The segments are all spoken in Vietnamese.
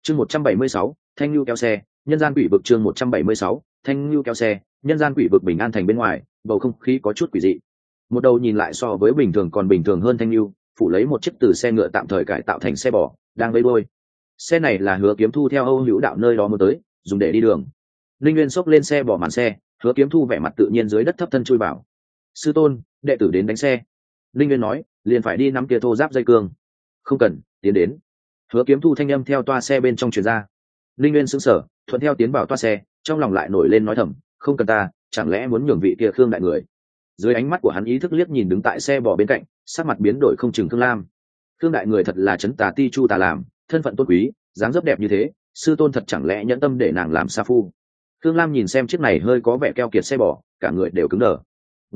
Chương 176, Thanh Nhu kéo xe, nhân gian quỷ vực. Chương 176, Thanh Nhu kéo xe, nhân gian quỷ vực. Bình an thành bên ngoài, bầu không khí có chút quỷ dị. Một đầu nhìn lại so với bình thường còn bình thường hơn Thanh Nhu, phủ lấy một chiếc từ xe ngựa tạm thời cải tạo thành xe bò, đang vây đuôi. Xe này là Hứa Kiếm Thu theo Âu Hữu Đạo nơi đó mới tới, dùng để đi đường. Linh Nguyên xốc lên xe bỏ màn xe, Hứa Kiếm Thu vẻ mặt tự nhiên dưới đất thấp thân chui vào. Sư tôn, đệ tử đến đánh xe. Linh Nguyên nói, liền phải đi nắm kia thô giáp dây cương. Không cần, tiến đến. Hứa Kiếm Thu thanh âm theo toa xe bên trong truyền ra. Linh Nguyên sững sờ, thuận theo tiến vào toa xe, trong lòng lại nổi lên nói thầm, không cần ta, chẳng lẽ muốn nhường vị kia Khương đại người. Dưới ánh mắt của hắn ý thức liếc nhìn đứng tại xe bò bên cạnh, sắc mặt biến đổi không chừng. Khương Lam, Khương đại người thật là trấn tà ti chu tà làm, thân phận tôn quý, dáng dấp đẹp như thế, sư tôn thật chẳng lẽ nhẫn tâm để nàng làm sa phu. Khương Lam nhìn xem chiếc này hơi có vẻ keo kiệt xe bò, cả người đều cứng đờ.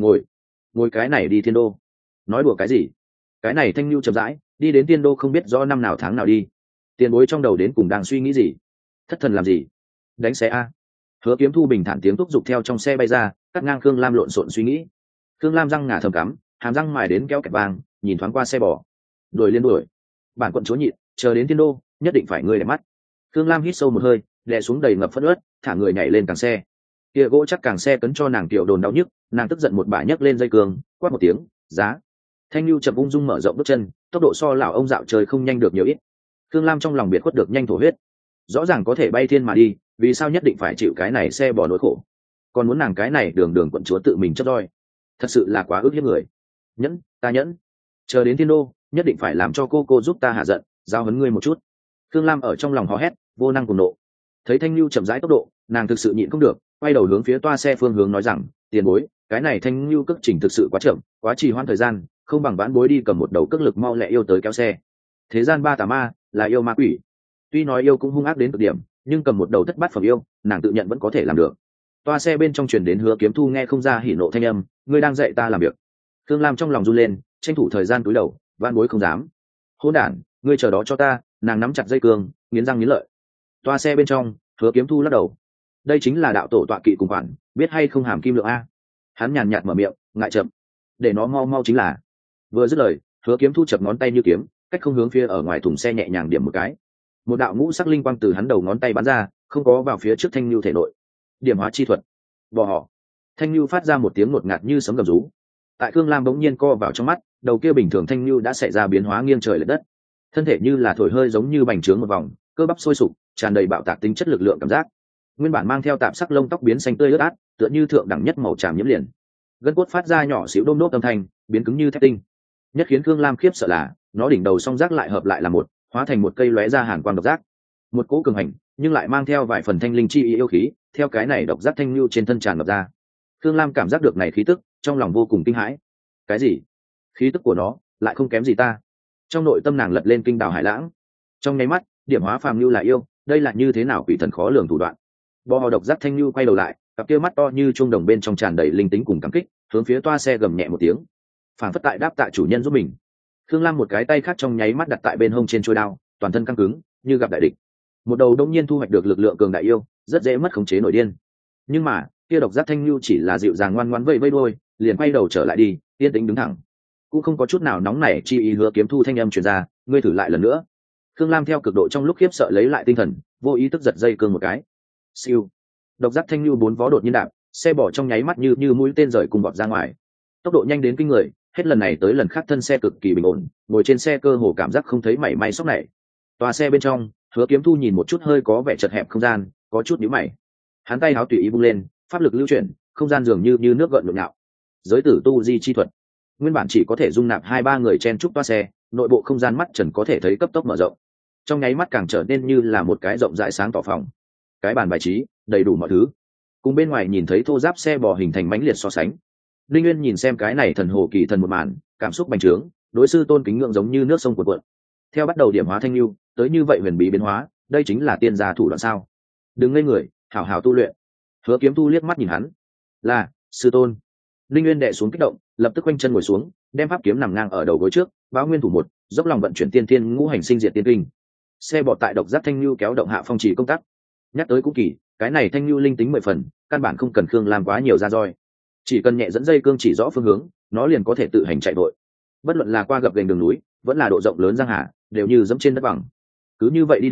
Ngồi cái này đi Thiên Đô. Nói đùa cái gì? Cái này Thanh Nhu chậm rãi đi đến Thiên Đô không biết rõ năm nào tháng nào đi. Tiền bối trong đầu đến cùng đang suy nghĩ gì? Thất thần làm gì? Đánh xe a. Hứa Kiếm Thu bình thản tiếng thúc giục theo trong xe bay ra, cắt ngang Khương Lam lộn xộn suy nghĩ. Khương Lam răng ngà thầm cắm, hàm răng mài đến kéo kẹt vàng, nhìn thoáng qua xe bò. Đuổi liên đuổi. Bản quận chúa nhịn, chờ đến Thiên Đô, nhất định phải ngươi để mắt. Khương Lam hít sâu một hơi, đè xuống đầy ngập phẫn uất, thả người nhảy lên càng xe. Kia gỗ chắc càng xe cấn cho nàng tiểu đồn đau nhức, nàng tức giận một bả nhấc lên dây cương, quát một tiếng, giá. Thanh Nhu chậm ung dung mở rộng bước chân, tốc độ so lão ông dạo chơi không nhanh được nhiều ít. Khương Lam trong lòng biệt khuất được nhanh thổ huyết. Rõ ràng có thể bay thiên mà đi, vì sao nhất định phải chịu cái này xe bò nỗi khổ? Còn muốn nàng cái này đường đường quận chúa tự mình chấp roi, thật sự là quá ức hiếp người. Nhẫn, ta nhẫn. Chờ đến Thiên Đô, nhất định phải làm cho cô giúp ta hạ giận, giao huấn ngươi một chút. Khương Lam ở trong lòng hò hét, vô năng cùng nộ. Thấy Thanh Nhu chậm rãi tốc độ, nàng thực sự nhịn không được, quay đầu hướng phía toa xe phương hướng nói rằng, tiền bối, cái này Thanh Nhu cước trình thực sự quá chậm, quá trì hoãn thời gian, không bằng vãn bối đi cầm một đầu cước lực mau lẹ yêu tới kéo xe. Thế gian ba tà ma, là yêu ma quỷ. Tuy nói yêu cũng hung ác đến cực điểm, nhưng cầm một đầu thất bát phẩm yêu, nàng tự nhận vẫn có thể làm được. Toa xe bên trong truyền đến Hứa Kiếm Thu nghe không ra hỉ nộ thanh âm, ngươi đang dạy ta làm việc. Khương Lam trong lòng run lên, tranh thủ thời gian cúi đầu, vãn bối không dám. Hỗn đản, ngươi chờ đó cho ta. Nàng nắm chặt dây cương, nghiến răng nghiến lợi. Toa xe bên trong, Hứa Kiếm Thu lắc đầu. Đây chính là đạo tổ tọa kỵ cùng khoản, biết hay không hàm kim lượng a. Hắn nhàn nhạt mở miệng, ngại chậm, để nó mau mau chính là. Vừa dứt lời, Hứa Kiếm Thu chập ngón tay như kiếm, cách không hướng phía ở ngoài thùng xe nhẹ nhàng điểm một cái. Một đạo ngũ sắc linh quang từ hắn đầu ngón tay bắn ra, không có vào phía trước Thanh Nhu thể nội. Điểm hóa chi thuật. Bò họ. Thanh Nhu phát ra một tiếng ngột ngạt như sấm gầm rú. Tại Khương Lam bỗng nhiên co vào trong mắt, đầu kia bình thường Thanh Nhu đã xảy ra biến hóa nghiêng trời lệch đất. Thân thể như là thổi hơi giống như bành trướng một vòng, cơ bắp sôi sục, tràn đầy bạo tạc tính chất lực lượng cảm giác. Nguyên bản mang theo tạp sắc lông tóc biến xanh tươi ướt át, tựa như thượng đẳng nhất màu tràm nhiễm liền. Gân cốt phát ra nhỏ xíu đôm đốp âm thanh, biến cứng như thép tinh. Nhất khiến Khương Lam khiếp sợ là, nó đỉnh đầu song giác lại hợp lại là một, hóa thành một cây lóe ra hàn quang độc giác. Một cỗ cường hành, nhưng lại mang theo vài phần thanh linh chi ý yêu khí, theo cái này độc giác thanh lưu trên thân tràn ngập ra. Khương Lam cảm giác được này khí tức, trong lòng vô cùng kinh hãi. Cái gì? Khí tức của nó lại không kém gì ta. Trong nội tâm nàng lật lên kinh đào hải lãng. Trong nháy mắt, điểm hóa phàm lưu là yêu, đây là như thế nào quỷ thần khó lường thủ đoạn. Bò hò độc giác thanh lưu quay đầu lại, cặp kia mắt to như chuông đồng bên trong tràn đầy linh tính cùng cảm kích, hướng phía toa xe gầm nhẹ một tiếng, phản phất tại đáp tạ chủ nhân giúp mình. Khương Lam một cái tay khác trong nháy mắt đặt tại bên hông trên chuôi đao, toàn thân căng cứng, như gặp đại địch. Một đầu đông nhiên thu hoạch được lực lượng cường đại yêu, rất dễ mất khống chế nổi điên. Nhưng mà, kia độc giác thanh lưu chỉ là dịu dàng ngoan ngoãn vẫy vẫy đuôi, liền quay đầu trở lại đi, yên tĩnh đứng thẳng, cũng không có chút nào nóng nảy chi ý. Hứa Kiếm Thu thanh âm truyền ra, ngươi thử lại lần nữa. Khương Lam theo cực độ trong lúc khiếp sợ lấy lại tinh thần, vô ý tức giật dây cương một cái. Siêu. Độc giác thanh lưu bốn vó đột nhiên đạp, xe bỏ trong nháy mắt như mũi tên rời cùng bọt ra ngoài. Tốc độ nhanh đến kinh người, hết lần này tới lần khác thân xe cực kỳ bình ổn, ngồi trên xe cơ hồ cảm giác không thấy mảy may sốc này. Tòa xe bên trong, Hứa Kiếm Thu nhìn một chút hơi có vẻ chật hẹp không gian, có chút nhíu mày. Hắn tay háo tùy ý vung lên, pháp lực lưu chuyển, không gian dường như nước gợn nhộn nhạo. Giới tử tu di chi thuật, nguyên bản chỉ có thể dung nạp 2-3 người chen chúc toa xe, nội bộ không gian mắt trần có thể thấy cấp tốc mở rộng. Trong nháy mắt càng trở nên như là một cái rộng rãi sáng tỏ phòng. Cái bàn bài trí, đầy đủ mọi thứ. Cùng bên ngoài nhìn thấy thô giáp xe bò hình thành mãnh liệt so sánh. Linh Nguyên nhìn xem cái này thần hồ kỳ thần một màn, cảm xúc bành trướng, đối sư tôn kính ngưỡng giống như nước sông cuộn cuộn. Theo bắt đầu điểm hóa thanh lưu, tới như vậy huyền bí biến hóa, đây chính là tiên gia thủ đoạn sao? Đừng ngây người, hảo hảo tu luyện. Hứa Kiếm Thu liếc mắt nhìn hắn, là sư tôn. Linh Nguyên đệ xuống kích động, lập tức quanh chân ngồi xuống, đem pháp kiếm nằm ngang ở đầu gối trước, báo nguyên thủ một, dốc lòng vận chuyển tiên thiên ngũ hành sinh diệt tiên kinh. Xe bò tại độc giác thanh lưu kéo động hạ phong trì công tác. Nhắc tới cũng kỳ, cái này thanh lưu linh tính 10 phần, căn bản không cần Khương làm quá nhiều ra roi, chỉ cần nhẹ dẫn dây cương chỉ rõ phương hướng, nó liền có thể tự hành chạy vội. Bất luận là qua gập ghềnh đường núi, vẫn là độ rộng lớn giang hà, đều như dẫm trên đất bằng. Cứ như vậy đi đường,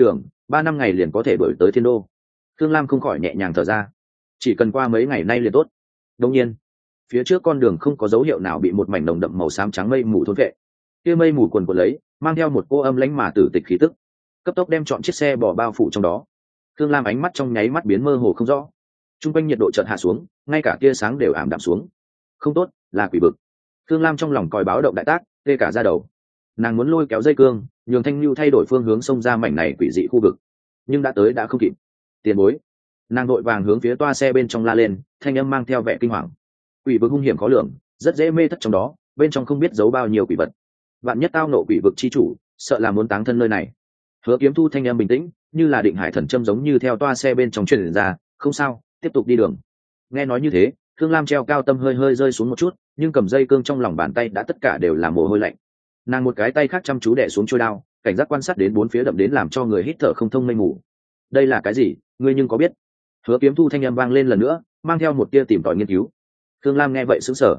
3 năm ngày liền có thể đổi tới thiên đô. Thương Lam không khỏi nhẹ nhàng thở ra, chỉ cần qua mấy ngày nay liền tốt. Đương nhiên phía trước con đường không có dấu hiệu nào bị một mảnh nồng đậm màu xám trắng mây mù thôn vệ, kia mây mù quần quần lấy mang theo một cô âm lãnh mà tử tịch khí tức, cấp tốc đem chọn chiếc xe bỏ bao phủ trong đó. Thương Lam ánh mắt trong nháy mắt biến mơ hồ không rõ, trung quanh nhiệt độ chợt hạ xuống, ngay cả tia sáng đều ảm đạm xuống. Không tốt, là quỷ vực. Thương Lam trong lòng còi báo động đại tác, tê cả da đầu. Nàng muốn lôi kéo dây cương, nhường Thanh Nhu thay đổi phương hướng xông ra mảnh này quỷ dị khu vực, nhưng đã tới đã không kịp. Tiền bối. Nàng vội vàng hướng phía toa xe bên trong la lên, thanh âm mang theo vẻ kinh hoàng. Quỷ vực hung hiểm khó lường, rất dễ mê thất trong đó, bên trong không biết giấu bao nhiêu quỷ vật. Vạn nhất tao nộ quỷ vực chi chủ, sợ là muốn táng thân nơi này. Hứa Kiếm Thu thanh âm bình tĩnh, như là định hải thần châm giống như theo toa xe bên trong truyền ra, không sao, tiếp tục đi đường. Nghe nói như thế, Thương Lam treo cao tâm hơi hơi rơi xuống một chút, nhưng cầm dây cương trong lòng bàn tay đã tất cả đều là mồ hôi lạnh. Nàng một cái tay khác chăm chú đè xuống chuôi đao, cảnh giác quan sát đến bốn phía đậm đến làm cho người hít thở không thông mây mù. Đây là cái gì, ngươi nhưng có biết? Hứa Kiếm Thu thanh âm vang lên lần nữa, mang theo một tia tìm tòi nghiên cứu. Thương Lam nghe vậy sững sờ.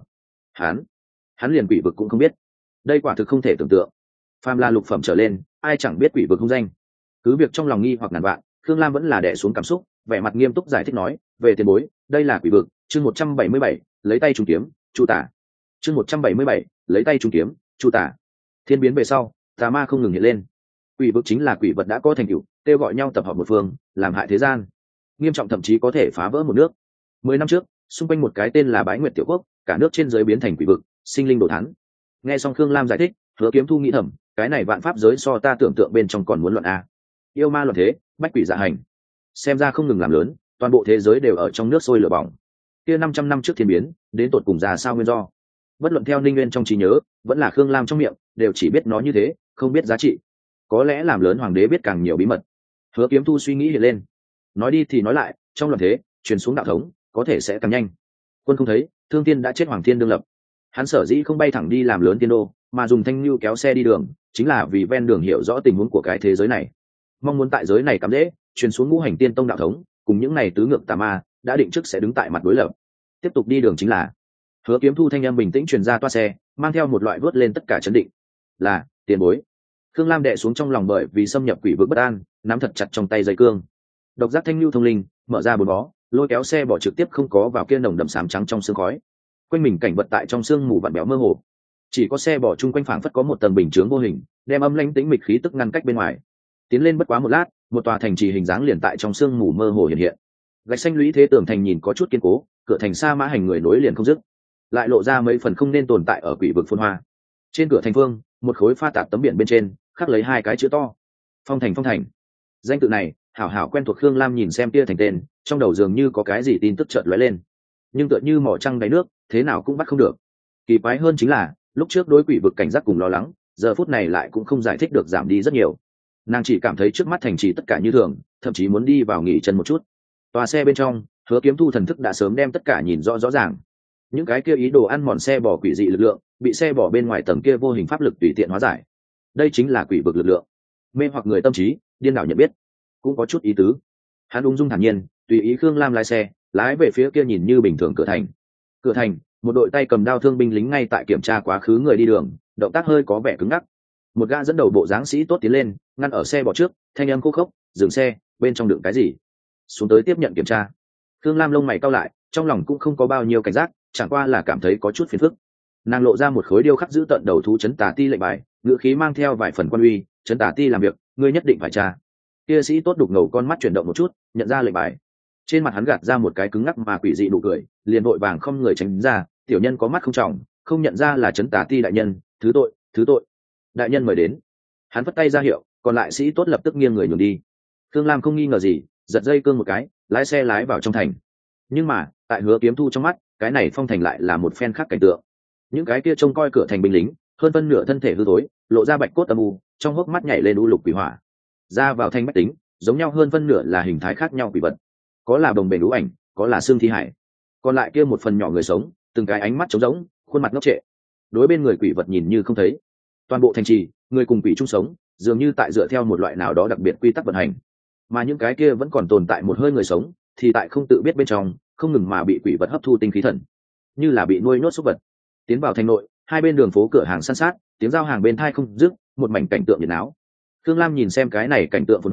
Hắn liền quỷ vực cũng không biết. Đây quả thực không thể tưởng tượng. Phàm là lục phẩm trở lên, ai chẳng biết quỷ vực hung danh. Cứ việc trong lòng nghi hoặc ngàn vạn, Thương Lam vẫn là đè xuống cảm xúc, vẻ mặt nghiêm túc giải thích nói, về tiền bối, đây là quỷ vực, chương 177, lấy tay trùng kiếm, chu tả. Chương 177, lấy tay trùng kiếm, chu tả. Thiên biến về sau, tà ma không ngừng hiện lên. Quỷ vực chính là quỷ vật đã có thành tựu, kêu gọi nhau tập hợp một phương, làm hại thế gian. Nghiêm trọng thậm chí có thể phá vỡ một nước. 10 năm trước, xung quanh một cái tên là Bái Nguyệt tiểu quốc, cả nước trên dưới biến thành quỷ vực, sinh linh đồ thán. Nghe xong Khương Lam giải thích, Hứa Kiếm Thu nghĩ thầm, cái này vạn pháp giới so ta tưởng tượng bên trong còn muốn loạn a. Yêu ma loạn thế, bách quỷ dạ hành. Xem ra không ngừng làm lớn, toàn bộ thế giới đều ở trong nước sôi lửa bỏng. Kia 500 năm trước thiên biến, đến tột cùng ra sao nguyên do? Bất luận theo Ninh Nguyên trong trí nhớ, vẫn là Khương Lam trong miệng, đều chỉ biết nó như thế, không biết giá trị. Có lẽ làm lớn hoàng đế biết càng nhiều bí mật. Hứa Kiếm Thu suy nghĩ hiện lên. Nói đi thì nói lại, trong loạn thế, truyền xuống đạo thống, có thể sẽ càng nhanh. Quân không thấy, Thương Tiên đã chết, Hoàng Thiên đương lập. Hắn sở dĩ không bay thẳng đi làm lớn tiên đô, mà dùng Thanh Nhu kéo xe đi đường, chính là vì ven đường hiểu rõ tình huống của cái thế giới này, mong muốn tại giới này cắm dễ, truyền xuống ngũ hành tiên tông đạo thống, cùng những này tứ ngược tà ma đã định trước sẽ đứng tại mặt đối lập. Tiếp tục đi đường chính là. Hứa Kiếm Thu thanh âm bình tĩnh truyền ra toa xe, mang theo một loại vớt lên tất cả chấn định. Là tiền bối. Khương Lam đệ xuống trong lòng bởi vì xâm nhập quỷ vực bất an, nắm thật chặt trong tay dây cương. Độc giác Thanh Nhu thông linh, mở ra bốn bó, lôi kéo xe bỏ trực tiếp không có vào kia nồng đậm xám trắng trong sương khói. Quanh mình cảnh vật tại trong sương mù vặn béo mơ hồ, chỉ có xe bỏ chung quanh phảng phất có một tầng bình chướng vô hình, đem âm lãnh tĩnh mịch khí tức ngăn cách bên ngoài. Tiến lên bất quá một lát, một tòa thành trì hình dáng liền tại trong sương mù mơ hồ hiện hiện. Gạch xanh lũy thế tường thành nhìn có chút kiên cố, cửa thành xa mã hành người nối liền không dứt, lại lộ ra mấy phần không nên tồn tại ở quỷ vực phồn hoa. Trên cửa thành phương, một khối pha tạp tấm biển bên trên khắc lấy hai cái chữ to: Phong Thành. Phong Thành. Danh tự này hảo hảo quen thuộc. Khương Lam nhìn xem kia thành tên, trong đầu dường như có cái gì tin tức chợt lóe lên, nhưng tựa như mỏ trăng đáy nước, thế nào cũng bắt không được. Kỳ quái hơn chính là, lúc trước đối quỷ vực cảnh giác cùng lo lắng, giờ phút này lại cũng không giải thích được giảm đi rất nhiều. Nàng chỉ cảm thấy trước mắt thành trì tất cả như thường, thậm chí muốn đi vào nghỉ chân một chút. Tòa xe bên trong, Hứa Kiếm Thu thần thức đã sớm đem tất cả nhìn rõ rõ ràng. Những cái kia ý đồ ăn mòn xe bỏ quỷ dị lực lượng, bị xe bỏ bên ngoài tầng kia vô hình pháp lực tùy tiện hóa giải. Đây chính là quỷ vực lực lượng, mê hoặc người tâm trí, điên đảo nhận biết. Cũng có chút ý tứ. Hắn ung dung thản nhiên, tùy ý Khương Lam lái xe, lái về phía kia nhìn như bình thường cửa thành. Cửa thành, một đội tay cầm đao thương binh lính ngay tại kiểm tra quá khứ người đi đường, động tác hơi có vẻ cứng ngắc. Một gã dẫn đầu bộ dáng sĩ tốt tiến lên, ngăn ở xe bỏ trước, thanh âm khô khốc: "Dừng xe, bên trong đựng cái gì?" Xuống tới tiếp nhận kiểm tra. Khương Lam lông mày cau lại, trong lòng cũng không có bao nhiêu cảnh giác, chẳng qua là cảm thấy có chút phiền phức. Nàng lộ ra một khối điêu khắc giữ tận đầu thú trấn tà ti lệnh bài, ngữ khí mang theo vài phần quan uy: "Trấn tà ti làm việc, ngươi nhất định phải tra." Kia sĩ tốt đục ngầu con mắt chuyển động một chút, nhận ra lệnh bài. Trên mặt hắn gạt ra một cái cứng ngắc mà quỷ dị nụ cười, liền vội vàng không người tránh ra: "Tiểu nhân có mắt không trọng, không nhận ra là trấn tà ti đại nhân, thứ tội, thứ tội." Đại nhân mời đến. Hắn vất tay ra hiệu, còn lại sĩ tốt lập tức nghiêng người nhường đi. Khương Lam không nghi ngờ gì, giật dây cương một cái, lái xe lái vào trong thành. Nhưng mà tại Hứa Kiếm Thu trong mắt, cái này phong thành lại là một phen khác cảnh tượng. Những cái kia trông coi cửa thành binh lính, hơn phân nửa thân thể hư thối, lộ ra bạch cốt âm u, trong hốc mắt nhảy lên u lục quỷ hỏa. Ra vào thanh bách tính, giống nhau hơn phân nửa là hình thái khác nhau quỷ vật, có là đồng bền lũ ảnh, có là xương thi hải, còn lại kia một phần nhỏ người sống, từng cái ánh mắt trống rỗng, khuôn mặt ngốc trệ, đối bên người quỷ vật nhìn như không thấy. Toàn bộ thành trì, người cùng quỷ chung sống, dường như tại dựa theo một loại nào đó đặc biệt quy tắc vận hành, mà những cái kia vẫn còn tồn tại một hơi người sống, thì tại không tự biết bên trong, không ngừng mà bị quỷ vật hấp thu tinh khí thần, như là bị nuôi nhốt súc vật. Tiến vào thành nội, hai bên đường phố cửa hàng san sát, tiếng giao hàng bên thai không dứt, một mảnh cảnh tượng nhiệt náo. Khương Lam nhìn xem cái này cảnh tượng phồn hoa,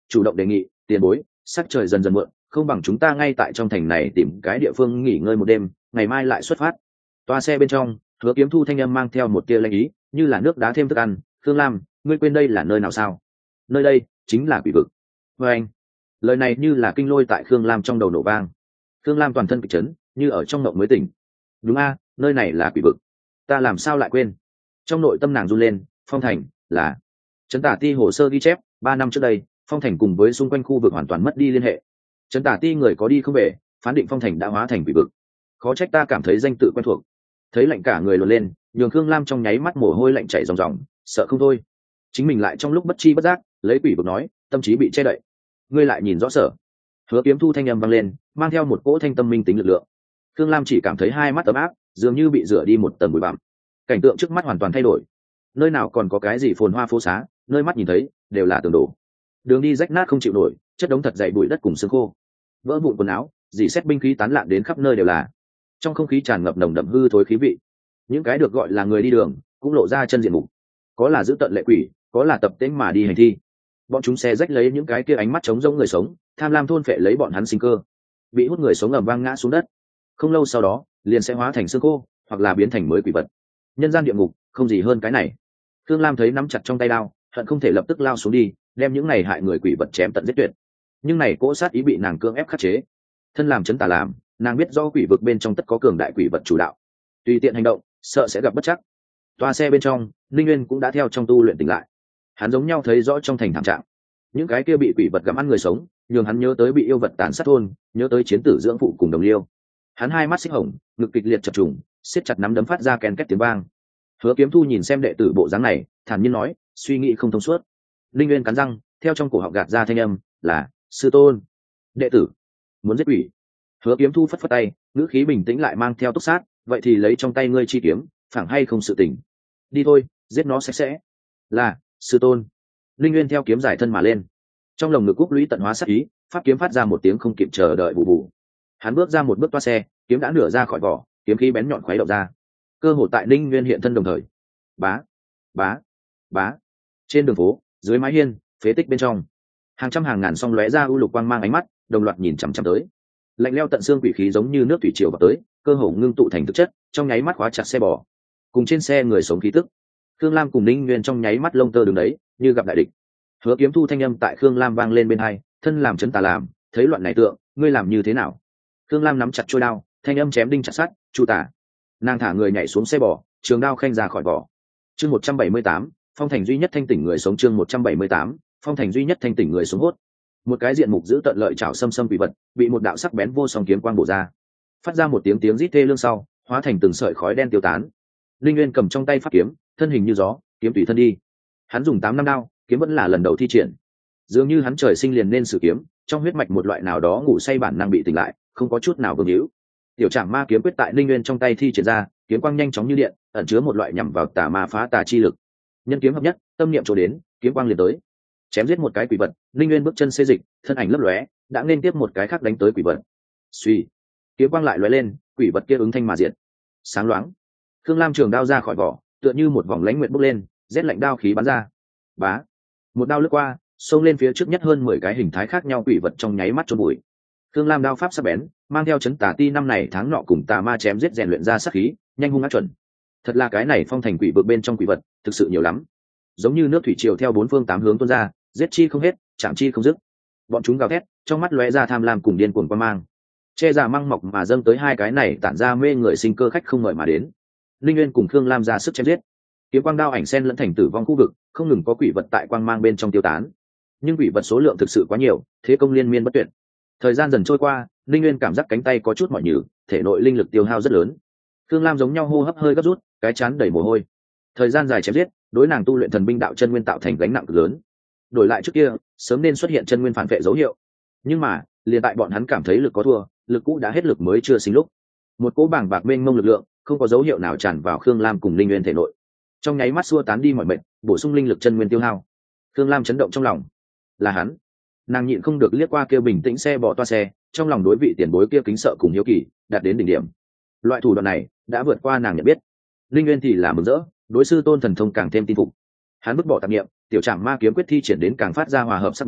chủ động đề nghị tiền bối, sắc trời dần dần muộn, không bằng chúng ta ngay tại trong thành này tìm cái địa phương nghỉ ngơi một đêm, ngày mai lại xuất phát. Toa xe bên trong, Hứa Kiếm Thu thanh âm mang theo một tia lanh ý, như là nước đá thêm thức ăn. Khương Lam, ngươi quên đây là nơi nào sao? Nơi đây chính là quỷ vực. Và anh, lời này như là kinh lôi tại Khương Lam trong đầu nổ vang. Khương Lam toàn thân kịch chấn, như ở trong mộng mới tỉnh. Đúng a, nơi này là quỷ vực. Ta làm sao lại quên? Trong nội tâm nàng run lên. Phong Thành là Trấn Tả Ti hồ sơ ghi chép, 3 năm trước đây, Phong Thành cùng với xung quanh khu vực hoàn toàn mất đi liên hệ. Trấn Tả Ti người có đi không về, phán định Phong Thành đã hóa thành quỷ vực. Khó trách ta cảm thấy danh tự quen thuộc. Thấy lạnh cả người luồn lên, nhường Khương Lam trong nháy mắt mồ hôi lạnh chảy ròng ròng, sợ không thôi. Chính mình lại trong lúc bất chi bất giác lấy quỷ vực nói, tâm trí bị che đậy. Ngươi lại nhìn rõ sở. Hứa Kiếm Thu thanh âm vang lên, mang theo một cỗ thanh tâm minh tính lực lượng. Khương Lam chỉ cảm thấy hai mắt ấm áp, dường như bị rửa đi một tầng bụi bặm. Cảnh tượng trước mắt hoàn toàn thay đổi. Nơi nào còn có cái gì phồn hoa phố xá, nơi mắt nhìn thấy đều là tường đổ. Đường đi rách nát không chịu nổi, chất đống thật dày bụi đất cùng xương khô. Vỡ vụn quần áo, dì xét binh khí tán loạn đến khắp nơi đều là. Trong không khí tràn ngập nồng đậm hư thối khí vị. Những cái được gọi là người đi đường cũng lộ ra chân diện mục, có là giữ tận lệ quỷ, có là tập tễnh mà đi hành thi. Bọn chúng xe rách lấy những cái kia ánh mắt trống rỗng người sống, tham lam thôn phệ lấy bọn hắn sinh cơ. Bị hút người sống ầm vang ngã xuống đất, không lâu sau đó liền sẽ hóa thành xương khô, hoặc là biến thành mới quỷ vật. Nhân gian địa ngục không gì hơn cái này. Thương Lam thấy nắm chặt trong tay đao, hận không thể lập tức lao xuống đi, đem những này hại người quỷ vật chém tận giết tuyệt. Nhưng này cỗ sát ý bị nàng cưỡng ép khắc chế. Thân làm chấn tà làm, nàng biết do quỷ vực bên trong tất có cường đại quỷ vật chủ đạo, tùy tiện hành động sợ sẽ gặp bất chắc. Toa xe bên trong, Linh Nguyên cũng đã theo trong tu luyện tỉnh lại. Hắn giống nhau thấy rõ trong thành thảm trạng, những cái kia bị quỷ vật gặm ăn người sống, nhường hắn nhớ tới bị yêu vật tàn sát thôn, nhớ tới chiến tử dưỡng phụ cùng đồng liêu. Hắn hai mắt xích hồng, ngực kịch liệt chập trùng, siết chặt nắm đấm phát ra ken két tiếng vang. Hứa Kiếm Thu nhìn xem đệ tử bộ dáng này, thản nhiên nói, suy nghĩ không thông suốt. Linh Nguyên cắn răng, theo trong cổ họng gạt ra thanh âm, là sư tôn. Đệ tử muốn giết quỷ. Hứa Kiếm Thu phất phất tay, ngữ khí bình tĩnh lại mang theo túc sát, vậy thì lấy trong tay ngươi chi kiếm, phảng hay không sự tình. Đi thôi, giết nó sạch sẽ. Là sư tôn. Linh Nguyên theo kiếm giải thân mà lên, trong lồng ngực cúc lũy tận hóa sát ý, pháp kiếm phát ra một tiếng không kịp chờ đợi bù bù. Hắn bước ra một bước toa xe, kiếm đã nửa ra khỏi vỏ, kiếm khí bén nhọn khuấy động ra. Cơ hội tại Linh Nguyên hiện thân đồng thời. Bá, bá, bá. Trên đường phố, dưới mái hiên, phế tích bên trong, hàng trăm hàng ngàn song lóe ra u lục quang mang ánh mắt, đồng loạt nhìn chằm chằm tới. Lạnh lẽo tận xương quỷ khí giống như nước thủy triều vào tới, cơ hồ ngưng tụ thành thực chất, trong nháy mắt khóa chặt xe bò. Cùng trên xe người sống khí tức. Khương Lam cùng Linh Nguyên trong nháy mắt lông tơ đứng đấy, như gặp đại địch. Hứa Kiếm Thu thanh âm tại Khương Lam vang lên bên hai, thân làm chấn tà làm, thấy loạn này tượng, ngươi làm như thế nào? Khương Lam nắm chặt chuôi đao, thanh âm chém đinh chặt sắt, chu tả. Nàng thả người nhảy xuống xe bò, trường đao khanh ra khỏi vỏ. Chương 178, Phong Thành duy nhất thanh tỉnh người sống. Chương 178, Phong Thành duy nhất thanh tỉnh người sống hốt. Một cái diện mục giữ tận lợi chảo xâm xâm quỷ vật, bị một đạo sắc bén vô song kiếm quang bổ ra, phát ra một tiếng tiếng rít thê lương sau, hóa thành từng sợi khói đen tiêu tán. Linh Nguyên cầm trong tay pháp kiếm, thân hình như gió, kiếm tùy thân đi. Hắn dùng 8 năm đao, kiếm vẫn là lần đầu thi triển. Dường như hắn trời sinh liền nên sử kiếm, trong huyết mạch một loại nào đó ngủ say bản năng bị tỉnh lại, không có chút nào vương hữu. Tiểu Trảm Ma kiếm quyết tại Linh Nguyên trong tay thi triển ra, kiếm quang nhanh chóng như điện, ẩn chứa một loại nhằm vào tà ma phá tà chi lực. Nhân kiếm hợp nhất, tâm niệm chỗ đến, kiếm quang liền tới. Chém giết một cái quỷ vật, Linh Nguyên bước chân xê dịch, thân ảnh lấp lóe, đã nên tiếp một cái khác đánh tới quỷ vật. Suy, kiếm quang lại lóe lên, quỷ vật kia ứng thanh mà diệt. Sáng loáng, Khương Lam trường đao ra khỏi vỏ, tựa như một vòng lãnh nguyệt bốc lên, rét lạnh đao khí bắn ra. Bá, một đao lướt qua, xông lên phía trước nhất hơn 10 cái hình thái khác nhau quỷ vật trong nháy mắt chôn bụi. Khương Lam đao pháp sắc bén, mang theo chấn tà ti năm này tháng nọ cùng tà ma chém giết rèn luyện ra sát khí, nhanh hung ác chuẩn. Thật là cái này Phong Thành quỷ vực bên trong quỷ vật, thực sự nhiều lắm. Giống như nước thủy triều theo bốn phương tám hướng tuôn ra, giết chi không hết, chạm chi không dứt. Bọn chúng gào thét, trong mắt lóe ra tham lam cùng điên cuồng quan mang. Che giả măng mọc mà dâng tới hai cái này tản ra mê người sinh cơ khách không mời mà đến. Linh Nguyên cùng Khương Lam ra sức chém giết. Kiếm quang đao ảnh sen lẫn thành tử vong khu vực, không ngừng có quỷ vật tại quang mang bên trong tiêu tán. Nhưng quỷ vật số lượng thực sự quá nhiều, thế công liên miên bất tuyệt. Thời gian dần trôi qua, Linh Nguyên cảm giác cánh tay có chút mỏi nhừ, thể nội linh lực tiêu hao rất lớn. Khương Lam giống nhau hô hấp hơi gấp rút, cái chán đầy mồ hôi. Thời gian dài chém giết, đối nàng tu luyện thần binh đạo chân nguyên tạo thành gánh nặng cực lớn. Đổi lại trước kia, sớm nên xuất hiện chân nguyên phản vệ dấu hiệu. Nhưng mà, liền tại bọn hắn cảm thấy lực có thua, lực cũ đã hết lực mới chưa sinh lúc. Một cỗ bảng bạc mênh mông lực lượng, không có dấu hiệu nào tràn vào Khương Lam cùng Linh Nguyên thể nội. Trong nháy mắt xua tán đi mọi mệt, bổ sung linh lực chân nguyên tiêu hao. Khương Lam chấn động trong lòng. Là hắn. Nàng nhịn không được liếc qua kia bình tĩnh xe bỏ toa xe, trong lòng đối vị tiền bối kia kính sợ cùng hiếu kỳ đạt đến đỉnh điểm. Loại thủ đoạn này đã vượt qua nàng nhận biết. Linh Nguyên thì là mừng rỡ, đối sư tôn thần thông càng thêm tin phục. Hắn vứt bỏ tạp niệm, tiểu Trảm Ma kiếm quyết thi triển đến càng phát ra hòa hợp sắc bén,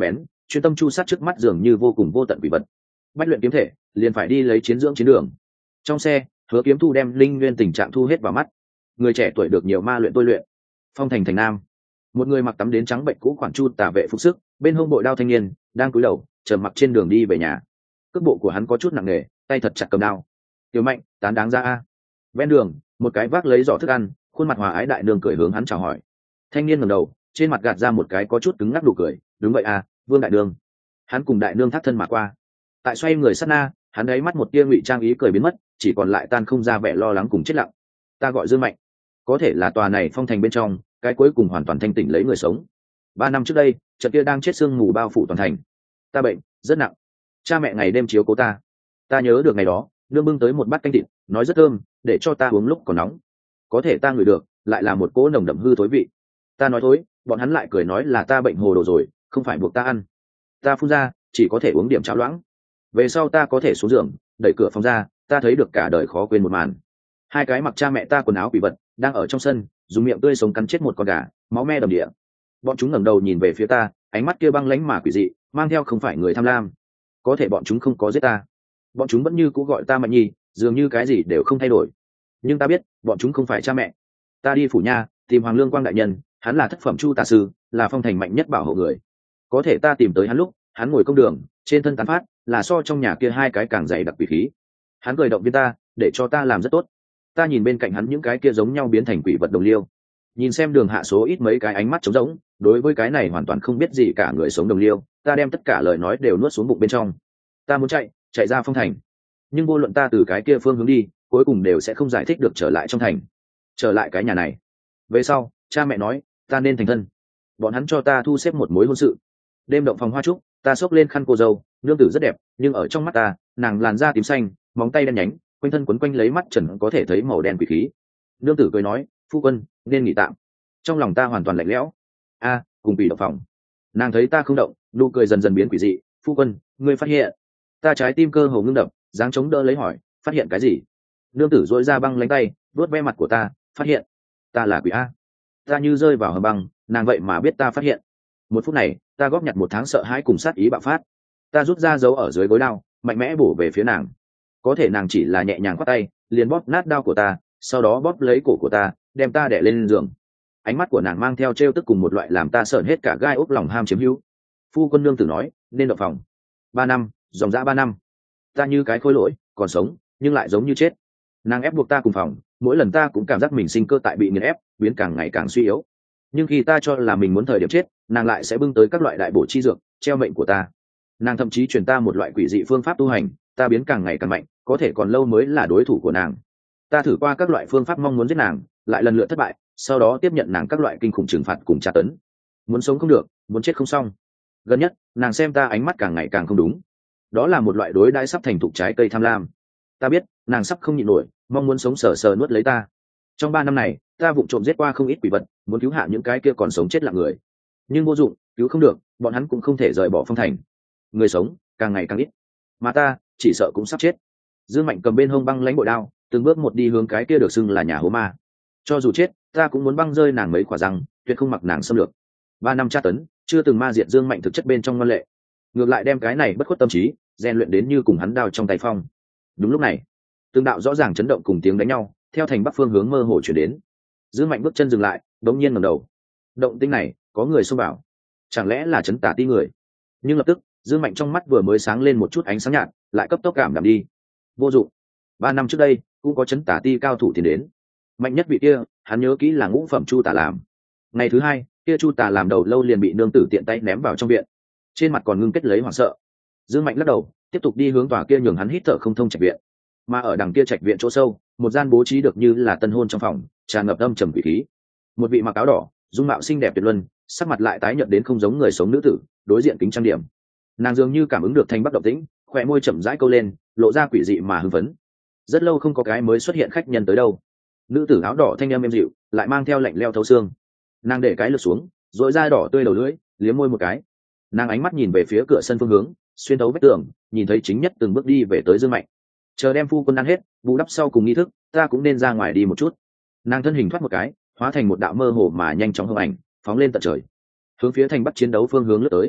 chuyên tâm chu sát trước mắt dường như vô cùng vô tận quỷ vật. Bách luyện kiếm thể liền phải đi lấy chiến dưỡng chiến đường. Trong xe, Hứa Kiếm Thu đem linh nguyên tình trạng thu hết vào mắt. Người trẻ tuổi được nhiều ma luyện tôi luyện. Phong thành thành nam, một người mặc tắm đến trắng bệnh cũ khoản chu tà vệ phục sức, bên hông bội đao thanh niên đang cúi đầu trầm mặc trên đường đi về nhà. Cước bộ của hắn có chút nặng nề, tay thật chặt cầm đao. Tiểu Mạnh, tán đáng ra a. Ven đường, một cái vác lấy giỏ thức ăn, khuôn mặt hòa ái đại nương cười hướng hắn chào hỏi. Thanh niên ngẩng đầu, trên mặt gạt ra một cái có chút cứng ngắc nụ cười. Đúng vậy à, Vương đại nương. Hắn cùng đại nương thắt thân mà qua. Tại xoay người sát na, hắn ấy mắt một tia ngụy trang ý cười biến mất, chỉ còn lại tan không ra vẻ lo lắng cùng chết lặng. Ta gọi Dương Mạnh, có thể là tòa này phong thành bên trong cái cuối cùng hoàn toàn thanh tỉnh lấy người sống. 3 năm trước đây, trận kia đang chết sương mù bao phủ toàn thành. Ta bệnh rất nặng, cha mẹ ngày đêm chiếu cố ta. Ta nhớ được ngày đó, nương bưng tới một bát canh thịt, nói rất thơm, để cho ta uống lúc còn nóng. Có thể ta ngửi được, lại là một cỗ nồng đậm hư thối vị. Ta nói thối, bọn hắn lại cười nói là ta bệnh hồ đồ rồi, không phải buộc ta ăn. Ta phun ra, chỉ có thể uống điểm cháo loãng. Về sau ta có thể xuống giường, đẩy cửa phòng ra, ta thấy được cả đời khó quên một màn. Hai cái mặc cha mẹ ta quần áo quỷ vật đang ở trong sân dùng miệng tươi sống cắn chết một con gà, máu me đầm địa. Bọn chúng ngẩng đầu nhìn về phía ta, ánh mắt kia băng lãnh mà quỷ dị, mang theo không phải người tham lam. Có thể bọn chúng không có giết ta, bọn chúng vẫn như cũ gọi ta Mạnh Nhi, dường như cái gì đều không thay đổi. Nhưng ta biết bọn chúng không phải cha mẹ. Ta đi phủ nha tìm Hoàng Lương Quang đại nhân, hắn là thất phẩm chu tà sư, là phong thành mạnh nhất bảo hộ người. Có thể ta tìm tới hắn lúc hắn ngồi công đường, trên thân tán phát là so trong nhà kia hai cái càng dày đặc quỷ khí. Hắn cười động viên ta, để cho ta làm rất tốt. Ta nhìn bên cạnh hắn những cái kia giống nhau biến thành quỷ vật đồng liêu, nhìn xem đường hạ số ít mấy cái ánh mắt trống rỗng. Đối với cái này hoàn toàn không biết gì cả người sống đồng liêu, ta đem tất cả lời nói đều nuốt xuống bụng bên trong. Ta muốn chạy ra phong thành, nhưng vô luận ta từ cái kia phương hướng đi, cuối cùng đều sẽ không giải thích được trở lại trong thành, trở lại cái nhà này. Về sau cha mẹ nói ta nên thành thân, bọn hắn cho ta thu xếp một mối hôn sự. Đêm động phòng hoa trúc, ta xốc lên khăn cô dâu, nương tử rất đẹp, nhưng ở trong mắt ta, nàng làn da tím xanh, móng tay đen nhánh, quanh thân quấn quanh lấy mắt trần có thể thấy màu đen quỷ khí. Nương tử cười nói, phu quân nên nghỉ tạm. Trong lòng ta hoàn toàn lạnh lẽo. A, cùng quỷ động phòng. Nàng thấy ta không động, nụ cười dần dần biến quỷ dị. Phu quân, ngươi phát hiện? Ta trái tim cơ hồ ngưng đập, dáng chống đỡ lấy hỏi, phát hiện cái gì? Nương tử dội ra băng lánh tay, vuốt ve mặt của ta, phát hiện ta là quỷ a. Ta như rơi vào hầm băng, nàng vậy mà biết ta phát hiện. Một phút này, ta góp nhặt một tháng sợ hãi cùng sát ý bạo phát. Ta rút ra dấu ở dưới gối đao, mạnh mẽ bổ về phía nàng. Có thể nàng chỉ là nhẹ nhàng khoác tay, liền bóp nát đao của ta, sau đó bóp lấy cổ của ta, đem ta đè lên giường. Ánh mắt của nàng mang theo trêu tức cùng một loại làm ta sởn hết cả gai ốc lòng ham chiếm hữu. Phu quân nương tử nói nên động phòng. 3 năm, dòng dã 3 năm. Ta như cái khối lỗi, còn sống nhưng lại giống như chết. Nàng ép buộc ta cùng phòng, mỗi lần ta cũng cảm giác mình sinh cơ tại bị nghiền ép, biến càng ngày càng suy yếu. Nhưng khi ta cho là mình muốn thời điểm chết, nàng lại sẽ bưng tới các loại đại bổ chi dược, treo mệnh của ta. Nàng thậm chí truyền ta một loại quỷ dị phương pháp tu hành, ta biến càng ngày càng mạnh, có thể còn lâu mới là đối thủ của nàng. Ta thử qua các loại phương pháp mong muốn giết nàng, lại lần lượt thất bại, sau đó tiếp nhận nàng các loại kinh khủng trừng phạt cùng tra tấn. Muốn sống không được, muốn chết không xong. Gần nhất, nàng xem ta ánh mắt càng ngày càng không đúng. Đó là một loại đối đãi sắp thành thục trái cây tham lam. Ta biết, nàng sắp không nhịn nổi, mong muốn sống sờ sờ nuốt lấy ta. Trong 3 năm này, ta vụng trộm giết qua không ít quỷ vật, muốn cứu hạ những cái kia còn sống chết lặng người. Nhưng vô dụng, cứu không được, bọn hắn cũng không thể rời bỏ phong thành. Người sống càng ngày càng ít, mà ta chỉ sợ cũng sắp chết. Dương Mạnh cầm bên hông băng lãnh bội đao, từng bước một đi hướng cái kia được xưng là nhà hố ma. Cho dù chết, ta cũng muốn băng rơi nàng mấy quả răng, tuyệt không mặc nàng xâm lược. 3 năm tra tấn, chưa từng ma diệt Dương Mạnh thực chất bên trong ngoan lệ, ngược lại đem cái này bất khuất tâm trí rèn luyện đến như cùng hắn đao trong tay phong. Đúng lúc này, từng đạo rõ ràng chấn động cùng tiếng đánh nhau theo thành bắc phương hướng mơ hồ chuyển đến. Dương Mạnh bước chân dừng lại, đống nhiên ngẩng đầu. Động tĩnh này, có người xông vào, chẳng lẽ là trấn tả ti người? Nhưng lập tức, Dương Mạnh trong mắt vừa mới sáng lên một chút ánh sáng nhạt, lại cấp tốc cảm đạm đi. Vô dụng. 3 năm trước đây, cũng có trấn tả ti cao thủ tiến đến. Mạnh nhất vị kia, hắn nhớ kỹ là ngũ phẩm chu tả làm. Ngày thứ 2, kia chu tả làm đầu lâu liền bị nương tử tiện tay ném vào trong viện, trên mặt còn ngưng kết lấy hoảng sợ. Dương Mạnh lắc đầu, tiếp tục đi hướng tòa kia nhường hắn hít thở không thông trạch viện. Mà ở đằng kia trạch viện chỗ sâu, một gian bố trí được như là tân hôn trong phòng, tràn ngập âm trầm quỷ khí. Một vị mặc áo đỏ, dung mạo xinh đẹp tuyệt luân, sắc mặt lại tái nhợt đến không giống người sống nữ tử, đối diện kính trang điểm. Nàng dường như cảm ứng được thanh bắc động tĩnh, khóe môi chậm rãi câu lên, lộ ra quỷ dị mà hưng phấn. Rất lâu không có cái mới xuất hiện khách nhân tới đâu. Nữ tử áo đỏ thanh âm êm dịu, lại mang theo lạnh lẽo thấu xương. Nàng để cái lược xuống, rỗi ra đỏ tươi đầu lưỡi, liếm môi một cái. Nàng ánh mắt nhìn về phía cửa sân phương hướng, xuyên thấu vách tường, nhìn thấy chính nhất từng bước đi về tới Dương Mạnh. Chờ đem phu quân ăn hết, bù đắp sau cùng nghi thức, ta cũng nên ra ngoài đi một chút. Nàng thân hình thoát một cái, hóa thành một đạo mơ hồ mà nhanh chóng hư ảnh, phóng lên tận trời, hướng phía thành bắc chiến đấu phương hướng lướt tới.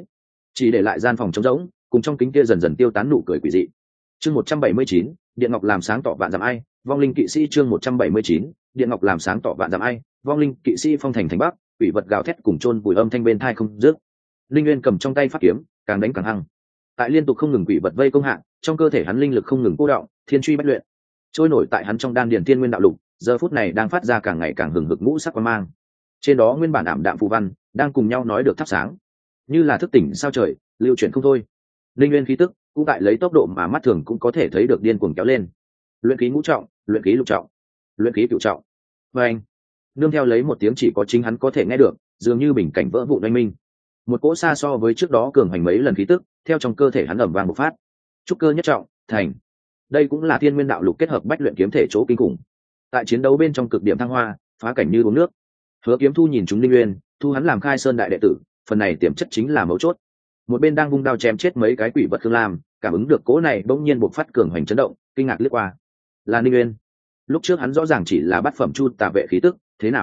chỉ để lại gian phòng trống rỗng, cùng trong kính kia dần dần tiêu tán nụ cười quỷ dị. Chương 179, Điện Ngọc làm sáng tỏ vạn dặm ai, vong linh kỵ sĩ. Chương 179, Điện Ngọc làm sáng tỏ vạn dặm ai, vong linh kỵ sĩ. Phong thành thành bắc, quỷ vật gào thét cùng chôn vùi âm thanh bên tai không dứt. Linh Nguyên cầm trong tay pháp kiếm, càng đánh càng hăng. Tại liên tục không ngừng quỷ vật vây công hạ, trong cơ thể hắn linh lực không ngừng cô động, thiên truy bách luyện, trôi nổi tại hắn trong đan điền thiên nguyên đạo lục, giờ phút này đang phát ra càng ngày càng hừng hực ngũ sắc quang mang. Trên đó nguyên bản ảm đạm phù văn đang cùng nhau nói được thắp sáng, như là thức tỉnh sao trời, lưu chuyển không thôi. Linh Nguyên khí tức cũng tại lấy tốc độ mà mắt thường cũng có thể thấy được điên cuồng kéo lên. Luyện khí ngũ trọng, luyện khí lục trọng, luyện khí cửu trọng. Và anh, nương theo lấy một tiếng chỉ có chính hắn có thể nghe được, dường như bình cảnh vỡ vụn oanh minh. Một cỗ xa so với trước đó cường hành mấy lần khí tức, theo trong cơ thể hắn ầm vang bộc phát. Trúc cơ nhất trọng, thành. Đây cũng là thiên nguyên đạo lục kết hợp bách luyện kiếm thể chỗ kinh khủng. Tại chiến đấu bên trong cực điểm thăng hoa, phá cảnh như uống nước. Hứa Kiếm Thu nhìn chúng Linh Nguyên, thu hắn làm Khai Sơn đại đệ tử, phần này tiềm chất chính là mấu chốt. Một bên đang vung đao chém chết mấy cái quỷ vật Khương Lam, cảm ứng được cỗ này bỗng nhiên bộc phát cường hành chấn động, kinh ngạc liếc qua. Là Linh Nguyên. Lúc trước hắn rõ ràng chỉ là bát phẩm chu tà vệ khí tức,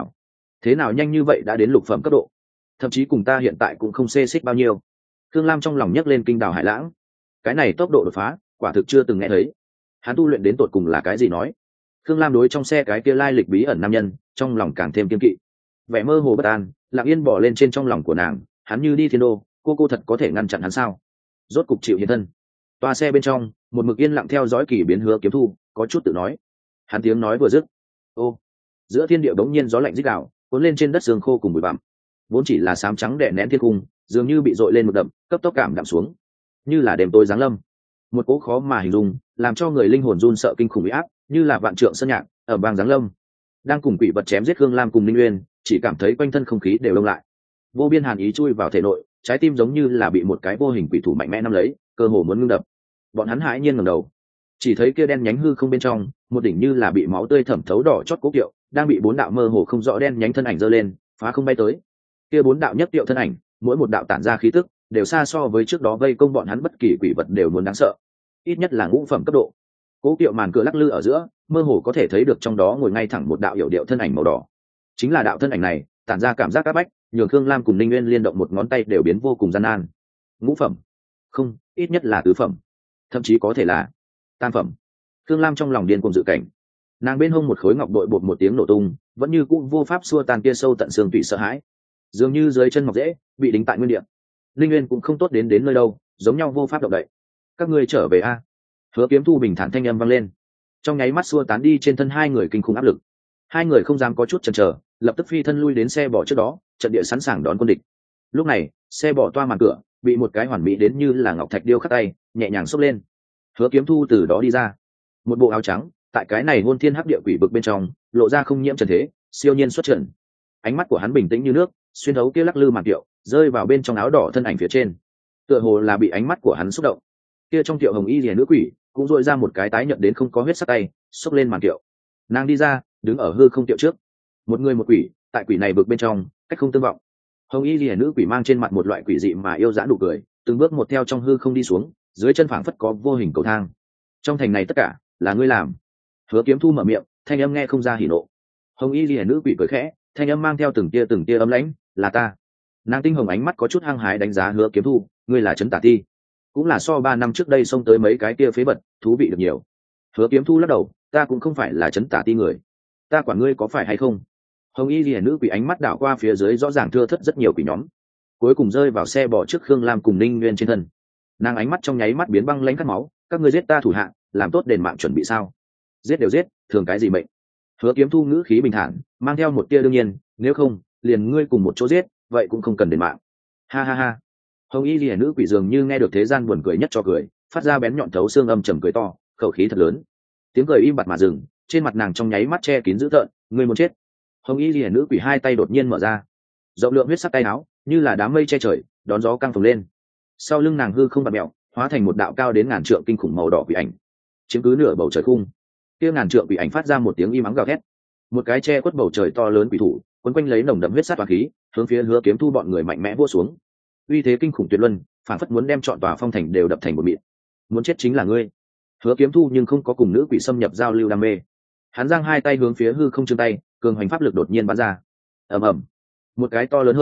thế nào nhanh như vậy đã đến lục phẩm cấp độ, thậm chí cùng ta hiện tại cũng không xê xích bao nhiêu. Khương Lam trong lòng nhấc lên kinh đào hải lãng, cái này tốc độ đột phá quả thực chưa từng nghe thấy. Hắn tu luyện đến tột cùng là cái gì nói? Khương Lam đối trong xe cái kia lai lịch bí ẩn nam nhân, trong lòng càng thêm kiên kỵ. Vẻ mơ hồ bất an lặng yên bỏ lên trên trong lòng của nàng. Hắn như đi thiên đô, cô thật có thể ngăn chặn hắn sao? Rốt cục chịu hiện thân. Toa xe bên trong, một mực yên lặng theo dõi kỳ biến Hứa Kiếm Thu, có chút tự nói. Hắn tiếng nói vừa dứt, ô, giữa thiên địa bỗng nhiên gió lạnh rít gào, cuốn lên trên đất sương khô cùng bụi bặm. Vốn chỉ là sám trắng đè nén thiên cung, dường như bị dội lên một đậm, cấp tốc cảm đạm xuống, như là đêm tối giáng lâm. Một cỗ khó mà hình dung, làm cho người linh hồn run sợ kinh khủng uy áp, như là vạn trượng sơn nhạc ở bang giáng lâm, đang cùng quỷ vật chém giết Khương Lam cùng Linh Nguyên, chỉ cảm thấy quanh thân không khí đều đông lại. Vô biên hàn ý chui vào thể nội, trái tim giống như là bị một cái vô hình quỷ thủ mạnh mẽ nắm lấy, cơ hồ muốn ngưng đập. Bọn hắn hãi nhiên ngẩng đầu, chỉ thấy kia đen nhánh hư không bên trong, một đỉnh như là bị máu tươi thẩm thấu đỏ chót cố kiệu, đang bị bốn đạo mơ hồ không rõ đen nhánh thân ảnh giơ lên, phá không bay tới. Kia bốn đạo nhất tiệu thân ảnh, mỗi một đạo tản ra khí tức, đều xa so với trước đó vây công bọn hắn bất kỳ quỷ vật đều muốn đáng sợ, ít nhất là ngũ phẩm cấp độ. Cố kiệu màn cửa lắc lư ở giữa, mơ hồ có thể thấy được trong đó ngồi ngay thẳng một đạo yểu điệu thân ảnh màu đỏ. Chính là đạo thân ảnh này, tản ra cảm giác áp bách, nhường Khương Lam cùng Linh Nguyên liên động một ngón tay đều biến vô cùng gian nan. Ngũ phẩm, không, ít nhất là tứ phẩm, thậm chí có thể là tam phẩm. Khương Lam trong lòng điên cuồng dự cảnh. Nàng bên hông một khối ngọc bội bột một tiếng nổ tung, vẫn như cũng vô pháp xua tan kia sâu tận xương tủy sợ hãi, dường như dưới chân ngọc dễ bị đính tại nguyên địa. Linh Nguyên cũng không tốt đến nơi đâu, giống nhau vô pháp động đậy. Các ngươi trở về a. Hứa Kiếm Thu bình thản thanh âm vang lên, trong nháy mắt xua tán đi trên thân hai người kinh khủng áp lực. Hai người không dám có chút chần chờ, lập tức phi thân lui đến xe bò trước đó, trận địa sẵn sàng đón quân địch. Lúc này, xe bò toa màn cửa bị một cái hoàn mỹ đến như là ngọc thạch điêu khắc tay nhẹ nhàng xốc lên. Hứa Kiếm Thu từ đó đi ra, một bộ áo trắng, tại cái này hôn thiên hắc địa quỷ vực bên trong, lộ ra không nhiễm trần thế, siêu nhiên xuất trần. Ánh mắt của hắn bình tĩnh như nước, xuyên thấu kia lắc lư màn kiệu, rơi vào bên trong áo đỏ thân ảnh phía trên. Tựa hồ là bị ánh mắt của hắn xúc động, kia trong kiệu hồng y liễu nữ quỷ cũng dội ra một cái tái nhợt đến không có huyết sắc tay, xốc lên màn kiệu. Nàng đi ra, đứng ở hư không kiệu trước. Một người một quỷ, tại quỷ này vực bên trong, cách không tương vọng. Hồng y liễu nữ quỷ mang trên mặt một loại quỷ dị mà yêu dã nụ cười, từng bước một theo trong hư không đi xuống, dưới chân phảng phất có vô hình cầu thang. Trong thành này tất cả là ngươi làm. Hứa Kiếm Thu mở miệng, thanh âm nghe không ra hỉ nộ. Hồng y liễu nữ quỷ cười khẽ, thanh âm mang theo từng tia ấm lãnh, là ta. Nàng tinh hồng ánh mắt có chút hăng hái đánh giá Hứa Kiếm Thu, ngươi là Trấn Tả Ti, cũng là so 3 năm trước đây xông tới mấy cái kia phế vật, thú vị được nhiều. Hứa Kiếm Thu lắc đầu, ta cũng không phải là Trấn Tả Ti người, ta quản ngươi có phải hay không. Hồng y liễu nữ quỷ ánh mắt đảo qua phía dưới rõ ràng thưa thớt rất nhiều quỷ nhóm, cuối cùng rơi vào xe bò trước Khương Lam cùng Ninh Nguyên trên thân. Nàng ánh mắt trong nháy mắt biến băng lãnh cắt máu, các ngươi giết ta thủ hạ, làm tốt đền mạng chuẩn bị sao? Giết đều giết, thường cái gì mệnh? Hứa Kiếm Thu ngữ khí bình thản, mang theo một tia đương nhiên, nếu không, liền ngươi cùng một chỗ giết, vậy cũng không cần đền mạng. Ha ha ha. Hồng y liễu nữ quỷ dường như nghe được thế gian buồn cười nhất cho cười, phát ra bén nhọn thấu xương âm trầm cười to, khẩu khí thật lớn. Tiếng cười im bặt mà dừng, trên mặt nàng trong nháy mắt che kín dữ tợn, ngươi muốn chết. Hồng y liễu nữ quỷ hai tay đột nhiên mở ra, rộng lượng huyết sắc tay áo như là đám mây che trời, đón gió căng phồng lên. Sau lưng nàng hư không bạt mèo, hóa thành một đạo cao đến ngàn trượng kinh khủng màu đỏ quỷ ảnh, chiếm cứ nửa bầu trời khung. Kia ngàn trượng quỷ ảnh phát ra một tiếng im ắng gào thét, một cái che khuất bầu trời to lớn quỷ thủ quấn quanh lấy nồng đậm huyết sát toán khí, hướng phía Hứa Kiếm Thu bọn người mạnh mẽ vỗ xuống. Uy thế kinh khủng tuyệt luân, phản phất muốn đem trọn tòa phong thành đều đập thành một mịn. Muốn chết chính là ngươi. Hứa Kiếm Thu nhưng không có cùng nữ quỷ xâm nhập giao lưu đam mê. Hắn giang hai tay hướng phía hư không trương tay, cường hoành pháp lực đột nhiên bắn ra. Ầm ầm, một cái to lớn hơn,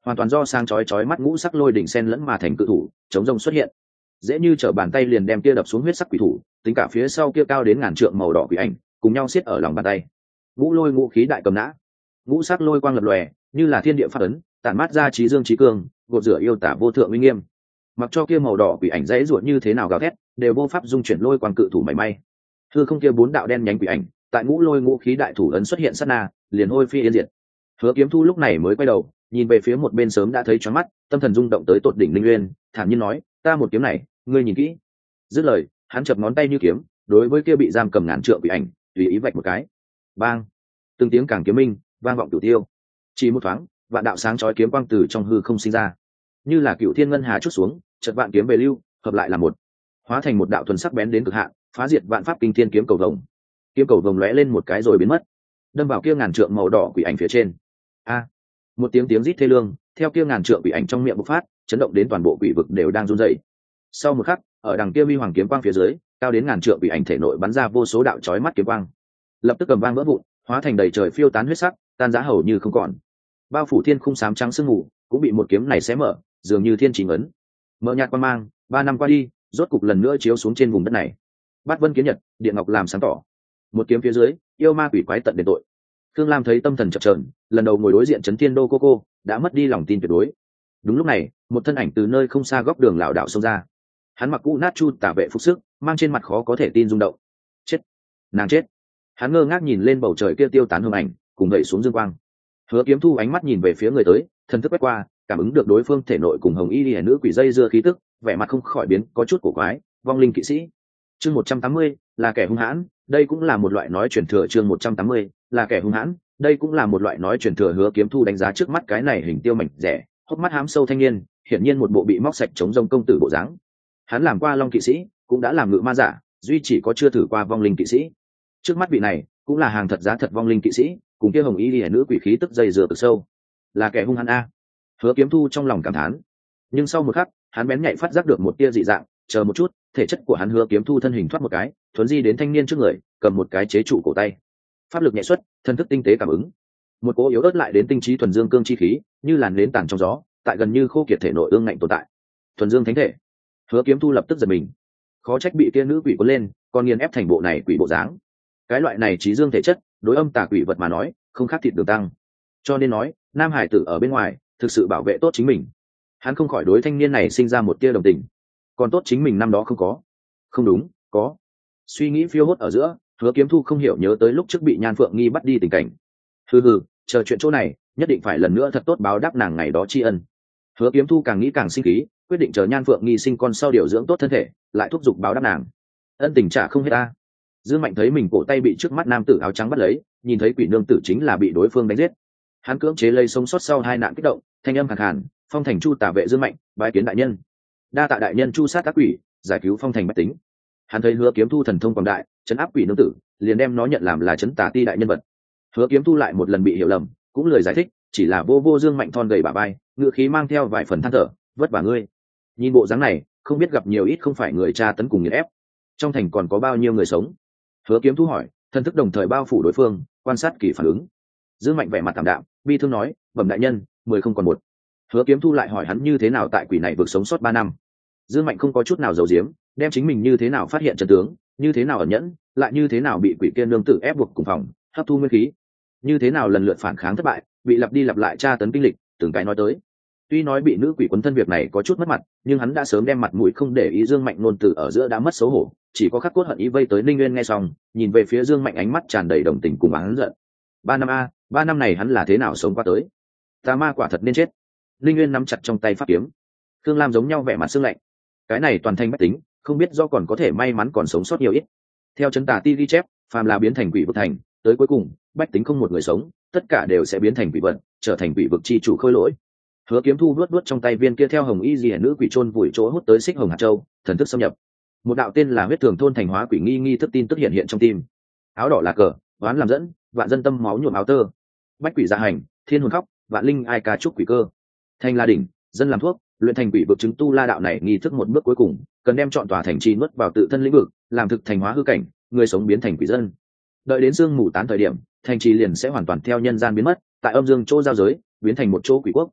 hoàn toàn do sáng chói mắt ngũ sắc lôi đỉnh sen lẫn mà thành cự thủ chống rông xuất hiện, dễ như trở bàn tay liền đem kia đập xuống huyết sắc quỷ thủ, tính cả phía sau kia cao đến ngàn trượng màu đỏ quỷ ảnh cùng nhau siết ở lòng bàn tay. Ngũ lôi ngũ khí đại cầm nã, ngũ sắc lôi quang lập lòe như là thiên địa phát ấn, tản mát ra trí dương trí cương, gột rửa yêu tả vô thượng uy nghiêm. Mặc cho kia màu đỏ quỷ ảnh dãy ruột như thế nào gào thét, đều vô pháp dung chuyển lôi quang cự thủ mảy may. Hư không kia bốn đạo đen nhánh quỷ ảnh, tại ngũ lôi ngũ khí đại thủ ấn xuất hiện sát na, liền hôi phi yên diệt. Hứa Kiếm Thu lúc này mới quay đầu, nhìn về phía một bên sớm đã thấy choáng mắt, tâm thần rung động tới tột đỉnh linh nguyên, thản nhiên nói, ta một kiếm này, ngươi nhìn kỹ. Dứt lời, hắn chập ngón tay như kiếm, đối với kia bị giam cầm ngàn trượng quỷ ảnh, tùy ý vạch một cái. Bang! Từng tiếng càng kiếm minh, vang vọng cửu tiêu. Chỉ một thoáng, vạn đạo sáng chói kiếm quang từ trong hư không sinh ra, như là cửu thiên ngân hà chút xuống, chợt vạn kiếm về lưu, hợp lại là một, hóa thành một đạo thuần sắc bén đến cực hạn, phá diệt vạn pháp kinh thiên kiếm cầu vồng. Kiếm cầu vồng lóe lên một cái rồi biến mất, đâm vào kia ngàn trượng màu đỏ quỷ ảnh phía trên. A! Một tiếng rít thê lương, theo kia ngàn trượng quỷ ảnh trong miệng bộc phát, chấn động đến toàn bộ quỷ vực đều đang run rẩy. Sau một khắc, ở đằng kia huy hoàng kiếm quang phía dưới, cao đến ngàn trượng quỷ ảnh thể nội bắn ra vô số đạo chói mắt kiếm quang, lập tức cầm vang vỡ vụn, hóa thành đầy trời phiêu tán huyết sắc, tan rã hầu như không còn. Bao phủ thiên khung xám trắng sương mù cũng bị một kiếm này xé mở, dường như thiên chỉnh ấn. Mở nhạt quang mang, 3 năm qua đi, rốt cục lần nữa chiếu xuống trên vùng đất này. Bát vân kiến nhật, địa ngọc làm sáng tỏ. Một kiếm phía dưới, yêu ma quỷ quái tận đền tội. Thương Lam thấy tâm thần chập chờn, lần đầu ngồi đối diện Chấn Thiên Đô cô đã mất đi lòng tin tuyệt đối. Đúng lúc này, một thân ảnh từ nơi không xa góc đường lảo đảo xông ra. Hắn mặc cũ nát chu tả vệ phục sức, mang trên mặt khó có thể tin rung động. Chết, nàng chết. Hắn ngơ ngác nhìn lên bầu trời kia tiêu tán hương ảnh, cùng gậy xuống dương quang. Hứa Kiếm Thu ánh mắt nhìn về phía người tới, thần thức quét qua, cảm ứng được đối phương thể nội cùng hồng y liễu nữ quỷ dây dưa khí tức, vẻ mặt không khỏi biến có chút cổ quái. Vong linh kỵ sĩ, chương 180, là kẻ hung hãn, đây cũng là một loại nói truyền thừa. Chương 180, là kẻ hung hãn, đây cũng là một loại nói truyền thừa. Hứa Kiếm Thu đánh giá trước mắt cái này hình tiêu mảnh rẻ, hốc mắt hám sâu thanh niên, hiển nhiên một bộ bị móc sạch chống rông công tử bộ dáng. Hắn làm qua long kỵ sĩ, cũng đã làm ngự ma giả, duy chỉ có chưa thử qua vong linh kỵ sĩ. Trước mắt vị này cũng là hàng thật giá thật vong linh kỵ sĩ, cùng kia hồng y liễu nữ quỷ khí tức dày dừa cực sâu, là kẻ hung hãn a. Hứa Kiếm Thu trong lòng cảm thán, nhưng sau một khắc, hắn bén nhạy phát giác được một tia dị dạng, chờ một chút, thể chất của hắn Hứa Kiếm Thu thân hình thoát một cái, thuấn di đến thanh niên trước người, cầm một cái chế trụ cổ tay. Pháp lực nhẹ xuất, thân thức tinh tế cảm ứng. Một cỗ yếu ớt lại đến tinh trí thuần dương cương chi khí, như làn nến tản trong gió, tại gần như khô kiệt thể nội ương ngạnh tồn tại. Thuần dương thánh thể. Hứa Kiếm Thu lập tức giật mình, khó trách bị kia nữ quỷ cuốn lên, còn nghiền ép thành bộ này quỷ bộ dáng. Cái loại này trí dương thể chất, đối âm tà quỷ vật mà nói, không khác thịt đường tăng. Cho nên nói, nam hải tử ở bên ngoài, thực sự bảo vệ tốt chính mình. Hắn không khỏi đối thanh niên này sinh ra một tia đồng tình. Còn tốt chính mình năm đó không có. Không đúng, có. Suy nghĩ phiêu hốt ở giữa, Hứa Kiếm Thu không hiểu nhớ tới lúc trước bị Nhan Phượng Nghi bắt đi tình cảnh. Hừ, chờ chuyện chỗ này, nhất định phải lần nữa thật tốt báo đáp nàng ngày đó tri ân. Hứa Kiếm Thu càng nghĩ càng sinh khí, quyết định chờ Nhan Phượng Nghi sinh con sau điều dưỡng tốt thân thể, lại thúc giục báo đáp nàng. Ân tình trả không hết ta. Dương Mạnh thấy mình cổ tay bị trước mắt nam tử áo trắng bắt lấy, nhìn thấy quỷ nương tử chính là bị đối phương đánh giết. Hắn cưỡng chế lấy sống sót sau hai nạn kích động, thanh âm khàn khàn, phong thành chu tả vệ Dương Mạnh, bái kiến đại nhân. Đa tạ đại nhân chu sát các quỷ, giải cứu phong thành bách tính. Hắn thấy Hứa Kiếm Thu thần thông quảng đại, trấn áp quỷ nương tử, liền đem nó nhận làm là trấn tà ti đại nhân vật. Hứa Kiếm Thu lại một lần bị hiểu lầm, cũng lời giải thích, chỉ là vô Dương Mạnh thon gầy bả vai, ngựa khí mang theo vài phần than thở, vất vả ngươi. Nhìn bộ dáng này, không biết gặp nhiều ít không phải người tra tấn cùng nghiền ép. Trong thành còn có bao nhiêu người sống? Hứa Kiếm Thu hỏi, thần thức đồng thời bao phủ đối phương, quan sát kỳ phản ứng. Dương Mạnh vẻ mặt tạm đạm, bi thương nói, bẩm đại nhân, 10 không còn một. Hứa Kiếm Thu lại hỏi hắn như thế nào tại quỷ này vượt sống sót 3 năm. Dương Mạnh không có chút nào giấu giếm, đem chính mình như thế nào phát hiện chân tướng, như thế nào ẩn nhẫn, lại như thế nào bị quỷ kia nương tử ép buộc cùng phòng, hấp thu nguyên khí, như thế nào lần lượt phản kháng thất bại, bị lặp đi lặp lại tra tấn kinh lịch, từng cái nói tới. Tuy nói bị nữ quỷ quấn thân việc này có chút mất mặt, nhưng hắn đã sớm đem mặt mũi không để ý Dương Mạnh ngôn từ ở giữa đã mất xấu hổ, chỉ có khắc cốt hận ý vây tới Ninh Nguyên nghe xong, nhìn về phía Dương Mạnh ánh mắt tràn đầy đồng tình cùng oán giận. 3 năm a, 3 năm này hắn là thế nào sống qua tới? Tà ma quả thật nên chết. Ninh Nguyên nắm chặt trong tay pháp kiếm. Khương Lam giống nhau vẻ mặt sương lạnh. Cái này toàn thanh bách tính, không biết do còn có thể may mắn còn sống sót nhiều ít. Theo trấn tà ti ghi chép, phàm là biến thành quỷ vực thành, tới cuối cùng, bách tính không một người sống, tất cả đều sẽ biến thành quỷ vật, trở thành quỷ vực chi chủ khôi lỗi. Hứa Kiếm Thu vuốt trong tay viên kia theo hồng y liễu nữ quỷ chôn vùi chỗ hút tới xích hồng hạt châu, thần thức xâm nhập. Một đạo tên là huyết thường thôn thành hóa quỷ nghi thức tin tức hiện trong tim. Áo đỏ là cờ, oán làm dẫn, vạn dân tâm máu nhuộm áo tơ. Bách quỷ dạ hành, thiên hồn khóc, vạn linh ai ca trúc quỷ cơ. Thành là đỉnh, dân làm thuốc, luyện thành quỷ vực chứng tu la đạo này nghi thức một bước cuối cùng, cần đem chọn tòa thành trì nuốt vào tự thân lĩnh vực, làm thực thành hóa hư cảnh, người sống biến thành quỷ dân. Đợi đến dương mù tán thời điểm, thành trì liền sẽ hoàn toàn theo nhân gian biến mất, tại âm dương chỗ giao giới, biến thành một chỗ quỷ quốc.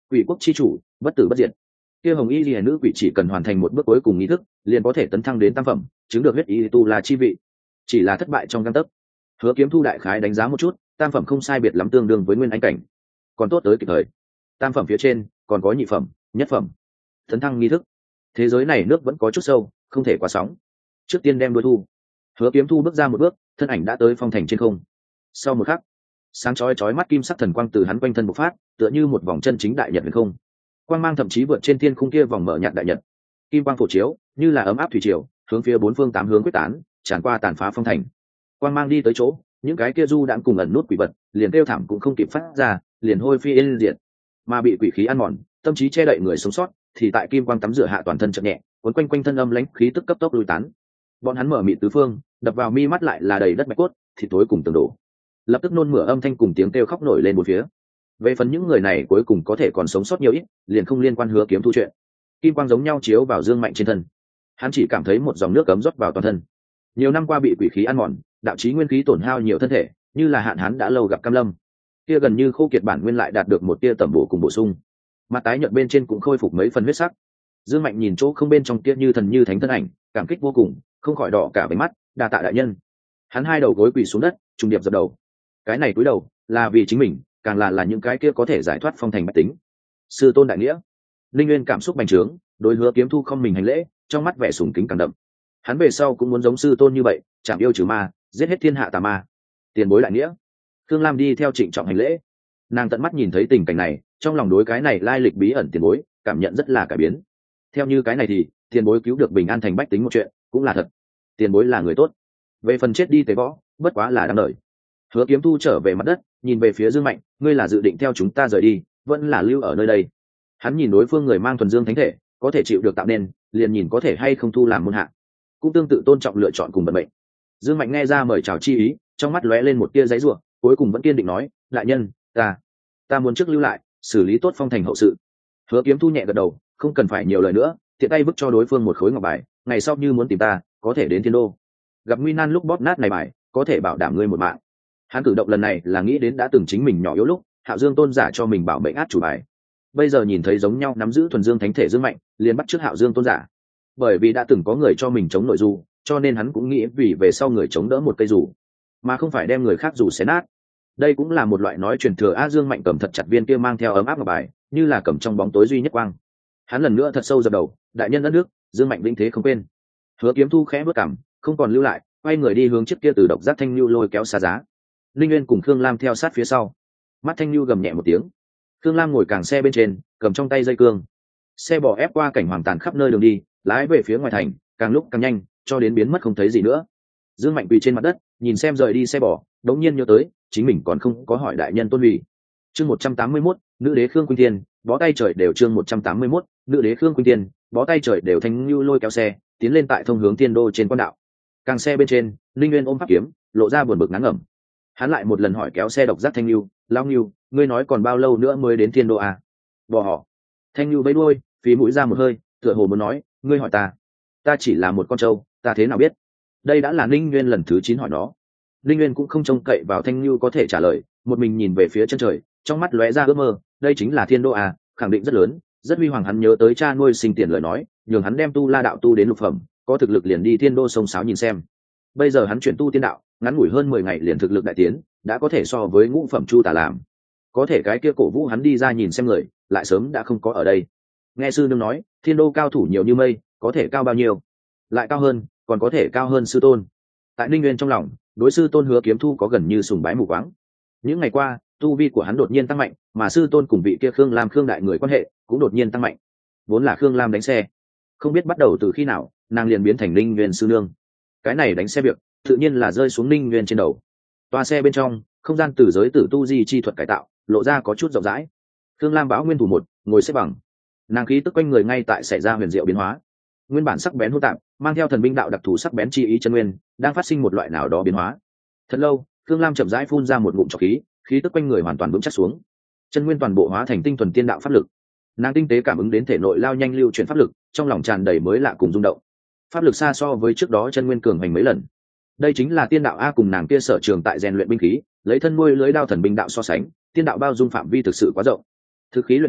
Quỷ quốc chi chủ, bất tử bất diệt. Kia hồng y liễu nữ quỷ chỉ cần hoàn thành một bước cuối cùng nghi thức, liền có thể tấn thăng đến tam phẩm, chứng được huyết y tu la chi vị. Chỉ là thất bại trong gang tấc. Hứa Kiếm Thu đại khái đánh giá một chút, tam phẩm không sai biệt lắm tương đương với nguyên anh cảnh, còn tốt tới kịp thời. Tam phẩm phía trên còn có nhị phẩm, nhất phẩm. Tấn thăng nghi thức. Thế giới này nước vẫn có chút sâu, không thể quá sóng. Trước tiên đem đuôi thu. Hứa Kiếm Thu bước ra một bước, thân ảnh đã tới phong thành trên không. Sau một khắc, sáng chói mắt kim sắc thần quang từ hắn quanh thân bộc phát, tựa như một vòng chân chính đại nhật huyền không. Quang mang thậm chí vượt trên thiên khung kia vòng mở nhạt đại nhật. Kim quang phổ chiếu, như là ấm áp thủy triều, hướng phía bốn phương tám hướng quyết tán, tràn qua tàn phá phong thành. Quang mang đi tới chỗ, những cái kia du đãng cùng ẩn nút quỷ vật, liền kêu thảm cũng không kịp phát ra, liền hôi phi yên diệt. Mà bị quỷ khí ăn mòn, tâm trí che đậy người sống sót, thì tại kim quang tắm rửa hạ toàn thân chợt nhẹ, cuốn quanh quanh thân âm lãnh khí tức cấp tốc lui tán. Bọn hắn mở mịt tứ phương, đập vào mi mắt lại là đầy đất bạch cốt, thịt tối cùng tường đổ. Lập tức nôn mửa âm thanh cùng tiếng kêu khóc nổi lên một phía. Về phần những người này cuối cùng có thể còn sống sót nhiều ít, liền không liên quan Hứa Kiếm Thu chuyện. Kim quang giống nhau chiếu vào Dương Mạnh trên thân, hắn chỉ cảm thấy một dòng nước cấm rót vào toàn thân. Nhiều năm qua bị quỷ khí ăn mòn, đạo chí nguyên khí tổn hao nhiều thân thể, như là hạn hán đã lâu gặp cam lâm. Kia gần như khô kiệt bản nguyên lại đạt được một tia tẩm bổ cùng bổ sung. Mặt tái nhợt bên trên cũng khôi phục mấy phần huyết sắc. Dương Mạnh nhìn chỗ không bên trong kia như thần như thánh thân ảnh, cảm kích vô cùng, không khỏi đỏ cả váy mắt, đa tạ đại nhân. Hắn hai đầu gối quỳ xuống đất, trùng điệp dập đầu. Cái này cúi đầu, là vì chính mình, càng là những cái kia có thể giải thoát phong thành bách tính. Sư tôn đại nghĩa. Linh Nguyên cảm xúc bành trướng, đối Hứa Kiếm Thu không mình hành lễ, trong mắt vẻ sùng kính càng đậm. Hắn về sau cũng muốn giống sư tôn như vậy, chạm yêu trừ ma, giết hết thiên hạ tà ma. Tiền bối đại nghĩa. Khương Lam đi theo trịnh trọng hành lễ. Nàng tận mắt nhìn thấy tình cảnh này, trong lòng đối cái này lai lịch bí ẩn tiền bối, cảm nhận rất là cải biến. Theo như cái này thì, tiền bối cứu được bình an thành bách tính một chuyện, cũng là thật. Tiền bối là người tốt. Về phần chết đi tế võ, bất quá là đáng đời. Hứa Kiếm Thu trở về mặt đất, nhìn về phía Dương Mạnh, ngươi là dự định theo chúng ta rời đi, vẫn là lưu ở nơi đây? Hắn nhìn đối phương người mang thuần dương thánh thể, có thể chịu được tạo nên, liền nhìn có thể hay không thu làm môn hạ. Cũng tương tự tôn trọng lựa chọn cùng vận mệnh. Dương Mạnh nghe ra mời chào chi ý, trong mắt lóe lên một tia giấy rủa, cuối cùng vẫn kiên định nói, đại nhân, ta muốn trước lưu lại, xử lý tốt phong thành hậu sự. Hứa Kiếm Thu nhẹ gật đầu, không cần phải nhiều lời nữa, tiện tay vứt cho đối phương một khối ngọc bài, ngày sau như muốn tìm ta, có thể đến Thiên Đô. Gặp nguy nan lúc bóp nát này bài, có thể bảo đảm ngươi một mạng. Hắn cử động lần này là nghĩ đến đã từng chính mình nhỏ yếu lúc, Hạo Dương tôn giả cho mình bảo mệnh át chủ bài. Bây giờ nhìn thấy giống nhau nắm giữ thuần dương thánh thể Dương Mạnh, liền bắt trước Hạo Dương tôn giả. Bởi vì đã từng có người cho mình chống nội dù, cho nên hắn cũng nghĩ vì về sau người chống đỡ một cây dù, mà không phải đem người khác dù xé nát. Đây cũng là một loại nói truyền thừa. Dương Mạnh cầm thật chặt viên kia mang theo ấm áp ngọc bài, như là cầm trong bóng tối duy nhất quang. Hắn lần nữa thật sâu dập đầu, đại nhân đất nước, Dương Mạnh vĩnh thế không quên. Hứa Kiếm Thu khẽ bước cằm, không còn lưu lại, quay người đi hướng chiếc kia từ độc giác thanh lưu lôi kéo xa giá. Linh Nguyên cùng Khương Lam theo sát phía sau. Mắt thanh lưu gầm nhẹ một tiếng. Khương Lam ngồi càng xe bên trên, cầm trong tay dây cương. Xe bò ép qua cảnh hoàng tàn khắp nơi đường đi, lái về phía ngoài thành, càng lúc càng nhanh, cho đến biến mất không thấy gì nữa. Dương Mạnh quỳ trên mặt đất, nhìn xem rời đi xe bò, đống nhiên nhớ tới, chính mình còn không có hỏi đại nhân tôn hủy. Chương 181, nữ đế Khương Quynh Thiên, bó tay trời đều. Chương 181, nữ đế Khương Quynh Thiên, bó tay trời đều. Thanh lưu lôi kéo xe, tiến lên tại thông hướng Thiên Đô trên quan đạo. Càng xe bên trên, Linh Nguyên ôm pháp kiếm, lộ ra buồn bực ngán ngẩm. Hắn lại một lần hỏi kéo xe độc giác Thanh lưu, lao lưu, ngươi nói còn bao lâu nữa mới đến Thiên Đô à? Bỏ họ. Thanh lưu vẫy đuôi, phí mũi ra một hơi, tựa hồ muốn nói, ngươi hỏi ta chỉ là một con trâu, ta thế nào biết? Đây đã là Linh Nguyên lần thứ 9 hỏi nó. Linh Nguyên cũng không trông cậy vào Thanh lưu có thể trả lời, một mình nhìn về phía chân trời, trong mắt lóe ra ước mơ, đây chính là Thiên Đô à, khẳng định rất lớn, rất huy hoàng. Hắn nhớ tới cha nuôi sinh tiền lời nói, nhường hắn đem tu la đạo tu đến lục phẩm, có thực lực liền đi Thiên Đô sông sáo nhìn xem. Bây giờ hắn chuyển tu tiên đạo, ngắn ngủi hơn 10 ngày liền thực lực đại tiến, đã có thể so với ngũ phẩm Chu Tả làm. Có thể cái kia cổ vũ hắn đi ra nhìn xem người, lại sớm đã không có ở đây. Nghe sư nương nói, Thiên Đô cao thủ nhiều như mây, có thể cao bao nhiêu? Lại cao hơn, còn có thể cao hơn sư tôn. Tại Ninh Nguyên trong lòng, đối sư tôn Hứa Kiếm Thu có gần như sùng bái mù quáng. Những ngày qua, tu vi của hắn đột nhiên tăng mạnh, mà sư tôn cùng vị kia Khương Lam Khương đại người quan hệ cũng đột nhiên tăng mạnh. Vốn là Khương Lam đánh xe, không biết bắt đầu từ khi nào, nàng liền biến thành Ninh Nguyên sư nương. Cái này đánh xe việc, tự nhiên là rơi xuống Ninh Nguyên trên đầu. Toa xe bên trong, không gian tử giới tử tu di chi thuật cải tạo, lộ ra có chút rộng rãi. Khương Lam báo nguyên thủ 1, ngồi xếp bằng. Nàng khí tức quanh người ngay tại xảy ra huyền diệu biến hóa. Nguyên bản sắc bén hỗn tạp, mang theo thần binh đạo đặc thù sắc bén chi ý chân nguyên, đang phát sinh một loại nào đó biến hóa. Thật lâu, Khương Lam chậm rãi phun ra một ngụm trọc khí, khí tức quanh người hoàn toàn vững chắc xuống. Chân nguyên toàn bộ hóa thành tinh thuần tiên đạo pháp lực. Nàng tinh tế cảm ứng đến thể nội lao nhanh lưu chuyển pháp lực, trong lòng tràn đầy mới lạ cùng rung động. Pháp lực xa so với trước đó chân nguyên cường hành mấy lần. Đây chính là tiên đạo a, cùng nàng kia sở trường tại rèn luyện binh khí, lấy thân nuôi lưới đao thần binh đạo so sánh, tiên đạo bao dung phạm vi thực sự quá rộng. Thực khí luyện thể,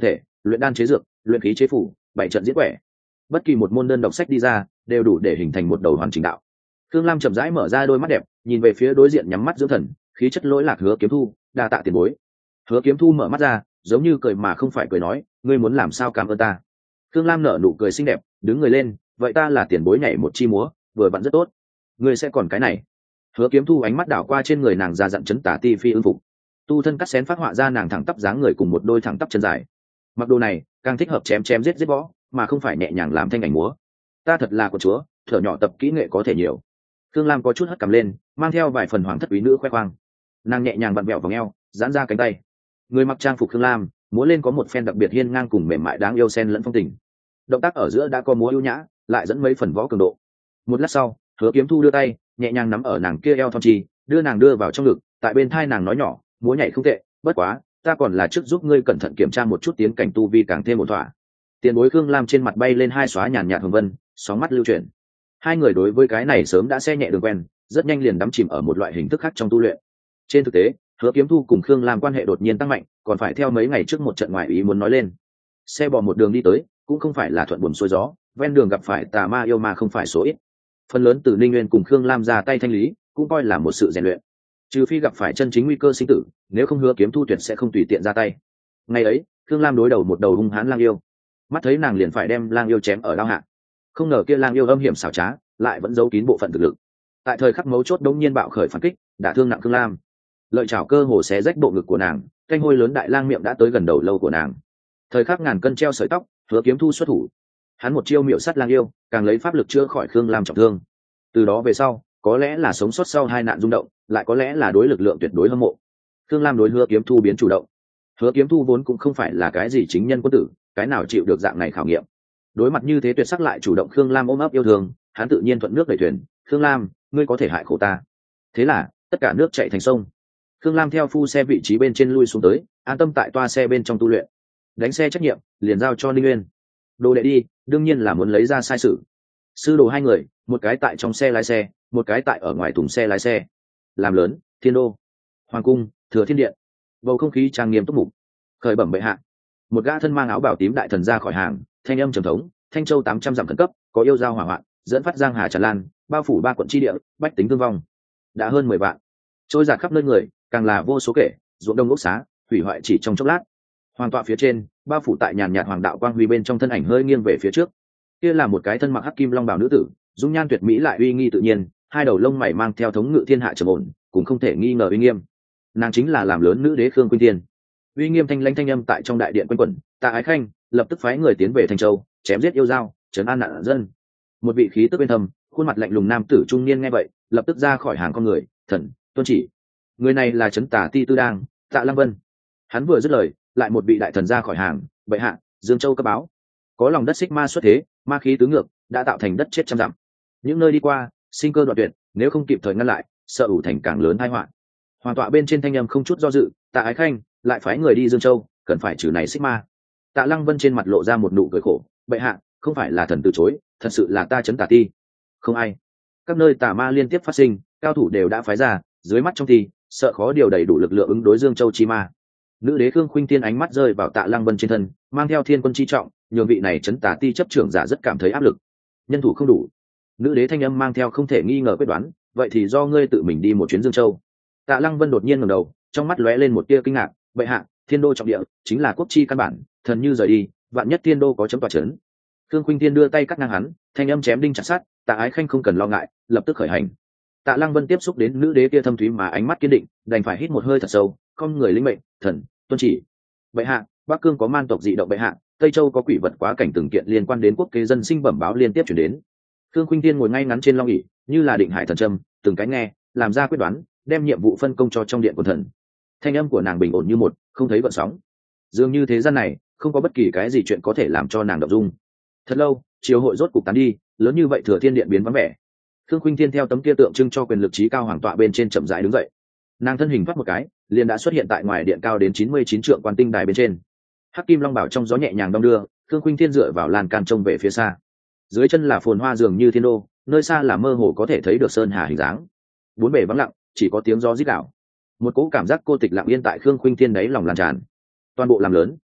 luyện đan chế dược, luyện khí chế phủ, bảy trận diễn quẻ. Bất kỳ một môn đơn độc sách đi ra đều đủ để hình thành một đầu hoàn chỉnh đạo. Khương Lam chậm rãi mở ra đôi mắt đẹp, nhìn về phía đối diện nhắm mắt dưỡng thần, khí chất lỗi lạc Hứa Kiếm Thu, đa tạ tiền bối. Hứa Kiếm Thu mở mắt ra, giống như cười mà không phải cười nói, ngươi muốn làm sao cảm ơn ta. Khương Lam nở nụ cười xinh đẹp, đứng người lên, vậy ta là tiền bối nhảy một chi múa, vừa vặn rất tốt. Ngươi sẽ còn cái này. Hứa Kiếm Thu ánh mắt đảo qua trên người nàng, ra dặn chấn tả ti phi ưng phục, tu thân cắt xén phát họa ra nàng thẳng tắp dáng người cùng một đôi thẳng tắp chân dài. Mặc đồ này càng thích hợp chém chém giết giết võ, mà không phải nhẹ nhàng làm thanh ảnh múa. Ta thật là của chúa, thở nhỏ tập kỹ nghệ có thể nhiều. Khương Lam có chút hất cằm lên, mang theo vài phần hoàng thất quý nữ khoe khoang. Nàng nhẹ nhàng vặn vẹo vòng eo, giãn ra cánh tay. Người mặc trang phục Khương Lam múa lên có một phen đặc biệt hiên ngang cùng mềm mại đáng yêu xen lẫn phong tình. Động tác ở giữa đã có múa ưu nhã, lại dẫn mấy phần võ cường độ. Một lát sau, Hứa Kiếm Thu đưa tay nhẹ nhàng nắm ở nàng kia eo thon trì, đưa nàng đưa vào trong ngực, tại bên thai nàng nói nhỏ, múa nhảy không tệ, bất quá ta còn là trước giúp ngươi cẩn thận kiểm tra một chút tiến cảnh tu vi càng thêm một thỏa. Tiền bối Khương Lam trên mặt bay lên hai xóa nhàn nhạt hồng vân, sóng mắt lưu chuyển. Hai người đối với cái này sớm đã xe nhẹ đường quen, rất nhanh liền đắm chìm ở một loại hình thức khác trong tu luyện. Trên thực tế, Hứa Kiếm Thu cùng Khương Lam quan hệ đột nhiên tăng mạnh, còn phải theo mấy ngày trước một trận ngoại ý muốn nói lên. Xe bò một đường đi tới, cũng không phải là thuận buồm xuôi gió, ven đường gặp phải tà ma yêu ma không phải số ít. Phần lớn từ Ninh Nguyên cùng Khương Lam ra tay thanh lý, cũng coi là một sự rèn luyện. Trừ phi gặp phải chân chính nguy cơ sinh tử, nếu không Hứa Kiếm Thu tuyệt sẽ không tùy tiện ra tay. Ngày ấy, Khương Lam đối đầu một đầu hung hãn lang yêu, mắt thấy nàng liền phải đem lang yêu chém ở đao hạ. Không ngờ kia lang yêu âm hiểm xảo trá, lại vẫn giấu kín bộ phận thực lực. Tại thời khắc mấu chốt đống nhiên bạo khởi phản kích, đả thương nặng Khương Lam. Lợi chảo cơ hồ xé rách bộ ngực của nàng, canh hôi lớn đại lang miệng đã tới gần đầu lâu của nàng. Thời khắc ngàn cân treo sợi tóc, Hứa Kiếm Thu xuất thủ. Hắn một chiêu miệu sát lang yêu, càng lấy pháp lực chữa khỏi Khương Lam trọng thương. Từ đó về sau, có lẽ là sống sót sau hai nạn rung động, lại có lẽ là đối lực lượng tuyệt đối hâm mộ. Khương Lam đối Hứa Kiếm Thu biến chủ động. Hứa Kiếm Thu vốn cũng không phải là cái gì chính nhân quân tử, cái nào chịu được dạng này khảo nghiệm. Đối mặt như thế tuyệt sắc lại chủ động Khương Lam ôm ấp yêu thương, hắn tự nhiên thuận nước đẩy thuyền. Khương Lam, ngươi có thể hại khổ ta. Thế là tất cả nước chảy thành sông. Khương Lam theo phu xe vị trí bên trên lui xuống tới, an tâm tại toa xe bên trong tu luyện. Đánh xe trách nhiệm liền giao cho Ninh Nguyên. Đồ đệ đi, đương nhiên là muốn lấy ra sai sự. Sư đồ hai người, một cái tại trong xe lái xe, một cái tại ở ngoài thùng xe lái xe. Làm lớn, Thiên Đô, Hoàng cung, Thừa Thiên Điện. Bầu không khí trang nghiêm túc mục. Khởi bẩm bệ hạ. Một gã thân mang áo bào tím đại thần ra khỏi hàng, thanh âm trầm thống, Thanh Châu 800 dặm khẩn cấp, có yêu giao hỏa hoạn, dẫn phát giang hà tràn lan, bao phủ 3 quận chi địa, bách tính thương vong đã hơn 10 vạn, trôi dạt khắp nơi người, càng là vô số kể, ruộng đông ốc xá, hủy hoại chỉ trong chốc lát. Hoàng tọa phía trên, bao phủ tại nhàn nhạt hoàng đạo quang huy bên trong, thân ảnh hơi nghiêng về phía trước. Kia là một cái thân mặc hắc kim long bào nữ tử, dung nhan tuyệt mỹ lại uy nghi tự nhiên, hai đầu lông mày mang theo thống ngự thiên hạ trầm ổn, cũng không thể nghi ngờ uy nghiêm. Nàng chính là làm lớn nữ đế Khương Quynh Tiên. Uy nghiêm thanh lãnh thanh âm tại trong đại điện quanh quẩn, Tạ Ái Khanh lập tức phái người tiến về Thanh Châu, chém giết yêu dao, trấn an nạn dân. Một vị khí tức bên thầm, khuôn mặt lạnh lùng nam tử trung niên nghe vậy, lập tức ra khỏi hàng con người, thần tuân chỉ. Người này là Trấn Tả Ti Tư Đang, Tạ Lăng Vân. Hắn vừa dứt lời, lại một vị đại thần ra khỏi hàng, bệ hạ, Dương Châu cấp báo, có lòng đất xích ma xuất thế, ma khí tứ ngược, đã tạo thành đất chết trăm dặm. Những nơi đi qua, sinh cơ đoạn tuyệt, nếu không kịp thời ngăn lại, sợ ủ thành càng lớn tai họa. Hoàng tọa bên trên thanh âm không chút do dự, Tạ Ái Khanh lại phái người đi Dương Châu, cần phải trừ này xích ma. Tạ Lăng Vân trên mặt lộ ra một nụ cười khổ, bệ hạ, không phải là thần từ chối, thật sự là ta Trấn Tả Ti không ai. Các nơi tà ma liên tiếp phát sinh, cao thủ đều đã phái ra, dưới mắt trong thì sợ khó điều đầy đủ lực lượng ứng đối Dương Châu chi ma. Nữ đế Khương Khuynh Tiên ánh mắt rơi vào Tạ Lăng Vân trên thân, mang theo thiên quân chi trọng, nhường vị này Trấn Tả Ti chấp trưởng giả rất cảm thấy áp lực. Nhân thủ không đủ. Nữ đế thanh âm mang theo không thể nghi ngờ quyết đoán, vậy thì do ngươi tự mình đi một chuyến Dương Châu. Tạ Lăng Vân đột nhiên ngẩng đầu, trong mắt lóe lên một tia kinh ngạc, bệ hạ, Thiên Đô trọng địa chính là quốc chi căn bản, thần như rời đi, vạn nhất Thiên Đô có chấm tòa chấn. Khương Khuynh Tiên đưa tay cắt ngang hắn, thanh âm chém đinh chặt sắt, Tạ Ái Khanh không cần lo ngại, lập tức khởi hành. Tạ Lăng Vân tiếp xúc đến nữ đế kia thâm thúy mà ánh mắt kiên định, đành phải hít một hơi thật sâu, không người linh mệnh, thần tuân chỉ. Bệ hạ, Bắc Cương có man tộc dị động bệ hạ, Tây Châu có quỷ vật quá cảnh từng kiện liên quan đến quốc kế dân sinh bẩm báo liên tiếp chuyển đến. Khương Khuynh Tiên ngồi ngay ngắn trên long ỷ, như là định hải thần châm, từng cái nghe, làm ra quyết đoán, đem nhiệm vụ phân công cho trong điện của thần. Thanh âm của nàng bình ổn như một, không thấy gợn sóng. Dường như thế gian này không có bất kỳ cái gì chuyện có thể làm cho nàng động dung. Thật lâu, triều hội rốt cục tán đi, lớn như vậy Thừa Thiên Điện biến vắng vẻ. Khương Khuynh Thiên theo tấm kia tượng trưng cho quyền lực trí cao hoàng tọa bên trên chậm rãi đứng dậy. Nàng thân hình thoát một cái, liền đã xuất hiện tại ngoài điện cao đến 99 trượng quan tinh đài bên trên. Hắc kim long bảo trong gió nhẹ nhàng đong đưa, Khương Khuynh Thiên dựa vào lan can trông về phía xa. Dưới chân là phồn hoa dường như thiên đô, nơi xa là mơ hồ có thể thấy được sơn hà hình dáng. Bốn bề vắng lặng, chỉ có tiếng gió rít gào. Một cỗ cảm giác cô tịch lặng yên tại Khương Khuynh Thiên đấy lòng lan tràn. Toàn bộ làm lớn,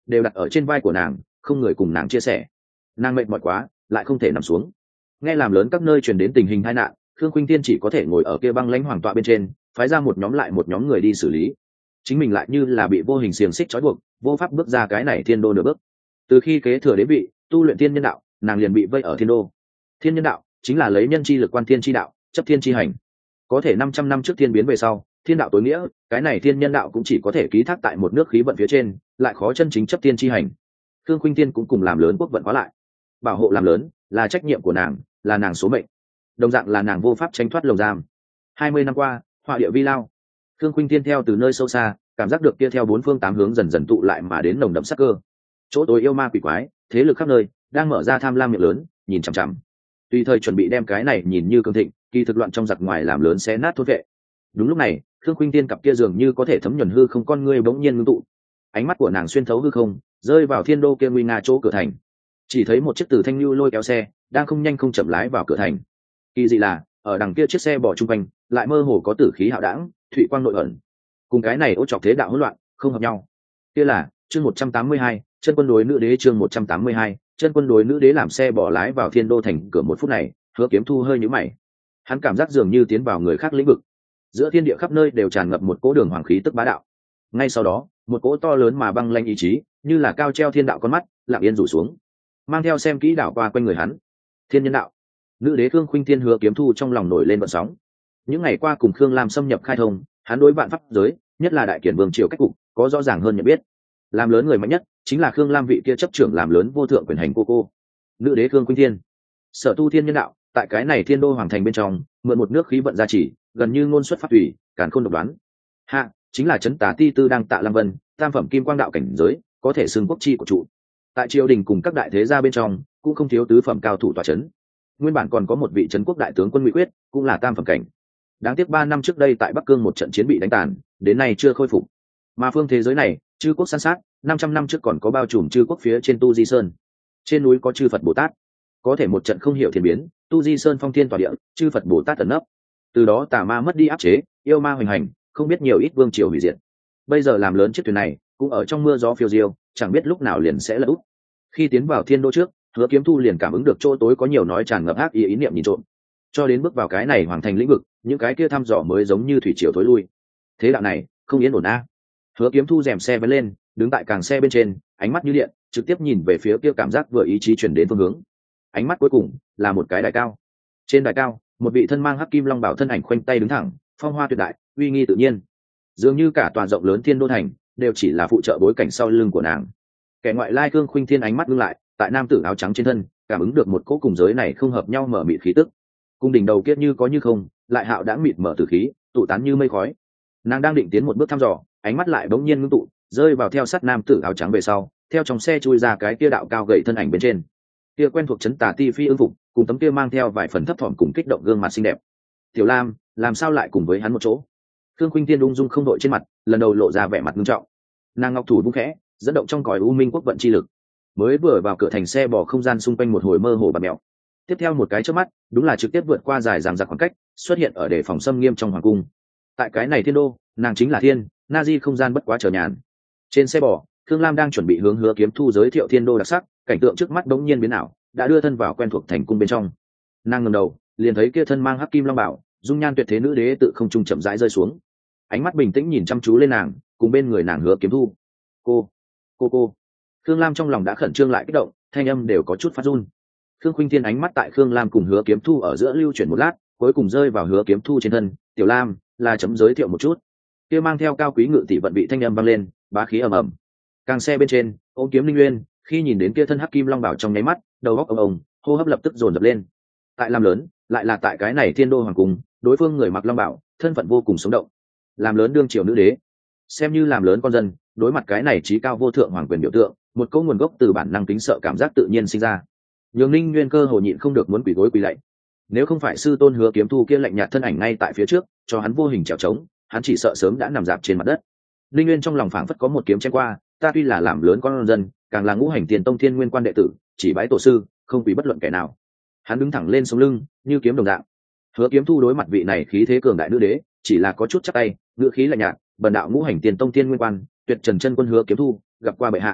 đều đặt ở trên vai của nàng, không người cùng nàng chia sẻ. Nàng mệt mỏi quá, lại không thể nằm xuống. Nghe làm lớn các nơi truyền đến tình hình tai nạn, Khương Khuynh Tiên chỉ có thể ngồi ở kia băng lãnh hoàng tọa bên trên, phái ra một nhóm lại một nhóm người đi xử lý. Chính mình lại như là bị vô hình xiềng xích trói buộc, vô pháp bước ra cái này thiên đô nửa bước. Từ khi kế thừa đế vị, tu luyện thiên nhân đạo, nàng liền bị vây ở thiên đô. Thiên nhân đạo chính là lấy nhân chi lực quan thiên chi đạo, chấp thiên chi hành. Có thể 500 năm trước thiên biến về sau, thiên đạo tối nghĩa, cái này thiên nhân đạo cũng chỉ có thể ký thác tại một nước khí vận phía trên, lại khó chân chính chấp thiên chi hành. Khương Khuynh Tiên cũng cùng làm lớn quốc vận hóa lại. Bảo hộ làm lớn là trách nhiệm của nàng, là nàng số mệnh. Đồng dạng là nàng vô pháp tránh thoát lồng giam. 20 năm qua, họa địa vi lao. Khương Khuynh Tiên theo từ nơi sâu xa, cảm giác được kia theo bốn phương tám hướng dần dần tụ lại mà đến nồng đậm sắc cơ. Chỗ tối yêu ma quỷ quái, thế lực khắp nơi, đang mở ra tham lam miệng lớn, nhìn chằm chằm. Tùy thời chuẩn bị đem cái này nhìn như cường thịnh, kỳ thực loạn trong giặc ngoài làm lớn xé nát thôn vệ. Đúng lúc này, Khương Khuynh Tiên cặp kia dường như có thể thấm nhuần hư không con ngươi bỗng nhiên ngưng tụ. Ánh mắt của nàng xuyên thấu hư không, rơi vào thiên đô kia nguy nga chỗ cửa thành. Chỉ thấy một chiếc từ thanh lưu lôi kéo xe, đang không nhanh không chậm lái vào cửa thành. Kỳ dị là, ở đằng kia chiếc xe bỏ trung quanh, lại mơ hồ có tử khí hạo đãng, thủy quang nội ẩn. Cùng cái này ô chọc thế đạo hỗn loạn, không hợp nhau. Kia là chương 182, chân quân đối nữ đế chương 182, chân quân đối nữ đế làm xe bỏ lái vào thiên đô thành cửa một phút này, Hứa Kiếm Thu hơi nhíu mày. Hắn cảm giác dường như tiến vào người khác lĩnh vực. Giữa thiên địa khắp nơi đều tràn ngập một cỗ đường hoàng khí tức bá đạo. Ngay sau đó, một cỗ to lớn mà băng lanh ý chí, như là cao treo thiên đạo con mắt, lặng yên rủ xuống, mang theo xem kỹ đảo qua quanh người hắn. Thiên nhân đạo, nữ đế Khương Khuynh Tiên Hứa Kiếm Thu trong lòng nổi lên vận sóng. Những ngày qua cùng Khương Lam xâm nhập khai thông, hắn đối vạn pháp giới, nhất là đại kiển vương triều cách cục, có rõ ràng hơn nhận biết. Làm lớn người mạnh nhất chính là Khương Lam vị kia chấp trưởng làm lớn vô thượng quyền hành cô. Nữ đế Khương Khuynh Tiên, sở tu thiên nhân đạo, tại cái này thiên đô hoàng thành bên trong, mượn một nước khí vận gia trì, gần như ngôn xuất pháp thủy, càn khôn độc đoán. Hạ chính là chấn tà ti tư đang tạ Lam Vân, tam phẩm kim quang đạo cảnh giới, có thể xưng quốc chi của trụ. Tại triều đình cùng các đại thế gia bên trong, cũng không thiếu tứ phẩm cao thủ tọa chấn. Nguyên bản còn có một vị trấn quốc đại tướng quân Ngụy Quyết, cũng là tam phẩm cảnh. Đáng tiếc 3 năm trước đây tại Bắc Cương một trận chiến bị đánh tàn, đến nay chưa khôi phục. Mà phương thế giới này, chư quốc san sát, 500 năm trước còn có bao trùm chư quốc phía trên Tu Di Sơn. Trên núi có chư Phật Bồ Tát, có thể một trận không hiểu thiên biến, Tu Di Sơn phong thiên tỏa địa, chư Phật Bồ Tát tận nấp. Từ đó tà ma mất đi áp chế, yêu ma hoành hành, không biết nhiều ít vương triều hủy diệt. Bây giờ làm lớn chiếc thuyền này, cũng ở trong mưa gió phiêu diêu, chẳng biết lúc nào liền sẽ lật úp. Khi tiến vào thiên đô trước, Hứa Kiếm Thu liền cảm ứng được chỗ tối có nhiều nói tràn ngập ác ý niệm nhìn trộm. Cho đến bước vào cái này hoàng thành lĩnh vực, những cái kia thăm dò mới giống như thủy triều thối lui. Thế đạo này, không yên ổn a. Hứa Kiếm Thu rèm xe vén lên, đứng tại càng xe bên trên, ánh mắt như điện, trực tiếp nhìn về phía kia cảm giác vừa ý chí chuyển đến phương hướng. Ánh mắt cuối cùng là một cái đài cao. Trên đài cao, một vị thân mang hắc kim long bảo thân ảnh khoanh tay đứng thẳng, phong hoa tuyệt đại, uy nghi tự nhiên. Dường như cả toàn rộng lớn thiên đô thành đều chỉ là phụ trợ bối cảnh sau lưng của nàng. Kẻ ngoại lai Khương Khuynh Thiên ánh mắt ngưng lại, tại nam tử áo trắng trên thân, cảm ứng được một cỗ cùng giới này không hợp nhau mở mịt khí tức. Cung đỉnh đầu kiết như có như không, lại hạo đã mịt mở tử khí, tụ tán như mây khói. Nàng đang định tiến một bước thăm dò, ánh mắt lại bỗng nhiên ngưng tụ, rơi vào theo sát nam tử áo trắng về sau, theo trong xe chui ra cái kia đạo cao gầy thân ảnh bên trên. Kia quen thuộc chấn tà ti phi ứng phục, cùng tấm kia mang theo vài phần thấp thỏm cùng kích động gương mặt xinh đẹp. Tiểu Lam, làm sao lại cùng với hắn một chỗ? Khương Khuynh Tiên ung dung không đội trên mặt, lần đầu lộ ra vẻ mặt nghiêm trọng. Nàng ngọc thủ vung khẽ, dẫn động trong cõi u minh quốc vận chi lực. Mới vừa vào cửa thành xe bỏ không gian xung quanh một hồi mơ hồ bạt mèo. Tiếp theo một cái chớp mắt, đúng là trực tiếp vượt qua dài dằng dặc khoảng cách, xuất hiện ở đề phòng xâm nghiêm trong hoàng cung. Tại cái này thiên đô, nàng chính là thiên, Nazi không gian bất quá chờ nhàn. Trên xe bò, Khương Lam đang chuẩn bị hướng Hứa Kiếm Thu giới thiệu thiên đô đặc sắc, cảnh tượng trước mắt bỗng nhiên biến ảo, đã đưa thân vào quen thuộc thành cung bên trong. Nàng ngẩng đầu, liền thấy kia thân mang hắc kim long bảo, dung nhan tuyệt thế nữ đế tự không trung chậm rãi rơi xuống. Ánh mắt bình tĩnh nhìn chăm chú lên nàng, cùng bên người nàng Hứa Kiếm Thu. Cô. Khương Lam trong lòng đã khẩn trương lại kích động, thanh âm đều có chút phát run. Khương Khuynh Thiên ánh mắt tại Khương Lam cùng Hứa Kiếm Thu ở giữa lưu chuyển một lát, cuối cùng rơi vào Hứa Kiếm Thu trên thân. Tiểu Lam, là chấm giới thiệu một chút. Kia mang theo cao quý ngự tỷ vận vị thanh âm vang lên, bá khí ầm ầm. Càng xe bên trên, ôm kiếm linh nguyên, khi nhìn đến kia thân hắc kim long bảo trong nháy mắt, đầu óc ông, hô hấp lập tức dồn dập lên. Tại làm lớn, lại là tại cái này thiên đô hoàng cung, đối phương người mặc long bảo, thân phận vô cùng sống động. Làm lớn đương triều nữ đế, xem như làm lớn con dân, đối mặt cái này trí cao vô thượng hoàng quyền biểu tượng, một câu nguồn gốc từ bản năng kính sợ cảm giác tự nhiên sinh ra. Nhường Ninh Nguyên cơ hồ nhịn không được muốn quỳ gối quỳ lạy. Nếu không phải sư tôn Hứa Kiếm Thu kia lạnh nhạt thân ảnh ngay tại phía trước, cho hắn vô hình trèo trống, hắn chỉ sợ sớm đã nằm dạp trên mặt đất. Ninh Nguyên trong lòng phảng phất có một kiếm chém qua, ta tuy là làm lớn con dân, càng là ngũ hành tiền tông thiên nguyên quan đệ tử, chỉ bái tổ sư, không quỳ bất luận kẻ nào. Hắn đứng thẳng lên sống lưng, như kiếm đồng dạng. Hứa Kiếm Thu đối mặt vị này khí thế cường đại nữ đế, chỉ là có chút chắp tay, ngữ khí lạnh nhạt, bần đạo ngũ hành tiền tông thiên nguyên quan, tuyệt trần chân quân Hứa Kiếm Thu, gặp qua bệ hạ.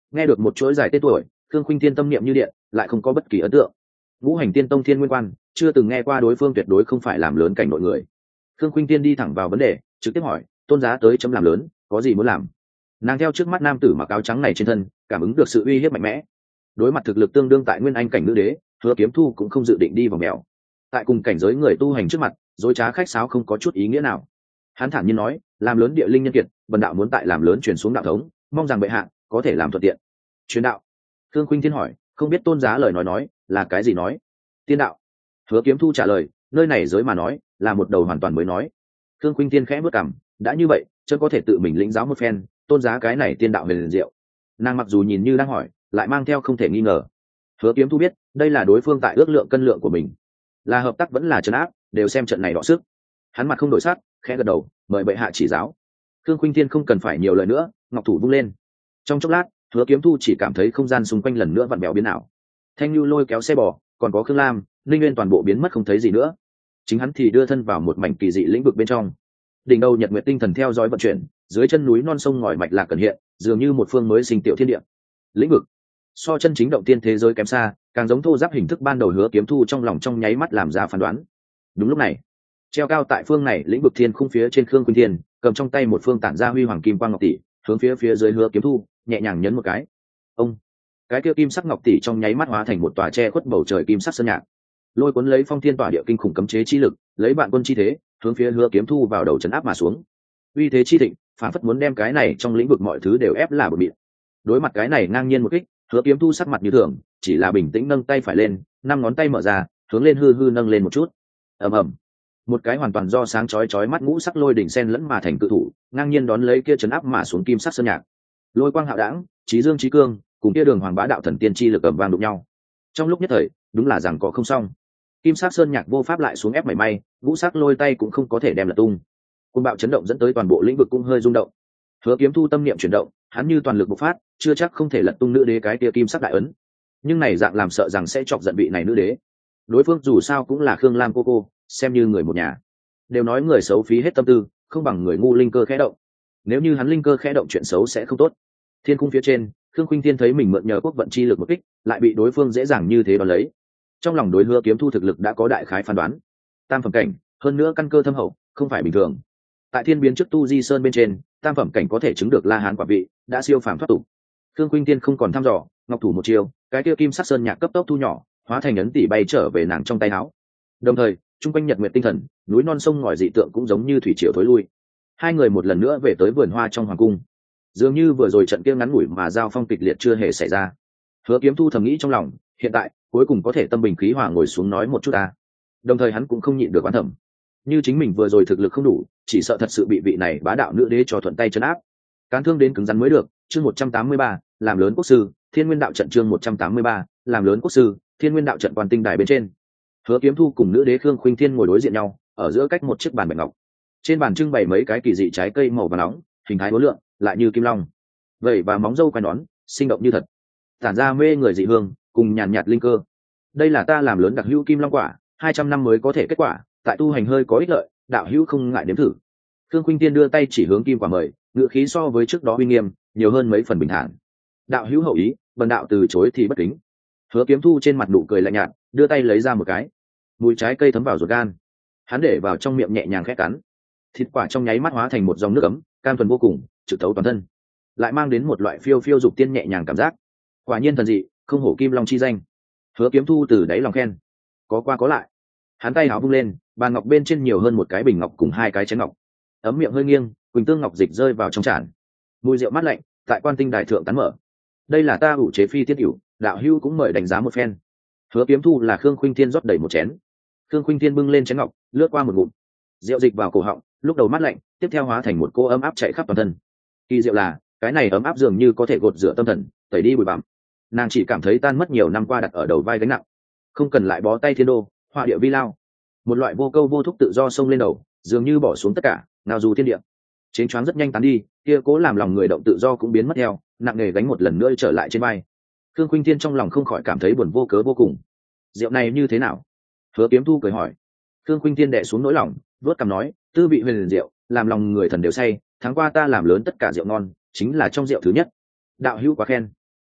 Nghe được một chuỗi dài tên tuổi, Khương Khuynh Thiên tâm niệm như điện, lại không có bất kỳ ấn tượng. Ngũ hành tiên tông Thiên Nguyên Quan, chưa từng nghe qua đối phương, tuyệt đối không phải làm lớn cảnh nội người. Khương Khuynh Thiên đi thẳng vào vấn đề, trực tiếp hỏi, tôn giá tới chấm làm lớn, có gì muốn làm? Nàng theo trước mắt nam tử mặc áo trắng này trên thân, cảm ứng được sự uy hiếp mạnh mẽ. Đối mặt thực lực tương đương tại nguyên anh cảnh nữ đế, Hứa Kiếm Thu cũng không dự định đi vào mèo. Tại cùng cảnh giới người tu hành trước mặt, dối trá khách sáo không có chút ý nghĩa nào. Hắn thản nhiên nói, làm lớn địa linh nhân kiệt, bần đạo muốn tại làm lớn truyền xuống đạo thống, mong rằng bệ hạ có thể làm thuận tiện. Truyền đạo? Khương Khuynh Thiên hỏi, không biết tôn giá lời nói là cái gì nói? Tiên đạo. Hứa Kiếm Thu trả lời, nơi này giới mà nói là một đầu hoàn toàn mới nói. Khương Khuynh Thiên khẽ bước cằm, đã như vậy chân có thể tự mình lĩnh giáo một phen, tôn giá cái này tiên đạo huyền diệu. Nàng mặc dù nhìn như đang hỏi, lại mang theo không thể nghi ngờ. Hứa Kiếm Thu biết đây là đối phương tại ước lượng cân lượng của mình, là hợp tác vẫn là trấn áp, đều xem trận này đọ sức. Hắn mặt không đổi sắc, khẽ gật đầu, mời bệ hạ chỉ giáo. Khương Khuynh Thiên không cần phải nhiều lời nữa, ngọc thủ vung lên. Trong chốc lát, Hứa Kiếm Thu chỉ cảm thấy không gian xung quanh lần nữa vặn vẹo biến ảo. Thanh Nhu lôi kéo xe bò, còn có Khương Lam, Linh Nguyên toàn bộ biến mất không thấy gì nữa. Chính hắn thì đưa thân vào một mảnh kỳ dị lĩnh vực bên trong. Đỉnh đầu nhật nguyệt tinh thần theo dõi vận chuyển, dưới chân núi non sông ngòi mạch lạc cần hiện, dường như một phương mới sinh tiểu thiên địa. Lĩnh vực so chân chính động tiên thế giới kém xa, càng giống thô giáp hình thức ban đầu. Hứa Kiếm Thu trong lòng trong nháy mắt làm ra phán đoán. Đúng lúc này, treo cao tại phương này lĩnh vực thiên khung phía trên, Khương Khuynh Thiên cầm trong tay một phương tản ra huy hoàng kim quang ngọc tỷ, hướng phía dưới Hứa Kiếm Thu nhẹ nhàng nhấn một cái. Ông, cái kia kim sắc ngọc tỷ trong nháy mắt hóa thành một tòa che khuất bầu trời kim sắc sơn nhạc, lôi cuốn lấy phong thiên tỏa địa kinh khủng cấm chế chi lực, lấy bạn quân chi thế hướng phía Hứa Kiếm Thu vào đầu chấn áp mà xuống. Uy thế chi thịnh, phản phất muốn đem cái này trong lĩnh vực mọi thứ đều ép là bờ mịn. Đối mặt cái này ngang nhiên một kích, Hứa Kiếm Thu sắc mặt như thường, chỉ là bình tĩnh nâng tay phải lên, năm ngón tay mở ra, hướng lên hư hư nâng lên một chút. Ầm ầm, một cái hoàn toàn do sáng chói mắt ngũ sắc lôi đỉnh sen lẫn mà thành cự thủ, ngang nhiên đón lấy kia chấn áp mà xuống kim sắc sơn nhạc. Lôi quang hạo đãng, chí dương chí cương, cùng kia đường hoàng bá đạo thần tiên chi lực ầm vang đụng nhau. Trong lúc nhất thời, đúng là rằng có không xong. Kim sắc sơn nhạc vô pháp lại xuống ép mảy may, ngũ sắc lôi tay cũng không có thể đem lật tung. Cơn bạo chấn động dẫn tới toàn bộ lĩnh vực cũng hơi rung động. Hứa Kiếm Thu tâm niệm chuyển động, hắn như toàn lực bộc phát, chưa chắc không thể lật tung nữ đế cái kia kim sắc đại ấn. Nhưng này dạng làm sợ rằng sẽ chọc giận vị này nữ đế. Đối phương dù sao cũng là Khương Lam cô, xem như người một nhà. Đều nói người xấu phí hết tâm tư, không bằng người ngu linh cơ khẽ động. Nếu như hắn linh cơ khẽ động, chuyện xấu sẽ không tốt. Thiên cung phía trên, Khương Khuynh Thiên thấy mình mượn nhờ quốc vận chi lực một kích, lại bị đối phương dễ dàng như thế đón lấy. Trong lòng đối Hứa Kiếm Thu thực lực đã có đại khái phán đoán. Tam phẩm cảnh, hơn nữa căn cơ thâm hậu, không phải bình thường. Tại thiên biến trước tu di sơn bên trên, tam phẩm cảnh có thể chứng được La Hán quả vị, đã siêu phàm thoát tục. Khương Khuynh Thiên không còn thăm dò, ngọc thủ một chiều, cái kia kim sắc sơn nhạc cấp tốc thu nhỏ, hóa thành ấn tỷ bay trở về nàng trong tay áo. Đồng thời, trung quanh nhật nguyệt tinh thần, núi non sông ngòi dị tượng cũng giống như thủy triều thối lui. Hai người một lần nữa về tới vườn hoa trong hoàng cung. Dường như vừa rồi trận kia ngắn ngủi mà giao phong kịch liệt chưa hề xảy ra. Hứa Kiếm Thu thầm nghĩ trong lòng, hiện tại cuối cùng có thể tâm bình khí hòa ngồi xuống nói một chút ta. Đồng thời hắn cũng không nhịn được oán thầm, như chính mình vừa rồi thực lực không đủ, chỉ sợ thật sự bị vị này bá đạo nữ đế cho thuận tay trấn áp. Cán thương đến cứng rắn mới được. Chương 183, làm lớn quốc sư, Thiên Nguyên đạo trận. Chương 183, làm lớn quốc sư, Thiên Nguyên đạo trận. Quan tinh đài bên trên, Hứa Kiếm Thu cùng nữ đế Khương Khuynh Thiên ngồi đối diện nhau, ở giữa cách một chiếc bàn bạch ngọc. Trên bàn trưng bày mấy cái kỳ dị trái cây màu vàng nóng, hình thái uốn lượn, lại như kim long. Vậy và móng râu quai nón, sinh động như thật, tản ra mê người dị hương, cùng nhàn nhạt linh cơ. Đây là ta làm lớn đặc hữu kim long quả, 200 năm mới có thể kết quả, tại tu hành hơi có ích lợi, đạo hữu không ngại nếm thử. Khương Khuynh Tiên đưa tay chỉ hướng kim quả mời, ngữ khí so với trước đó uy nghiêm, nhiều hơn mấy phần bình thản. Đạo hữu hậu ý, bần đạo từ chối thì bất kính. Hứa Kiếm Thu trên mặt nụ cười lạnh nhạt, đưa tay lấy ra một cái. Mùi trái cây thấm vào ruột gan, hắn để vào trong miệng nhẹ nhàng khẽ cắn. Thịt quả trong nháy mắt hóa thành một dòng nước ấm, cam thuần vô cùng, trực thấu toàn thân, lại mang đến một loại phiêu phiêu dục tiên nhẹ nhàng cảm giác. Quả nhiên thần dị, không hổ kim long chi danh. Hứa Kiếm Thu từ đáy lòng khen. Có qua có lại, hắn tay áo vung lên, bàn ngọc bên trên nhiều hơn một cái bình ngọc cùng hai cái chén ngọc. Ấm miệng hơi nghiêng, quỳnh tương ngọc dịch rơi vào trong chản. Mùi rượu mát lạnh tại quan tinh đài thượng tán mở. Đây là ta ủ chế phi tiết ủ, đạo hữu cũng mời đánh giá một phen. Hứa Kiếm Thu là Khương Khuynh Thiên rót đầy một chén. Khương Khuynh Thiên bưng lên chén ngọc, lướt qua một ngụm, rượu dịch vào cổ họng, lúc đầu mát lạnh, tiếp theo hóa thành một cô ấm áp chạy khắp toàn thân. Kỳ diệu là, cái này ấm áp dường như có thể gột rửa tâm thần, tẩy đi bụi bặm. Nàng chỉ cảm thấy tan mất nhiều năm qua đặt ở đầu vai gánh nặng, không cần lại bó tay thiên đô, họa địa vi lao. Một loại vô câu vô thúc tự do xông lên đầu, dường như bỏ xuống tất cả, nào dù thiên địa. Chén choáng rất nhanh tán đi, kia cố làm lòng người động tự do cũng biến mất theo, nặng nề gánh một lần nữa trở lại trên vai. Khương Khuynh Thiên trong lòng không khỏi cảm thấy buồn vô cớ vô cùng. Rượu này như thế nào? Hứa Kiếm Thu cười hỏi. Khương Khuynh Thiên đè xuống nỗi lòng, vớt cằm nói, tư vị huyền rượu, làm lòng người thần đều say, tháng qua ta làm lớn tất cả rượu ngon, chính là trong rượu thứ nhất. Đạo hữu quá khen.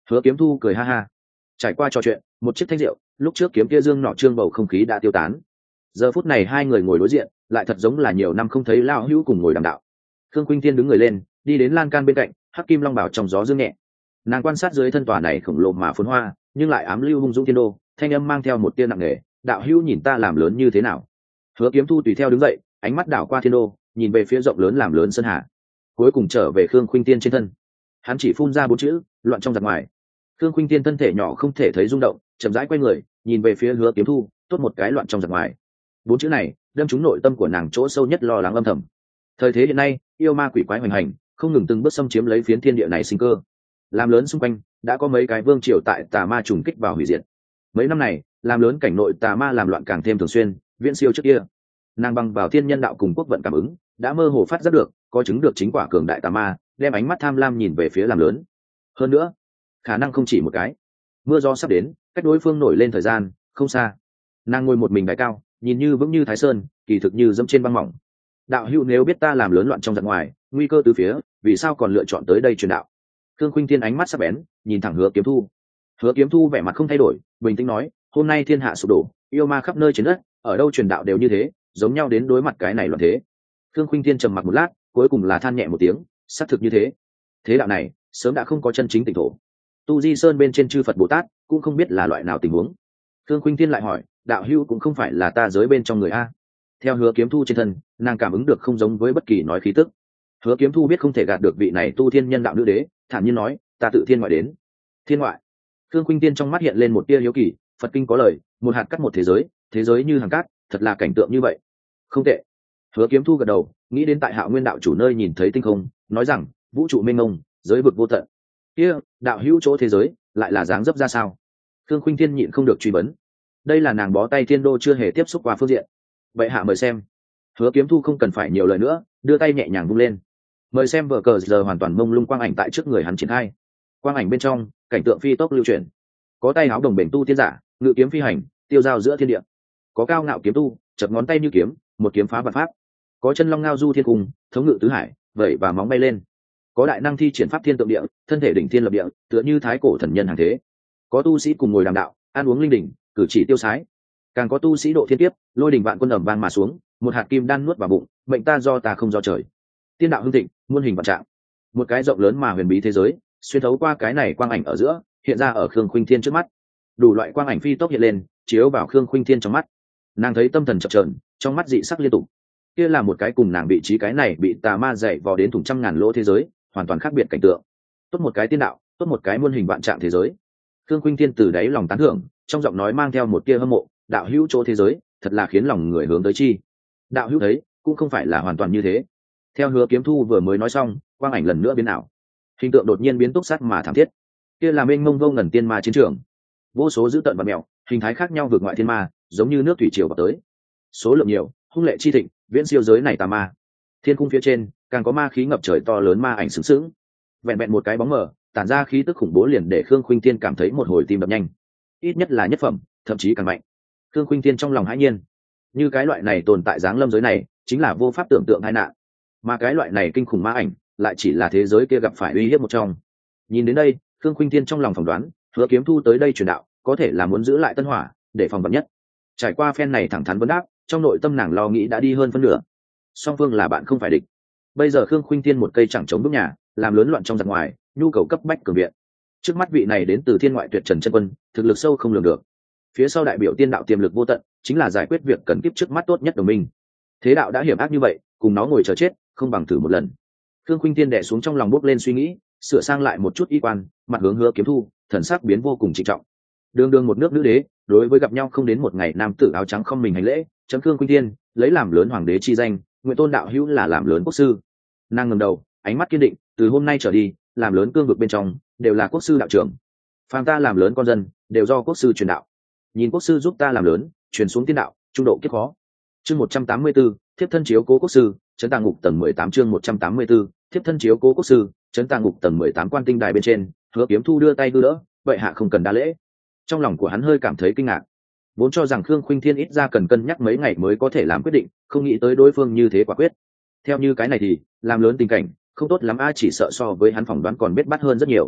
Hứa Kiếm Thu cười ha ha. Trải qua trò chuyện một chiếc thanh rượu, lúc trước kiếm kia dương nọ trương bầu không khí đã tiêu tán. Giờ phút này hai người ngồi đối diện, lại thật giống là nhiều năm không thấy lao hữu cùng ngồi đàm đạo. Khương Khuynh Tiên đứng người lên, đi đến lan can bên cạnh, hắc kim long bảo trong gió dương nhẹ. Nàng quan sát dưới thân tòa này khổng lồ mà phồn hoa, nhưng lại ám lưu hung dũng thiên đô, thanh âm mang theo một tia nặng nề, đạo hữu nhìn ta làm lớn như thế nào. Hứa Kiếm Thu tùy theo đứng dậy, ánh mắt đảo qua thiên đô, nhìn về phía rộng lớn làm lớn sơn hà, cuối cùng trở về Khương Khuynh Tiên trên thân. Hắn chỉ phun ra bốn chữ, loạn trong giặc ngoài. Khương Khuynh Tiên thân thể nhỏ không thể thấy rung động, chậm rãi quay người, nhìn về phía Hứa Kiếm Thu, tốt một cái loạn trong giặc ngoài. Bốn chữ này đâm trúng nội tâm của nàng chỗ sâu nhất lo lắng âm thầm. Thời thế hiện nay, yêu ma quỷ quái hoành hành, không ngừng từng bước xâm chiếm lấy phiến thiên địa này sinh cơ. Làm lớn xung quanh đã có mấy cái vương triều tại tà ma trùng kích vào hủy diệt. Mấy năm này, làm lớn cảnh nội tà ma làm loạn càng thêm thường xuyên, viễn siêu trước kia. Nàng bằng vào thiên nhân đạo cùng quốc vận cảm ứng, đã mơ hồ phát giác được, có chứng được chính quả cường đại tà ma, đem ánh mắt tham lam nhìn về phía làm lớn. Hơn nữa, khả năng không chỉ một cái. Mưa gió sắp đến, cách đối phương nổi lên thời gian không xa. Nàng ngồi một mình đài cao, nhìn như vững như Thái Sơn, kỳ thực như dẫm trên băng mỏng. Đạo hữu nếu biết ta làm lớn loạn trong giặc ngoài, nguy cơ từ phía, vì sao còn lựa chọn tới đây truyền đạo? Khương Khuynh Thiên ánh mắt sắc bén, nhìn thẳng Hứa Kiếm Thu. Hứa Kiếm Thu vẻ mặt không thay đổi, bình tĩnh nói, hôm nay thiên hạ sụp đổ, yêu ma khắp nơi trên đất, ở đâu truyền đạo đều như thế, giống nhau đến đối mặt cái này loạn thế. Khương Khuynh Thiên trầm mặc một lát, cuối cùng là than nhẹ một tiếng, xác thực như thế. Thế đạo này sớm đã không có chân chính tịnh thổ. Tu Di Sơn bên trên chư Phật Bồ Tát cũng không biết là loại nào tình huống. Khương Khuynh Thiên lại hỏi, đạo hữu cũng không phải là ta giới bên trong người a? Theo Hứa Kiếm Thu trên thân, nàng cảm ứng được không giống với bất kỳ nói khí tức. Hứa Kiếm Thu biết không thể gạt được vị này tu thiên nhân đạo nữ đế, thản nhiên nói, ta tự thiên ngoại đến. Thiên ngoại? Khương Khuynh Tiên trong mắt hiện lên một tia hiếu kỳ, Phật kinh có lời, một hạt cắt một thế giới như hàng cát, thật là cảnh tượng như vậy. Không tệ. Hứa Kiếm Thu gật đầu, nghĩ đến tại Hạo Nguyên đạo chủ nơi nhìn thấy tinh không, nói rằng, vũ trụ mênh mông, giới vực vô tận. Kia, đạo hữu chỗ thế giới, lại là dáng dấp ra sao? Khương Khuynh Thiên nhịn không được truy vấn. Đây là nàng bó tay thiên đô chưa hề tiếp xúc qua phương diện. Vậy hạ mời xem. Hứa Kiếm Thu không cần phải nhiều lời nữa, đưa tay nhẹ nhàng vung lên. Mời xem vở cờ giờ hoàn toàn mông lung quang ảnh tại trước người hắn triển khai. Quang ảnh bên trong, cảnh tượng phi tốc lưu chuyển. Có tay áo đồng bền tu tiên giả, ngự kiếm phi hành, tiêu dao giữa thiên địa. Có cao ngạo kiếm tu, chập ngón tay như kiếm, một kiếm phá vạn pháp. Có chân long ngao du thiên cung, thống ngự tứ hải, vẩy và móng bay lên. Có đại năng thi triển pháp thiên tượng địa, thân thể đỉnh thiên lập địa, tựa như thái cổ thần nhân hàng thế. Có tu sĩ cùng ngồi đàm đạo, ăn uống linh đỉnh, cử chỉ tiêu sái. Càng có tu sĩ độ thiên kiếp, lôi đỉnh vạn quân ầm vang mà xuống, một hạt kim đan nuốt vào bụng, mệnh ta do ta không do trời. Tiên đạo hưng thịnh, muôn hình vạn trạng. Một cái rộng lớn mà huyền bí thế giới, xuyên thấu qua cái này quang ảnh ở giữa, hiện ra ở Khương Khuynh Thiên trước mắt. Đủ loại quang ảnh phi tốc hiện lên, chiếu vào Khương Khuynh Thiên trong mắt. Nàng thấy tâm thần chập chờn, trong mắt dị sắc liên tục. Kia là một cái cùng nàng vị trí cái này bị tà ma dày vò đến thủng trăm ngàn lỗ thế giới, hoàn toàn khác biệt cảnh tượng. Tốt một cái tiên đạo, tốt một cái muôn hình vạn trạng thế giới. Khương Khuynh Thiên từ đáy lòng tán thưởng, trong giọng nói mang theo một tia hâm mộ, đạo hữu chỗ thế giới, thật là khiến lòng người hướng tới chi. Đạo hữu thấy, cũng không phải là hoàn toàn như thế. Theo Hứa Kiếm Thu vừa mới nói xong, quang ảnh lần nữa biến ảo, hình tượng đột nhiên biến túc sát mà thảm thiết. Kia là mênh mông vô ngần tiên ma chiến trường, vô số dữ tợn và mèo, hình thái khác nhau vượt ngoại thiên ma, giống như nước thủy triều vào tới. Số lượng nhiều, hung lệ chi thịnh, viễn siêu giới này tà ma. Thiên cung phía trên, càng có ma khí ngập trời to lớn ma ảnh sướng sướng. Vẹn vẹn một cái bóng mờ, tản ra khí tức khủng bố liền để Khương Khuynh Thiên cảm thấy một hồi tim đập nhanh. Ít nhất là nhất phẩm, thậm chí càng mạnh. Khương Khuynh Thiên trong lòng hãi nhiên. Như cái loại này tồn tại dáng lâm giới này, chính là vô pháp tưởng tượng tai nạn. Mà cái loại này kinh khủng ma ảnh, lại chỉ là thế giới kia gặp phải uy hiếp một trong. Nhìn đến đây, Khương Khuynh Thiên trong lòng phỏng đoán, Hứa Kiếm Thu tới đây truyền đạo, có thể là muốn giữ lại Tân Hỏa, để phòng vật nhất. Trải qua phen này thẳng thắn vấn đáp, trong nội tâm nàng lo nghĩ đã đi hơn phân nửa. Song phương là bạn không phải địch. Bây giờ Khương Khuynh Thiên một cây chẳng chống bước nhà, làm lớn loạn trong giặc ngoài, nhu cầu cấp bách cường viện. Trước mắt vị này đến từ thiên ngoại tuyệt trần chân quân, thực lực sâu không lường được. Phía sau đại biểu tiên đạo tiềm lực vô tận, chính là giải quyết việc cần kiếp trước mắt tốt nhất đồng minh. Thế đạo đã hiểm ác như vậy, cùng nó ngồi chờ chết, không bằng thử một lần. Khương Khuynh Thiên đè xuống trong lòng bốc lên suy nghĩ, sửa sang lại một chút y quan, mặt hướng Hứa Kiếm Thu, thần sắc biến vô cùng trịnh trọng. Đường đường một nước nữ đế, đối với gặp nhau không đến một ngày nam tử áo trắng không mình hành lễ, chấm Khương Khuynh Thiên, lấy làm lớn hoàng đế chi danh, nguyện tôn đạo hữu là làm lớn quốc sư. Nàng ngẩng đầu, ánh mắt kiên định, từ hôm nay trở đi, làm lớn cương vực bên trong, đều là quốc sư đạo trưởng. Phàm ta làm lớn con dân, đều do quốc sư truyền đạo. Nhìn quốc sư giúp ta làm lớn, truyền xuống tiên đạo, trung độ kiếp khó. Chương 184, thiếp thân chiếu cố quốc sư, trấn tàng ngục tầng 18 chương 184, thiếp thân chiếu cố quốc sư, trấn tàng ngục tầng 18 quan tinh đài bên trên, Hứa Kiếm Thu đưa tay đưa đỡ, vậy hạ không cần đa lễ. Trong lòng của hắn hơi cảm thấy kinh ngạc, vốn cho rằng Khương Khuynh Thiên ít ra cần cân nhắc mấy ngày mới có thể làm quyết định, không nghĩ tới đối phương như thế quả quyết. Theo như cái này thì làm lớn tình cảnh không tốt lắm, chỉ sợ so với hắn phỏng đoán còn biết bắt hơn rất nhiều.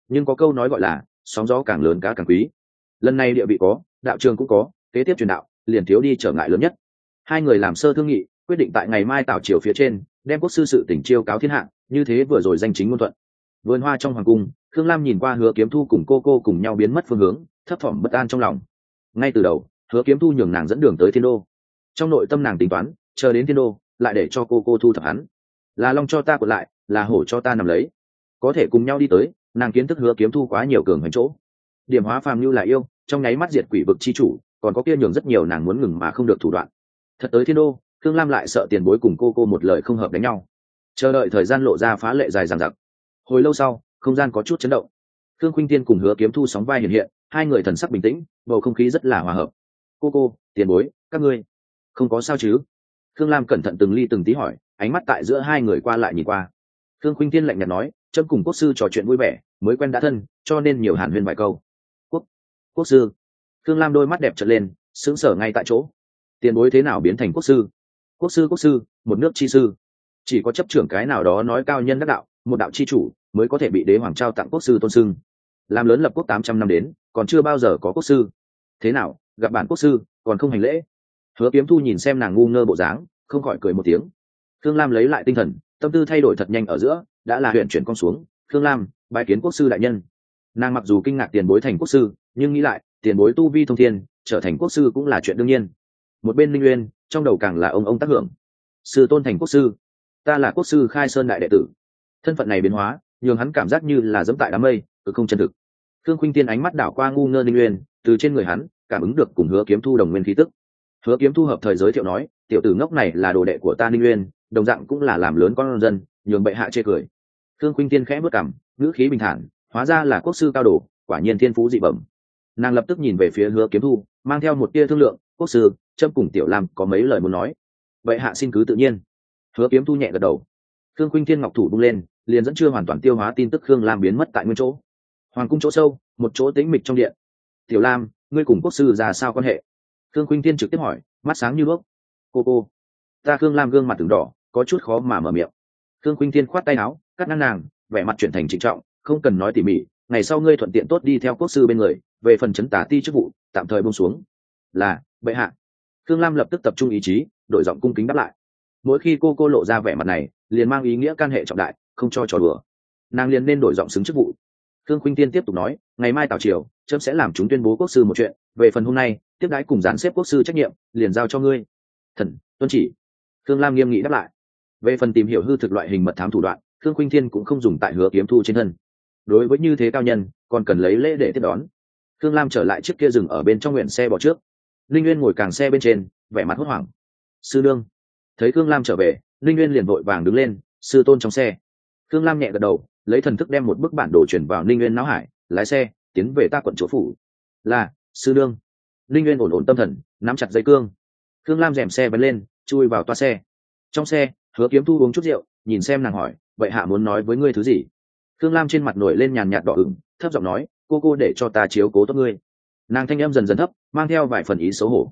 nhưng có câu nói gọi là sóng gió càng lớn cá càng quý. Lần này địa vị có, đạo trường cũng có, kế tiếp truyền đạo liền thiếu đi trở ngại lớn nhất. Hai người làm sơ thương nghị, quyết định tại ngày mai tảo triều phía trên đem quốc sư sự tỉnh chiêu cáo thiên hạ, như thế vừa rồi danh chính ngôn thuận. Vườn hoa trong hoàng cung, Khương Lam nhìn qua Hứa Kiếm Thu cùng cô cùng nhau biến mất phương hướng, thấp thỏm bất an trong lòng. Ngay từ đầu, Hứa Kiếm Thu nhường nàng dẫn đường tới Thiên Đô. Trong nội tâm nàng tính toán, chờ đến Thiên Đô, lại để cho cô thu thập hắn. Là long cho ta cuộn lại, là hổ cho ta nằm lấy. Có thể cùng nhau đi tới, nàng kiến thức Hứa Kiếm Thu quá nhiều cường hành chỗ. Điểm hóa phàm như là yêu, trong nháy mắt diệt quỷ vực chi chủ, còn có kia nhường rất nhiều nàng muốn ngừng mà không được thủ đoạn. Thật tới Thiên Đô, Khương Lam lại sợ tiền bối cùng cô một lời không hợp đánh nhau. Chờ đợi thời gian lộ ra phá lệ dài dằng dặc. Hồi lâu sau, không gian có chút chấn động. Khương Khuynh Tiên cùng Hứa Kiếm Thu sóng vai hiện hiện, hai người thần sắc bình tĩnh, bầu không khí rất là hòa hợp. Cô tiền bối, các ngươi không có sao chứ? Khương Lam cẩn thận từng ly từng tí hỏi, ánh mắt tại giữa hai người qua lại nhìn qua. Khương Khuynh Tiên lạnh nhạt nói, trẫm cùng quốc sư trò chuyện vui vẻ, mới quen đã thân, cho nên nhiều hàn huyên vài câu. Quốc sư. Khương Lam đôi mắt đẹp trợn lên, sững sờ ngay tại chỗ. Tiền bối thế nào biến thành quốc sư? Quốc sư, một nước chi sư. Chỉ có chấp trưởng cái nào đó nói cao nhân đắc đạo, một đạo chi chủ mới có thể bị đế hoàng trao tặng quốc sư tôn xưng. Làm lớn lập quốc 800 năm đến, còn chưa bao giờ có quốc sư. Thế nào, gặp bản quốc sư còn không hành lễ? Hứa Kiếm Thu nhìn xem nàng ngu ngơ bộ dáng, không khỏi cười một tiếng. Khương Lam lấy lại tinh thần, tâm tư thay đổi thật nhanh ở giữa, đã là huyện chuyển con xuống. Khương Lam, bái kiến quốc sư đại nhân. Nàng mặc dù kinh ngạc tiền bối thành quốc sư, nhưng nghĩ lại, tiền bối tu vi thông thiên, trở thành quốc sư cũng là chuyện đương nhiên. Một bên Linh Uyên, trong đầu càng là ông tác hưởng. Sư tôn thành quốc sư, ta là quốc sư Khai Sơn đại đệ tử. Thân phận này biến hóa, nhường hắn cảm giác như là dẫm tại đám mây, cực không chân thực. Khương Khuynh Tiên ánh mắt đảo qua ngu ngơ Linh Uyên, từ trên người hắn cảm ứng được cùng Hứa Kiếm Thu đồng nguyên khí tức. Hứa Kiếm Thu hợp thời giới thiệu nói, tiểu tử ngốc này là đồ đệ của ta Linh Uyên, đồng dạng cũng là làm lớn con dân, nhường bệ hạ chê cười. Khương Khuynh Tiên khẽ bước cằm, ngữ khí bình thản, hóa ra là quốc sư cao đồ, quả nhiên thiên phú dị bẩm. Nàng lập tức nhìn về phía Hứa Kiếm Thu, mang theo một tia thương lượng, quốc sư, trâm cùng tiểu Lam có mấy lời muốn nói. Bệ hạ xin cứ tự nhiên. Hứa Kiếm Thu nhẹ gật đầu. Khương Khuynh Thiên ngọc thủ bung lên, liền dẫn chưa hoàn toàn tiêu hóa tin tức Khương Lam biến mất tại nguyên chỗ. Hoàng cung chỗ sâu, một chỗ tĩnh mịch trong điện. Tiểu Lam, ngươi cùng quốc sư ra sao quan hệ? Khương Khuynh Thiên trực tiếp hỏi, mắt sáng như đuốc. Cô, ta Khương Lam gương mặt từng đỏ, có chút khó mà mở miệng. Khương Khuynh Thiên khoát tay áo, cắt ngang nàng, vẻ mặt chuyển thành trịnh trọng, không cần nói tỉ mỉ, ngày sau ngươi thuận tiện tốt đi theo quốc sư bên người, về phần chấn tả ti chức vụ, tạm thời buông xuống. Là, bệ hạ. Khương Lam lập tức tập trung ý chí, đổi giọng cung kính đáp lại. Mỗi khi cô lộ ra vẻ mặt này, liền mang ý nghĩa can hệ trọng đại, không cho trò đùa. Nàng liền nên đổi giọng xứng chức vụ. Khương Khuynh Tiên tiếp tục nói, ngày mai tảo triều, trẫm sẽ làm chúng tuyên bố quốc sư một chuyện, về phần hôm nay tiếp đãi cùng dàn xếp quốc sư trách nhiệm, liền giao cho ngươi. Thần tuân chỉ. Khương Lam nghiêm nghị đáp lại. Về phần tìm hiểu hư thực loại hình mật thám thủ đoạn, Khương Khuynh Thiên cũng không dùng tại Hứa Kiếm Thu trên thân. Đối với như thế cao nhân, còn cần lấy lễ để tiếp đón. Khương Lam trở lại chiếc kia dừng ở bên trong nguyện xe bỏ trước. Linh Nguyên ngồi càng xe bên trên, vẻ mặt hốt hoảng. Sư nương. Thấy Khương Lam trở về, Linh Nguyên liền vội vàng đứng lên, sư tôn trong xe. Khương Lam nhẹ gật đầu, lấy thần thức đem một bức bản đồ chuyển vào Linh Nguyên não hải, lái xe tiến về ta quận chỗ phủ. Là sư nương. Linh Nguyên ổn tâm thần, nắm chặt dây cương. Khương Lam rèm xe bắn lên, chui vào toa xe. Trong xe, Hứa Kiếm Thu uống chút rượu, nhìn xem nàng hỏi, vậy hạ muốn nói với ngươi thứ gì? Khương Lam trên mặt nổi lên nhàn nhạt đỏ ửng, thấp giọng nói, cô để cho ta chiếu cố tốt ngươi. Nàng thanh âm dần dần thấp, mang theo vài phần ý xấu hổ.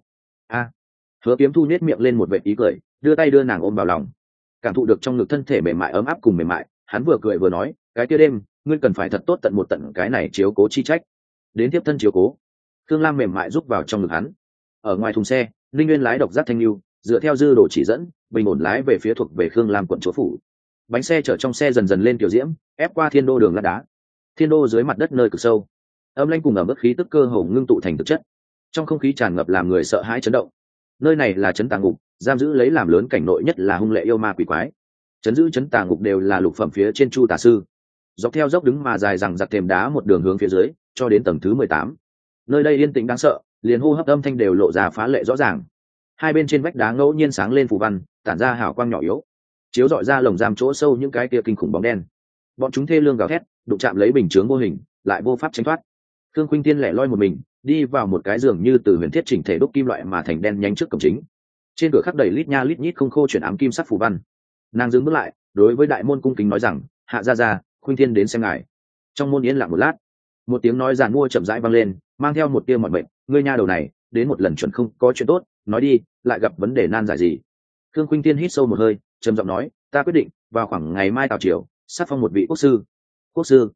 Hứa Kiếm Thu nhếch miệng lên một vệt ý cười, đưa tay đưa nàng ôm vào lòng. Cảm thụ được trong ngực thân thể mềm mại ấm áp cùng mềm mại, hắn vừa cười vừa nói, cái kia đêm ngươi cần phải thật tốt tận một tận cái này chiếu cố chi trách. Đến tiếp thân chiếu cố. Khương Lam mềm mại rúc vào trong ngực hắn. Ở ngoài thùng xe, Linh Nguyên lái độc giác thanh lưu, dựa theo dư đồ chỉ dẫn, bình ổn lái về phía thuộc về Khương Lam quận chúa phủ. Bánh xe chở trong xe dần dần lên tiểu diễm, ép qua Thiên Đô đường lát đá. Thiên Đô dưới mặt đất nơi cực sâu, âm lãnh cùng ở mức khí tức cơ hồ ngưng tụ thành thực chất. Trong không khí tràn ngập làm người sợ hãi chấn động. Nơi này là trấn tà ngục, giam giữ lấy làm lớn cảnh nội nhất là hung lệ yêu ma quỷ quái. Trấn giữ trấn tà ngục đều là lục phẩm phía trên chu tà sư. Dọc theo dốc đứng mà dài rằng giặc thềm đá một đường hướng phía dưới, cho đến tầng thứ 18. Nơi đây yên tĩnh đáng sợ, liền hô hấp âm thanh đều lộ ra phá lệ rõ ràng. Hai bên trên vách đá ngẫu nhiên sáng lên phù văn, tản ra hào quang nhỏ yếu, chiếu rọi ra lồng giam chỗ sâu những cái kia kinh khủng bóng đen. Bọn chúng thê lương gào thét, đụng chạm lấy bình chướng vô hình, lại vô pháp tránh thoát. Khương Khuynh Tiên lẻ loi một mình, đi vào một cái giường như từ huyền thiết chỉnh thể đúc kim loại mà thành đen nhánh trước cổng chính. Trên cửa khắc đầy lít nha lít nhít không khô chuyển ám kim sắc phù văn. Nàng dừng bước lại, đối với đại môn cung kính nói rằng, hạ ra, Khuynh Tiên đến xem ngài. Trong môn yên lặng một lát, một tiếng nói giàn mua chậm rãi vang lên, mang theo một tia mỏi mệt, ngươi nha đầu này, đến một lần chuẩn không có chuyện tốt, nói đi, lại gặp vấn đề nan giải gì? Khương Khuynh Tiên hít sâu một hơi, trầm giọng nói, ta quyết định vào khoảng ngày mai tào triều, sắp phong một vị quốc sư.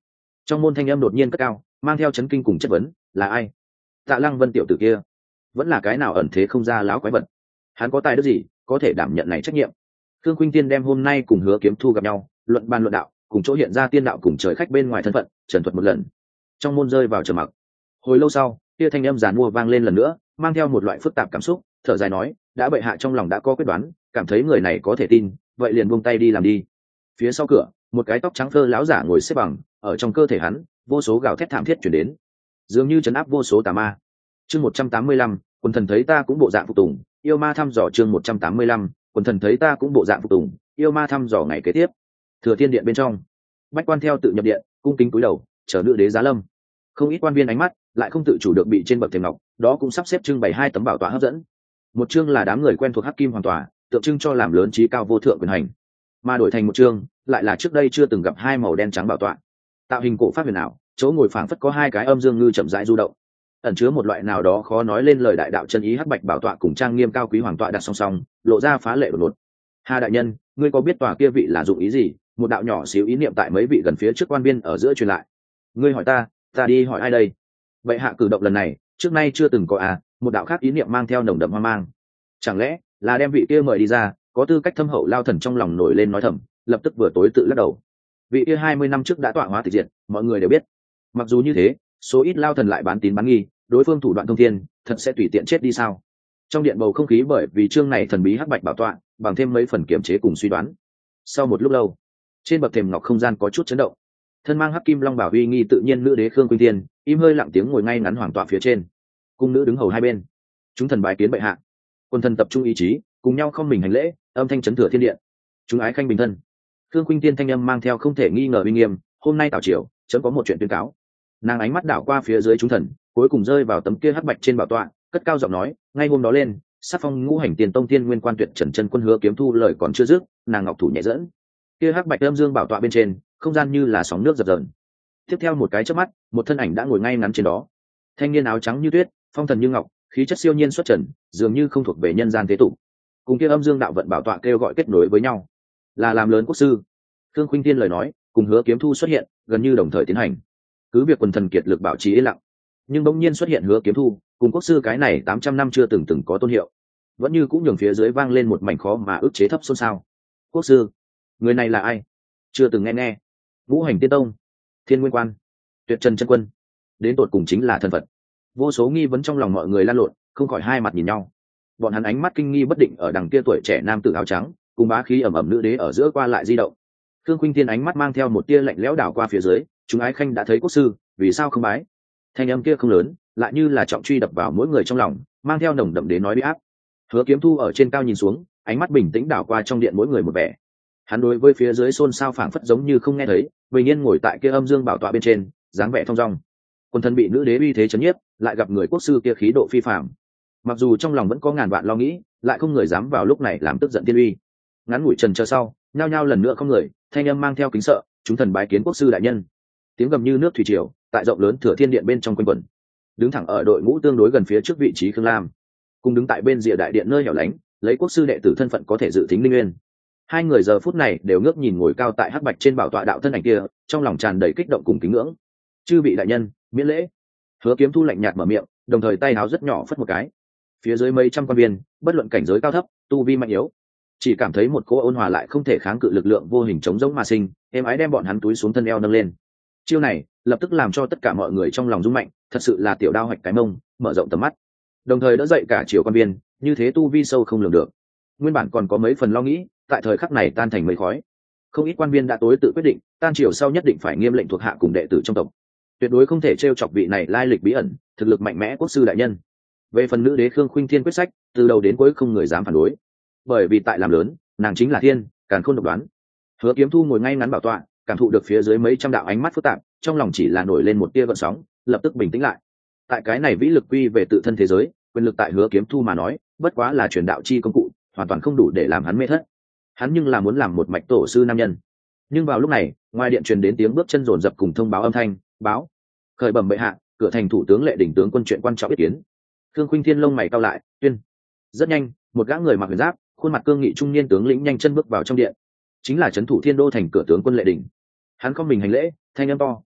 Trong môn thanh âm đột nhiên cất cao, mang theo chấn kinh cùng chất vấn, là ai? Tạ Lăng Vân tiểu tử kia, vẫn là cái nào ẩn thế không ra láo quái vật? Hắn có tài đức gì có thể đảm nhận này trách nhiệm? Thương Khuynh Tiên đem hôm nay cùng Hứa Kiếm Thu gặp nhau, luận bàn luận đạo, cùng chỗ hiện ra tiên đạo cùng trời khách bên ngoài thân phận, trần thuật một lần. Trong môn rơi vào trầm mặc. Hồi lâu sau, kia thanh âm giàn mua vang lên lần nữa, mang theo một loại phức tạp cảm xúc, thở dài nói, đã bệ hạ trong lòng đã có quyết đoán, cảm thấy người này có thể tin, vậy liền buông tay đi làm đi. Phía sau cửa, một cái tóc trắng phơ lão giả ngồi xếp bằng, ở trong cơ thể hắn, vô số gào thét thảm thiết truyền đến, dường như trấn áp vô số tà ma. Chương 185, quần thần thấy ta cũng bộ dạng phục tùng, yêu ma thăm dò. Chương 185, quần thần thấy ta cũng bộ dạng phục tùng, yêu ma thăm dò ngày kế tiếp. Thừa Thiên điện bên trong, bách quan theo tự nhập điện, cung kính cúi đầu, chờ nữ đế giá lâm. Không ít quan viên ánh mắt lại không tự chủ được bị trên bậc thềm ngọc, đó cũng sắp xếp trưng bày hai tấm bảo tọa hấp dẫn. Một chương là đám người quen thuộc Hắc Kim Hoàng tọa, tượng trưng cho làm lớn trí cao vô thượng quyền hành, mà đổi thành một chương lại là trước đây chưa từng gặp hai màu đen trắng bảo tọa, tạo hình cổ pháp huyền ảo, chỗ ngồi phảng phất có hai cái âm dương ngư chậm rãi du động, ẩn chứa một loại nào đó khó nói lên lời đại đạo chân ý. Hắc bạch bảo tọa cùng trang nghiêm cao quý hoàng tọa đặt song song, lộ ra phá lệ đột ngột. Hà đại nhân, ngươi có biết tòa kia vị là dụng ý gì? Một đạo nhỏ xíu ý niệm tại mấy vị gần phía trước quan viên ở giữa truyền lại. Ngươi hỏi ta đi hỏi ai đây? Bệ hạ cử động lần này trước nay chưa từng có một đạo khác ý niệm mang theo nồng đậm hoang mang. Chẳng lẽ là đem vị kia mời đi ra? Có tư cách thâm hậu lao thần trong lòng nổi lên nói thầm, lập tức vừa tối tự lắc đầu. Vị kia 20 năm trước đã tọa hóa tịch diệt, mọi người đều biết. Mặc dù như thế, số ít lao thần lại bán tín bán nghi, đối phương thủ đoạn thông thiên, thật sẽ tùy tiện chết đi sao? Trong điện bầu không khí bởi vì chương này thần bí hắc bạch bảo tọa, bằng thêm mấy phần kiểm chế cùng suy đoán. Sau một lúc lâu, trên bậc thềm ngọc không gian có chút chấn động. Thân mang hắc kim long bảo uy nghi tự nhiên nữ đế Khương Khuynh Tiên, im hơi lặng tiếng ngồi ngay ngắn hoàng tọa phía trên. Cung nữ đứng hầu hai bên. Chúng thần bái kiến bệ hạ. Quân thần tập trung ý chí, cùng nhau không mình hành lễ, âm thanh chấn thừa thiên điện. Chúng ái khanh bình thân. Khương Khuynh Tiên thanh âm mang theo không thể nghi ngờ uy nghiêm, hôm nay tảo triều, chấm có một chuyện tuyên cáo. Nàng ánh mắt đảo qua phía dưới chúng thần, cuối cùng rơi vào tấm kia hắc bạch trên bảo tọa, cất cao giọng nói, ngay hôm đó lên, sắc phong ngũ hành tiền tông tiên nguyên quan tuyệt trần chân quân Hứa Kiếm Thu lời còn chưa dứt, nàng ngọc thủ nhẹ dẫn, kia hắc bạch âm dương bảo tọa bên trên, không gian như là sóng nước dập dờn. Tiếp theo một cái chớp mắt, một thân ảnh đã ngồi ngay ngắn trên đó. Thanh niên áo trắng như tuyết, phong thần như ngọc, khí chất siêu nhiên xuất trần, dường như không thuộc về nhân gian thế tục. Cùng kia âm dương đạo vận bảo tọa kêu gọi kết nối với nhau, là làm lớn quốc sư. Khương Khuynh Tiên lời nói, cùng Hứa Kiếm Thu xuất hiện, gần như đồng thời tiến hành. Cứ việc quần thần kiệt lực bảo trì yên lặng, nhưng bỗng nhiên xuất hiện Hứa Kiếm Thu, cùng quốc sư cái này 800 năm chưa từng có tôn hiệu, vẫn như cũng nhường phía dưới vang lên một mảnh khó mà ức chế thấp xôn xao. Quốc sư, người này là ai? Chưa từng nghe. Ngũ hành tiên tông, thiên nguyên quan, tuyệt trần chân quân, đến tột cùng chính là thân phận. Vô số nghi vấn trong lòng mọi người lan lộn, không khỏi hai mặt nhìn nhau. Bọn hắn ánh mắt kinh nghi bất định ở đằng kia tuổi trẻ nam tử áo trắng, cùng bá khí ẩm ẩm nữ đế ở giữa qua lại di động. Khương Khuynh Tiên ánh mắt mang theo một tia lạnh lẽo đảo qua phía dưới, chúng ái khanh đã thấy quốc sư, vì sao không bái? Thanh âm kia không lớn, lại như là trọng truy đập vào mỗi người trong lòng, mang theo nồng đậm đến nói uy áp. Hứa Kiếm Thu ở trên cao nhìn xuống, ánh mắt bình tĩnh đảo qua trong điện mỗi người một vẻ. Hắn đối với phía dưới xôn xao phảng phất giống như không nghe thấy, bình yên ngồi tại kia âm dương bảo tọa bên trên, dáng vẻ thong dong. Quân thân bị nữ đế uy thế chấn nhiếp, lại gặp người quốc sư kia khí độ phi phàm. Mặc dù trong lòng vẫn có ngàn vạn lo nghĩ, lại không người dám vào lúc này làm tức giận tiên uy. Ngắn ngủi trần chờ sau, nhao nhao lần nữa không người, thanh âm mang theo kính sợ, chúng thần bái kiến quốc sư đại nhân. Tiếng gầm như nước thủy triều, tại rộng lớn Thừa Thiên điện bên trong quanh quẩn. Đứng thẳng ở đội ngũ tương đối gần phía trước vị trí Khương Lam, cùng đứng tại bên rìa đại điện nơi hẻo lánh, lấy quốc sư đệ tử thân phận có thể dự tính linh nguyên. Hai người giờ phút này đều ngước nhìn ngồi cao tại hắc bạch trên bảo tọa đạo thân ảnh kia, trong lòng tràn đầy kích động cùng kính ngưỡng. Chư vị đại nhân, miễn lễ. Hứa Kiếm Thu lạnh nhạt mở miệng, đồng thời tay áo rất nhỏ phất một cái. Phía dưới mấy trăm quan viên, bất luận cảnh giới cao thấp, tu vi mạnh yếu, chỉ cảm thấy một cỗ ôn hòa lại không thể kháng cự lực lượng vô hình chống giống mà sinh, êm ái đem bọn hắn túi xuống thân eo nâng lên. Chiêu này lập tức làm cho tất cả mọi người trong lòng rung mạnh, thật sự là tiểu đao hoạch cái mông, mở rộng tầm mắt, đồng thời đỡ dậy cả triều quan viên, như thế tu vi sâu không lường được. Nguyên bản còn có mấy phần lo nghĩ, tại thời khắc này tan thành mây khói. Không ít quan viên đã tối tự quyết định, tan triều sau nhất định phải nghiêm lệnh thuộc hạ cùng đệ tử trong tộc, tuyệt đối không thể trêu chọc vị này lai lịch bí ẩn, thực lực mạnh mẽ quốc sư đại nhân. Về phần nữ đế Khương Khuynh Thiên quyết sách, từ đầu đến cuối không người dám phản đối, bởi vì tại làm lớn, nàng chính là thiên, càn khôn độc đoán. Hứa Kiếm Thu ngồi ngay ngắn bảo tọa, cảm thụ được phía dưới mấy trăm đạo ánh mắt phức tạp, trong lòng chỉ là nổi lên một tia gợn sóng, lập tức bình tĩnh lại. Tại cái này vĩ lực quy về tự thân thế giới, quyền lực tại Hứa Kiếm Thu mà nói, bất quá là truyền đạo chi công cụ, hoàn toàn không đủ để làm hắn mê thất. Hắn nhưng là muốn làm một mạch tổ sư nam nhân. Nhưng vào lúc này, ngoài điện truyền đến tiếng bước chân rồn rập cùng thông báo âm thanh, báo khởi bẩm bệ hạ, cửa thành thủ tướng Lệ Đỉnh tướng quân chuyện quan trọng ý kiến. Khương Khuynh Thiên lông mày cau lại, tuyên. Rất nhanh, một gã người mặc huyền giáp, khuôn mặt cương nghị trung niên tướng lĩnh nhanh chân bước vào trong điện, chính là trấn thủ Thiên Đô thành cửa tướng quân Lệ Đỉnh. Hắn không mình hành lễ, thanh âm to,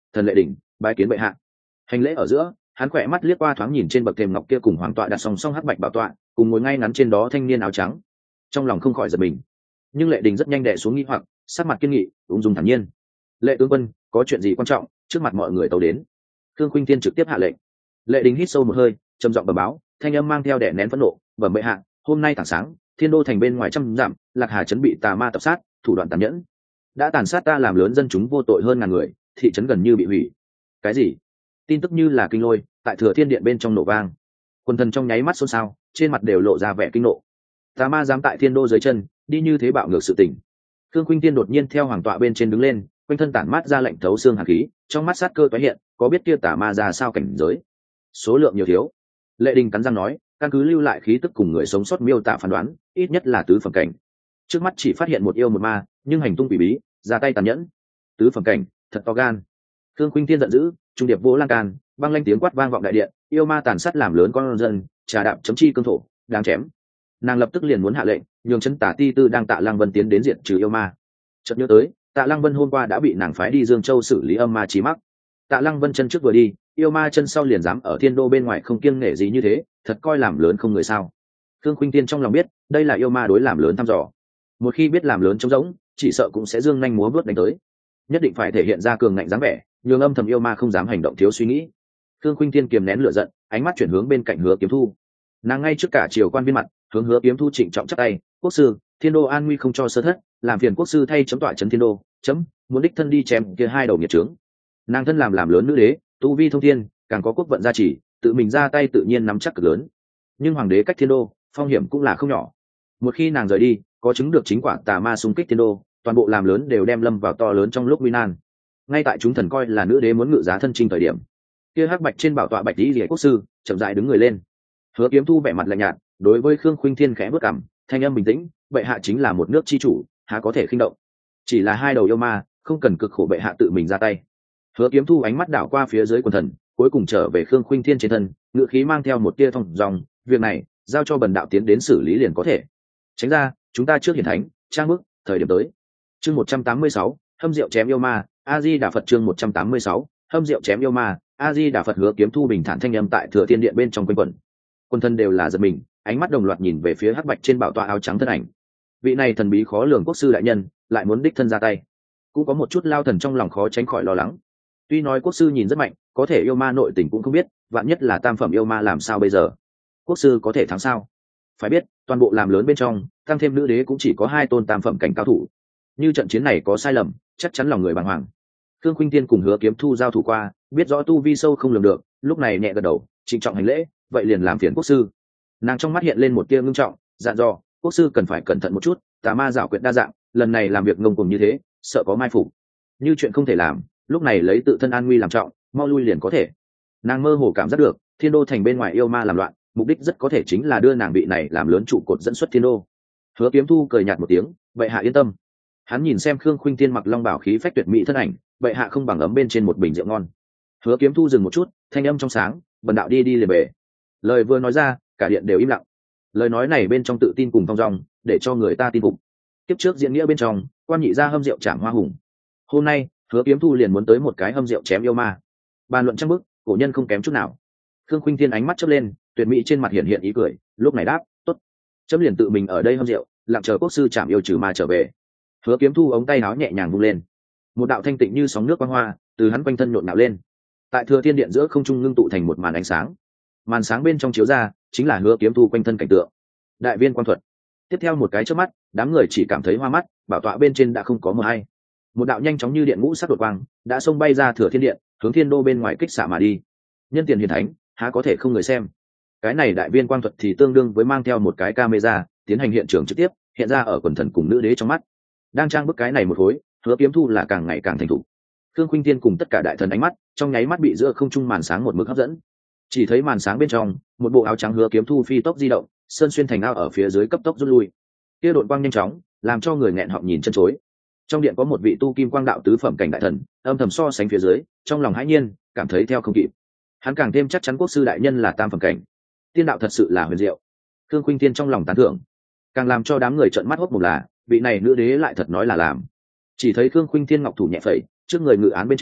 thần lệ đỉnh bái kiến bệ hạ. Hành lễ ở giữa, hắn khỏe mắt liếc qua thoáng nhìn trên bậc thềm ngọc kia cùng hoàng tọa đặt song song hắc bạch bảo tọa, cùng ngồi ngay ngắn trên đó thanh niên áo trắng, trong lòng không khỏi giật mình. Nhưng lệ đình rất nhanh đè xuống nghi hoặc, sắc mặt kiên nghị, ung dung thản nhiên. Lệ tướng quân, có chuyện gì quan trọng? Trước mặt mọi người tấu đến. Khương Khuynh Thiên trực tiếp hạ lệnh. Lệ đình hít sâu một hơi, trầm giọng bẩm báo, thanh âm mang theo đè nén phẫn nộ, bẩm bệ hạ, hôm nay tảng sáng, Thiên Đô thành bên ngoài trăm dặm, Lạc Hà trấn bị tà ma tập sát, thủ đoạn tàn nhẫn, đã tàn sát ta làm lớn dân chúng vô tội hơn ngàn người, thị trấn gần như bị hủy. Cái gì? Tin tức như là kinh lôi, tại Thừa Thiên Điện bên trong nổ vang. Quân thần trong nháy mắt xôn xao, trên mặt đều lộ ra vẻ kinh nộ. Tà ma dám tại Thiên Đô dưới chân, đi như thế bạo ngược sự tình. Khương Khuynh Thiên đột nhiên theo hoàng tọa bên trên đứng lên, quanh thân tản mát ra lệnh thấu xương hàn khí, trong mắt sát cơ tái hiện, có biết kia tà ma ra sao cảnh giới? Số lượng nhiều thiếu. Lệ Đình cắn răng nói, căn cứ lưu lại khí tức cùng người sống sót miêu tả phán đoán, ít nhất là tứ phẩm cảnh. Trước mắt chỉ phát hiện một yêu một ma, nhưng hành tung quỷ bí, ra tay tàn nhẫn. Tứ phẩm cảnh, thật to gan. Khương Khuynh Thiên giận dữ, trung điệp vỗ lan can, băng lanh tiếng quát vang vọng đại điện, yêu ma tàn sát làm lớn con dân, trà đạp chấm chi cương thổ, đáng chém. Nàng lập tức liền muốn hạ lệnh, nhường chân Tả Ti Tư đang Tạ Lăng Vân tiến đến diện trừ yêu ma. Chợt nhớ tới, Tạ Lăng Vân hôm qua đã bị nàng phái đi Dương Châu xử lý âm ma chí mắc. Tạ Lăng Vân chân trước vừa đi, yêu ma chân sau liền dám ở Thiên Đô bên ngoài không kiêng nể gì như thế, thật coi làm lớn không người sao? Khương Khuynh Thiên trong lòng biết, đây là yêu ma đối làm lớn thăm dò. Một khi biết làm lớn trống rỗng, chỉ sợ cũng sẽ dương nhanh múa vớt đánh tới. Nhất định phải thể hiện ra cường ngạnh dáng vẻ, nhường âm thầm yêu ma không dám hành động thiếu suy nghĩ. Khương Khuynh Thiên kiềm nén lửa giận, ánh mắt chuyển hướng bên cạnh Hứa Kiếm Thu. Nàng ngay trước cả triều quan viên mặt, hướng Hứa Kiếm Thu trịnh trọng chắp tay, quốc sư, Thiên Đô an nguy không cho sơ thất, làm phiền quốc sư thay chấm tọa trấn Thiên Đô, chấm muốn đích thân đi chém kia hai đầu nghiệt trướng. Nàng thân làm lớn nữ đế, tu vi thông thiên, càng có quốc vận gia trì, tự mình ra tay tự nhiên nắm chắc cực lớn. Nhưng hoàng đế cách Thiên Đô, phong hiểm cũng là không nhỏ. Một khi nàng rời đi, có chứng được chính quả tà ma xung kích Thiên Đô, toàn bộ làm lớn đều đem lâm vào to lớn trong lúc nguy nan. Ngay tại chúng thần coi là nữ đế muốn ngự giá thân chinh thời điểm, kia hắc bạch trên bảo tọa bạch lý liễu quốc sư chậm rãi đứng người lên. Hứa Kiếm Thu vẻ mặt lạnh nhạt, đối với Khương Khuynh Thiên khẽ bước cằm, thanh âm bình tĩnh, bệ hạ chính là một nước chi chủ, há có thể khinh động? Chỉ là hai đầu yêu ma, không cần cực khổ bệ hạ tự mình ra tay. Hứa Kiếm Thu ánh mắt đảo qua phía dưới quần thần, cuối cùng trở về Khương Khuynh Thiên trên thân, ngựa khí mang theo một tia thông dòng, việc này giao cho bần đạo tiến đến xử lý liền có thể. Tránh ra, chúng ta trước hiển thánh, trang bức, thời điểm tới. Chương 186, hâm rượu chém yêu ma, A Di Đà Phật. Chương 186, hâm rượu chém yêu ma, A Di Đà Phật. Hứa Kiếm Thu bình thản thanh âm tại Thừa Thiên Điện bên trong quanh quẩn. Quân thân đều là giật mình, ánh mắt đồng loạt nhìn về phía hắc bạch trên bảo tọa áo trắng thân ảnh. Vị này thần bí khó lường quốc sư đại nhân, lại muốn đích thân ra tay. Cũng có một chút lao thần trong lòng khó tránh khỏi lo lắng. Tuy nói quốc sư nhìn rất mạnh, có thể yêu ma nội tình cũng không biết, vạn nhất là tam phẩm yêu ma làm sao bây giờ? Quốc sư có thể thắng sao? Phải biết, toàn bộ làm lớn bên trong, tăng thêm nữ đế cũng chỉ có 2 tôn tam phẩm cảnh cao thủ. Như trận chiến này có sai lầm, chắc chắn lòng người bàng hoàng. Khương Khuynh Thiên cùng Hứa Kiếm Thu giao thủ qua, biết rõ tu vi sâu không lường được, lúc này nhẹ gật đầu, trịnh trọng hành lễ, vậy liền làm phiền quốc sư. Nàng trong mắt hiện lên một tia ngưng trọng, dặn dò, quốc sư cần phải cẩn thận một chút, tà ma giảo quyệt đa dạng, lần này làm việc ngông cuồng như thế, sợ có mai phục. Như chuyện không thể làm, lúc này lấy tự thân an nguy làm trọng, mau lui liền có thể. Nàng mơ hồ cảm giác được, Thiên Đô thành bên ngoài yêu ma làm loạn, mục đích rất có thể chính là đưa nàng bị này làm lớn trụ cột dẫn xuất Thiên Đô. Hứa Kiếm Thu cười nhạt một tiếng, vậy hạ yên tâm. Hắn nhìn xem Khương Khuynh Thiên mặc long bảo khí phách tuyệt mỹ thân ảnh, vậy hạ không bằng ấm bên trên một bình rượu ngon. Hứa Kiếm Thu dừng một chút, thanh âm trong sáng, bần đạo đi liền về. Lời vừa nói ra, cả điện đều im lặng. Lời nói này bên trong tự tin cùng thong dong, để cho người ta tin phục. Kiếp trước diễn nghĩa bên trong, quan nhị gia hâm rượu chạm hoa hùng. Hôm nay, Hứa Kiếm Thu liền muốn tới một cái hâm rượu chém yêu ma. Bàn luận trăm bức, cổ nhân không kém chút nào. Khương Khuynh Thiên ánh mắt chớp lên, tuyệt mỹ trên mặt hiện hiện ý cười, lúc này đáp, tốt. Chấm liền tự mình ở đây hâm rượu, lặng chờ quốc sư chạm yêu trừ ma trở về. Hứa Kiếm Thu ống tay áo nhẹ nhàng vung lên, một đạo thanh tịnh như sóng nước quang hoa từ hắn quanh thân nhộn nhạo lên, tại Thừa Thiên Điện giữa không trung ngưng tụ thành một màn ánh sáng. Màn sáng bên trong chiếu ra chính là Hứa Kiếm Thu quanh thân cảnh tượng. Đại viên quan thuật. Tiếp theo một cái chớp mắt, đám người chỉ cảm thấy hoa mắt, bảo tọa bên trên đã không có mờ hay. Một đạo nhanh chóng như điện ngũ sắc đột quang đã xông bay ra Thừa Thiên Điện, hướng Thiên Đô bên ngoài kích xạ mà đi. Nhân tiền hiền thánh, há có thể không người xem. Cái này đại viên quang thuật thì tương đương với mang theo một cái camera tiến hành hiện trường trực tiếp, hiện ra ở quần thần cùng nữ đế trong mắt. Đang trang bức cái này một khối, Hứa Kiếm Thu là càng ngày càng thành thục. Khương Khuynh Thiên cùng tất cả đại thần ánh mắt trong nháy mắt bị giữa không trung màn sáng một mực hấp dẫn. Chỉ thấy màn sáng bên trong, một bộ áo trắng Hứa Kiếm Thu phi tốc di động, sơn xuyên thành ao ở phía dưới cấp tốc rút lui. Kia độn quang nhanh chóng, làm cho người nghẹn họng nhìn chân chối. Trong điện có một vị tu kim quang đạo tứ phẩm cảnh đại thần, âm thầm so sánh phía dưới, trong lòng hãi nhiên, cảm thấy theo không kịp. Hắn càng thêm chắc chắn quốc sư đại nhân là tam phẩm cảnh. Tiên đạo thật sự là huyền diệu. Khương Khuynh Thiên trong lòng tán thưởng, càng làm cho đám người trợn mắt hốt mồm là, vị này nữ đế lại thật nói là làm. Chỉ thấy Khương Khuynh Thiên ngọc thủ nhẹ phẩy, trước người ngự án bên trên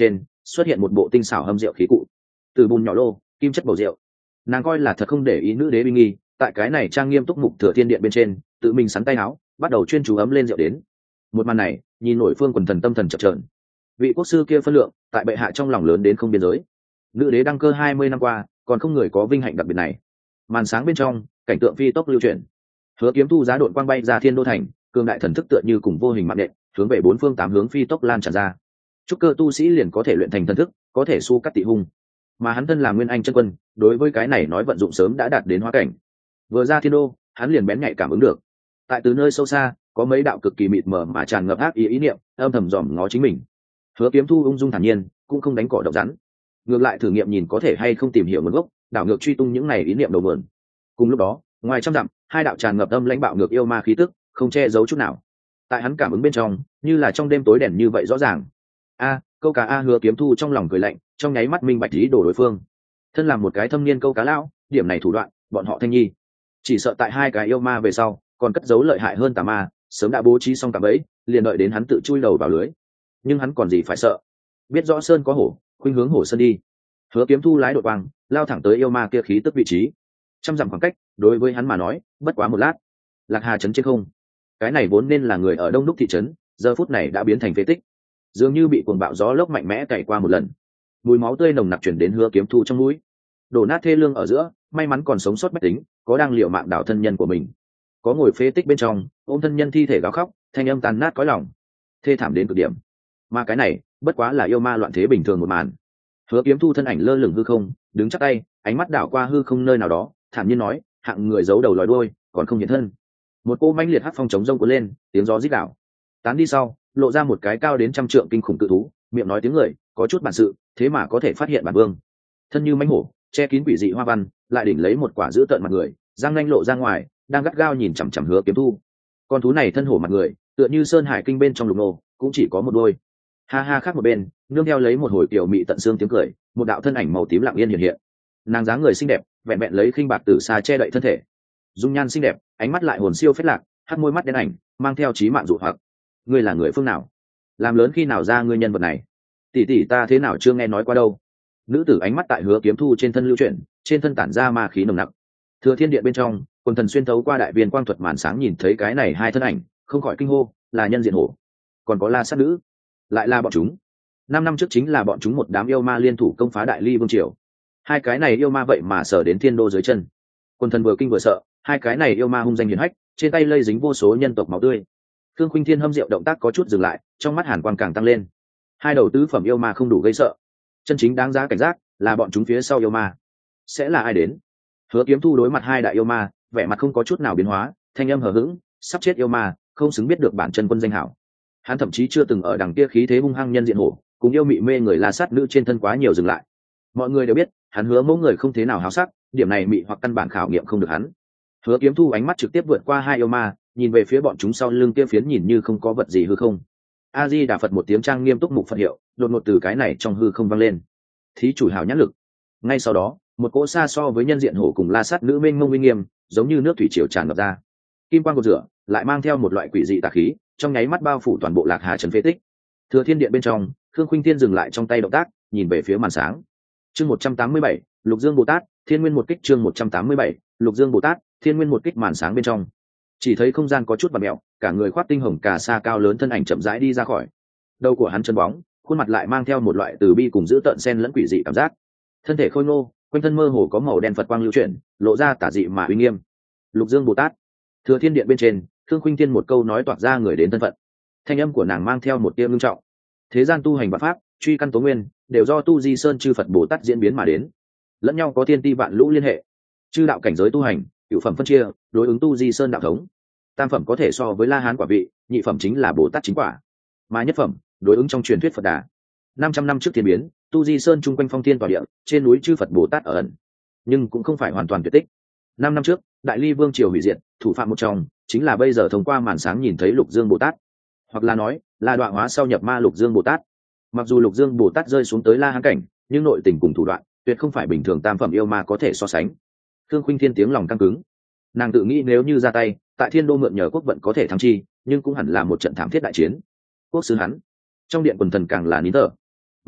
xuất hiện một bộ tinh xảo hâm rượu khí cụ, từ bùn nhỏ lô kim chất bầu rượu. Nàng coi là thật không để ý nữ đế uy nghi, tại cái này trang nghiêm túc mục thừa thiên điện bên trên tự mình sắn tay áo bắt đầu chuyên chú ấm lên rượu đến. Một màn này nhìn nổi phương quần thần tâm thần chập trờn. Vị quốc sư kia phân lượng tại bệ hạ trong lòng lớn đến không biên giới. Nữ đế đăng cơ 20 năm qua còn không người có vinh hạnh đặc biệt này. Màn sáng bên trong cảnh tượng phi tốc lưu chuyển, Hứa Kiếm Thu giá đội quang bay ra thiên đô thành, cường đại thần thức tựa như cùng vô hình mạng nện hướng về bốn phương tám hướng phi tốc lan tràn ra. Trúc cơ tu sĩ liền có thể luyện thành thần thức, có thể su cắt tị hung, mà hắn thân là nguyên anh chân quân, đối với cái này nói vận dụng sớm đã đạt đến hóa cảnh. Vừa ra thiên đô, hắn liền bén nhạy cảm ứng được, tại từ nơi sâu xa có mấy đạo cực kỳ mịt mờ mà tràn ngập ác ý niệm âm thầm dòm ngó chính mình. Hứa Kiếm Thu ung dung thản nhiên, cũng không đánh cỏ độc rắn, ngược lại thử nghiệm nhìn có thể hay không tìm hiểu nguồn gốc, đảo ngược truy tung những này ý niệm đầu mượn. Cùng lúc đó, ngoài trăm dặm, hai đạo tràn ngập âm lãnh bạo ngược yêu ma khí tức, không che giấu chút nào. Tại hắn cảm ứng bên trong, như là trong đêm tối đèn như vậy rõ ràng. Câu cá Hứa Kiếm Thu trong lòng cười lạnh, trong nháy mắt minh bạch ý đồ đối phương. Thân làm một cái thâm niên câu cá lão, điểm này thủ đoạn, bọn họ Thanh Nhi chỉ sợ tại hai cái yêu ma về sau, còn cất giấu lợi hại hơn tà ma, sớm đã bố trí xong cả bẫy, liền đợi đến hắn tự chui đầu vào lưới. Nhưng hắn còn gì phải sợ? Biết rõ sơn có hổ, khuynh hướng hổ sơn đi. Hứa Kiếm Thu lái đội quang, lao thẳng tới yêu ma kia khí tức vị trí. Trăm dặm khoảng cách, đối với hắn mà nói, bất quá một lát. Lạc Hà trấn trên không, cái này vốn nên là người ở đông đúc thị trấn, giờ phút này đã biến thành phế tích, dường như bị cuồng bạo gió lốc mạnh mẽ cày qua một lần. Mùi máu tươi nồng nặc chuyển đến Hứa Kiếm Thu trong mũi. Đổ nát thê lương ở giữa, may mắn còn sống sót bách tính, có đang liều mạng đảo thân nhân của mình, có ngồi phế tích bên trong ôm thân nhân thi thể gào khóc, thanh âm tàn nát cõi lòng, thê thảm đến cực điểm. Mà cái này bất quá là yêu ma loạn thế bình thường một màn. Hứa Kiếm Thu thân ảnh lơ lửng hư không, đứng chắc tay, ánh mắt đảo qua hư không nơi nào đó, thản nhiên nói, hạng người giấu đầu lòi đuôi, còn không hiện thân. Một cô mãnh liệt hắc phong chống rông cuốn lên, tiếng gió rít đảo. Tán đi sau, lộ ra một cái cao đến 100 trượng kinh khủng cự thú, miệng nói tiếng người, có chút bản sự, thế mà có thể phát hiện bản vương. Thân như mãnh hổ, che kín quỷ dị hoa văn, lại đỉnh lấy một quả giữ tợn mặt người, răng nanh lộ ra ngoài, đang gắt gao nhìn chằm chằm Hứa Kiếm Thu. Con thú này thân hổ mặt người, tựa như sơn hải kinh bên trong lục nô, cũng chỉ có một đôi. Ha ha, khác một bên, nương theo lấy một hồi kiểu mị tận xương tiếng cười, một đạo thân ảnh màu tím lặng yên hiện hiện. Nàng dáng người xinh đẹp, vẹn vẹn lấy khinh bạc từ xa che đậy thân thể, dung nhan xinh đẹp, ánh mắt lại hồn siêu phết lạc, hắt môi mắt đen ảnh, mang theo chí mạng dụ hoặc. Ngươi là người phương nào? Làm lớn khi nào ra ngươi nhân vật này? Tỷ tỷ ta thế nào chưa nghe nói qua đâu? Nữ tử ánh mắt tại Hứa Kiếm Thu trên thân lưu chuyển, trên thân tản ra ma khí nồng nặc. Thừa thiên điện bên trong, quần thần xuyên thấu qua đại viên quang thuật màn sáng nhìn thấy cái này hai thân ảnh, không khỏi kinh hô, là nhân diện hổ, còn có La Sát nữ, lại là bọn chúng. 5 năm trước chính là bọn chúng một đám yêu ma liên thủ công phá Đại Ly vương triều. Hai cái này yêu ma vậy mà sở đến thiên đô dưới chân. Quần thần vừa kinh vừa sợ, hai cái này yêu ma hung danh hiển hách, trên tay lây dính vô số nhân tộc máu tươi. Khương Khuynh Thiên hâm rượu động tác có chút dừng lại, trong mắt hàn quang càng tăng lên. Hai đầu tứ phẩm yêu ma không đủ gây sợ, chân chính đáng giá cảnh giác là bọn chúng phía sau yêu ma. Sẽ là ai đến? Hứa Kiếm Thu đối mặt hai đại yêu ma, vẻ mặt không có chút nào biến hóa, thanh âm hờ hững, sắp chết yêu ma, không xứng biết được bản chân quân danh hảo. Hắn thậm chí chưa từng ở đằng kia khí thế hung hăng nhân diện hổ, cùng yêu mị mê người La Sát nữ trên thân quá nhiều dừng lại. Mọi người đều biết, hắn Hứa mẫu người không thế nào háo sắc, điểm này mị hoặc căn bản khảo nghiệm không được hắn. Hứa Kiếm Thu ánh mắt trực tiếp vượt qua hai yêu ma, nhìn về phía bọn chúng sau lưng kia phiến nhìn như không có vật gì hư không. A Di Đà Phật một tiếng trang nghiêm túc mục Phật hiệu, đột ngột từ cái này trong hư không vang lên. Thí chủ hảo nhãn lực. Ngay sau đó, một cỗ xa so với nhân diện hổ cùng La Sát nữ mênh mông uy nghiêm, giống như nước thủy triều tràn ngập ra. Kim quang cột rửa, lại mang theo một loại quỷ dị tà khí, trong nháy mắt bao phủ toàn bộ Lạc Hà trấn phế tích. Thừa thiên điện bên trong, Khương Khuynh Thiên dừng lại trong tay động tác, nhìn về phía màn sáng. Chương 187, Lục Dương Bồ Tát, Thiên Nguyên một kích. Chương 187, Lục Dương Bồ Tát, Thiên Nguyên một kích. Màn sáng bên trong, chỉ thấy không gian có chút vặn mèo, cả người khoác tinh hồng cà sa cao lớn thân ảnh chậm rãi đi ra khỏi. Đầu của hắn chân bóng, khuôn mặt lại mang theo một loại từ bi cùng giữ tợn xen lẫn quỷ dị cảm giác. Thân thể khôi ngô, quanh thân mơ hồ có màu đen Phật quang lưu chuyển, lộ ra tả dị mà uy nghiêm. Lục Dương Bồ Tát. Thừa thiên điện bên trên, Khương Khuynh Thiên một câu nói toạc ra người đến thân phận. Thanh âm của nàng mang theo một tia ngưng trọng. Thế gian tu hành bát pháp, truy căn tố nguyên, đều do Tu Di Sơn chư Phật Bồ Tát diễn biến mà đến, lẫn nhau có thiên ti vạn lũ liên hệ. Chư đạo cảnh giới tu hành, cửu phẩm phân chia, đối ứng Tu Di Sơn đạo thống. Tam phẩm có thể so với La Hán quả vị, nhị phẩm chính là Bồ Tát chính quả, mà nhất phẩm đối ứng trong truyền thuyết Phật Đà. 500 năm trước thiên biến, Tu Di Sơn chung quanh phong thiên tỏa địa, trên núi chư Phật Bồ Tát ở ẩn, nhưng cũng không phải hoàn toàn tuyệt tích. 5 năm trước, Đại Ly vương triều hủy diệt, thủ phạm một trong chính là bây giờ thông qua màn sáng nhìn thấy Lục Dương Bồ Tát, hoặc là nói là đoạn hóa sau nhập ma Lục Dương Bồ Tát. Mặc dù Lục Dương Bồ Tát rơi xuống tới La Hán cảnh, nhưng nội tình cùng thủ đoạn tuyệt không phải bình thường tam phẩm yêu ma có thể so sánh. Khương Khuynh Thiên tiếng lòng căng cứng, nàng tự nghĩ nếu như ra tay, tại Thiên Đô mượn nhờ quốc vận có thể thắng chi, nhưng cũng hẳn là một trận thảm thiết đại chiến. Quốc sứ hắn, trong điện quần thần càng là nín thở.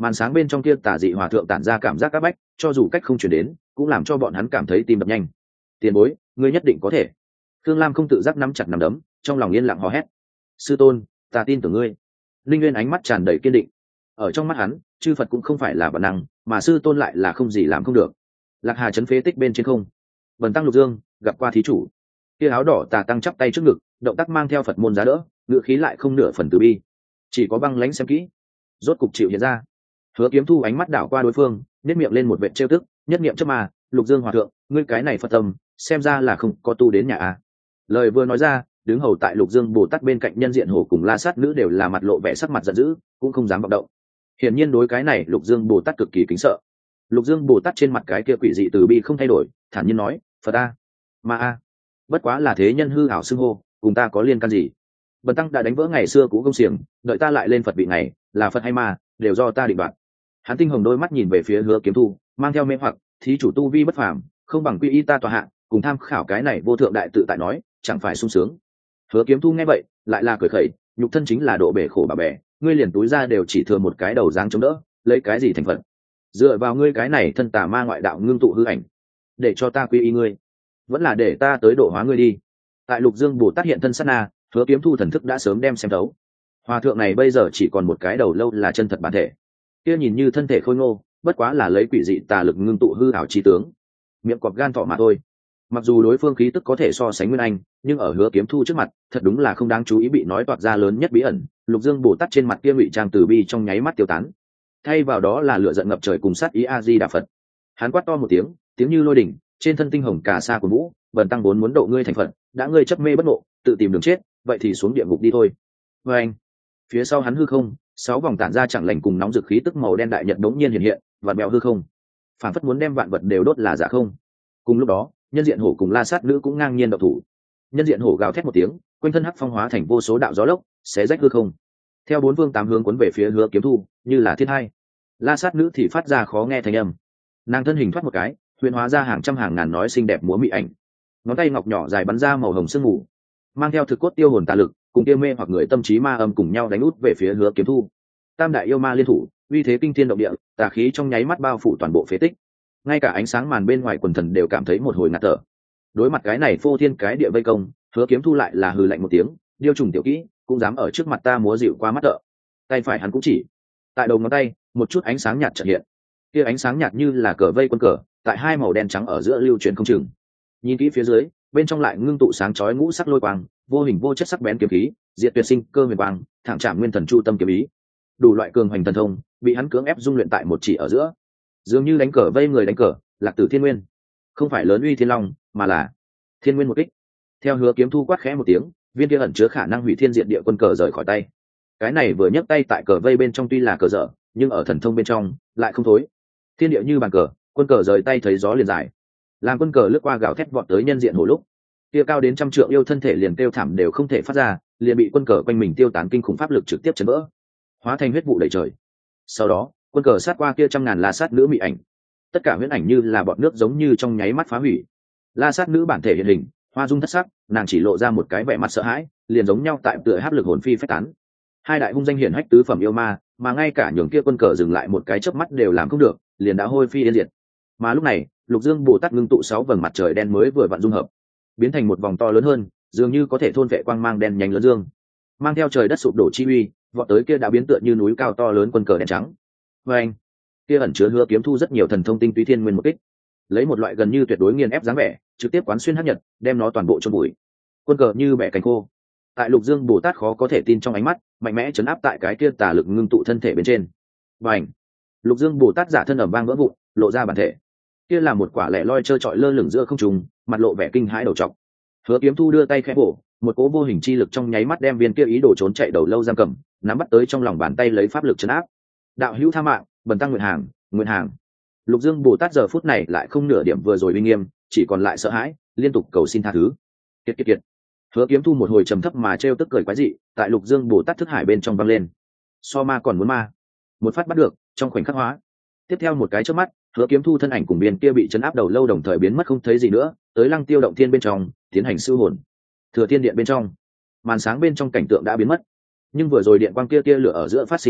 Màn sáng bên trong kia tà dị hòa thượng tản ra cảm giác áp bách, cho dù cách không chuyển đến cũng làm cho bọn hắn cảm thấy tim đập nhanh. Tiền bối, ngươi nhất định có thể. Khương Lam không tự giác nắm chặt nắm đấm, trong lòng yên lặng hò hét. Sư tôn, ta tin tưởng ngươi. Linh Nguyên ánh mắt tràn đầy kiên định. Ở trong mắt hắn, chư Phật cũng không phải là bản năng, mà sư tôn lại là không gì làm không được. Lạc Hà chấn phế tích bên trên không. Bần tăng Lục Dương gặp qua thí chủ. Kia áo đỏ tà tăng chắp tay trước ngực, động tác mang theo Phật môn giá đỡ, ngữ khí lại không nửa phần từ bi, chỉ có băng lãnh xem kỹ. Rốt cục chịu hiện ra. Hứa Kiếm Thu ánh mắt đảo qua đối phương, nét miệng lên một vệt trêu tức, nhất niệm chớp mà, Lục Dương hòa thượng, ngươi cái này Phật tâm, xem ra là không có tu đến nhà a. Lời vừa nói ra, đứng hầu tại Lục Dương Bồ Tát bên cạnh nhân diện hổ cùng La Sát nữ đều là mặt lộ vẻ sắc mặt giận dữ, cũng không dám vọng động. Hiển nhiên đối cái này Lục Dương Bồ Tát cực kỳ kính sợ. Lục Dương Bồ Tát trên mặt cái kia quỷ dị từ bi không thay đổi, thản nhiên nói, Phật a, ma a, bất quá là thế nhân hư ảo xưng hô, cùng ta có liên can gì? Bần tăng đã đánh vỡ ngày xưa cũ công xiềng, đợi ta lại lên Phật vị này, là Phật hay ma, đều do ta định đoạt. Hắn tinh hồng đôi mắt nhìn về phía Hứa Kiếm Thu, mang theo mê hoặc, thí chủ tu vi bất phàm, không bằng quy y ta tòa hạ, cùng tham khảo cái này vô thượng đại tự tại nói, chẳng phải sung sướng. Hứa Kiếm Thu nghe vậy, lại là cười khẩy, nhục thân chính là độ bể khổ bà bè, ngươi liền túi ra đều chỉ thừa một cái đầu dáng chống đỡ, lấy cái gì thành phận? Dựa vào ngươi cái này thân tà ma ngoại đạo ngưng tụ hư ảnh, để cho ta quy y ngươi, vẫn là để ta tới độ hóa ngươi đi. Tại Lục Dương Bồ Tát hiện thân sát na, Hứa Kiếm Thu thần thức đã sớm đem xem thấu. Hòa thượng này bây giờ chỉ còn một cái đầu lâu là chân thật bản thể, kia nhìn như thân thể khôi ngô, bất quá là lấy quỷ dị tà lực ngưng tụ hư ảo chi tướng, miệng cọp gan thỏ mà thôi. Mặc dù đối phương khí tức có thể so sánh Nguyên Anh, nhưng ở Hứa Kiếm Thu trước mặt, thật đúng là không đáng chú ý bị nói toạc ra lớn nhất bí ẩn. Lục Dương Bồ Tát trên mặt kia ngụy trang từ bi trong nháy mắt tiêu tán, thay vào đó là lửa giận ngập trời cùng sát ý A Di Đà Phật. Hắn quát to một tiếng, tiếng như lôi đỉnh, trên thân tinh hồng cả sa của vũ, bần tăng vốn muốn độ ngươi thành Phật, đã ngươi chấp mê bất ngộ, tự tìm đường chết, vậy thì xuống địa ngục đi thôi. Và anh, phía sau hắn hư không, 6 vòng tản ra chẳng lành cùng nóng dực khí tức màu đen đại nhật đống nhiên hiện hiện, vạn mèo hư không, phản phất muốn đem vạn vật đều đốt là giả không. Cùng lúc đó, nhân diện hổ cùng La Sát nữ cũng ngang nhiên động thủ. Nhân diện hổ gào thét một tiếng, quanh thân hắc phong hóa thành vô số đạo gió lốc, xé rách hư không, theo 4 phương 8 hướng cuốn về phía Hứa Kiếm Thu, như là thiên hai. La Sát nữ thì phát ra khó nghe thanh âm, nàng thân hình thoát một cái, huyền hóa ra hàng trăm hàng ngàn nói xinh đẹp múa mị ảnh, ngón tay ngọc nhỏ dài bắn ra màu hồng sương mù, mang theo thực cốt tiêu hồn tà lực, cùng tiêu mê hoặc người tâm trí ma âm cùng nhau đánh út về phía Hứa Kiếm Thu. Tam đại yêu ma liên thủ, uy thế kinh thiên động địa, tà khí trong nháy mắt bao phủ toàn bộ phế tích, ngay cả ánh sáng màn bên ngoài quần thần đều cảm thấy một hồi ngạt thở. Đối mặt cái này phô thiên cái địa vây công, Hứa Kiếm Thu lại là hừ lạnh một tiếng, điêu trùng tiểu kỹ, cũng dám ở trước mặt ta múa dịu qua mắt thợ. Tay phải hắn cũng chỉ, tại đầu ngón tay, một chút ánh sáng nhạt chợt hiện, kia ánh sáng nhạt như là cờ vây quân cờ, tại hai màu đen trắng ở giữa lưu truyền không chừng. Nhìn kỹ phía dưới, bên trong lại ngưng tụ sáng chói ngũ sắc lôi quang, vô hình vô chất sắc bén kiếm khí, diệt tuyệt sinh cơ huyền quang, thẳng chạm nguyên thần chu tâm kiếm ý. Đủ loại cường hoành thần thông, bị hắn cưỡng ép dung luyện tại một chỉ ở giữa. Dường như đánh cờ vây người đánh cờ, Lạc Tử Thiên Nguyên, không phải lớn uy thiên long, mà là Thiên Nguyên một kích. Theo Hứa Kiếm Thu quát khẽ một tiếng, viên kia ẩn chứa khả năng hủy thiên diệt địa quân cờ rời khỏi tay. Cái này vừa nhấc tay tại cờ vây bên trong tuy là cờ dở, nhưng ở thần thông bên trong lại không thối. Thiên địa như bàn cờ, quân cờ rời tay thấy gió liền dài. Làm quân cờ lướt qua gào thét vọt tới nhân diện hổ lúc, kia cao đến 100 trượng yêu thân thể liền kêu thảm đều không thể phát ra, liền bị quân cờ quanh mình tiêu tán kinh khủng pháp lực trực tiếp chấn vỡ, hóa thành huyết vụ đầy trời. Sau đó, quân cờ sát qua kia trăm ngàn La Sát nữ mị ảnh, tất cả huyễn ảnh như là bọt nước giống như trong nháy mắt phá hủy. La Sát nữ bản thể hiện hình, hoa dung thất sắc, nàng chỉ lộ ra một cái vẻ mặt sợ hãi, liền giống nhau tại tựa hấp lực hồn phi phách tán. Hai đại hung danh hiển hách tứ phẩm yêu ma, mà ngay cả nhường kia quân cờ dừng lại một cái chớp mắt đều làm không được, liền đã hôi phi yên diệt. Mà lúc này, Lục Dương Bồ Tát ngưng tụ 6 vầng mặt trời đen mới vừa vặn dung hợp, biến thành một vòng to lớn hơn, dường như có thể thôn vệ quang mang đen nhánh lớn dương, mang theo trời đất sụp đổ chi uy, vọt tới kia đã biến tựa như núi cao to lớn quân cờ đen trắng. Và anh, kia ẩn chứa Hứa Kiếm Thu rất nhiều thần thông tinh túy thiên nguyên một kích, lấy một loại gần như tuyệt đối nghiền ép dáng vẻ, trực tiếp quán xuyên hắc nhật, đem nó toàn bộ chôn bụi. Quân cờ như bẻ cánh khô. Tại Lục Dương Bồ Tát khó có thể tin trong ánh mắt, mạnh mẽ chấn áp tại cái kia tà lực ngưng tụ thân thể bên trên. Bành! Lục Dương Bồ Tát giả thân ầm vang vỡ vụn, lộ ra bản thể. Kia là một quả lẻ loi trơ trọi lơ lửng giữa không trung, mặt lộ vẻ kinh hãi đầu trọc. Hứa Kiếm Thu đưa tay khẽ bổ, một cỗ vô hình chi lực trong nháy mắt đem viên kia ý đồ trốn chạy đầu lâu giam cầm, nắm bắt tới trong lòng bàn tay lấy pháp lực trấn áp. Đạo hữu tha mạng, bần tăng nguyện hàng, nguyện hàng. Lục Dương Bồ Tát giờ phút này lại không nửa điểm vừa rồi uy nghiêm, chỉ còn lại sợ hãi, liên tục cầu xin tha thứ. Kiệt kiệt kiệt. Hứa Kiếm Thu một hồi trầm thấp mà trêu tức cười quái dị, tại Lục Dương Bồ Tát thức hải bên trong vang lên. So ma còn muốn ma. Một phát bắt được, trong khoảnh khắc hóa. Tiếp theo một cái chớp mắt, Hứa Kiếm Thu thân ảnh cùng biên kia bị chấn áp đầu lâu đồng thời biến mất không thấy gì nữa, tới Lăng Tiêu động thiên bên trong, tiến hành siêu hồn. Thừa Thiên điện bên trong, màn sáng bên trong cảnh tượng đã biến mất, nhưng vừa rồi điện quang kia lửa ở giữa phát sinh tất cả,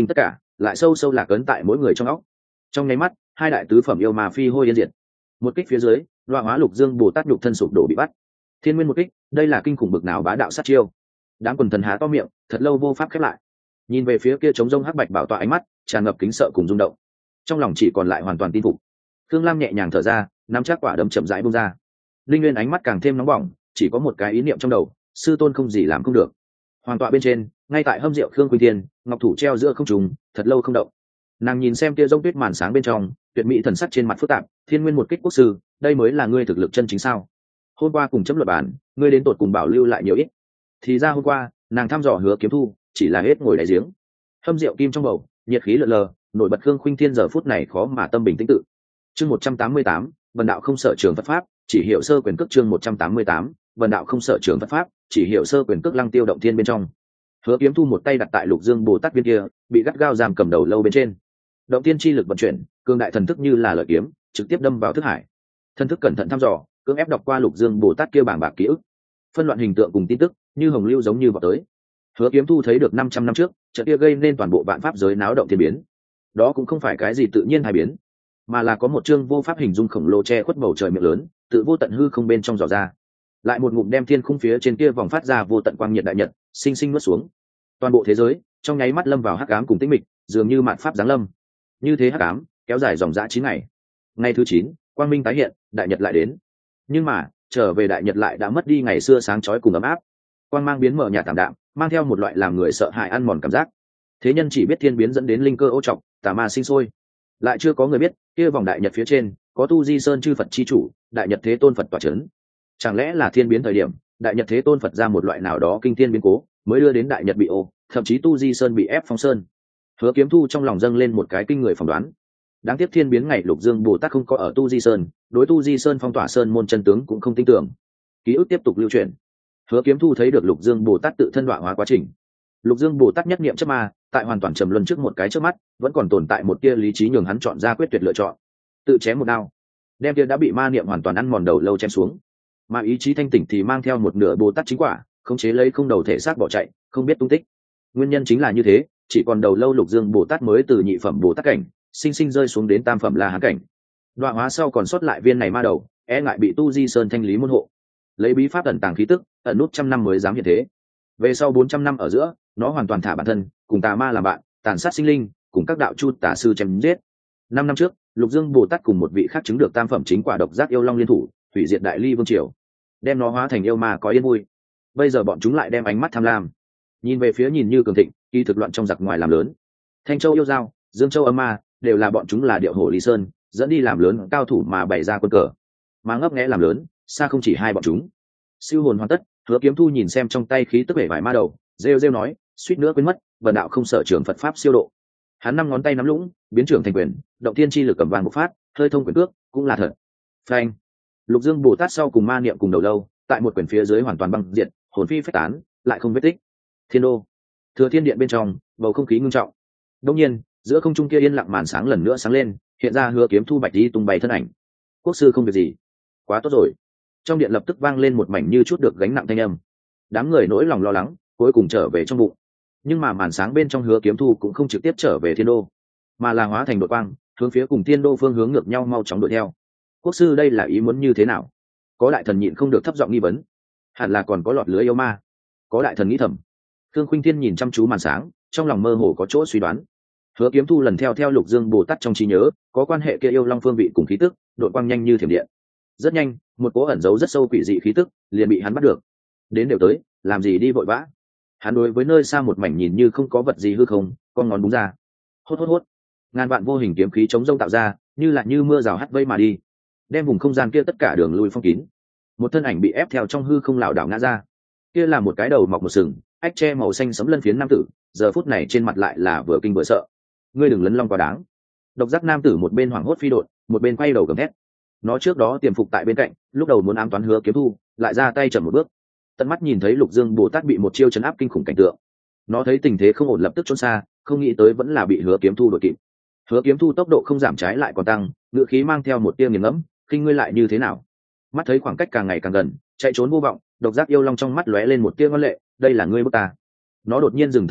lại sâu sâu lạc ấn tại mỗi người trong óc. Trong nháy mắt, hai đại tứ phẩm yêu ma phi hôi yên diệt. Một kích phía dưới, Đoạ Hóa Lục Dương Bồ Tát nhục thân sụp đổ bị bắt. Thiên Nguyên một kích, đây là kinh khủng bực nào bá đạo sát chiêu. Đám quần thần há to miệng, thật lâu vô pháp khép lại. Nhìn về phía kia trống rông hắc bạch bảo tọa, ánh mắt tràn ngập kính sợ cùng rung động. Trong lòng chỉ còn lại hoàn toàn tin phục. Thương Lam nhẹ nhàng thở ra, nắm chắc quả đấm chậm rãi buông ra. Linh Nguyên ánh mắt càng thêm nóng bỏng, chỉ có một cái ý niệm trong đầu, sư tôn không gì làm không được. Hoàng tọa bên trên, ngay tại hâm rượu Khương Quỳnh Tiên, ngọc thủ treo giữa không trung, thật lâu không động. Nàng nhìn xem tia rông tuyết màn sáng bên trong, tuyệt mỹ thần sắc trên mặt phức tạp. Thiên Nguyên một kích quốc sư, đây mới là ngươi thực lực chân chính sao? Hôm qua cùng chấm luận bản, ngươi đến tột cùng bảo lưu lại nhiều ít. Thì ra hôm qua, nàng thăm dò Hứa Kiếm Thu, chỉ là hết ngồi đáy giếng. Hâm rượu kim trong bầu, nhiệt khí lượn lờ, nổi bật Khương Khuynh Thiên giờ phút này khó mà tâm bình tĩnh tự. Chương 188, Vân đạo không sợ trường Phật pháp, chỉ hiểu sơ quyền cước. Chương 188, Vân đạo không sợ trường Phật pháp, chỉ hiểu sơ quyền cước. Lăng tiêu động thiên bên trong, Hứa Kiếm Thu một tay đặt tại Lục Dương Bồ Tát viên kia, bị gắt gao giam cầm đầu lâu bên trên. Động thiên chi lực vận chuyển, cường đại thần thức như là lợi kiếm, trực tiếp đâm vào thức hải. Thần thức cẩn thận thăm dò, cưỡng ép đọc qua Lục Dương Bồ Tát kia bảng bạc ký ức, phân loạn hình tượng cùng tin tức, như hồng lưu giống như vào tới. Hứa Kiếm Thu thấy được 500 năm trước, trận kia gây nên toàn bộ vạn pháp giới náo động thiên biến. Đó cũng không phải cái gì tự nhiên hay biến, mà là có một chương vô pháp hình dung khổng lồ che khuất bầu trời miệng lớn, tự vô tận hư không bên trong dò ra, lại một ngụm đem thiên khung phía trên kia vòng phát ra vô tận quang nhiệt đại nhật, sinh sinh nuốt xuống. Toàn bộ thế giới trong nháy mắt lâm vào hắc ám cùng tĩnh mịch, dường như mạn pháp giáng lâm. Như thế hắc ám kéo dài dòng dã 9 ngày. Ngày thứ 9, quang minh tái hiện, đại nhật lại đến. Nhưng mà trở về đại nhật lại đã mất đi ngày xưa sáng chói cùng ấm áp, quang mang biến mở nhạt tạm đạm, mang theo một loại làm người sợ hãi ăn mòn cảm giác. Thế nhân chỉ biết thiên biến dẫn đến linh cơ ô trọc, tà ma sinh sôi, lại chưa có người biết kia vòng đại nhật phía trên có Tu Di Sơn chư Phật chi chủ, đại nhật thế tôn Phật tọa chấn. Chẳng lẽ là thiên biến thời điểm, đại nhật thế tôn Phật ra một loại nào đó kinh thiên biến cố, mới đưa đến đại nhật bị ô, thậm chí Tu Di Sơn bị ép phong sơn. Hứa Kiếm Thu trong lòng dâng lên một cái kinh người phỏng đoán. Đáng tiếc thiên biến ngày Lục Dương Bồ Tát không có ở Tu Di Sơn, đối Tu Di Sơn phong tỏa sơn môn chân tướng cũng không tin tưởng. Ký ức tiếp tục lưu truyền. Hứa Kiếm Thu thấy được Lục Dương Bồ Tát tự thân đọa hóa quá trình. Lục Dương Bồ Tát nhất niệm chấp ma, tại hoàn toàn trầm luân trước một cái trước mắt, vẫn còn tồn tại một tia lý trí nhường hắn chọn ra quyết tuyệt lựa chọn, tự chém một đao, đem tia đã bị ma niệm hoàn toàn ăn mòn đầu lâu chém xuống. Mà ý chí thanh tỉnh thì mang theo một nửa Bồ Tát chính quả, khống chế lấy không đầu thể xác bỏ chạy, không biết tung tích. Nguyên nhân chính là như thế, chỉ còn đầu lâu Lục Dương Bồ Tát mới từ nhị phẩm Bồ Tát cảnh, sinh sinh rơi xuống đến tam phẩm La Hán cảnh. Đọa hóa sau còn sót lại viên này ma đầu, e ngại bị Tu Di Sơn thanh lý môn hộ, lấy bí pháp ẩn tàng khí tức, ẩn nút trăm năm mới dám hiện thế. Về sau 400 năm ở giữa, nó hoàn toàn thả bản thân, cùng tà ma làm bạn, tàn sát sinh linh, cùng các đạo chu tà sư chém giết. 5 năm trước, Lục Dương Bồ Tát cùng một vị khác chứng được tam phẩm chính quả độc giác yêu long liên thủ, hủy diệt Đại Ly vương triều, đem nó hóa thành yêu ma có yên vui. Bây giờ bọn chúng lại đem ánh mắt tham lam nhìn về phía nhìn như cường thịnh, kỳ thực loạn trong giặc ngoài làm lớn. Thanh Châu yêu dao, Dương Châu âm ma, đều là bọn chúng là điệu hổ Lý Sơn, dẫn đi làm lớn cao thủ mà bày ra quân cờ. Mà ngấp nghé làm lớn, xa không chỉ hai bọn chúng. Siêu hồn hoàn tất, Hứa Kiếm Thu nhìn xem trong tay khí tức vẻ vải ma đầu, rêu rêu nói, suýt nữa quên mất, Vân đạo không sở trường Phật pháp siêu độ. Hắn 5 ngón tay nắm lũng, biến trưởng thành quyền, động thiên chi lực cầm vàng một phát, hơi thông quyền cước, cũng là thật. Phanh. Lục Dương Bồ Tát sau cùng ma niệm cùng đầu lâu, tại một quyền phía dưới hoàn toàn băng diệt, hồn phi phách tán, lại không vết tích. Thiên đô, Thừa Thiên điện bên trong, bầu không khí ngưng trọng. Đương nhiên, giữa không trung kia yên lặng màn sáng lần nữa sáng lên, hiện ra Hứa Kiếm Thu bạch đi tung bay thân ảnh. Quốc sư không việc gì, quá tốt rồi. Trong điện lập tức vang lên một mảnh như chút được gánh nặng thanh âm. Đám người nỗi lòng lo lắng cuối cùng trở về trong bụng. Nhưng mà màn sáng bên trong Hứa Kiếm Thu cũng không trực tiếp trở về thiên đô, mà là hóa thành đội quang, hướng phía cùng thiên đô phương hướng ngược nhau mau chóng đuổi theo. Quốc sư đây là ý muốn như thế nào? Có đại thần nhịn không được thấp giọng nghi vấn. Hẳn là còn có lọt lưới yêu ma. Có đại thần nghĩ thầm. Khương Khuynh Thiên nhìn chăm chú màn sáng, trong lòng mơ hồ có chỗ suy đoán. Hứa Kiếm Thu lần theo Lục Dương Bồ Tát trong trí nhớ, có quan hệ kia yêu long phương vị cùng khí tức, đội quang nhanh như thiểm điện. Rất nhanh, một cỗ ẩn giấu rất sâu quỷ dị khí tức liền bị hắn bắt được. Đến đều tới, làm gì đi vội vã? Hắn đối với nơi xa một mảnh nhìn như không có vật gì hư không, con ngón búng ra. Hốt hốt hốt. Ngàn vạn vô hình kiếm khí chống rông tạo ra, như mưa rào hắt vây mà đi, đem vùng không gian kia tất cả đường lui phong kín. Một thân ảnh bị ép theo trong hư không lảo đảo ngã ra. Kia là một cái đầu mọc một sừng, ách tre màu xanh sẫm lân phiến nam tử, giờ phút này trên mặt lại là vừa kinh vừa sợ. Ngươi đừng lấn long quá đáng. Độc giác nam tử một bên hoảng hốt phi đột, một bên quay đầu gầm thét. Nó trước đó tiềm phục tại bên cạnh, lúc đầu muốn ám toán Hứa Kiếm Thu, lại ra tay chậm một bước. Tận mắt nhìn thấy Lục Dương Bồ Tát bị một chiêu chấn áp kinh khủng cảnh tượng, nó thấy tình thế không ổn lập tức trốn xa, không nghĩ tới vẫn là bị Hứa Kiếm Thu đuổi kịp. Hứa Kiếm Thu tốc độ không giảm trái lại còn tăng, ngựa khí mang theo một tia nghiền ngẫm, khinh ngươi lại như thế nào? Mắt thấy khoảng cách càng ngày càng gần, chạy trốn vô vọng, độc giác yêu long trong mắt lóe lên một tia ngoan lệ, đây là ngươi bức ta. Nó đột nhiên dừng thân hình,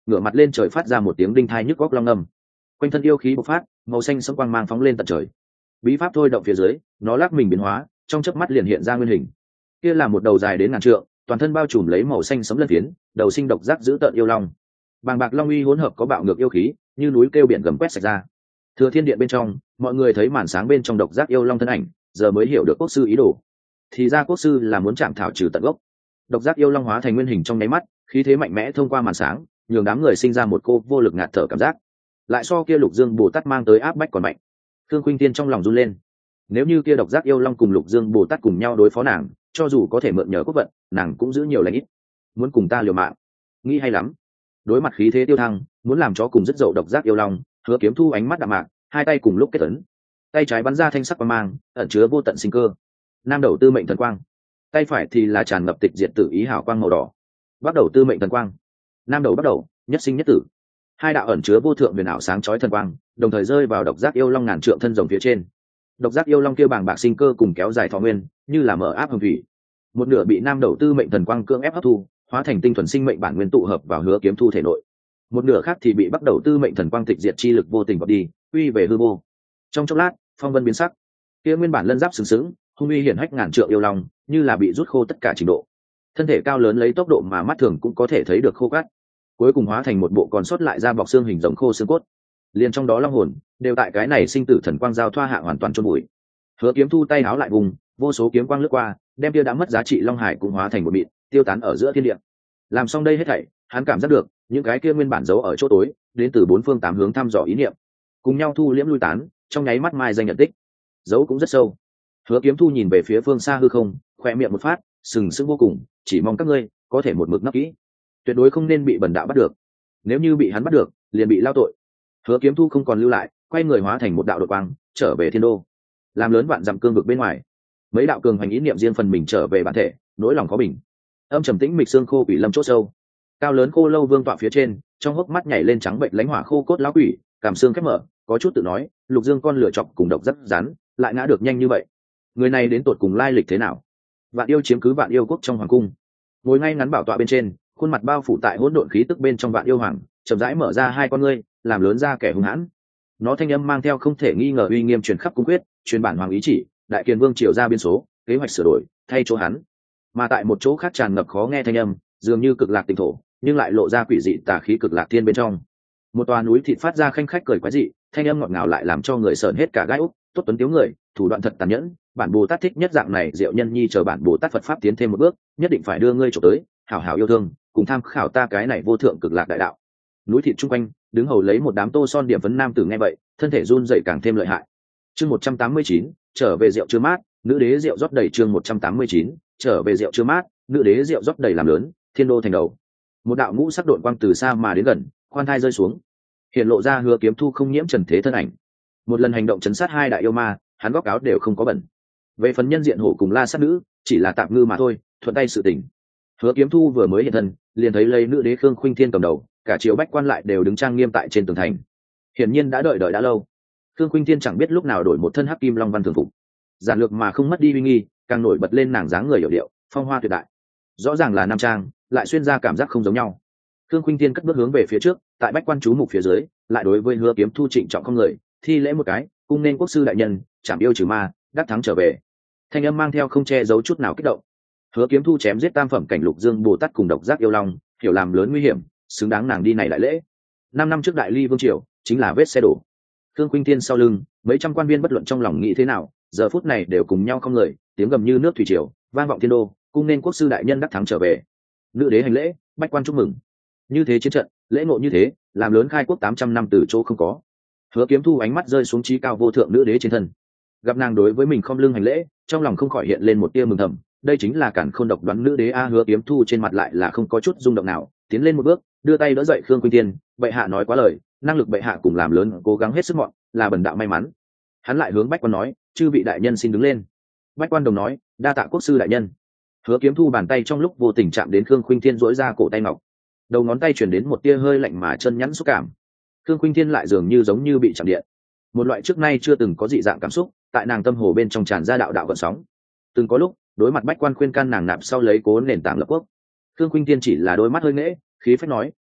ngửa mặt lên trời phát ra một tiếng đinh thai nhức góc long âm. Quanh thân yêu khí bộc phát, màu xanh sẫm quang mang phóng lên tận trời. Bí pháp thôi động phía dưới, nó lắc mình biến hóa, trong chớp mắt liền hiện ra nguyên hình. Kia là một đầu dài đến ngàn trượng, toàn thân bao trùm lấy màu xanh sẫm lân phiến, đầu sinh độc giác dữ tợn yêu long. Bàng bạc long uy hỗn hợp có bạo ngược yêu khí, như núi kêu biển gầm quét sạch ra. Thừa thiên điện bên trong, mọi người thấy màn sáng bên trong độc giác yêu long thân ảnh, giờ mới hiểu được quốc sư ý đồ. Thì ra quốc sư là muốn chạm thảo trừ tận gốc. Độc giác yêu long hóa thành nguyên hình trong nháy mắt, khí thế mạnh mẽ thông qua màn sáng, nhường đám người sinh ra một cô vô lực ngạt thở cảm giác. Lại so kia Lục Dương Bồ Tát mang tới áp bách còn mạnh. Thương Khuynh Tiên trong lòng run lên. Nếu như kia độc giác yêu long cùng Lục Dương Bồ Tát cùng nhau đối phó nàng, cho dù có thể mượn nhờ quốc vận, nàng cũng giữ nhiều lãnh ít. Muốn cùng ta liều mạng, nghĩ hay lắm. Đối mặt khí thế tiêu thăng, muốn làm chó cùng dứt dậu độc giác yêu long, Hứa Kiếm Thu ánh mắt đạm mạc, hai tay cùng lúc kết ấn. Tay trái bắn ra thanh sắc quang mang, ẩn chứa vô tận sinh cơ. Nam đầu tư mệnh thần quang, tay phải thì là tràn ngập tịch diệt tử ý hào quang màu đỏ. Bắt đầu tư mệnh thần quang, nam đầu bắt đầu, nhất sinh nhất tử. Hai đạo ẩn chứa vô thượng huyền ảo sáng chói thần quang, đồng thời rơi vào độc giác yêu long ngàn trượng thân rồng phía trên. Độc giác yêu long kia bàng bạc sinh cơ cùng kéo dài thọ nguyên, như là mở áp hồng thủy. Một nửa bị nam đầu tư mệnh thần quang cưỡng ép hấp thu, hóa thành tinh thuần sinh mệnh bản nguyên tụ hợp vào Hứa Kiếm Thu thể nội. Một nửa khác thì bị bắt đầu tư mệnh thần quang tịch diệt chi lực vô tình vọt đi, quy về hư vô. Trong chốc lát, phong vân biến sắc. Kia nguyên bản lân giáp sừng sững, hung uy hiển hách ngàn trượng yêu long, như là bị rút khô tất cả trình độ. Thân thể cao lớn lấy tốc độ mà mắt thường cũng có thể thấy được khô cát, cuối cùng hóa thành một bộ còn sót lại da bọc xương hình rồng khô xương cốt. Liền trong đó long hồn đều tại cái này sinh tử thần quang giao thoa hạ hoàn toàn chôn bụi. Hứa Kiếm Thu tay háo lại vùng, vô số kiếm quang lướt qua, đem kia đã mất giá trị long hải cũng hóa thành một mịn, tiêu tán ở giữa thiên địa. Làm xong đây hết thảy, hắn cảm giác được những cái kia nguyên bản giấu ở chỗ tối, đến từ bốn phương tám hướng thăm dò ý niệm, cùng nhau thu liễm lui tán, trong nháy mắt mai danh nhận tích. Giấu cũng rất sâu. Hứa Kiếm Thu nhìn về phía phương xa hư không, khỏe miệng một phát, sừng sững vô cùng, chỉ mong các ngươi có thể một mực nấp kỹ, tuyệt đối không nên bị bần đạo bắt được. Nếu như bị hắn bắt được, liền bị lao tội. Hứa Kiếm Thu không còn lưu lại, quay người hóa thành một đạo đột quang, trở về thiên đô. Làm lớn vạn dặm cương vực bên ngoài, mấy đạo cường hành ý niệm riêng phần mình trở về bản thể, nỗi lòng khó bình. Âm trầm tĩnh mịch xương khô quỷ lâm chỗ sâu, cao lớn khô lâu vương tọa phía trên, trong hốc mắt nhảy lên trắng bệnh lãnh hỏa khô cốt lão quỷ, cảm xương khép mở, có chút tự nói, Lục Dương con lửa chọc cùng độc rất rắn, lại ngã được nhanh như vậy. Người này đến tột cùng lai lịch thế nào? Vạn yêu chiếm cứ Vạn yêu quốc trong hoàng cung, ngồi ngay ngắn bảo tọa bên trên, khuôn mặt bao phủ tại hỗn độn khí tức bên trong Vạn yêu hoàng, chậm rãi mở ra hai con ngươi, làm lớn ra kẻ hung hãn. Nó thanh âm mang theo không thể nghi ngờ uy nghiêm truyền khắp cung quyết, truyền bản hoàng ý chỉ, đại kiền vương triều ra biên số, kế hoạch sửa đổi, thay chỗ hắn. Mà tại một chỗ khác tràn ngập khó nghe thanh âm, dường như cực lạc tỉnh thổ, nhưng lại lộ ra quỷ dị tà khí cực lạc thiên bên trong. Một tòa núi thịt phát ra khanh khách cười quái dị, thanh âm ngọt ngào lại làm cho người sởn hết cả gai úc. Tốt tuấn tiếu người, thủ đoạn thật tàn nhẫn, bản Bồ Tát thích nhất dạng này. Diệu Nhân Nhi chờ bản Bồ Tát Phật pháp tiến thêm một bước, nhất định phải đưa ngươi trộm tới, hảo hảo yêu thương, cùng tham khảo ta cái này vô thượng cực lạc đại đạo. Núi thịt chung quanh, đứng hầu lấy một đám tô son điểm phấn nam tử nghe vậy, thân thể run dậy càng thêm lợi hại. Chương 189, trở về rượu chưa mát, nữ đế rượu rót đầy. Chương 189, trở về rượu chưa mát, nữ đế rượu rót đầy làm lớn, thiên đô thành đầu. Một đạo ngũ sắc độn quang từ xa mà đến gần, khoan thai rơi xuống, hiện lộ ra Hứa Kiếm Thu không nhiễm trần thế thân ảnh. Một lần hành động chấn sát hai đại yêu ma, hắn góc áo đều không có bẩn. Về phần nhân diện hổ cùng la sát nữ, chỉ là tạm ngư mà thôi, thuận tay sự tình. Hứa Kiếm Thu vừa mới hiện thân, liền thấy lấy nữ đế Khương Khuynh Thiên cầm đầu, cả triều bách quan lại đều đứng trang nghiêm tại trên tường thành. Hiển nhiên đã đợi đã lâu. Khương Khuynh Thiên chẳng biết lúc nào đổi một thân hắc kim long văn thường phục, giản lược mà không mất đi uy nghi, càng nổi bật lên nàng dáng người hiểu điệu, phong hoa tuyệt đại. Rõ ràng là nam trang, lại xuyên ra cảm giác không giống nhau. Khương Khuynh Thiên cất bước hướng về phía trước, tại bách quan chú mục phía dưới, lại đối với Hứa Kiếm Thu trịnh trọng không người, thi lễ một cái, cung nên quốc sư đại nhân, chảm yêu trừ ma, đắc thắng trở về. Thanh âm mang theo không che giấu chút nào kích động. Hứa Kiếm Thu chém giết tam phẩm cảnh Lục Dương Bồ Tát cùng độc giác yêu long, hiểu làm lớn nguy hiểm, xứng đáng nàng đi này đại lễ. 5 năm trước Đại Ly vương triều, chính là vết xe đổ. Khương Khuynh Thiên sau lưng, mấy trăm quan viên bất luận trong lòng nghĩ thế nào, giờ phút này đều cùng nhau không người, tiếng gầm như nước thủy triều, vang vọng thiên đô, cung nên quốc sư đại nhân đắc thắng trở về. Nữ đế hành lễ, bách quan chúc mừng. Như thế chiến trận, lễ ngộ như thế, làm lớn khai quốc 800 năm từ chỗ không có. Hứa Kiếm Thu ánh mắt rơi xuống trí cao vô thượng nữ đế trên thân, gặp nàng đối với mình không lưng hành lễ, trong lòng không khỏi hiện lên một tia mừng thầm, đây chính là cản khôn độc đoán nữ đế a. Hứa Kiếm Thu trên mặt lại là không có chút rung động nào, tiến lên một bước, đưa tay đỡ dậy Khương Khuynh Thiên, bệ hạ nói quá lời, năng lực bệ hạ cùng làm lớn cố gắng hết sức mọn, là bần đạo may mắn. Hắn lại hướng bách quan nói, chư vị đại nhân xin đứng lên. Bách quan đồng nói, đa tạ quốc sư đại nhân. Hứa Kiếm Thu bàn tay trong lúc vô tình chạm đến Khương Khuynh Thiên, duỗi ra cổ tay ngọc, đầu ngón tay truyền đến một tia hơi lạnh mà chân nhẵn xúc cảm. Khương Khuynh Thiên lại dường như giống như bị chạm điện, một loại trước nay chưa từng có dị dạng cảm xúc tại nàng tâm hồ bên trong tràn ra đạo đạo gợn sóng. Từng có lúc đối mặt bách quan khuyên can nàng nạp sau lấy cố nền tảng lập quốc, Khương Khuynh Thiên chỉ là đôi mắt hơi ngễ, khí phách nói,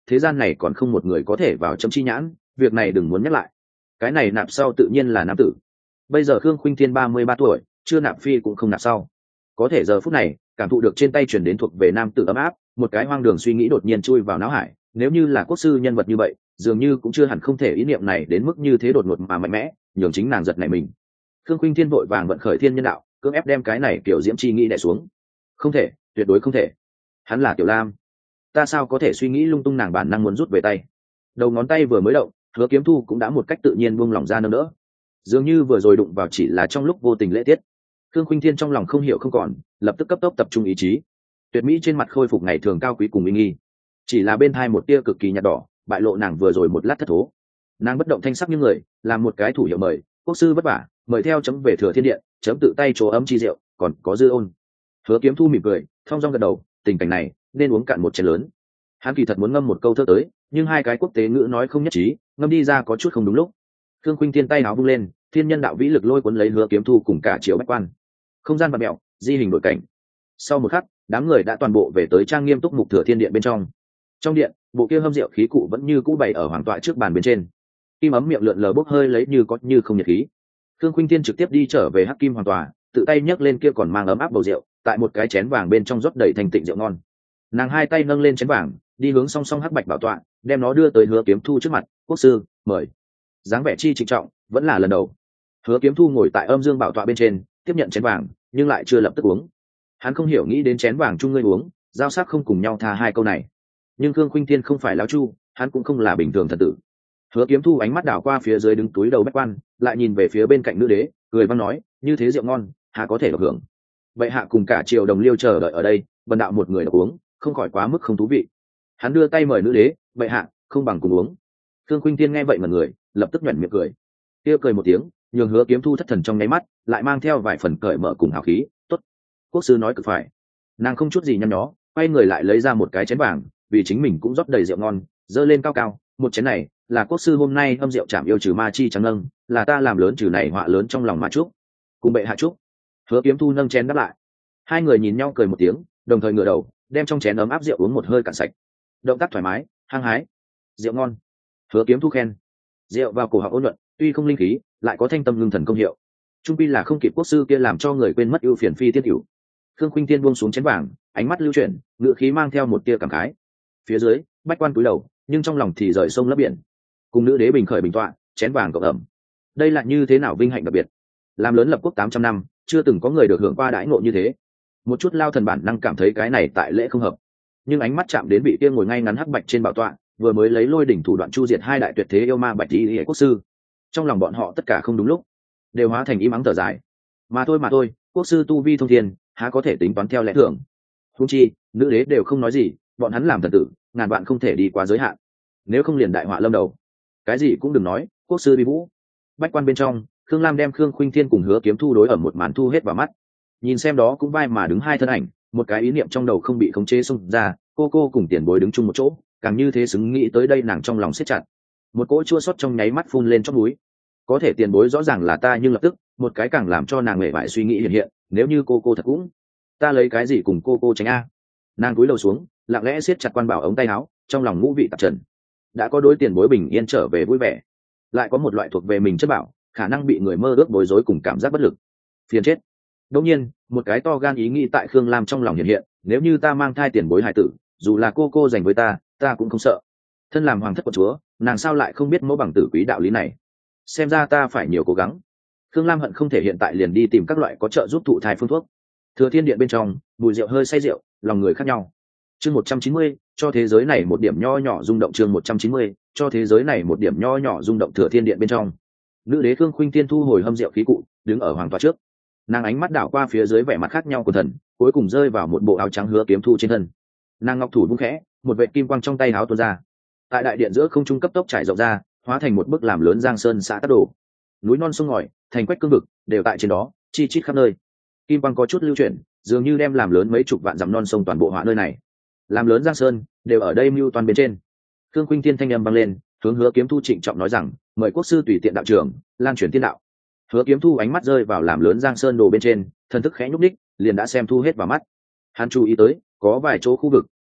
thế gian này còn không một người có thể vào chấm chi nhãn, việc này đừng muốn nhắc lại. Cái này nạp sau tự nhiên là nam tử. Bây giờ Khương Khuynh Thiên 33 tuổi, chưa nạp phi cũng không nạp sau. Có thể giờ phút này, cảm thụ được trên tay truyền đến thuộc về nam tử ấm áp, một cái hoang đường suy nghĩ đột nhiên chui vào não hải, nếu như là quốc sư nhân vật như vậy, dường như cũng chưa hẳn không thể ý niệm này đến mức như thế đột ngột mà mạnh mẽ, nhường chính nàng giật nảy mình. Khương Khuynh Thiên vội vàng vận khởi thiên nhân đạo, cưỡng ép đem cái này kiểu diễm chi nghĩ đè xuống. Không thể, tuyệt đối không thể. Hắn là Tiểu Lam, ta sao có thể suy nghĩ lung tung, nàng bản năng muốn rút về tay. Đầu ngón tay vừa mới động, Hứa Kiếm Thu cũng đã một cách tự nhiên buông lỏng ra nâng đỡ. Dường như vừa rồi đụng vào chỉ là trong lúc vô tình lễ tiết. Khương Khuynh Thiên trong lòng không hiểu không còn, lập tức cấp tốc tập trung ý chí. Tuyệt mỹ trên mặt khôi phục ngày thường cao quý cùng uy nghi, chỉ là bên thai một tia cực kỳ nhạt đỏ, bại lộ nàng vừa rồi một lát thất thố. Nàng bất động thanh sắc như người, làm một cái thủ hiệu mời, quốc sư vất vả, mời theo chấm về Thừa Thiên Điện, chấm tự tay chỗ ấm chi rượu, còn có dư ôn. Hứa Kiếm Thu mỉm cười, thong dong gật đầu, tình cảnh này nên uống cạn một chén lớn. Hắn kỳ thật muốn ngâm một câu thơ tới, nhưng hai cái quốc tế ngữ nói không nhất trí, ngâm đi ra có chút không đúng lúc. Khương Khuynh Thiên tay áo vung lên, thiên nhân đạo vĩ lực lôi cuốn lấy Hứa Kiếm Thu cùng cả Triệu Bách Quan. Không gian vặn mèo, di hình đổi cảnh. Sau một khắc, đám người đã toàn bộ về tới trang nghiêm túc mục Thừa Thiên Điện bên trong. Trong điện, bộ kia hâm rượu khí cụ vẫn như cũ bày ở hoàng tọa trước bàn bên trên. Kim ấm miệng lượn lờ bốc hơi lấy như có như không nhiệt khí. Khương Khuynh Thiên trực tiếp đi trở về hắc kim hoàng tòa, tự tay nhấc lên kia còn mang ấm áp bầu rượu, tại một cái chén vàng bên trong rót đầy thành tịnh rượu ngon. Nàng hai tay nâng lên chén vàng, đi hướng song song hắc bạch bảo tọa, đem nó đưa tới Hứa Kiếm Thu trước mặt, quốc sư mời. Dáng vẻ chi trịnh trọng, vẫn là lần đầu. Hứa Kiếm Thu ngồi tại âm dương bảo tọa bên trên, tiếp nhận chén vàng, nhưng lại chưa lập tức uống. Hắn không hiểu nghĩ đến chén vàng chung ngươi uống, giao sắc không cùng nhau tha hai câu này. Nhưng Khương Khuynh Thiên không phải lão chu, hắn cũng không là bình thường thần tử. Hứa Kiếm Thu ánh mắt đảo qua phía dưới đứng túi đầu Bách Quan, lại nhìn về phía bên cạnh nữ đế, cười vang nói, như thế rượu ngon, há có thể được hưởng. Bệ hạ cùng cả triều đồng liêu chờ đợi ở đây, bần đạo một người được uống, không khỏi quá mức không thú vị. Hắn đưa tay mời nữ đế, bệ hạ không bằng cùng uống. Khương Khuynh Thiên nghe vậy mà người lập tức nhuyễn miệng cười, kia cười một tiếng, nhường Hứa Kiếm Thu thất thần trong nháy mắt, lại mang theo vài phần cởi mở cùng hào khí. Tốt, quốc sư nói cực phải. Nàng không chút gì nhăn nhó, quay người lại lấy ra một cái chén vàng, vì chính mình cũng rót đầy rượu ngon, dơ lên cao cao. Một chén này là quốc sư hôm nay hâm rượu chạm yêu trừ ma chi trắng nâng, là ta làm lớn trừ này họa lớn trong lòng mà chúc, cùng bệ hạ chúc. Hứa Kiếm Thu nâng chén đáp lại. Hai người nhìn nhau cười một tiếng, đồng thời ngửa đầu, đem trong chén ấm áp rượu uống một hơi cạn sạch. Động tác thoải mái, hăng hái, rượu ngon. Hứa Kiếm Thu khen. Rượu vào cổ họng ôn nhuận, tuy không linh khí, lại có thanh tâm ngưng thần công hiệu. Trung pi là không kịp quốc sư kia làm cho người quên mất ưu phiền phi tiết hữu. Khương Khuynh Thiên buông xuống chén vàng, ánh mắt lưu chuyển, ngựa khí mang theo một tia cảm khái. Phía dưới, Bách Quan cúi đầu, nhưng trong lòng thì rời sông lấp biển. Cùng nữ đế bình khởi bình tọa, chén vàng cộng ẩm. Đây là như thế nào vinh hạnh đặc biệt. Làm lớn lập quốc 800 năm, chưa từng có người được hưởng qua đãi ngộ như thế. Một chút lao thần bản năng cảm thấy cái này tại lễ không hợp, nhưng ánh mắt chạm đến vị kia ngồi ngay ngắn hắc bạch trên bảo tọa, vừa mới lấy lôi đỉnh thủ đoạn chu diệt hai đại tuyệt thế yêu ma Bạch Tỷ Hệ quốc sư. Trong lòng bọn họ tất cả không đúng lúc, đều hóa thành im ắng thở dài. Mà thôi, quốc sư tu vi thông thiên, há có thể tính toán theo lẽ thường. Huống chi, nữ đế đều không nói gì, bọn hắn làm thần tử, ngàn vạn không thể đi quá giới hạn. Nếu không liền đại họa lâm đầu. Cái gì cũng đừng nói, quốc sư vi vũ. Bách Quan bên trong, Khương Lam đem Khương Khuynh Thiên cùng Hứa Kiếm Thu đối ở một màn thu hết vào mắt. Nhìn xem đó cũng vai mà đứng hai thân ảnh, một cái ý niệm trong đầu không bị khống chế xông ra, cô cùng tiền bối đứng chung một chỗ, càng như thế xứng nghĩ tới đây nàng trong lòng siết chặt. Một cỗ chua xót trong nháy mắt phun lên trong núi. Có thể tiền bối rõ ràng là ta, nhưng lập tức một cái càng làm cho nàng mệt mỏi suy nghĩ hiện, nếu như cô thật cũng, ta lấy cái gì cùng cô tránh a. Nàng cúi đầu xuống, lặng lẽ siết chặt quan bảo ống tay áo, trong lòng ngũ vị tạp trần. Đã có đối tiền bối bình yên trở về vui vẻ, lại có một loại thuộc về mình chất bảo, khả năng bị người mơ ước bối rối cùng cảm giác bất lực, phiền chết. Đột nhiên, một cái to gan ý nghĩ tại Khương Lam trong lòng hiện, nếu như ta mang thai tiền bối hài tử, dù là cô dành với ta cũng không sợ. Thân làm hoàng thất của chúa, nàng sao lại không biết mẫu bằng tử quý đạo lý này. Xem ra ta phải nhiều cố gắng. Khương Lam hận không thể hiện tại liền đi tìm các loại có trợ giúp thụ thai phương thuốc. Thừa Thiên Điện bên trong, mùi rượu hơi say rượu, lòng người khác nhau. Chương 190, cho thế giới này một điểm nho nhỏ rung động. Chương 190, cho thế giới này một điểm nho nhỏ rung động. Thừa Thiên Điện bên trong, nữ đế Khương Khuynh Thiên thu hồi hâm rượu khí cụ, đứng ở hoàng tọa trước. Nàng ánh mắt đảo qua phía dưới vẻ mặt khác nhau của thần, cuối cùng rơi vào một bộ áo trắng Hứa Kiếm Thu trên thân. Nàng ngọc thủ vung khẽ, một vệt kim quang trong tay áo tuôn ra. Tại đại điện giữa không trung cấp tốc trải rộng ra, hóa thành một bức làm lớn Giang Sơn xã tắc đồ. Núi non sông ngòi, thành quách cương vực, đều tại trên đó, chi chít khắp nơi. Kim quang có chút lưu chuyển, dường như đem làm lớn mấy chục vạn dặm non sông toàn bộ họa nơi này. Làm lớn Giang Sơn, đều ở đây mưu toàn bên trên. Khương Khuynh Thiên thanh âm vang lên, hướng Hứa Kiếm Thu trịnh trọng nói rằng, mời quốc sư tùy tiện đạo trưởng, lan truyền tiên đạo. Hứa Kiếm Thu ánh mắt rơi vào làm lớn Giang Sơn đồ bên trên, thần thức khẽ nhúc đích, liền đã xem thu hết vào mắt. Hắn chú ý tới, có vài chỗ khu vực,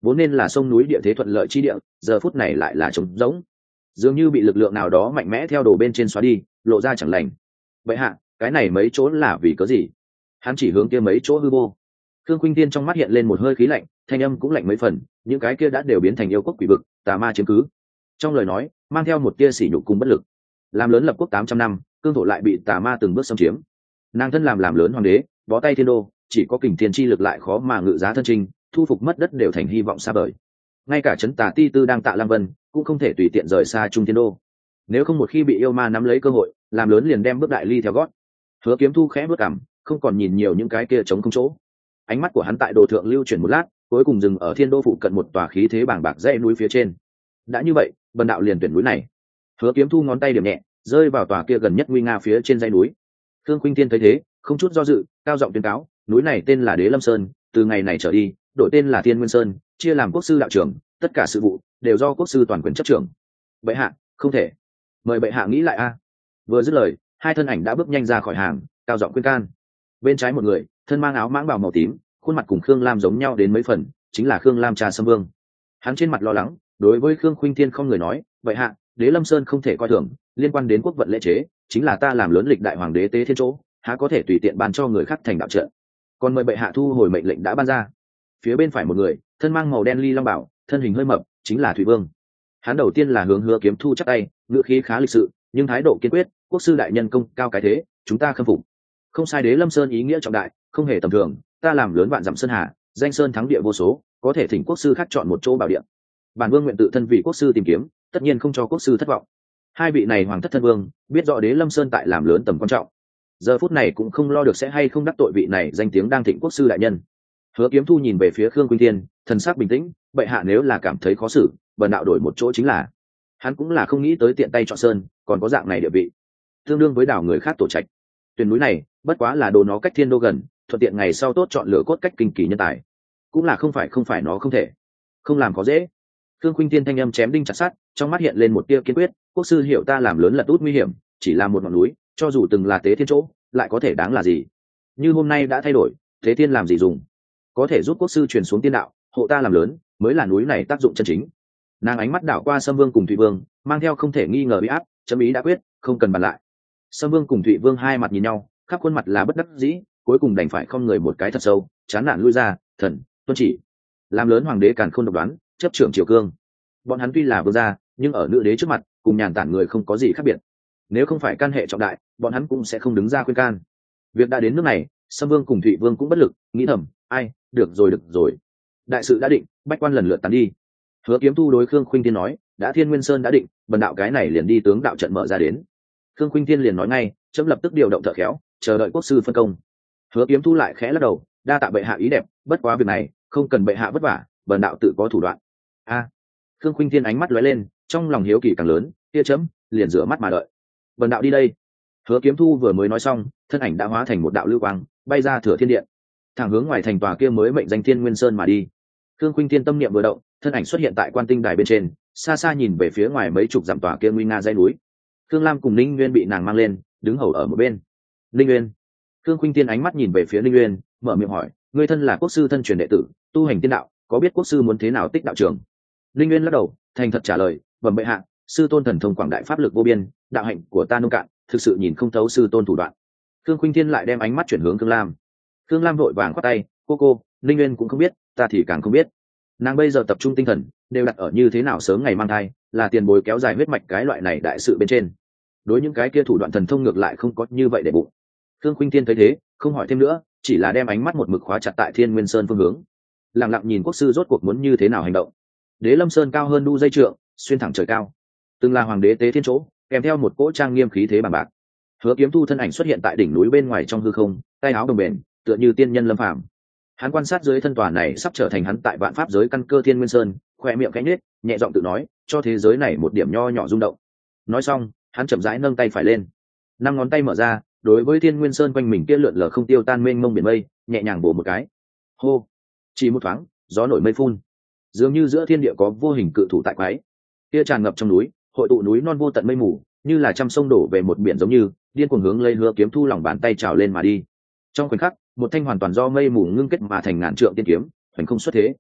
vốn nên là sông núi địa thế thuận lợi chi địa, giờ phút này lại là trống rỗng, dường như bị lực lượng nào đó mạnh mẽ theo đồ bên trên xóa đi, lộ ra chẳng lành. Vậy hạ, cái này mấy chỗ là vì có gì? Hắn chỉ hướng kia mấy chỗ hư vô. Khương Khuynh Tiên trong mắt hiện lên một hơi khí lạnh, thanh âm cũng lạnh mấy phần, những cái kia đã đều biến thành yêu quốc quỷ vực, tà ma chiếm cứ. Trong lời nói, mang theo một tia sỉ nhục cùng bất lực. Làm lớn lập quốc 800 năm, cương thổ lại bị tà ma từng bước xâm chiếm. Nàng thân làm lớn hoàng đế, bó tay thiên đô, chỉ có kình thiên chi lực lại khó mà ngự giá thân trinh, thu phục mất đất đều thành hy vọng xa vời. Ngay cả trấn Tà Ti Tư đang tạ Lam Vân, cũng không thể tùy tiện rời xa Trung Thiên Đô. Nếu không một khi bị yêu ma nắm lấy cơ hội, làm lớn liền đem bước đại ly theo gót. Hứa Kiếm Thu khẽ bước cằm, không còn nhìn nhiều những cái kia trống không chỗ. Ánh mắt của hắn tại đồ thượng lưu chuyển một lát, cuối cùng dừng ở Thiên Đô phụ cận một tòa khí thế bàng bạc dãy núi phía trên. Đã như vậy, bần đạo liền tuyển núi này. Hứa Kiếm Thu ngón tay điểm nhẹ, rơi vào tòa kia gần nhất nguy nga phía trên dãy núi. Khương Khuynh Tiên thấy thế, không chút do dự, cao giọng tuyên cáo, núi này tên là Đế Lâm Sơn, từ ngày này trở đi, đổi tên là Thiên Nguyên Sơn, chia làm quốc sư đạo trưởng, tất cả sự vụ đều do quốc sư toàn quyền chấp trưởng. Bệ hạ, không thể. Mời bệ hạ nghĩ lại a. Vừa dứt lời, hai thân ảnh đã bước nhanh ra khỏi hàng, cao giọng khuyên can. Bên trái một người, thân mang áo mãng bào màu tím, khuôn mặt cùng Khương Lam giống nhau đến mấy phần, chính là Khương Lam Trà Sâm Vương. Hắn trên mặt lo lắng, đối với Khương Khuynh Thiên không người nói, bệ hạ, Đế Lâm Sơn không thể coi thường, liên quan đến quốc vận lễ chế, chính là ta làm lớn lịch đại hoàng đế tế thiên chỗ, há có thể tùy tiện ban cho người khác thành đạo trợ. Còn mời bệ hạ thu hồi mệnh lệnh đã ban ra. Phía bên phải một người, thân mang màu đen ly long bảo, thân hình hơi mập, chính là Thủy Vương. Hắn đầu tiên là hướng Hứa Kiếm Thu chắp tay, ngữ khí khá lịch sự, nhưng thái độ kiên quyết, quốc sư đại nhân công cao cái thế, chúng ta khâm phục. Không sai, Đế Lâm Sơn ý nghĩa trọng đại, không hề tầm thường, ta làm lớn vạn dặm sơn hà, danh sơn thắng địa vô số, có thể thỉnh quốc sư khác chọn một chỗ bảo địa. Bản vương nguyện tự thân vì quốc sư tìm kiếm, tất nhiên không cho quốc sư thất vọng. Hai vị này hoàng thất thân vương, biết rõ Đế Lâm Sơn tại làm lớn tầm quan trọng, giờ phút này cũng không lo được sẽ hay không đắc tội vị này danh tiếng đang thịnh quốc sư đại nhân. Hứa Kiếm Thu nhìn về phía Khương Khuynh Thiên, thần sắc bình tĩnh, bệ hạ nếu là cảm thấy khó xử, bần đạo đổi một chỗ chính là. Hắn cũng là không nghĩ tới tiện tay chọn sơn, còn có dạng này địa vị, tương đương với đảo người khác tổ trạch. Tuyển núi này, bất quá là đồ nó cách Thiên Đô gần, thuận tiện ngày sau tốt chọn lựa cốt cách kinh kỳ nhân tài, cũng là không phải nó không thể, không làm có dễ. Khương Khuynh Thiên thanh âm chém đinh chặt sắt, trong mắt hiện lên một tia kiên quyết, quốc sư hiểu ta làm lớn lật út nguy hiểm, chỉ là một ngọn núi, cho dù từng là tế thiên chỗ, lại có thể đáng là gì? Như hôm nay đã thay đổi, thế thiên làm gì dùng? Có thể giúp quốc sư truyền xuống tiên đạo, hộ ta làm lớn, mới là núi này tác dụng chân chính. Nàng ánh mắt đảo qua Sâm Vương cùng Thụy Vương, mang theo không thể nghi ngờ uy áp, chấm ý đã quyết, không cần bàn lại. Sâm Vương cùng Thụy Vương hai mặt nhìn nhau, khắp khuôn mặt là bất đắc dĩ, cuối cùng đành phải không người một cái thật sâu, chán nản lui ra, thần tuân chỉ. Làm lớn hoàng đế càn khôn độc đoán, chấp trưởng triều cương. Bọn hắn tuy là vương gia, nhưng ở nữ đế trước mặt, cùng nhàn tản người không có gì khác biệt. Nếu không phải can hệ trọng đại, bọn hắn cũng sẽ không đứng ra khuyên can. Việc đã đến nước này, Sâm Vương cùng Thụy Vương cũng bất lực, nghĩ thầm, ai, được rồi, đại sự đã định, bách quan lần lượt tán đi. Hứa Kiếm Thu đối Khương Khuynh Thiên nói, đã Thiên Nguyên Sơn đã định, bần đạo cái này liền đi tướng đạo trận mở ra đến. Khương Khuynh Thiên liền nói ngay, chấm lập tức điều động thợ khéo, chờ đợi quốc sư phân công. Hứa Kiếm Thu lại khẽ lắc đầu, đa tạ bệ hạ ý đẹp, bất quá việc này không cần bệ hạ vất vả, bần đạo tự có thủ đoạn. A. Khương Khuynh Thiên ánh mắt lóe lên, trong lòng hiếu kỳ càng lớn, kia chấm liền rửa mắt mà đợi. Bần đạo đi đây. Hứa Kiếm Thu vừa mới nói xong, thân ảnh đã hóa thành một đạo lưu quang, bay ra Thừa Thiên Điện, thẳng hướng ngoài thành tòa kia mới mệnh danh Thiên Nguyên Sơn mà đi. Khương Khuynh Thiên tâm niệm vừa động, thân ảnh xuất hiện tại Quan Tinh Đài bên trên, xa xa nhìn về phía ngoài mấy chục dặm tòa kia nguy nga dãy núi. Khương Lam cùng Ninh Nguyên bị nàng mang lên, đứng hầu ở một bên. Ninh Nguyên. Khương Khuynh Thiên ánh mắt nhìn về phía Ninh Nguyên, mở miệng hỏi, ngươi thân là quốc sư thân truyền đệ tử, tu hành tiên đạo, có biết quốc sư muốn thế nào tích đạo trường? Ninh Nguyên lắc đầu, thành thật trả lời, bẩm bệ hạ, sư tôn thần thông quảng đại pháp lực vô biên, đạo hạnh của ta nông cạn, thực sự nhìn không thấu sư tôn thủ đoạn. Khương Khuynh Thiên lại đem ánh mắt chuyển hướng Khương Lam. Khương Lam vội vàng khoát tay, cô, Ninh Nguyên cũng không biết, ta thì càng không biết. Nàng bây giờ tập trung tinh thần đều đặt ở như thế nào sớm ngày mang thai, là tiền bối kéo dài huyết mạch cái loại này đại sự bên trên. Đối những cái kia thủ đoạn thần thông ngược lại không có như vậy để bụng. Khương Khuynh Thiên thấy thế, không hỏi thêm nữa, chỉ là đem ánh mắt một mực khóa chặt tại Thiên Nguyên Sơn phương hướng, lặng lặng nhìn quốc sư rốt cuộc muốn như thế nào hành động. Đế Lâm Sơn cao hơn đu dây trượng, xuyên thẳng trời cao, từng là hoàng đế tế thiên chỗ, kèm theo một cỗ trang nghiêm khí thế bằng bạc. Hứa Kiếm Thu thân ảnh xuất hiện tại đỉnh núi bên ngoài trong hư không, tay áo đồng bền, tựa như tiên nhân lâm phàm. Hắn quan sát dưới thân tòa này sắp trở thành hắn tại vạn pháp giới căn cơ Thiên Nguyên Sơn, khoe miệng khẽ nhếch, nhẹ giọng tự nói, cho thế giới này một điểm nho nhỏ rung động. Nói xong, hắn chậm rãi nâng tay phải lên, năm ngón tay mở ra, đối với Thiên Nguyên Sơn quanh mình kia lượn lờ không tiêu tan mênh mông biển mây, nhẹ nhàng bổ một cái. Hô! Chỉ một thoáng, gió nổi mây phun, dường như giữa thiên địa có vô hình cự thủ tại quái, kia tràn ngập trong núi, hội tụ núi non vô tận mây mù, như là trăm sông đổ về một biển, giống như điên cuồng hướng lấy Hứa Kiếm Thu lòng bàn tay trào lên mà đi. Trong khoảnh khắc, một thanh hoàn toàn do mây mù ngưng kết mà thành ngàn trượng tiên kiếm hoành không xuất thế,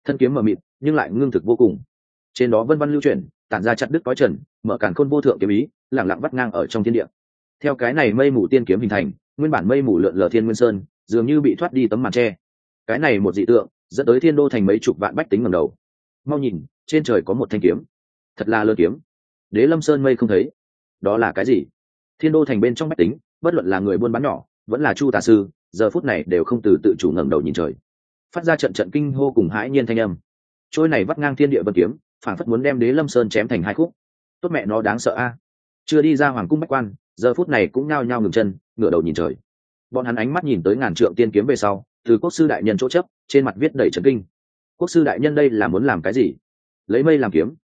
thân kiếm mờ mịt nhưng lại ngưng thực vô cùng, trên đó vân vân lưu chuyển, tản ra chặt đứt cõi trần, mở càn khôn vô thượng kiếm ý, lẳng lặng vắt ngang ở trong thiên địa. Theo cái này mây mù tiên kiếm hình thành, nguyên bản mây mù lượn lờ thiên nguyên sơn dường như bị thoát đi tấm màn tre. Cái này một dị tượng dẫn tới thiên đô thành mấy chục vạn bách tính ngẩng đầu. Mau nhìn, trên trời có một thanh kiếm, thật là lớn kiếm. Đế Lâm Sơn mây không thấy, đó là cái gì? Thiên đô thành bên trong bách tính, bất luận là người buôn bán nhỏ vẫn là chu tà sư, giờ phút này đều không từ tự chủ ngẩng đầu nhìn trời, phát ra trận trận kinh hô cùng hãi nhiên thanh âm. Trôi này vắt ngang thiên địa vân kiếm, phảng phất muốn đem Đế Lâm Sơn chém thành hai khúc. Tốt mẹ nó đáng sợ a! Chưa đi ra hoàng cung bách quan, giờ phút này cũng nhao nhao ngừng chân, ngửa đầu nhìn trời. Bọn hắn ánh mắt nhìn tới ngàn trượng tiên kiếm về sau, từ quốc sư đại nhân chỗ chấp, trên mặt viết đầy trấn kinh. Quốc sư đại nhân đây là muốn làm cái gì? Lấy mây làm kiếm,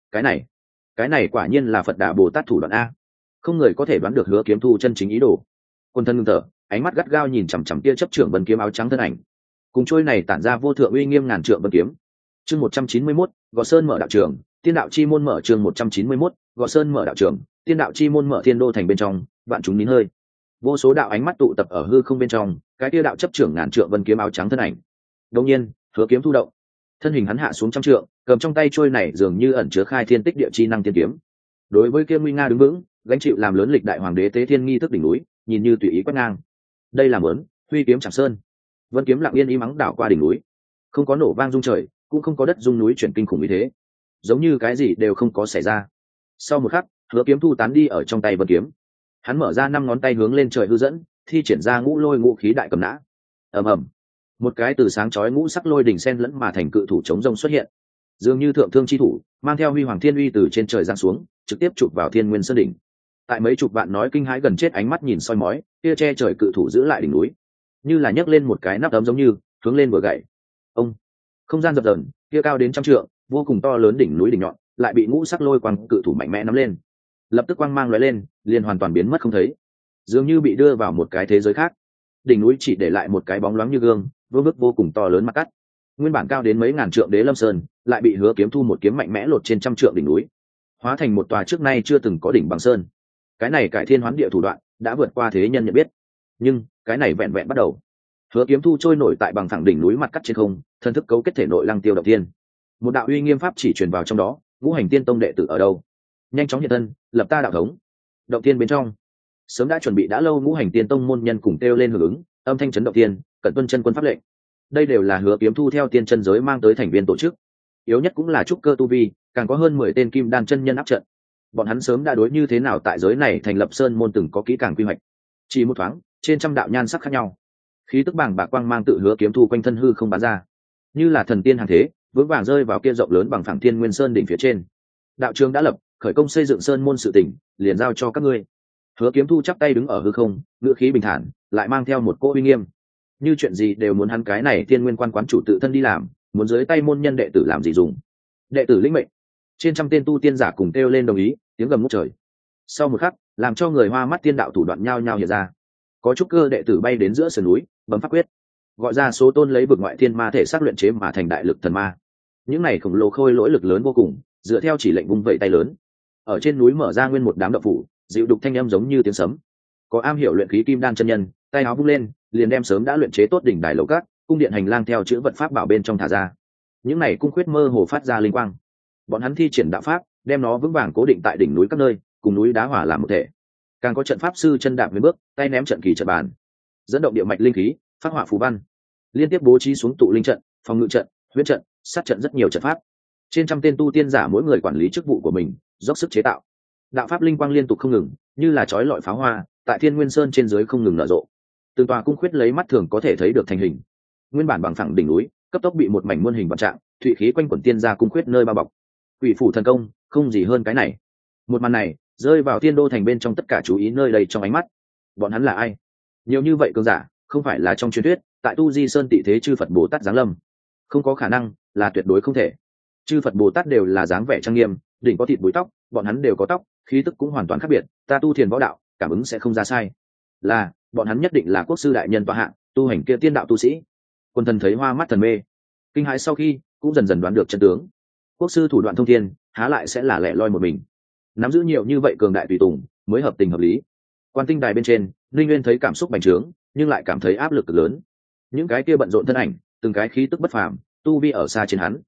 cái này quả nhiên là Phật Đà Bồ Tát thủ đoạn a. Không người có thể đoán được Hứa Kiếm Thu chân chính ý đồ. Quân thân ngưng thở, ánh mắt gắt gao nhìn chằm chằm kia chấp trưởng vân kiếm áo trắng thân ảnh, cùng trôi này tản ra vô thượng uy nghiêm ngàn trượng vân kiếm. Chương 191, Gò Sơn mở đạo trường, Tiên đạo chi môn mở. Chương 191, Gò Sơn mở đạo trường, Tiên đạo chi môn mở. Thiên đô thành bên trong, vạn chúng nín hơi. Vô số đạo ánh mắt tụ tập ở hư không bên trong, cái kia đạo chấp trưởng ngàn trượng vân kiếm áo trắng thân ảnh. Đột nhiên, Hứa Kiếm Thu động, thân hình hắn hạ xuống trăm trượng, cầm trong tay trôi này dường như ẩn chứa khai thiên tích địa chi năng tiên kiếm. Đối với kia nguy nga đứng vững, gánh chịu làm lớn lịch đại hoàng đế tế thiên nghi thức đỉnh núi, nhìn như tùy ý quét ngang. Đây là mớn huy kiếm Trảm Sơn. Vân kiếm lặng yên im ắng đảo qua đỉnh núi, không có nổ vang rung trời, cũng không có đất rung núi chuyển kinh khủng như thế, giống như cái gì đều không có xảy ra. Sau một khắc, Hứa Kiếm Thu tán đi ở trong tay vân kiếm, hắn mở ra 5 ngón tay hướng lên trời hư dẫn, thi triển ra ngũ lôi ngũ khí đại cầm nã. Ầm ầm, một cái từ sáng chói ngũ sắc lôi đỉnh xen lẫn mà thành cự thủ chống rông xuất hiện, dường như thượng thương chi thủ, mang theo huy hoàng thiên uy từ trên trời giáng xuống, trực tiếp chụp vào Thiên Nguyên Sơn đỉnh. Tại mấy chục vạn nói kinh hãi gần chết ánh mắt nhìn soi mói, kia che trời cự thủ giữ lại đỉnh núi, như là nhấc lên một cái nắp ấm giống như hướng lên vừa gậy. Ông, không gian dập dờn, kia cao đến trăm trượng, vô cùng to lớn đỉnh núi đỉnh nhọn, lại bị ngũ sắc lôi quang cự thủ mạnh mẽ nắm lên, lập tức quang mang lóe lên, liền hoàn toàn biến mất không thấy, dường như bị đưa vào một cái thế giới khác. Đỉnh núi chỉ để lại một cái bóng loáng như gương, vương vức vô cùng to lớn mặt cắt. Nguyên bản cao đến mấy ngàn trượng Đế Lâm Sơn, lại bị Hứa Kiếm Thu một kiếm mạnh mẽ lột trên trăm trượng đỉnh núi, hóa thành một tòa trước nay chưa từng có đỉnh bằng sơn. Cái này cải thiên hoán địa thủ đoạn đã vượt qua thế nhân nhận biết, nhưng cái này vẹn vẹn bắt đầu. Hứa Kiếm Thu trôi nổi tại bằng phẳng đỉnh núi mặt cắt trên không, thân thức cấu kết thể nội lăng tiêu động tiên, một đạo uy nghiêm pháp chỉ truyền vào trong đó. Ngũ Hành Tiên Tông đệ tử ở đâu? Nhanh chóng hiện thân, lập ta đạo thống. Động tiên bên trong, sớm đã chuẩn bị đã lâu Ngũ Hành Tiên Tông môn nhân cùng kêu lên hưởng ứng, âm thanh chấn động tiên, cẩn tuân chân quân pháp lệnh. Đây đều là Hứa Kiếm Thu theo tiên chân giới mang tới thành viên tổ chức, yếu nhất cũng là trúc cơ tu vi, càng có hơn 10 tên kim đan chân nhân áp trận. Bọn hắn sớm đã đối như thế nào tại giới này thành lập sơn môn từng có kỹ càng quy hoạch. Chỉ một thoáng, trên trăm đạo nhan sắc khác nhau, khí tức bàng bạc quang mang tự Hứa Kiếm Thu quanh thân hư không bắn ra, như là thần tiên hàng thế, vững vàng rơi vào kia rộng lớn bằng phẳng Thiên Nguyên Sơn đỉnh phía trên. Đạo trường đã lập, khởi công xây dựng sơn môn sự tỉnh, liền giao cho các ngươi. Hứa Kiếm Thu chắp tay đứng ở hư không, ngữ khí bình thản, lại mang theo một cỗ uy nghiêm, như chuyện gì đều muốn hắn cái này Thiên Nguyên quan quán chủ tự thân đi làm, muốn dưới tay môn nhân đệ tử làm gì dùng. Đệ tử lĩnh mệnh. Trên trăm tên tu tiên giả cùng kêu lên đồng ý, tiếng gầm ngút trời. Sau một khắc, làm cho người hoa mắt tiên đạo thủ đoạn nhao nhao hiện ra. Có trúc cơ đệ tử bay đến giữa sườn núi, bấm pháp quyết, gọi ra số tôn lấy vực ngoại thiên ma thể xác luyện chế mà thành đại lực thần ma. Những này khổng lồ khôi lỗi lực lớn vô cùng, dựa theo chỉ lệnh vung vẩy tay lớn, ở trên núi mở ra nguyên một đám động phủ, dịu đục thanh âm giống như tiếng sấm. Có am hiểu luyện khí kim đan chân nhân, tay áo vung lên, liền đem sớm đã luyện chế tốt đỉnh đài lầu cát, cung điện hành lang theo chữ vật pháp bảo bên trong thả ra. Những này cung khuyết mơ hồ phát ra linh quang. Bọn hắn thi triển đạo pháp, đem nó vững vàng cố định tại đỉnh núi các nơi, cùng núi đá hòa làm một thể. Càng có trận pháp sư chân đạp 10 bước, tay ném trận kỳ trận bàn, dẫn động địa mạch linh khí, phát họa phù văn, liên tiếp bố trí xuống tụ linh trận, phòng ngự trận, huyễn trận, sát trận rất nhiều trận pháp. Trên trăm tên tu tiên giả mỗi người quản lý chức vụ của mình, dốc sức chế tạo. Đạo pháp linh quang liên tục không ngừng, như là chói lọi pháo hoa, tại Thiên Nguyên Sơn trên dưới không ngừng nở rộ. Từng tòa cung khuyết lấy mắt thường có thể thấy được thành hình. Nguyên bản bằng phẳng đỉnh núi, cấp tốc bị một mảnh muôn hình vạn trạng, thụy khí quanh quẩn tiên gia cung khuyết nơi bao bọc. Quỷ phủ thần công, không gì hơn cái này. Một màn này rơi vào Thiên Đô thành bên trong tất cả chú ý nơi đây trong ánh mắt. Bọn hắn là ai? Nhiều như vậy cường giả, không phải là trong truyền thuyết, tại Tu Di Sơn tị thế chư Phật Bồ Tát giáng lâm. Không có khả năng, là tuyệt đối không thể. Chư Phật Bồ Tát đều là dáng vẻ trang nghiêm, đỉnh có thịt búi tóc, bọn hắn đều có tóc, khí tức cũng hoàn toàn khác biệt, ta tu thiền võ đạo, cảm ứng sẽ không ra sai. Là, bọn hắn nhất định là quốc sư đại nhân tọa hạng, tu hành kia tiên đạo tu sĩ. Quân thần thấy hoa mắt thần mê, kinh hãi sau khi cũng dần dần đoán được chân tướng. Quốc sư thủ đoạn thông thiên, há lại sẽ là lẻ loi một mình, nắm giữ nhiều như vậy cường đại tùy tùng, mới hợp tình hợp lý. Quan tinh đài bên trên, Linh Nguyên thấy cảm xúc bành trướng, nhưng lại cảm thấy áp lực cực lớn. Những cái kia bận rộn thân ảnh, từng cái khí tức bất phàm, tu vi ở xa trên hắn.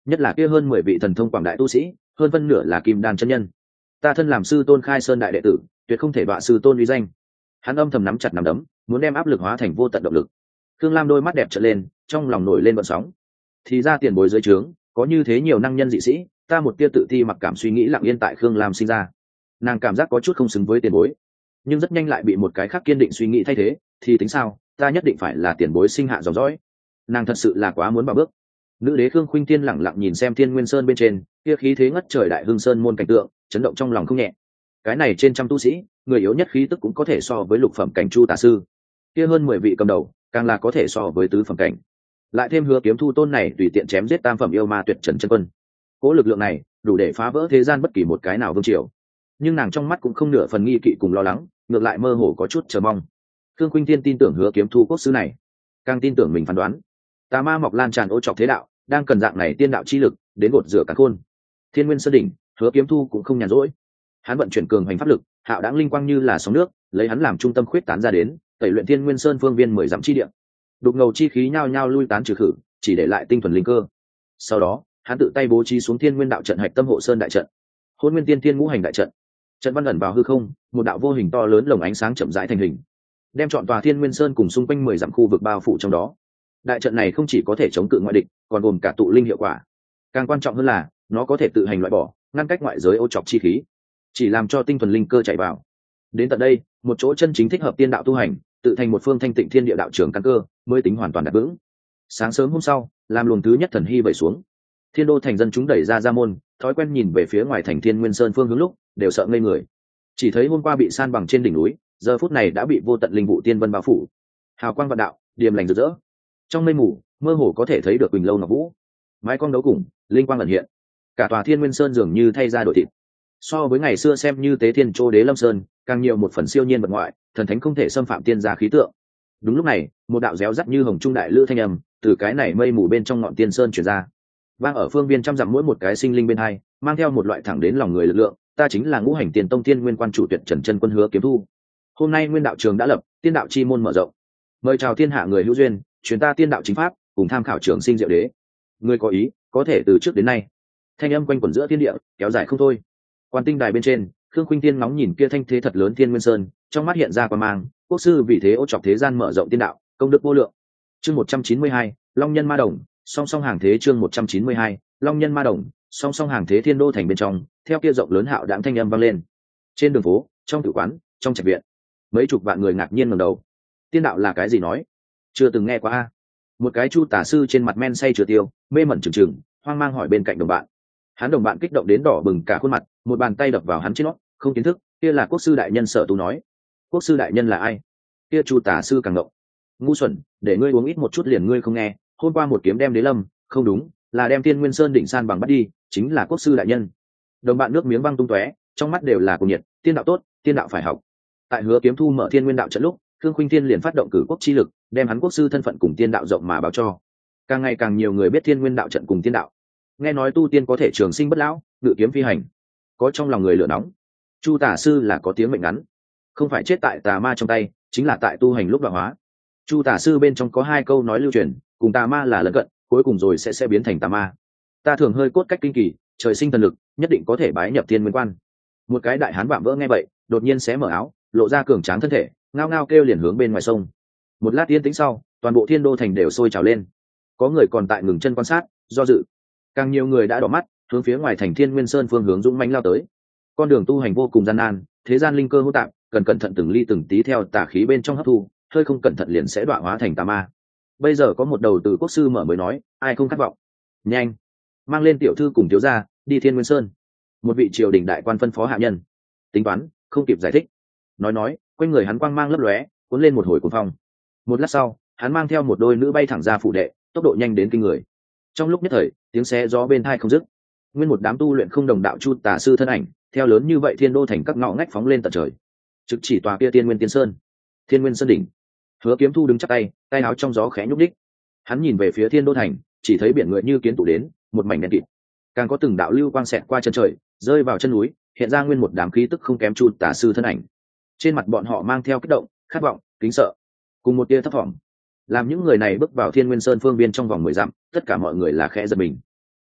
nhất là kia hơn 10 vị thần thông quảng đại tu sĩ, hơn phân nửa là kim đan chân nhân. Ta thân làm sư tôn khai sơn đại đệ tử, tuyệt không thể đọa sư tôn uy danh. Hắn âm thầm nắm chặt nắm đấm, muốn đem áp lực hóa thành vô tận động lực. Khương Lam đôi mắt đẹp trợn lên, trong lòng nổi lên vận sóng. Thì ra tiền bối dưới trướng có như thế nhiều năng nhân dị sĩ, ta một tia tự ti mặc cảm suy nghĩ lặng yên tại Khương Lam sinh ra. Nàng cảm giác có chút không xứng với tiền bối, nhưng rất nhanh lại bị một cái khác kiên định suy nghĩ thay thế, thì tính sao, ta nhất định phải là tiền bối sinh hạ dòng dõi. Nàng thật sự là quá muốn vào bước. Nữ đế Khương Khuynh Tiên lẳng lặng nhìn xem Thiên Nguyên Sơn bên trên kia khí thế ngất trời đại hưng sơn môn cảnh tượng, chấn động trong lòng không nhẹ. Cái này trên trăm tu sĩ, người yếu nhất khí tức cũng có thể so với lục phẩm cảnh Chu Tà sư, kia hơn 10 vị cầm đầu càng là có thể so với tứ phẩm cảnh. Lại thêm Hứa Kiếm Thu tôn này tùy tiện chém giết tam phẩm yêu ma tuyệt trần chân quân, cố lực lượng này đủ để phá vỡ thế gian bất kỳ một cái nào vương triều. Nhưng nàng trong mắt cũng không nửa phần nghi kỵ cùng lo lắng, ngược lại mơ hồ có chút chờ mong. Khương Khuynh Tiên tin tưởng Hứa Kiếm Thu quốc sư này, càng tin tưởng mình phán đoán. Tà ma mọc lan tràn ô trọc thế đạo, đang cần dạng này tiên đạo chi lực đến gột rửa cả khôn. Thiên Nguyên Sơn đỉnh, Hứa Kiếm Thu cũng không nhàn rỗi. Hắn vận chuyển cường hành pháp lực, hạo đãng linh quang như là sóng nước, lấy hắn làm trung tâm khuyết tán ra đến, tẩy luyện Thiên Nguyên Sơn phương viên 10 dặm chi địa. Đục ngầu chi khí nhao nhao lui tán trừ khử, chỉ để lại tinh thuần linh cơ. Sau đó, hắn tự tay bố trí xuống Thiên Nguyên đạo trận hạch tâm hộ sơn đại trận, Hôn Nguyên Tiên Thiên ngũ hành đại trận. Trận văn ẩn vào hư không, một đạo vô hình to lớn lồng ánh sáng chậm rãi thành hình, đem trọn tòa Thiên Nguyên Sơn cùng xung quanh 10 dặm khu vực bao phủ trong đó. Đại trận này không chỉ có thể chống cự ngoại địch, còn gồm cả tụ linh hiệu quả. Càng quan trọng hơn là, nó có thể tự hành loại bỏ, ngăn cách ngoại giới ô trọc chi khí, chỉ làm cho tinh thuần linh cơ chảy vào. Đến tận đây, một chỗ chân chính thích hợp tiên đạo tu hành, tự thành một phương thanh tịnh thiên địa đạo trường căn cơ, mới tính hoàn toàn đạt vững. Sáng sớm hôm sau, làm luồng thứ nhất thần hy vẩy xuống, Thiên Đô thành dân chúng đẩy ra môn, thói quen nhìn về phía ngoài thành Thiên Nguyên Sơn phương hướng lúc, đều sợ ngây người. Chỉ thấy hôm qua bị san bằng trên đỉnh núi, giờ phút này đã bị vô tận linh vụ tiên vân bao phủ. Hào quang vạn đạo, điềm lành rực rỡ. Trong mây mù, mơ hồ có thể thấy được Quỳnh Lâu Ngọc Vũ, mái cong đấu cùng, linh quang ẩn hiện. Cả tòa Thiên Nguyên Sơn dường như thay ra đổi thịt. So với ngày xưa xem như Tế Thiên Châu Đế Lâm Sơn, càng nhiều một phần siêu nhiên vật ngoại, thần thánh không thể xâm phạm tiên gia khí tượng. Đúng lúc này, một đạo réo rắt như hồng trung đại lữ thanh âm từ cái này mây mù bên trong ngọn tiên sơn truyền ra, vang ở phương viên trăm dặm mỗi một cái sinh linh bên hai, mang theo một loại thẳng đến lòng người lực lượng. Ta chính là Ngũ Hành Tiền Tông Thiên Nguyên Quan chủ tuyệt trần chân quân Hứa Kiếm Thu. Hôm nay Nguyên đạo trường đã lập, tiên đạo chi môn mở rộng, mời chào thiên hạ người hữu duyên, truyền ta tiên đạo chính pháp, cùng tham khảo trường sinh diệu đế. Người có ý, có thể từ trước đến nay. Thanh âm quanh quẩn giữa thiên địa, kéo dài không thôi. Quan tinh đài bên trên, Khương Khuynh Tiên ngóng nhìn kia thanh thế thật lớn Thiên Nguyên Sơn, trong mắt hiện ra quan mang. Quốc sư vì thế ô chọc thế gian mở rộng tiên đạo, công đức vô lượng. Chương 192, Long Nhân Ma Đồng, song song hàng thế. Chương 192, Long Nhân Ma Đồng, song song hàng thế. Thiên Đô thành bên trong, theo kia rộng lớn hạo đãng thanh âm vang lên. Trên đường phố, trong tử quán, trong trạch viện, mấy chục vạn người ngạc nhiên ngẩng đầu. Tiên đạo là cái gì nói? Chưa từng nghe qua a. Một cái Chu tả sư trên mặt men say chưa tiêu, mê mẩn trừng trừng, hoang mang hỏi bên cạnh đồng bạn. Hắn đồng bạn kích động đến đỏ bừng cả khuôn mặt, một bàn tay đập vào hắn trên nót, không kiến thức, kia là quốc sư đại nhân Sở Tu nói. Quốc sư đại nhân là ai? Kia Chu tả sư càng ngộng. Ngu xuẩn, để ngươi uống ít một chút liền ngươi không nghe, hôm qua một kiếm đem Đế Lâm, không đúng, là đem Thiên Nguyên Sơn đỉnh san bằng bắt đi, chính là quốc sư đại nhân. Đồng bạn nước miếng văng tung tóe, trong mắt đều là cuồng nhiệt, tiên đạo tốt, tiên đạo phải học. Tại Hứa Kiếm Thu mở Thiên Nguyên đạo trận lúc, Khương Khuynh Thiên liền phát động cử quốc chi lực, đem hắn quốc sư thân phận cùng tiên đạo rộng mà báo cho. Càng ngày càng nhiều người biết Thiên Nguyên đạo trận cùng tiên đạo. Nghe nói tu tiên có thể trường sinh bất lão, ngự kiếm phi hành. Có trong lòng người lửa nóng. Chu tả sư là có tiếng mệnh ngắn, không phải chết tại tà ma trong tay, chính là tại tu hành lúc đọa hóa. Chu tả sư bên trong có 2 câu nói lưu truyền, cùng tà ma là lân cận, cuối cùng rồi sẽ biến thành tà ma. Ta thường hơi cốt cách kinh kỳ, trời sinh thần lực, nhất định có thể bái nhập Thiên Nguyên Quan. Một cái đại hán vạm vỡ nghe vậy, đột nhiên xé mở áo, lộ ra cường tráng thân thể, ngao ngao kêu liền hướng bên ngoài sông. Một lát yên tĩnh sau, toàn bộ Thiên Đô thành đều sôi trào lên. Có người còn tại ngừng chân quan sát, do dự. Càng nhiều người đã đỏ mắt, hướng phía ngoài thành Thiên Nguyên Sơn phương hướng dũng mãnh lao tới. Con đường tu hành vô cùng gian nan, thế gian linh cơ hỗn tạp, cần cẩn thận từng ly từng tí theo tà khí bên trong hấp thu, hơi không cẩn thận liền sẽ đọa hóa thành tà ma. Bây giờ có một đầu từ quốc sư mở mới nói, ai không khát vọng, nhanh mang lên tiểu thư cùng thiếu gia đi Thiên Nguyên Sơn. Một vị triều đình đại quan phân phó hạ nhân. Tính toán, không kịp giải thích. Nói, quanh người hắn quang mang lấp lóe, cuốn lên một hồi cuồng phong. Một lát sau, hắn mang theo một đôi nữ bay thẳng ra phủ đệ, tốc độ nhanh đến kinh người. Trong lúc nhất thời, tiếng xé gió bên tai không dứt. Nguyên một đám tu luyện không đồng đạo Chu tà sư thân ảnh, theo lớn như vậy Thiên Đô thành các ngõ ngách phóng lên tận trời. Trực chỉ tòa kia Thiên Nguyên Tiên Sơn. Thiên Nguyên Sơn đỉnh. Hứa Kiếm Thu đứng chắp tay, tay áo trong gió khẽ nhúc nhích. Hắn nhìn về phía Thiên Đô thành, chỉ thấy biển người như kiến tụ đến, một mảnh đen kịt. Càng có từng đạo lưu quang xẹt qua chân trời, rơi vào chân núi, hiện ra nguyên một đám khí tức không kém Chu tà sư thân ảnh. Trên mặt bọn họ mang theo kích động, khát vọng, kính sợ, cùng một tia thấp thỏm. Làm những người này bước vào Thiên Nguyên Sơn phương viên trong vòng 10 dặm, tất cả mọi người là khẽ giật mình.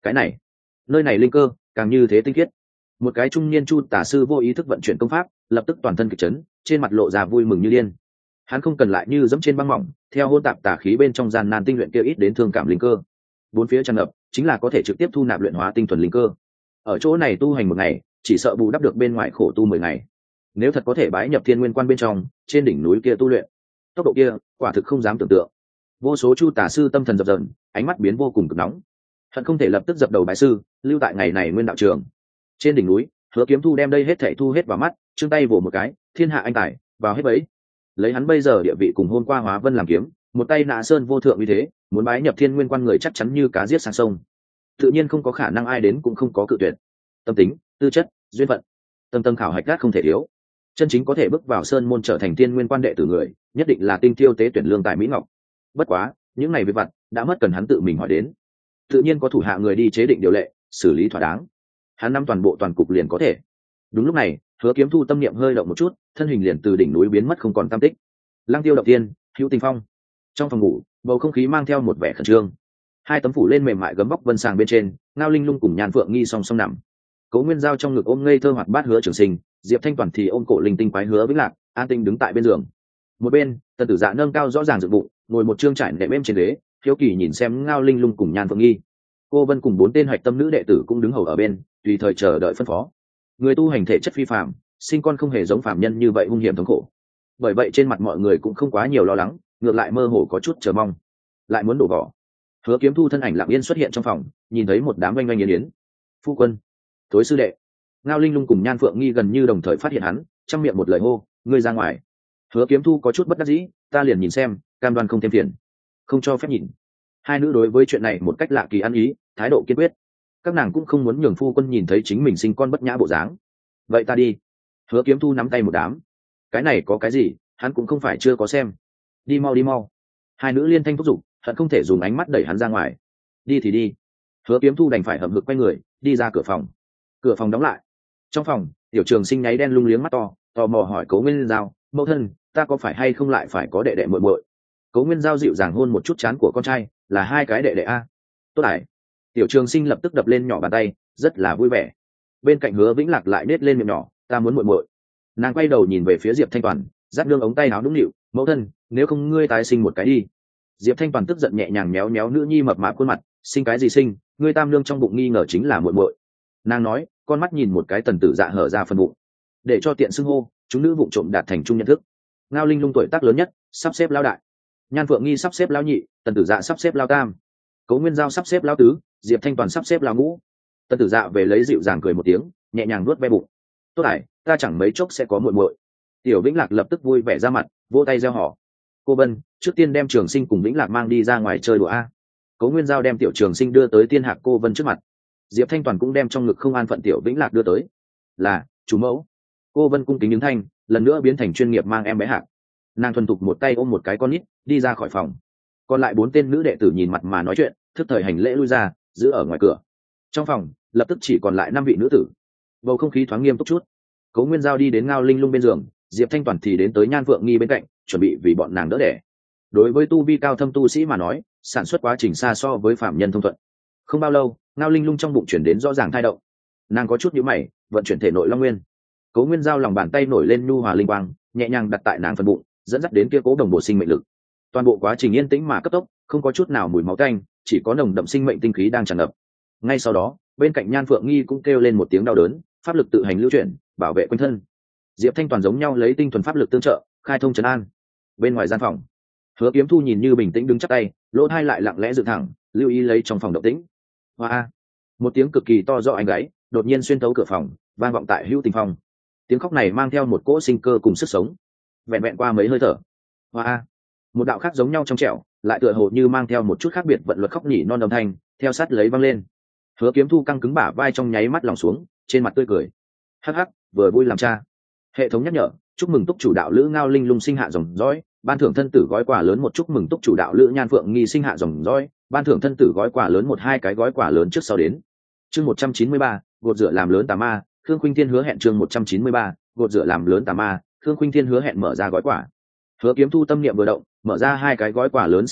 cái này nơi này linh cơ càng như thế tinh khiết. Một cái trung niên chu tả sư vô ý thức vận chuyển công pháp, lập tức toàn thân kịch chấn, trên mặt lộ ra vui mừng như điên. Hắn không cần lại như dẫm trên băng mỏng, theo hôn tạp tà khí bên trong gian nan tinh luyện kia ít đến thương cảm linh cơ. Bốn phía tràn ngập chính là có thể trực tiếp thu nạp luyện hóa tinh thuần linh cơ. Ở chỗ này tu hành một ngày, chỉ sợ bù đắp được bên ngoài khổ tu 10 ngày. Nếu thật có thể bái nhập Thiên Nguyên Quan bên trong, trên đỉnh núi kia tu luyện, tốc độ kia quả thực không dám tưởng tượng. Vô số chu tả sư tâm thần dập dờn, ánh mắt biến vô cùng cực nóng, hận không thể lập tức dập đầu bái sư, lưu tại ngày này nguyên đạo trường. Trên đỉnh núi, Hứa Kiếm Thu đem đây hết thảy thu hết vào mắt, chương tay vỗ một cái, thiên hạ anh tài, vào hết bấy. Lấy hắn bây giờ địa vị cùng hôm qua Hóa Vân làm kiếm, một tay nã sơn vô thượng như thế, muốn bái nhập Thiên Nguyên Quan người chắc chắn như cá giết sang sông. Tự nhiên không có khả năng ai đến cũng không có cự tuyệt. Tâm tính, tư chất, duyên phận, tâm tâm khảo hạch gác không thể thiếu. Chân chính có thể bước vào sơn môn trở thành Thiên Nguyên Quan đệ tử người, nhất định là tinh tiêu tế tuyển lương tài mỹ ngọc. Bất quá, những này việc vặt đã mất cần hắn tự mình hỏi đến. Tự nhiên có thủ hạ người đi chế định điều lệ, xử lý thỏa đáng. Hắn nắm toàn bộ toàn cục liền có thể. Đúng lúc này, Hứa Kiếm Thu tâm niệm hơi động một chút, thân hình liền từ đỉnh núi biến mất không còn tăm tích. Lăng Tiêu động tiên, hữu tình phong. Trong phòng ngủ, bầu không khí mang theo một vẻ khẩn trương. Hai tấm phủ lên mềm mại gấm vóc vân sàng bên trên, Ngao Linh Lung cùng Nhan Phượng Nghi song song nằm. Cố Nguyên Giao trong ngực ôm ngây thơ hoạt bát Hứa Trường Sinh, Diệp Thanh Toàn thì ôm cổ linh tinh quái Hứa Vĩnh Lạc, an tinh đứng tại bên giường. Một bên, Tần Tử Dạ nâng cao rõ ràng dựng bụng, ngồi một trương trải nệm êm trên ghế, hiếu kỳ nhìn xem Ngao Linh Lung cùng Nhan Phượng Nghi. Cô Vân cùng 4 tên hạch tâm nữ đệ tử cũng đứng hầu ở bên, tùy thời chờ đợi phân phó. Người tu hành thể chất phi phàm, sinh con không hề giống phàm nhân như vậy hung hiểm thống khổ. Bởi vậy trên mặt mọi người cũng không quá nhiều lo lắng, ngược lại mơ hồ có chút chờ mong. Lại muốn đổ vỏ. Hứa Kiếm Thu thân ảnh lặng yên xuất hiện trong phòng, nhìn thấy một đám oanh oanh yến yến. Phu quân, tối sư đệ. Ngao Linh Lung cùng Nhan Phượng Nghi gần như đồng thời phát hiện hắn, trong miệng một lời hô, ngươi ra ngoài. Hứa Kiếm Thu có chút bất đắc dĩ, ta liền nhìn xem, cam đoan không thêm phiền. Không cho phép nhìn. Hai nữ đối với chuyện này một cách lạ kỳ ăn ý, thái độ kiên quyết. Các nàng cũng không muốn nhường phu quân nhìn thấy chính mình sinh con bất nhã bộ dáng. Vậy ta đi. Hứa Kiếm Thu nắm tay một đám. Cái này có cái gì, hắn cũng không phải chưa có xem. Đi mau đi mau. Hai nữ liên thanh thúc giục, hận không thể dùng ánh mắt đẩy hắn ra ngoài. Đi thì đi. Hứa Kiếm Thu đành phải hậm hực quay người, đi ra cửa phòng. Cửa phòng đóng lại. Trong phòng, Tiểu Trường Sinh nháy đen lung liếng mắt to, tò mò hỏi Cố Nguyên Giao, mẫu thân, ta có phải hay không lại phải có đệ đệ muội muội? Cố Nguyên Giao dịu dàng hôn một chút trán của con trai, là hai cái đệ đệ a. Tốt ải. Tiểu Trường Sinh lập tức đập lên nhỏ bàn tay, rất là vui vẻ. Bên cạnh Hứa Vĩnh Lạc lại nết lên miệng nhỏ, ta muốn muội muội. Nàng quay đầu nhìn về phía Diệp Thanh Toàn, giáp nương ống tay áo đúng nịu, mẫu thân, nếu không ngươi tái sinh một cái đi. Diệp Thanh Toàn tức giận nhẹ nhàng méo méo nữ nhi mập mạp khuôn mặt, sinh cái gì sinh, ngươi tam nương trong bụng nghi ngờ chính là muội muội. Nàng nói, con mắt nhìn một cái Tần Tử Dạ hở ra phần bụng, để cho tiện xưng hô, chúng nữ vụng trộm đạt thành chung nhận thức. Ngao Linh Lung tuổi tác lớn nhất, sắp xếp lão đại. Nhan Phượng Nghi sắp xếp lão nhị, Tần Tử Dạ sắp xếp lão tam. Cố Nguyên Giao sắp xếp lão tứ, Diệp Thanh Toàn sắp xếp lão ngũ. Tần Tử Dạ về lấy dịu dàng cười một tiếng, nhẹ nhàng nuốt ve bụng. Tốt ải, ta chẳng mấy chốc sẽ có muội muội. Tiểu Vĩnh Lạc lập tức vui vẻ ra mặt, vỗ tay reo hò. Cô Vân, trước tiên đem Trường Sinh cùng Vĩnh Lạc mang đi ra ngoài chơi đùa a. Cố Nguyên Giao đem Tiểu Trường Sinh đưa tới Tiên Hạc Cô Vân trước mặt. Diệp Thanh Toàn cũng đem trong ngực không an phận Tiểu Vĩnh Lạc đưa tới. Là chủ mẫu. Cô Vân cung kính ứng thanh, lần nữa biến thành chuyên nghiệp mang em bé Hạc. Nàng thuần thục một tay ôm một cái con nít, đi ra khỏi phòng. Còn lại 4 tên nữ đệ tử nhìn mặt mà nói chuyện, thức thời hành lễ lui ra, giữ ở ngoài cửa. Trong phòng lập tức chỉ còn lại 5 vị nữ tử. Bầu không khí thoáng nghiêm túc chút. Cố Nguyên Giao đi đến Ngao Linh Lung bên giường, Diệp Thanh Toàn thì đến tới Nhan Phượng Nghi bên cạnh, chuẩn bị vì bọn nàng đỡ đẻ. Đối với tu vi cao thâm tu sĩ mà nói, sản xuất quá trình xa so với phạm nhân thông thuận. Không bao lâu, Ngao Linh Lung trong bụng chuyển đến rõ ràng thai động. Nàng có chút nhíu mày, vận chuyển thể nội long nguyên. Cố Nguyên Giao lòng bàn tay nổi lên nhu hòa linh quang, nhẹ nhàng đặt tại nàng phần bụng, dẫn dắt đến kia cố đồng bộ sinh mệnh lực. Toàn bộ quá trình yên tĩnh mà cấp tốc, không có chút nào mùi máu tanh, chỉ có nồng đậm sinh mệnh tinh khí đang tràn ngập. Ngay sau đó, bên cạnh Nhan Phượng Nghi cũng kêu lên một tiếng đau đớn, pháp lực tự hành lưu chuyển, bảo vệ quanh thân. Diệp Thanh Toàn giống nhau lấy tinh thuần pháp lực tương trợ, khai thông trấn an. Bên ngoài gian phòng, Hứa Kiếm Thu nhìn như bình tĩnh đứng chắp tay, lỗ tai lại lặng lẽ dựng thẳng, lưu ý lấy trong phòng động tĩnh. Hoa! Một tiếng cực kỳ to rõ anh gáy, đột nhiên xuyên thấu cửa phòng, vang vọng tại Hữu Tình Phong. Tiếng khóc này mang theo một cỗ sinh cơ cùng sức sống. Vẹn vẹn qua mấy hơi thở. Hoa! Một đạo khác giống nhau trong trẻo, lại tựa hồ như mang theo một chút khác biệt vận luật khóc nhỉ non âm thanh, theo sát lấy vang lên. Hứa Kiếm Thu căng cứng bả vai trong nháy mắt lòng xuống, trên mặt tươi cười. Hắc hắc, vừa vui làm cha. Hệ thống nhắc nhở, chúc mừng túc chủ đạo lữ Ngao Linh Lung sinh hạ dòng dõi, ban thưởng thân tử gói quà lớn một, chúc mừng túc chủ đạo lữ Nhan Phượng Nghi sinh hạ dòng dõi, ban thưởng thân tử gói quà lớn 1-2 cái gói quà lớn trước sau đến. Chương 193, gột rửa làm lớn tà ma, Khương Khuynh Thiên hứa hẹn. Chương 193, gột rửa làm lớn tà ma, Khương Khuynh Thiên hứa hẹn mở ra gói quà. Hứa Kiếm Thu tâm niệm vừa động, mở ra 2 cái gói quà lớn xem xét,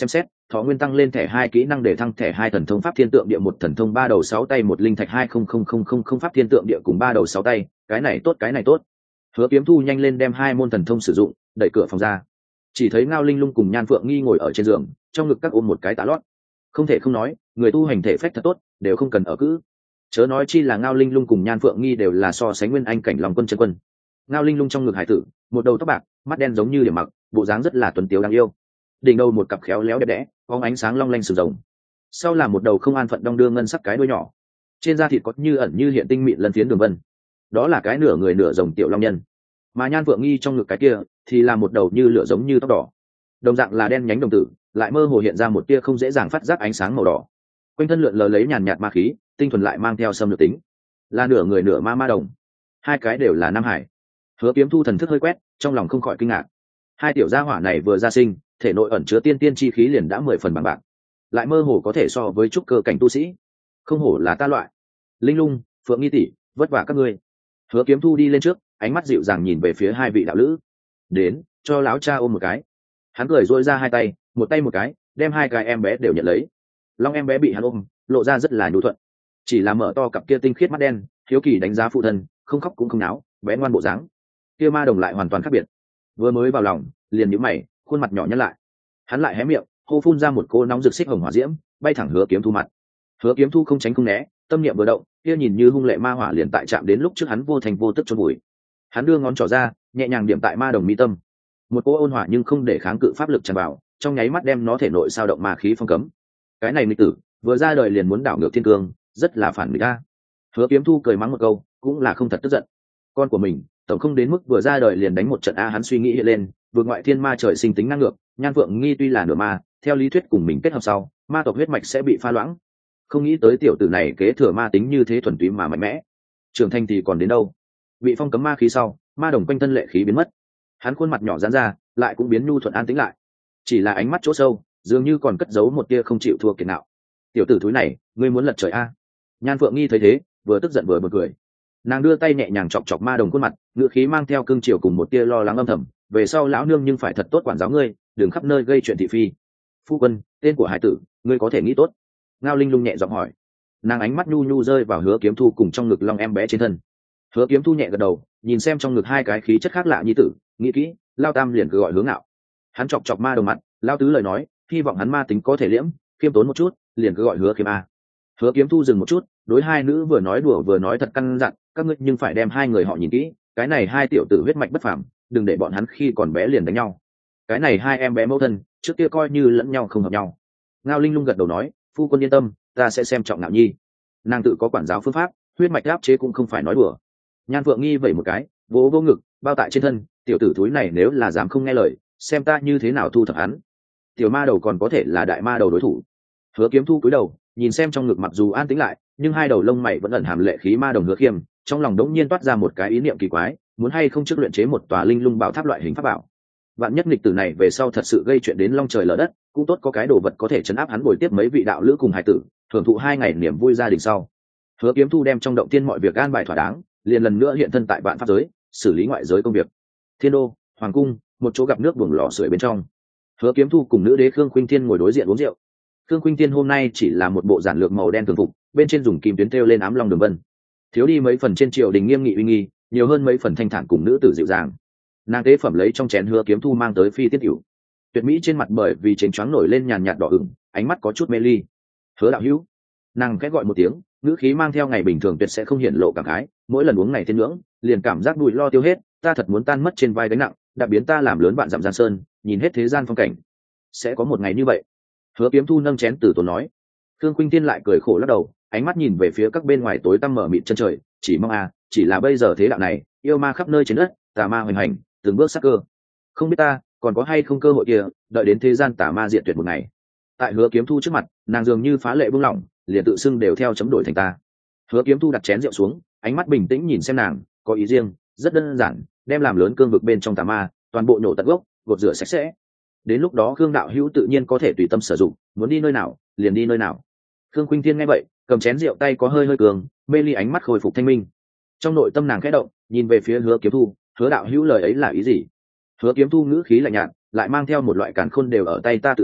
thọ nguyên tăng lên thẻ 2 kỹ năng để thăng thẻ 2 thần thông pháp thiên tượng địa, một thần thông 3 đầu 6 tay, một linh thạch 200000 pháp thiên tượng địa cùng 3 đầu 6 tay, cái này tốt cái này tốt. Hứa Kiếm Thu nhanh lên đem 2 môn thần thông sử dụng, đẩy cửa phòng ra. Chỉ thấy Ngao Linh Lung cùng Nhan Phượng Nghi ngồi ở trên giường, trong ngực các ôm một cái tã lót. Không thể không nói, người tu hành thể phách thật tốt, đều không cần ở cữ. Chớ nói chi là Ngao Linh Lung cùng Nhan Phượng Nghi đều là so sánh nguyên anh cảnh lòng quân chân quân. Ngao Linh Lung trong ngực hải tử, một đầu tóc bạc, mắt đen giống như điểm mặc, bộ dáng rất là tuấn tiếu đáng yêu. Đỉnh đầu một cặp khéo léo đẹp đẽ, có ánh sáng long lanh sừng rồng. Sau là một đầu không an phận đong đưa ngân sắc cái đuôi nhỏ. Trên da thịt có như ẩn như hiện tinh mịn lân phiến đường vân. Đó là cái nửa người nửa rồng tiểu long nhân. Mà Nhan Phượng Nghi trong ngực cái kia thì là một đầu như lửa giống như tóc đỏ. Đồng dạng là đen nhánh đồng tử, lại mơ hồ hiện ra một tia không dễ dàng phát giác ánh sáng màu đỏ. Quanh thân lượn lờ lấy nhàn nhạt ma khí, tinh thuần lại mang theo xâm lược tính. Là nửa người nửa ma ma đồng. Hai cái đều là nam hải. Hứa Kiếm Thu thần thức hơi quét, trong lòng không khỏi kinh ngạc. Hai tiểu gia hỏa này vừa ra sinh, thể nội ẩn chứa tiên tiên chi khí liền đã 10 phần bằng bạc, lại mơ hồ có thể so với trúc cơ cảnh tu sĩ, không hổ là ta loại. Linh Lung, Phượng Nghi tỷ, vất vả các ngươi. Hứa Kiếm Thu đi lên trước, ánh mắt dịu dàng nhìn về phía hai vị đạo lữ. Đến, cho lão cha ôm một cái. Hắn cười dỗi ra hai tay, một tay một cái, đem hai cái em bé đều nhận lấy. Long em bé bị hắn ôm, lộ ra rất là nhu thuận, chỉ là mở to cặp kia tinh khiết mắt đen, hiếu kỳ đánh giá phụ thân, không khóc cũng không náo, bé ngoan bộ dáng. Kia ma đồng lại hoàn toàn khác biệt, vừa mới vào lòng, liền nhíu mày, khuôn mặt nhỏ nhăn lại. Hắn lại hé miệng, hô phun ra một cô nóng rực xích hồng hỏa diễm, bay thẳng Hứa Kiếm Thu mặt. Hứa Kiếm Thu không tránh không né, tâm niệm vừa động, kia nhìn như hung lệ ma hỏa liền tại chạm đến lúc trước hắn vô thành vô tức chôn bụi. Hắn đưa ngón trỏ ra, nhẹ nhàng điểm tại ma đồng mi tâm. Một cô ôn hỏa nhưng không để kháng cự pháp lực tràn vào, trong nháy mắt đem nó thể nội sao động ma khí phong cấm. Cái này nghịch tử, vừa ra đời liền muốn đảo ngược thiên cương, rất là phản nghịch a. Hứa Kiếm Thu cười mắng một câu, cũng là không thật tức giận. Con của mình, tổng không đến mức vừa ra đời liền đánh một trận a, hắn suy nghĩ hiện lên, vượt ngoại thiên ma trời sinh tính năng ngược, Nhan Phượng Nghi tuy là nửa ma, theo lý thuyết cùng mình kết hợp sau, ma tộc huyết mạch sẽ bị pha loãng. Không nghĩ tới tiểu tử này kế thừa ma tính như thế thuần túy mà mạnh mẽ. Trưởng thành thì còn đến đâu? Bị phong cấm ma khí sau, ma đồng quanh thân lệ khí biến mất. Hắn khuôn mặt nhỏ giãn ra, lại cũng biến nhu thuận an tĩnh lại. Chỉ là ánh mắt chỗ sâu, dường như còn cất giấu một tia không chịu thua kiệt nào. Tiểu tử thúi này, ngươi muốn lật trời a? Nhan Phượng Nghi thấy thế, vừa tức giận vừa bật cười. Nàng đưa tay nhẹ nhàng chọc chọc ma đồng khuôn mặt, ngữ khí mang theo cương chiều cùng một tia lo lắng âm thầm. Về sau lão nương nhưng phải thật tốt quản giáo ngươi, đừng khắp nơi gây chuyện thị phi. Phu quân, tên của hải tử, ngươi có thể nghĩ tốt. Ngao Linh Lung nhẹ giọng hỏi. Nàng ánh mắt nhu nhu rơi vào Hứa Kiếm Thu cùng trong ngực long em bé trên thân. Hứa Kiếm Thu nhẹ gật đầu, nhìn xem trong ngực hai cái khí chất khác lạ như tử, nghĩ kỹ, lao tam liền cứ gọi Hướng Ngạo. Hắn chọc chọc ma đồng mặt, lao tứ lời nói, hy vọng hắn ma tính có thể liễm, khiêm tốn một chút, liền cứ gọi Hứa Kiếm A. Hứa Kiếm Thu dừng một chút, đối hai nữ vừa nói đùa vừa nói thật căn dặn, các ngươi nhưng phải đem hai người họ nhìn kỹ, cái này hai tiểu tử huyết mạch bất phàm, đừng để bọn hắn khi còn bé liền đánh nhau. Cái này hai em bé mẫu thân, trước kia coi như lẫn nhau không hợp nhau. Ngao Linh Lung gật đầu nói, phu quân yên tâm, ta sẽ xem trọng Ngạo Nhi. Nàng tự có quản giáo phương pháp, huyết mạch áp chế cũng không phải nói đùa. Nhan Phượng Nghi vẩy một cái, vỗ vỗ ngực, bao tại trên thân, tiểu tử thúi này nếu là dám không nghe lời, xem ta như thế nào thu thập hắn. Tiểu ma đầu còn có thể là đại ma đầu đối thủ. Hứa Kiếm Thu cúi đầu, nhìn xem trong ngực mặc dù an tĩnh lại, nhưng hai đầu lông mày vẫn ẩn hàm lệ khí ma đồng Hứa Khiêm, trong lòng đống nhiên toát ra một cái ý niệm kỳ quái, muốn hay không trước luyện chế một tòa linh lung bảo tháp loại hình pháp bảo. Vạn nhất nghịch tử này về sau thật sự gây chuyện đến long trời lở đất, cũng tốt có cái đồ vật có thể chấn áp hắn bồi tiếp mấy vị đạo lữ cùng hải tử, thưởng thụ 2 ngày niềm vui gia đình sau. Hứa Kiếm Thu đem trong động tiên mọi việc an bài thỏa đáng, liền lần nữa hiện thân tại vạn pháp giới, xử lý ngoại giới công việc. Thiên đô, hoàng cung, một chỗ gặp nước buồng lò sưởi bên trong. Hứa Kiếm Thu cùng nữ đế Khương Khuynh Thiên ngồi đối diện uống rượu. Khương Khuynh Thiên hôm nay chỉ là một bộ giản lược màu đen thường phục, bên trên dùng kim tuyến thêu lên ám long đường vân, thiếu đi mấy phần trên triều đình nghiêm nghị uy nghi, nhiều hơn mấy phần thanh thản cùng nữ tử dịu dàng. Nàng tế phẩm lấy trong chén Hứa Kiếm Thu mang tới phi tiết yểu, tuyệt mỹ trên mặt bởi vì chén choáng nổi lên nhàn nhạt đỏ ửng, ánh mắt có chút mê ly. Hứa đạo hữu. Nàng khẽ gọi một tiếng, ngữ khí mang theo ngày bình thường tuyệt sẽ không hiện lộ cảm khái, mỗi lần uống này thiên ngưỡng, liền cảm giác đùi lo tiêu hết, ta thật muốn tan mất trên vai gánh nặng, đã biến ta làm lớn vạn dặm giang sơn, nhìn hết thế gian phong cảnh. Sẽ có một ngày như vậy. Hứa Kiếm Thu nâng chén từ tốn nói. Khương Khuynh Thiên lại cười khổ lắc đầu, ánh mắt nhìn về phía các bên ngoài tối tăm mở mịt chân trời, chỉ mong chỉ là bây giờ thế đạo này, yêu ma khắp nơi trên đất, tà ma hoành hành, từng bước sát cơ. Không biết ta còn có hay không cơ hội kia, đợi đến thế gian tà ma diệt tuyệt một ngày. Tại Hứa Kiếm Thu trước mặt, nàng dường như phá lệ buông lỏng, liền tự xưng đều theo chấm đổi thành ta. Hứa Kiếm Thu đặt chén rượu xuống, ánh mắt bình tĩnh nhìn xem nàng, có ý riêng, rất đơn giản, đem làm lớn cương vực bên trong tà ma, toàn bộ nhổ tận gốc, gột rửa sạch sẽ. Đến lúc đó Khương đạo hữu tự nhiên có thể tùy tâm sử dụng, muốn đi nơi nào, liền đi nơi nào. Khương Khuynh Thiên nghe vậy, cầm chén rượu tay có hơi cường, mê ly ánh mắt khôi phục thanh minh. Trong nội tâm nàng khẽ động, nhìn về phía Hứa Kiếm Thu, Hứa đạo hữu lời ấy là ý gì? Hứa Kiếm Thu ngữ khí lạnh nhạt, lại mang theo một loại càn khôn đều ở tay ta tự tin,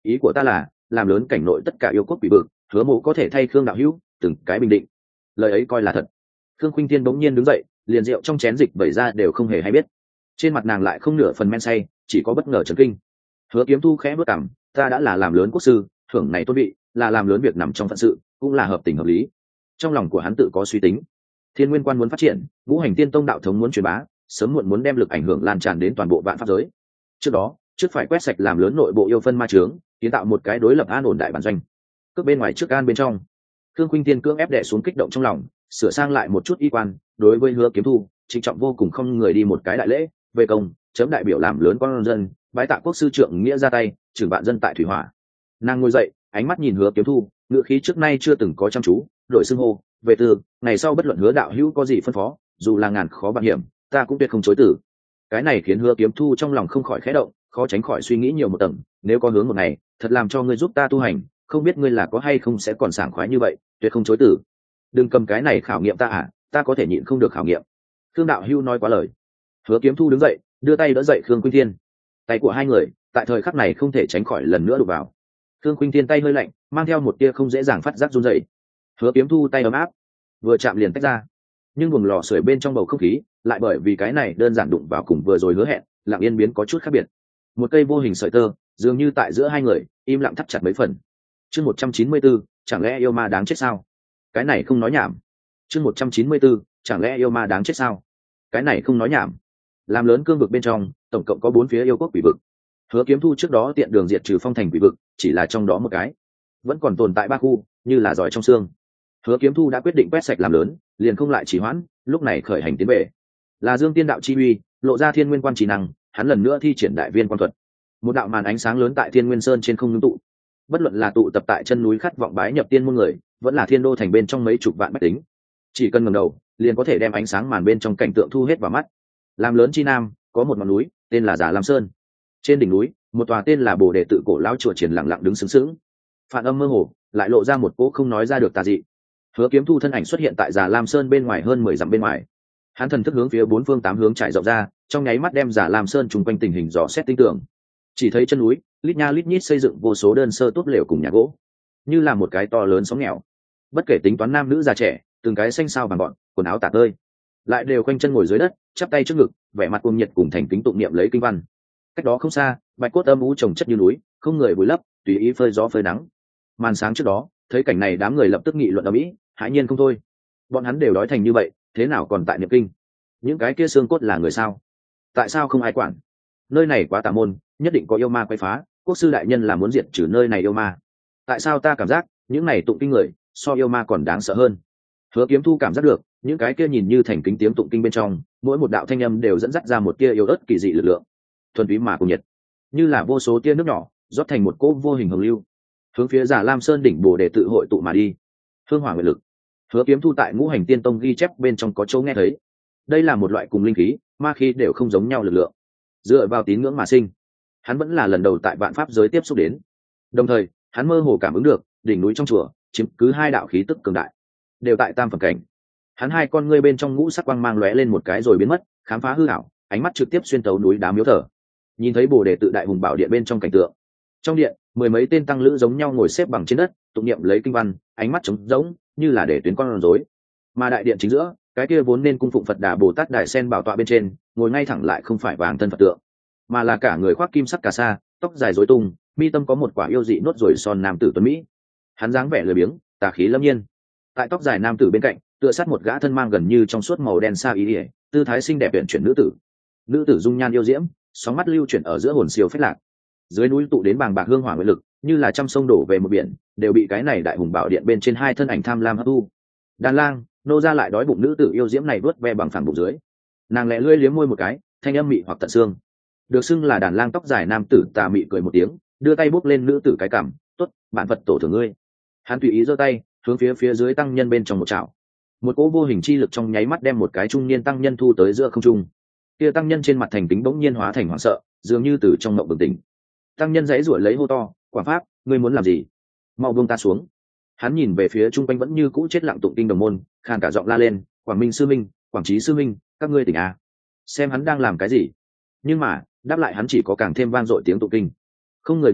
Ý của ta là làm lớn cảnh nội tất cả yêu quốc quỷ vực, hứa mộ có thể thay Khương đạo hữu từng cái bình định. Lời ấy coi là thật. Khương Khuynh Thiên bỗng nhiên đứng dậy, liền rượu trong chén dịch vẩy ra đều không hề hay biết. Trên mặt nàng lại không nửa phần men say, chỉ có bất ngờ chấn kinh. Hứa Kiếm Thu khẽ bước cằm, ta đã là làm lớn quốc sư, thưởng này tôn vị, là làm lớn việc nằm trong phận sự, cũng là hợp tình hợp lý. Trong lòng của hắn tự có suy tính. Thiên Nguyên Quan muốn phát triển, Ngũ Hành Tiên Tông đạo thống muốn truyền bá, sớm muộn muốn đem lực ảnh hưởng lan tràn đến toàn bộ vạn pháp giới. Trước đó, phải quét sạch làm lớn nội bộ yêu phân ma chướng, kiến tạo một cái đối lập an ổn đại bản doanh. Cước bên ngoài trước an bên trong. Khương Khuynh Tiên cưỡng ép đè xuống kích động trong lòng, sửa sang lại một chút y quan, đối với Hứa Kiếm Thu, trịnh trọng vô cùng không người đi một cái đại lễ, về công, chấm đại biểu làm lớn con dân, bái tạ quốc sư trượng nghĩa ra tay, trưởng vạn dân tại thủy hỏa. Nàng ngồi dậy, ánh mắt nhìn Hứa Kiếm Thu, ngữ khí trước nay chưa từng có chăm chú, đổi xưng hô, về từ, ngày sau bất luận Hứa đạo hữu có gì phân phó, dù là ngàn khó bạc hiểm, ta cũng tuyệt không chối từ. Cái này khiến Hứa Kiếm Thu trong lòng không khỏi khẽ động, khó tránh khỏi suy nghĩ nhiều một tầng, nếu có hướng một ngày, thật làm cho ngươi giúp ta tu hành, không biết ngươi là có hay không sẽ còn sảng khoái như vậy, tuyệt không chối từ. Đừng cầm cái này khảo nghiệm ta à, ta có thể nhịn không được khảo nghiệm. Khương đạo hưu nói quá lời. Hứa Kiếm Thu đứng dậy, đưa tay đỡ dậy Khương Khuynh Thiên. Tay của hai người tại thời khắc này không thể tránh khỏi lần nữa đụng vào. Khương Khuynh Thiên tay hơi lạnh, mang theo một tia không dễ dàng phát giác run rẩy. Hứa Kiếm Thu tay ấm áp, vừa chạm liền tách ra, nhưng buồng lò sưởi bên trong bầu không khí lại bởi vì cái này đơn giản đụng vào cùng vừa rồi hứa hẹn lặng yên biến có chút khác biệt. Một cây vô hình sợi tơ dường như tại giữa hai người im lặng thắt chặt mấy phần. Chương 194, chẳng lẽ yêu ma đáng chết sao? Cái này không nói nhảm. Chương 194, chẳng lẽ yêu ma đáng chết sao? Cái này không nói nhảm. Làm lớn cương vực bên trong, tổng cộng có 4 phía yêu quốc quỷ vực. Hứa Kiếm Thu trước đó tiện đường diệt trừ phong thành quỷ vực, chỉ là trong đó một cái. Vẫn còn tồn tại 3 khu, như là giỏi trong xương. Hứa Kiếm Thu đã quyết định quét sạch làm lớn, liền không lại trì hoãn, lúc này khởi hành tiến về. Là Dương Tiên đạo chi uy, lộ ra Thiên Nguyên Quan trí năng, hắn lần nữa thi triển đại viên quan thuật. Một đạo màn ánh sáng lớn tại Thiên Nguyên Sơn trên không ngưng tụ. Bất luận là tụ tập tại chân núi khát vọng bái nhập tiên môn người, vẫn là Thiên Đô thành bên trong mấy chục vạn bách tính, chỉ cần ngẩng đầu, liền có thể đem ánh sáng màn bên trong cảnh tượng thu hết vào mắt. Làm lớn chi nam, có một ngọn núi, tên là Già Lam Sơn. Trên đỉnh núi, một tòa tên là Bồ Đề tự cổ lão chùa triển lặng lặng đứng sướng sướng. Phản âm mơ hồ, lại lộ ra một cỗ không nói ra được tà dị. Hứa Kiếm Thu thân ảnh xuất hiện tại Già Lam Sơn bên ngoài hơn 10 dặm bên ngoài. Hắn thần thức hướng phía 4 phương 8 hướng trải rộng ra, trong nháy mắt đem Già Lam Sơn trùng quanh tình hình dò xét tinh tường. Chỉ thấy chân núi, lít nha lít nhít xây dựng vô số đơn sơ tốt lều cùng nhà gỗ, như là một cái to lớn sóng nghèo. Bất kể tính toán nam nữ già trẻ, từng cái xanh xao vàng gọn, quần áo tả tơi, lại đều quanh chân ngồi dưới đất, chắp tay trước ngực, vẻ mặt cuồng nhiệt cùng thành kính tụng niệm lấy kinh văn. Cách đó không xa, bạch cốt âm u trồng chất như núi, không người vùi lấp, tùy ý phơi gió phơi nắng. Màn sáng trước đó, thấy cảnh này đám người lập tức nghị luận ầm ĩ, hãi nhiên không thôi. Bọn hắn đều đói thành như vậy, thế nào còn tại niệm kinh? Những cái kia xương cốt là người sao? Tại sao không ai quản? Nơi này quá tà môn, nhất định có yêu ma quấy phá, quốc sư đại nhân là muốn diệt trừ nơi này yêu ma. Tại sao ta cảm giác những này tụng kinh người so yêu ma còn đáng sợ hơn? Hứa Kiếm Thu cảm giác được, những cái kia nhìn như thành kính tiếng tụng kinh bên trong, mỗi một đạo thanh âm đều dẫn dắt ra một tia yếu ớt kỳ dị lực lượng, thuần túy mà cùng nhiệt, như là vô số tia nước nhỏ rót thành một cỗ vô hình hồng lưu, hướng phía Già Lam Sơn đỉnh Bồ để tự hội tụ mà đi. Hương hỏa nguyện lực. Hứa Kiếm Thu tại Ngũ Hành Tiên Tông ghi chép bên trong có chỗ nghe thấy. Đây là một loại cùng linh khí, ma khí đều không giống nhau lực lượng, dựa vào tín ngưỡng mà sinh. Hắn vẫn là lần đầu tại vạn pháp giới tiếp xúc đến. Đồng thời, hắn mơ hồ cảm ứng được, đỉnh núi trong chùa chiếm cứ 2 đạo khí tức cường đại, đều tại tam phẩm cảnh. Hắn hai con ngươi bên trong ngũ sắc quang mang lóe lên một cái rồi biến mất, khám phá hư ảo, ánh mắt trực tiếp xuyên tấu núi đá miếu thờ. Nhìn thấy Bồ Đề tự đại hùng bảo điện bên trong cảnh tượng. Trong điện, 10 mấy tên tăng lữ giống nhau ngồi xếp bằng trên đất, tụng niệm lấy kinh văn, ánh mắt trống rỗng, như là để tuyến con rối. Mà đại điện chính giữa, cái kia vốn nên cung phụng Phật Đà Bồ Tát Đại Sen bảo tọa bên trên, ngồi ngay thẳng lại không phải vàng thân Phật tượng, mà là cả người khoác kim sắc cà sa, tóc dài rối tung, mi tâm có một quả yêu dị nốt ruồi son nam tử tuấn mỹ. Hắn dáng vẻ lười biếng, tà khí lâm nhiên. Tại tóc dài nam tử bên cạnh, tựa sát một gã thân mang gần như trong suốt màu đen sa y, tư thái xinh đẹp uyển chuyển nữ tử. Nữ tử dung nhan yêu diễm, sóng mắt lưu chuyển ở giữa hồn siêu phách lạc. Dưới núi tụ đến bàng bạc hương hỏa nguyện lực, như là trăm sông đổ về một biển, đều bị cái này đại hùng bảo điện bên trên 2 thân ảnh tham lam hấp thu. Đàn lang, nô ra lại đói bụng nữ tử yêu diễm này vuốt ve bằng phẳng bụng dưới. Nàng lẹ lưỡi liếm môi một cái, thanh âm mị hoặc tận xương. Được xưng là đàn lang tóc dài nam tử tà mị cười một tiếng, đưa tay bốc lên nữ tử cái cằm, "Tốt, bản Phật tổ thưởng ngươi." Hắn tùy ý giơ tay, hướng phía dưới tăng nhân bên trong một chảo. Một cỗ vô hình chi lực trong nháy mắt đem một cái trung niên tăng nhân thu tới giữa không trung. Kia tăng nhân trên mặt thành kính bỗng nhiên hóa thành hoảng sợ, dường như từ trong mộng bừng tỉnh. Tăng nhân giãy giụa lấy hô to, "Quảng pháp, ngươi muốn làm gì? Mau buông ta xuống." Hắn nhìn về phía trung quanh vẫn như cũ chết lặng tụng kinh đồng môn, khàn cả giọng la lên, "Quảng Minh sư minh, Quảng Trí sư minh, các ngươi tỉnh à? Xem hắn đang làm cái gì?" Nhưng mà, đáp lại hắn chỉ có càng thêm vang dội tiếng tụng kinh. Không người ngẩng đầu,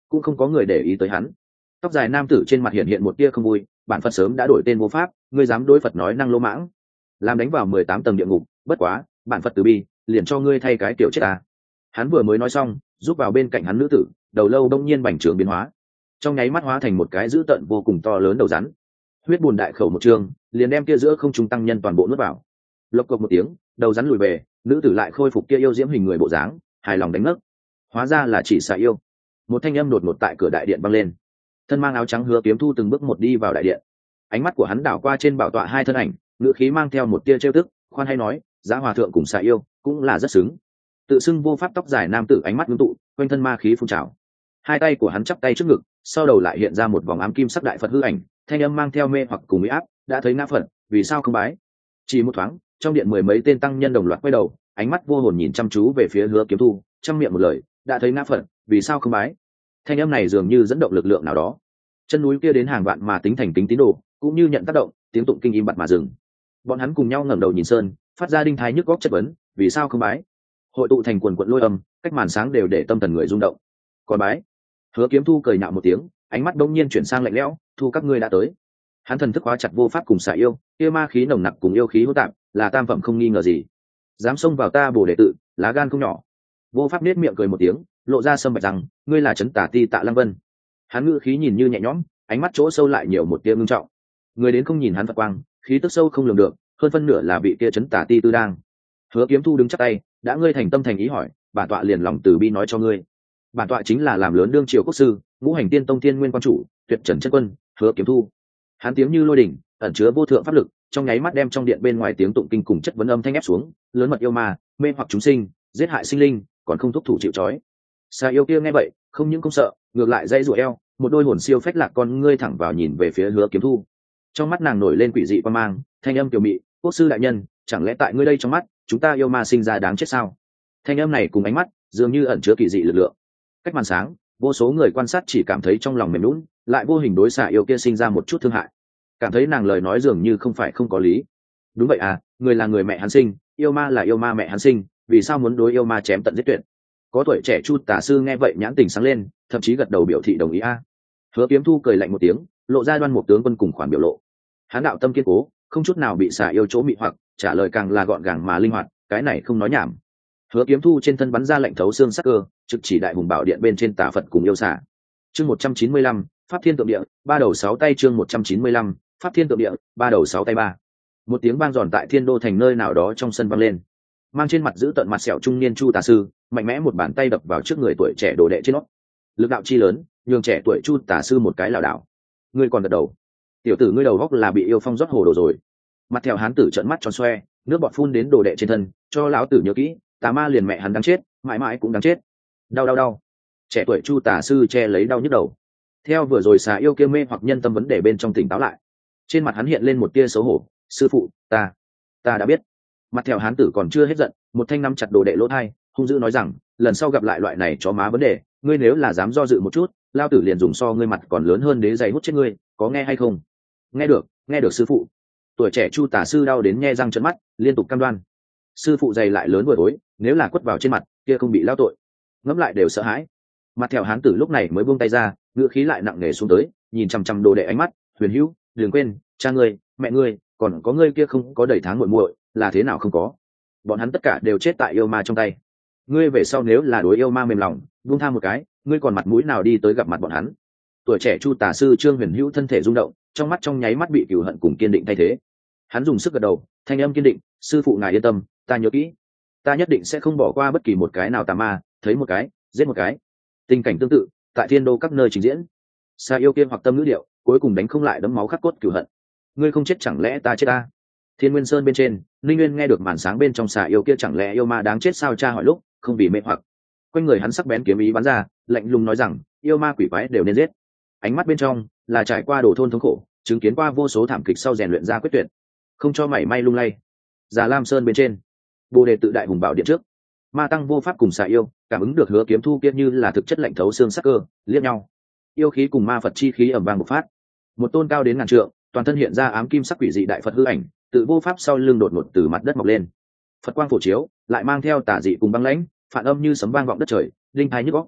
cũng không có người để ý tới hắn. Tóc dài nam tử trên mặt hiện hiện một tia không vui, bản Phật sớm đã đổi tên vô pháp, ngươi dám đối Phật nói năng lỗ mãng, làm đánh vào 18 tầng địa ngục, bất quá bản Phật từ bi liền cho ngươi thay cái tiểu chết ta. Hắn vừa mới nói xong, giúp vào bên cạnh hắn nữ tử, đầu lâu đông nhiên bành trướng biến hóa, trong nháy mắt hóa thành một cái dữ tợn vô cùng to lớn đầu rắn, huyết bùn đại khẩu một trường liền đem kia giữa không trung tăng nhân toàn bộ nuốt vào. Lộc cộc một tiếng, đầu rắn lùi về, nữ tử lại khôi phục kia yêu diễm hình người bộ dáng, hài lòng đánh ngất. Hóa ra là chỉ xà yêu. Một thanh âm đột ngột tại cửa đại điện vang lên. Thân mang áo trắng Hứa Kiếm Thu từng bước một đi vào đại điện. Ánh mắt của hắn đảo qua trên bảo tọa hai thân ảnh, ngữ khí mang theo một tia trêu tức, khoan hay nói, giá hòa thượng cùng xà yêu cũng là rất xứng. Tự xưng vô pháp tóc dài nam tử ánh mắt ngưng tụ, quanh thân ma khí phun trào. Hai tay của hắn chắp tay trước ngực, sau đầu lại hiện ra một vòng ám kim sắc đại Phật hư ảnh, thanh âm mang theo mê hoặc cùng uy áp, đã thấy ngã Phật, vì sao không bái? Chỉ một thoáng, trong điện mười mấy tên tăng nhân đồng loạt quay đầu, ánh mắt vô hồn nhìn chăm chú về phía Hứa Kiếm Thu, trong miệng một lời, đã thấy ngã Phật, vì sao không bái? Thanh âm này dường như dẫn động lực lượng nào đó. Chân núi kia đến hàng vạn mà tính thành kính tín đồ, cũng như nhận tác động, tiếng tụng kinh im bặt mà dừng. Bọn hắn cùng nhau ngẩng đầu nhìn sơn, phát ra đinh thái nhức góc chất vấn, vì sao không bái? Hội tụ thành quần quận lôi âm, cách màn sáng đều để tâm thần người rung động. Còn bái? Hứa Kiếm Thu cười nhạo một tiếng, ánh mắt đông nhiên chuyển sang lạnh lẽo, thu các ngươi đã tới. Hắn thần thức hóa chặt vô pháp cùng xà yêu, kia ma khí nồng nặc cùng yêu khí hỗn tạp, là tam phẩm không nghi ngờ gì. Dám xông vào ta Bồ đệ tự, lá gan không nhỏ. Vô pháp nết miệng cười một tiếng, lộ ra sâm bạch rằng, ngươi là trấn tả ti Tạ Lăng Vân. Hắn ngữ khí nhìn như nhẹ nhõm, ánh mắt chỗ sâu lại nhiều một tia ngưng trọng. Người đến không nhìn hắn Phật quang, khí tức sâu không lường được, hơn phân nửa là vị kia trấn tả ti Tư Đang. Hứa Kiếm Thu đứng chắp tay, đã ngươi thành tâm thành ý hỏi, bản tọa liền lòng từ bi nói cho ngươi. Bản tọa chính là làm lớn đương triều quốc sư, ngũ hành tiên tông thiên nguyên quan chủ, tuyệt trần chân quân, Hứa Kiếm Thu. Hắn tiếng như lôi đỉnh, ẩn chứa vô thượng pháp lực, trong nháy mắt đem trong điện bên ngoài tiếng tụng kinh cùng chất vấn âm thanh ép xuống, lớn mật yêu ma, mê hoặc chúng sinh, giết hại sinh linh, còn không thúc thủ chịu trói. Xà yêu kia nghe vậy, không những không sợ, ngược lại dãy rủa eo, một đôi hồn siêu phách lạc con ngươi thẳng vào nhìn về phía Hứa Kiếm Thu. Trong mắt nàng nổi lên quỷ dị quan mang, thanh âm kiều mị, quốc sư đại nhân, chẳng lẽ tại ngươi đây trong mắt, chúng ta yêu ma sinh ra đáng chết sao? Thanh âm này cùng ánh mắt, dường như ẩn chứa kỳ dị lực lượng. Cách màn sáng, vô số người quan sát chỉ cảm thấy trong lòng mềm nhũn, lại vô hình đối xà yêu kia sinh ra một chút thương hại, cảm thấy nàng lời nói dường như không phải không có lý. Đúng vậy à, người là người mẹ hắn sinh, yêu ma là yêu ma mẹ hắn sinh, vì sao muốn đối yêu ma chém tận giết tuyệt? Có tuổi trẻ Chu tả sư nghe vậy nhãn tình sáng lên, thậm chí gật đầu biểu thị đồng ý a. Hứa Kiếm Thu cười lạnh một tiếng, lộ ra Đoan Mục tướng quân cùng khoản biểu lộ. Hán đạo tâm kiên cố, không chút nào bị xà yêu chỗ mị hoặc, trả lời càng là gọn gàng mà linh hoạt, cái này không nói nhảm. Hứa Kiếm Thu trên thân bắn ra lệnh thấu xương sắc cơ, trực chỉ đại hùng bảo điện bên trên tà Phật cùng yêu xà. Chương 195, Pháp Thiên Tượng Địa, ba đầu sáu tay. Chương 195, Pháp Thiên Tượng Địa, ba đầu sáu tay ba. Một tiếng vang giòn tại Thiên Đô thành nơi nào đó trong sân vang lên. Mang trên mặt giữ tận mặt sẹo trung niên Chu tà sư, mạnh mẽ một bàn tay đập vào trước người tuổi trẻ đồ đệ trên nót. Lực đạo chi lớn, nhường trẻ tuổi Chu tà sư một cái lảo đảo. Ngươi còn gật đầu? Tiểu tử ngươi đầu góc là bị yêu phong rót hồ đồ rồi. Mặt theo hán tử trợn mắt tròn xoe, nước bọt phun đến đồ đệ trên thân, cho lão tử nhớ kỹ, tà ma liền mẹ hắn đáng chết, mãi mãi cũng đáng chết. Đau đau đau. Trẻ tuổi Chu tà sư che lấy đau nhức đầu. Theo vừa rồi xà yêu kia mê hoặc nhân tâm vấn đề bên trong tỉnh táo lại, trên mặt hắn hiện lên một tia xấu hổ. Sư phụ, ta đã biết. Mặt theo hán tử còn chưa hết giận, một thanh nắm chặt đồ đệ lỗ thai, hung dữ nói rằng, lần sau gặp lại loại này chó má vấn đề, ngươi nếu là dám do dự một chút, lao tử liền dùng so ngươi mặt còn lớn hơn đế giày hút chết ngươi, có nghe hay không? Nghe được sư phụ. Tuổi trẻ Chu tả sư đau đến nhe răng trợn mắt, liên tục cam đoan. Sư phụ giày lại lớn vừa tối, nếu là quất vào trên mặt, kia không bị lao tội. Ngẫm lại đều sợ hãi. Mặt theo hán tử lúc này mới buông tay ra, ngữ khí lại nặng nề xuống tới, nhìn chằm chằm đồ đệ ánh mắt, Huyền Hữu, đừng quên, cha ngươi, mẹ ngươi, còn có ngươi kia không có đầy tháng muội muội, là thế nào không có? Bọn hắn tất cả đều chết tại yêu ma trong tay. Ngươi về sau nếu là đối yêu ma mềm lòng, buông tha một cái, ngươi còn mặt mũi nào đi tới gặp mặt bọn hắn? Tuổi trẻ Chu tả sư Trương Huyền Hữu thân thể rung động, trong mắt trong nháy mắt bị cừu hận cùng kiên định thay thế. Hắn dùng sức gật đầu, thanh âm kiên định, sư phụ ngài yên tâm, ta nhớ kỹ, ta nhất định sẽ không bỏ qua bất kỳ một cái nào tà ma, thấy một cái giết một cái. Tình cảnh tương tự tại Thiên Đô các nơi trình diễn. Sa yêu kia hoặc tâm ngữ điệu, cuối cùng đánh không lại đấm máu khắc cốt cừu hận. Ngươi không chết chẳng lẽ ta chết ta? Thiên Nguyên Sơn bên trên, Linh Nguyên nghe được màn sáng bên trong xà yêu kia chẳng lẽ yêu ma đáng chết sao cha hỏi lúc, không vì mê hoặc. Quanh người hắn sắc bén kiếm ý bắn ra, lạnh lùng nói rằng, yêu ma quỷ quái đều nên giết. Ánh mắt bên trong là trải qua đồ thôn thống khổ, chứng kiến qua vô số thảm kịch sau rèn luyện ra quyết tuyệt, không cho mảy may lung lay. Già Lam Sơn bên trên, Bồ Đề tự đại hùng bảo điện trước, ma tăng vô pháp cùng xà yêu cảm ứng được Hứa Kiếm Thu kia như là thực chất lạnh thấu xương sắc cơ, liếc nhau. Yêu khí cùng ma Phật chi khí ầm vang bộc phát. Một tôn cao đến ngàn trượng, toàn thân hiện ra ám kim sắc quỷ dị đại Phật hư ảnh, tự vô pháp sau lưng đột ngột từ mặt đất mọc lên. Phật quang phổ chiếu, lại mang theo tà dị cùng băng lãnh, phản âm như sấm vang vọng đất trời, linh thái nhức óc.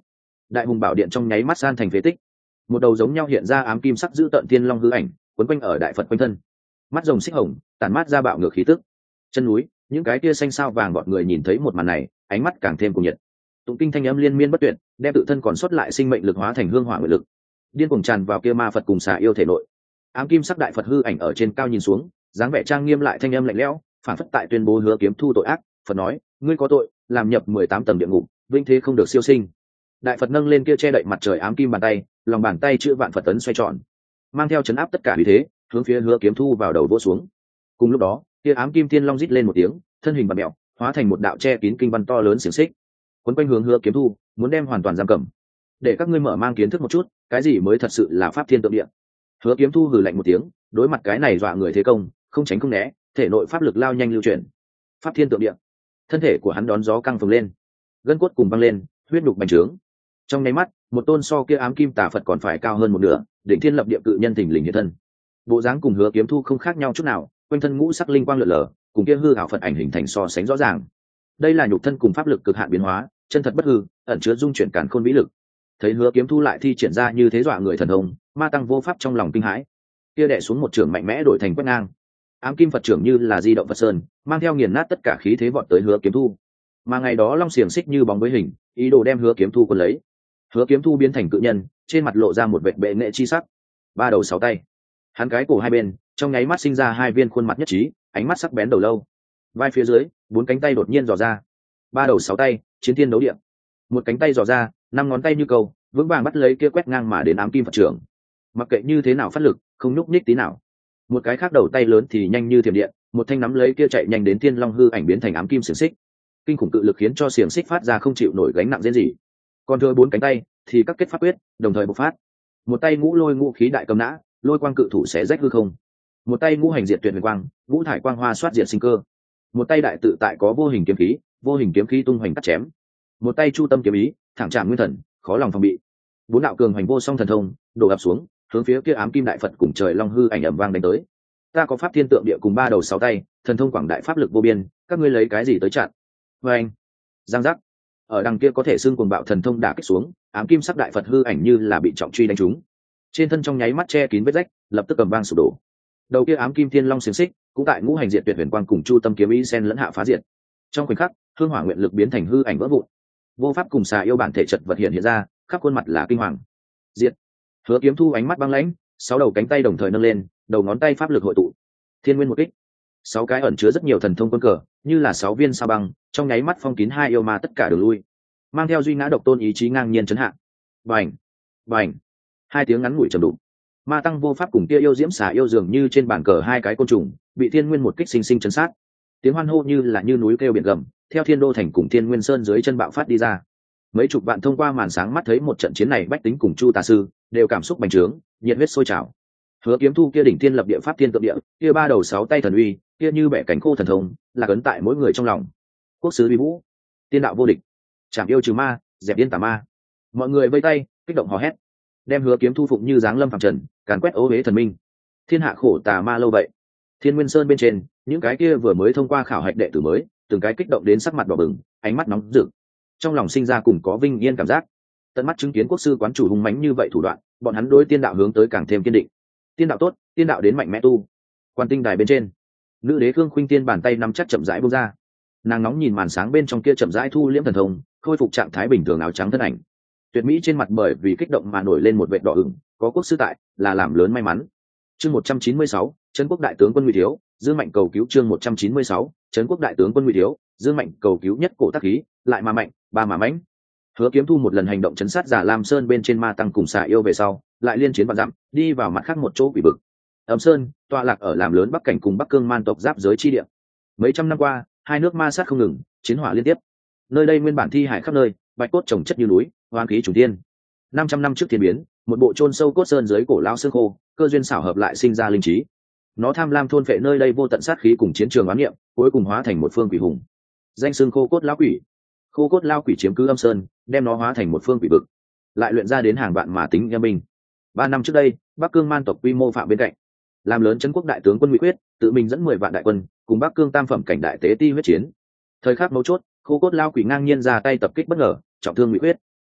đại hùng bảo điện trong nháy mắt san thành phế tích. Một đầu giống nhau hiện ra ám kim sắc giữ tận tiên long hư ảnh quấn quanh ở đại Phật quanh thân, mắt rồng xích hồng tản mát ra bạo ngược khí tức. Chân núi những cái tia xanh sao vàng bọn người nhìn thấy một màn này, ánh mắt càng thêm cuồng nhiệt. Tụng kinh thanh âm liên miên bất tuyệt, đem tự thân còn sót lại sinh mệnh lực hóa thành hương hỏa nguyện lực, điên cuồng tràn vào kia ma Phật cùng xà yêu thể nội. Ám kim sắc đại Phật hư ảnh ở trên cao nhìn xuống, dáng vẻ trang nghiêm lại thanh âm lạnh lẽo, phản phất tại tuyên bố Hứa Kiếm Thu tội ác. Phật nói, ngươi có tội, làm nhập 18 tầng địa ngục, vĩnh thế không được siêu sinh. Đại Phật nâng lên kia che đậy mặt trời ám kim bàn tay, lòng bàn tay chữ vạn Phật tấn xoay tròn, mang theo chấn áp tất cả uy thế, hướng phía Hứa Kiếm Thu vào đầu vỗ xuống. Cùng lúc đó, kia ám kim tiên long rít lên một tiếng, thân hình bạt mèo, hóa thành một đạo che kín kinh văn to lớn xiềng xích, quấn quanh hướng Hứa Kiếm Thu, muốn đem hoàn toàn giam cầm. Để các ngươi mở mang kiến thức một chút, cái gì mới thật sự là pháp thiên tượng địa. Hứa Kiếm Thu hừ lạnh một tiếng, đối mặt cái này dọa người thế công, không tránh không né, thể nội pháp lực lao nhanh lưu chuyển. Pháp thiên tượng địa. Thân thể của hắn đón gió căng phồng lên, gân cốt cùng băng lên, huyết nhục bành trướng. Trong nháy mắt, một tôn so kia ám kim tà Phật còn phải cao hơn một nửa, đỉnh thiên lập địa cự nhân thình lình hiện thân. Bộ dáng cùng Hứa Kiếm Thu không khác nhau chút nào, quanh thân ngũ sắc linh quang lượn lờ, cùng kia hư ảo Phật ảnh hình thành so sánh rõ ràng. Đây là nhục thân cùng pháp lực cực hạn biến hóa, chân thật bất hư, ẩn chứa dung chuyển càn khôn vĩ lực. Thấy Hứa Kiếm Thu lại thi triển ra như thế dọa người thần thông, ma tăng vô pháp trong lòng kinh hãi. Kia đè xuống một trường mạnh mẽ đổi thành quét ngang. Ám kim Phật trưởng như là di động Phật sơn, mang theo nghiền nát tất cả khí thế vọt tới Hứa Kiếm Thu. Mà ngày đó long xiềng xích như bóng với hình, ý đồ đem Hứa Kiếm Thu cuốn lấy. Hứa Kiếm Thu biến thành cự nhân, trên mặt lộ ra một vệt bệ nghệ chi sắc, ba đầu sáu tay. Hắn cái cổ hai bên, trong nháy mắt sinh ra hai viên khuôn mặt nhất trí, ánh mắt sắc bén đầu lâu. Vai phía dưới, bốn cánh tay đột nhiên dò ra. Ba đầu sáu tay, chiến thiên đấu địa. Một cánh tay dò ra, năm ngón tay như cầu, vững vàng bắt lấy kia quét ngang mà đến ám kim Phật trưởng. Mặc kệ như thế nào phát lực, không nhúc nhích tí nào. Một cái khác đầu tay lớn thì nhanh như thiểm điện, một thanh nắm lấy kia chạy nhanh đến thiên long hư ảnh biến thành ám kim xiềng xích. Kinh khủng cự lực khiến cho xiềng xích phát ra không chịu nổi gánh nặng diễn gì. Còn thừa bốn cánh tay thì các kết pháp quyết đồng thời bộc phát. Một tay ngũ lôi ngũ khí đại cầm nã, lôi quang cự thủ xé rách hư không. Một tay ngũ hành diệt tuyệt huyền quang, ngũ thải quang hoa xoát diệt sinh cơ. Một tay đại tự tại có vô hình kiếm khí tung hoành cắt chém. Một tay chu tâm kiếm ý, thẳng trảm nguyên thần, khó lòng phòng bị. Bốn đạo cường hành vô song thần thông đổ ập xuống, hướng phía kia ám kim đại Phật cùng trời long hư ảnh ầm vang đánh tới. Ta có pháp thiên tượng địa cùng ba đầu sáu tay, thần thông quảng đại pháp lực vô biên, các ngươi lấy cái gì tới chặn? Vê anh, giang giác. Ở đằng kia có thể xưng cuồng bạo thần thông đả kích xuống, ám kim sắc đại Phật hư ảnh như là bị trọng truy đánh trúng, trên thân trong nháy mắt che kín vết rách, lập tức cầm vang sụp đổ. Đầu kia ám kim thiên long xiềng xích cũng tại ngũ hành diệt tuyệt huyền quang cùng chu tâm kiếm ý sen lẫn hạ phá diệt. Trong khoảnh khắc, hương hỏa nguyện lực biến thành hư ảnh vỡ vụn, vô pháp cùng xà yêu bản thể chật vật hiện ra, khắp khuôn mặt là kinh hoàng. Diệt. Hứa Kiếm Thu ánh mắt băng lãnh, sáu đầu cánh tay đồng thời nâng lên, đầu ngón tay pháp lực hội tụ, thiên nguyên một kích. Sáu cái ẩn chứa rất nhiều thần thông quân cờ, như là sáu viên sao băng, trong nháy mắt phong kín hai yêu ma tất cả đường lui, mang theo duy ngã độc tôn ý chí ngang nhiên chấn hạ. Bành, bành, hai tiếng ngắn ngủi trầm đục. Ma tăng vô pháp cùng kia yêu diễm xà yêu dường như trên bàn cờ hai cái côn trùng, bị thiên nguyên một kích sinh sinh chấn sát. Tiếng hoan hô như là như núi kêu biển gầm, theo thiên đô thành cùng thiên nguyên sơn dưới chân bạo phát đi ra. Mấy chục vạn thông qua màn sáng mắt thấy một trận chiến này, bách tính cùng chu tà sư đều cảm xúc bành trướng, nhiệt huyết sôi trào. Hứa Kiếm Thu kia đỉnh thiên lập địa pháp thiên tượng địa, kia ba đầu sáu tay thần uy, kia như bẻ cánh khô thần thông, là cấn tại mỗi người trong lòng. Quốc sứ uy vũ, tiên đạo vô địch, chảm yêu trừ ma, dẹp yên tà ma. Mọi người vây tay, kích động hò hét, đem Hứa Kiếm Thu phụng như dáng lâm phàm trần, càn quét ô uế thần minh. Thiên hạ khổ tà ma lâu vậy. Thiên Nguyên Sơn bên trên, những cái kia vừa mới thông qua khảo hạch đệ tử mới, từng cái kích động đến sắc mặt đỏ bừng, ánh mắt nóng rực, trong lòng sinh ra cùng có vinh yên cảm giác. Tận mắt chứng kiến quốc sư quán chủ hung mãnh như vậy thủ đoạn, bọn hắn đối tiên đạo hướng tới càng thêm kiên định. Tiên đạo tốt, tiên đạo đến mạnh mẽ tu. Quan tinh đài bên trên, nữ đế Khương Khuynh Tiên bàn tay nắm chắc chậm rãi buông ra. Nàng nóng nhìn màn sáng bên trong kia chậm rãi thu liễm thần thông, khôi phục trạng thái bình thường áo trắng thân ảnh. Tuyệt mỹ trên mặt bởi vì kích động mà nổi lên một vệt đỏ ửng, có quốc sư tại, là làm lớn may mắn. Chương 196, Trấn Quốc đại tướng quân Ngụy Thiếu, Dương Mạnh cầu cứu. Chương 196, Trấn Quốc đại tướng quân Ngụy Thiếu, Dương Mạnh cầu cứu. Nhất cổ tác khí, lại mà mạnh, ba mà mãnh. Hứa Kiếm Thu một lần hành động chấn sát Giả Lam Sơn bên trên ma tăng cùng xà yêu về sau, lại liên chiến vạn dặm, đi vào mặt khác một chỗ quỷ vực. Ẩm Sơn, tọa lạc ở làm lớn Bắc Cảnh cùng Bắc Cương man tộc giáp giới chi địa. Mấy trăm năm qua, hai nước ma sát không ngừng, chiến hỏa liên tiếp. Nơi đây nguyên bản thi hải khắp nơi, bạch cốt chồng chất như núi, hoang khí trùng thiên. 500 năm trước thiên biến, một bộ chôn sâu cốt sơn dưới cổ lão xương khô, cơ duyên xảo hợp lại sinh ra linh trí. Nó tham lam thôn phệ nơi đây vô tận sát khí cùng chiến trường oán niệm, cuối cùng hóa thành một phương quỷ hùng. Danh xương khô cốt lão quỷ. Khô cốt lão quỷ chiếm cứ Âm Sơn, đem nó hóa thành một phương quỷ vực, lại luyện ra đến hàng vạn mà tính nghiêm minh. 3 năm trước đây, Bắc Cương man tộc quy mô phạm bên cạnh, làm lớn Trấn Quốc đại tướng quân Ngụy Quyết, tự mình dẫn 10 vạn đại quân, cùng Bắc Cương tam phẩm cảnh đại tế ti huyết chiến. Thời khắc mấu chốt, khô cốt lão quỷ ngang nhiên ra tay tập kích bất ngờ, trọng thương Ngụy Quyết.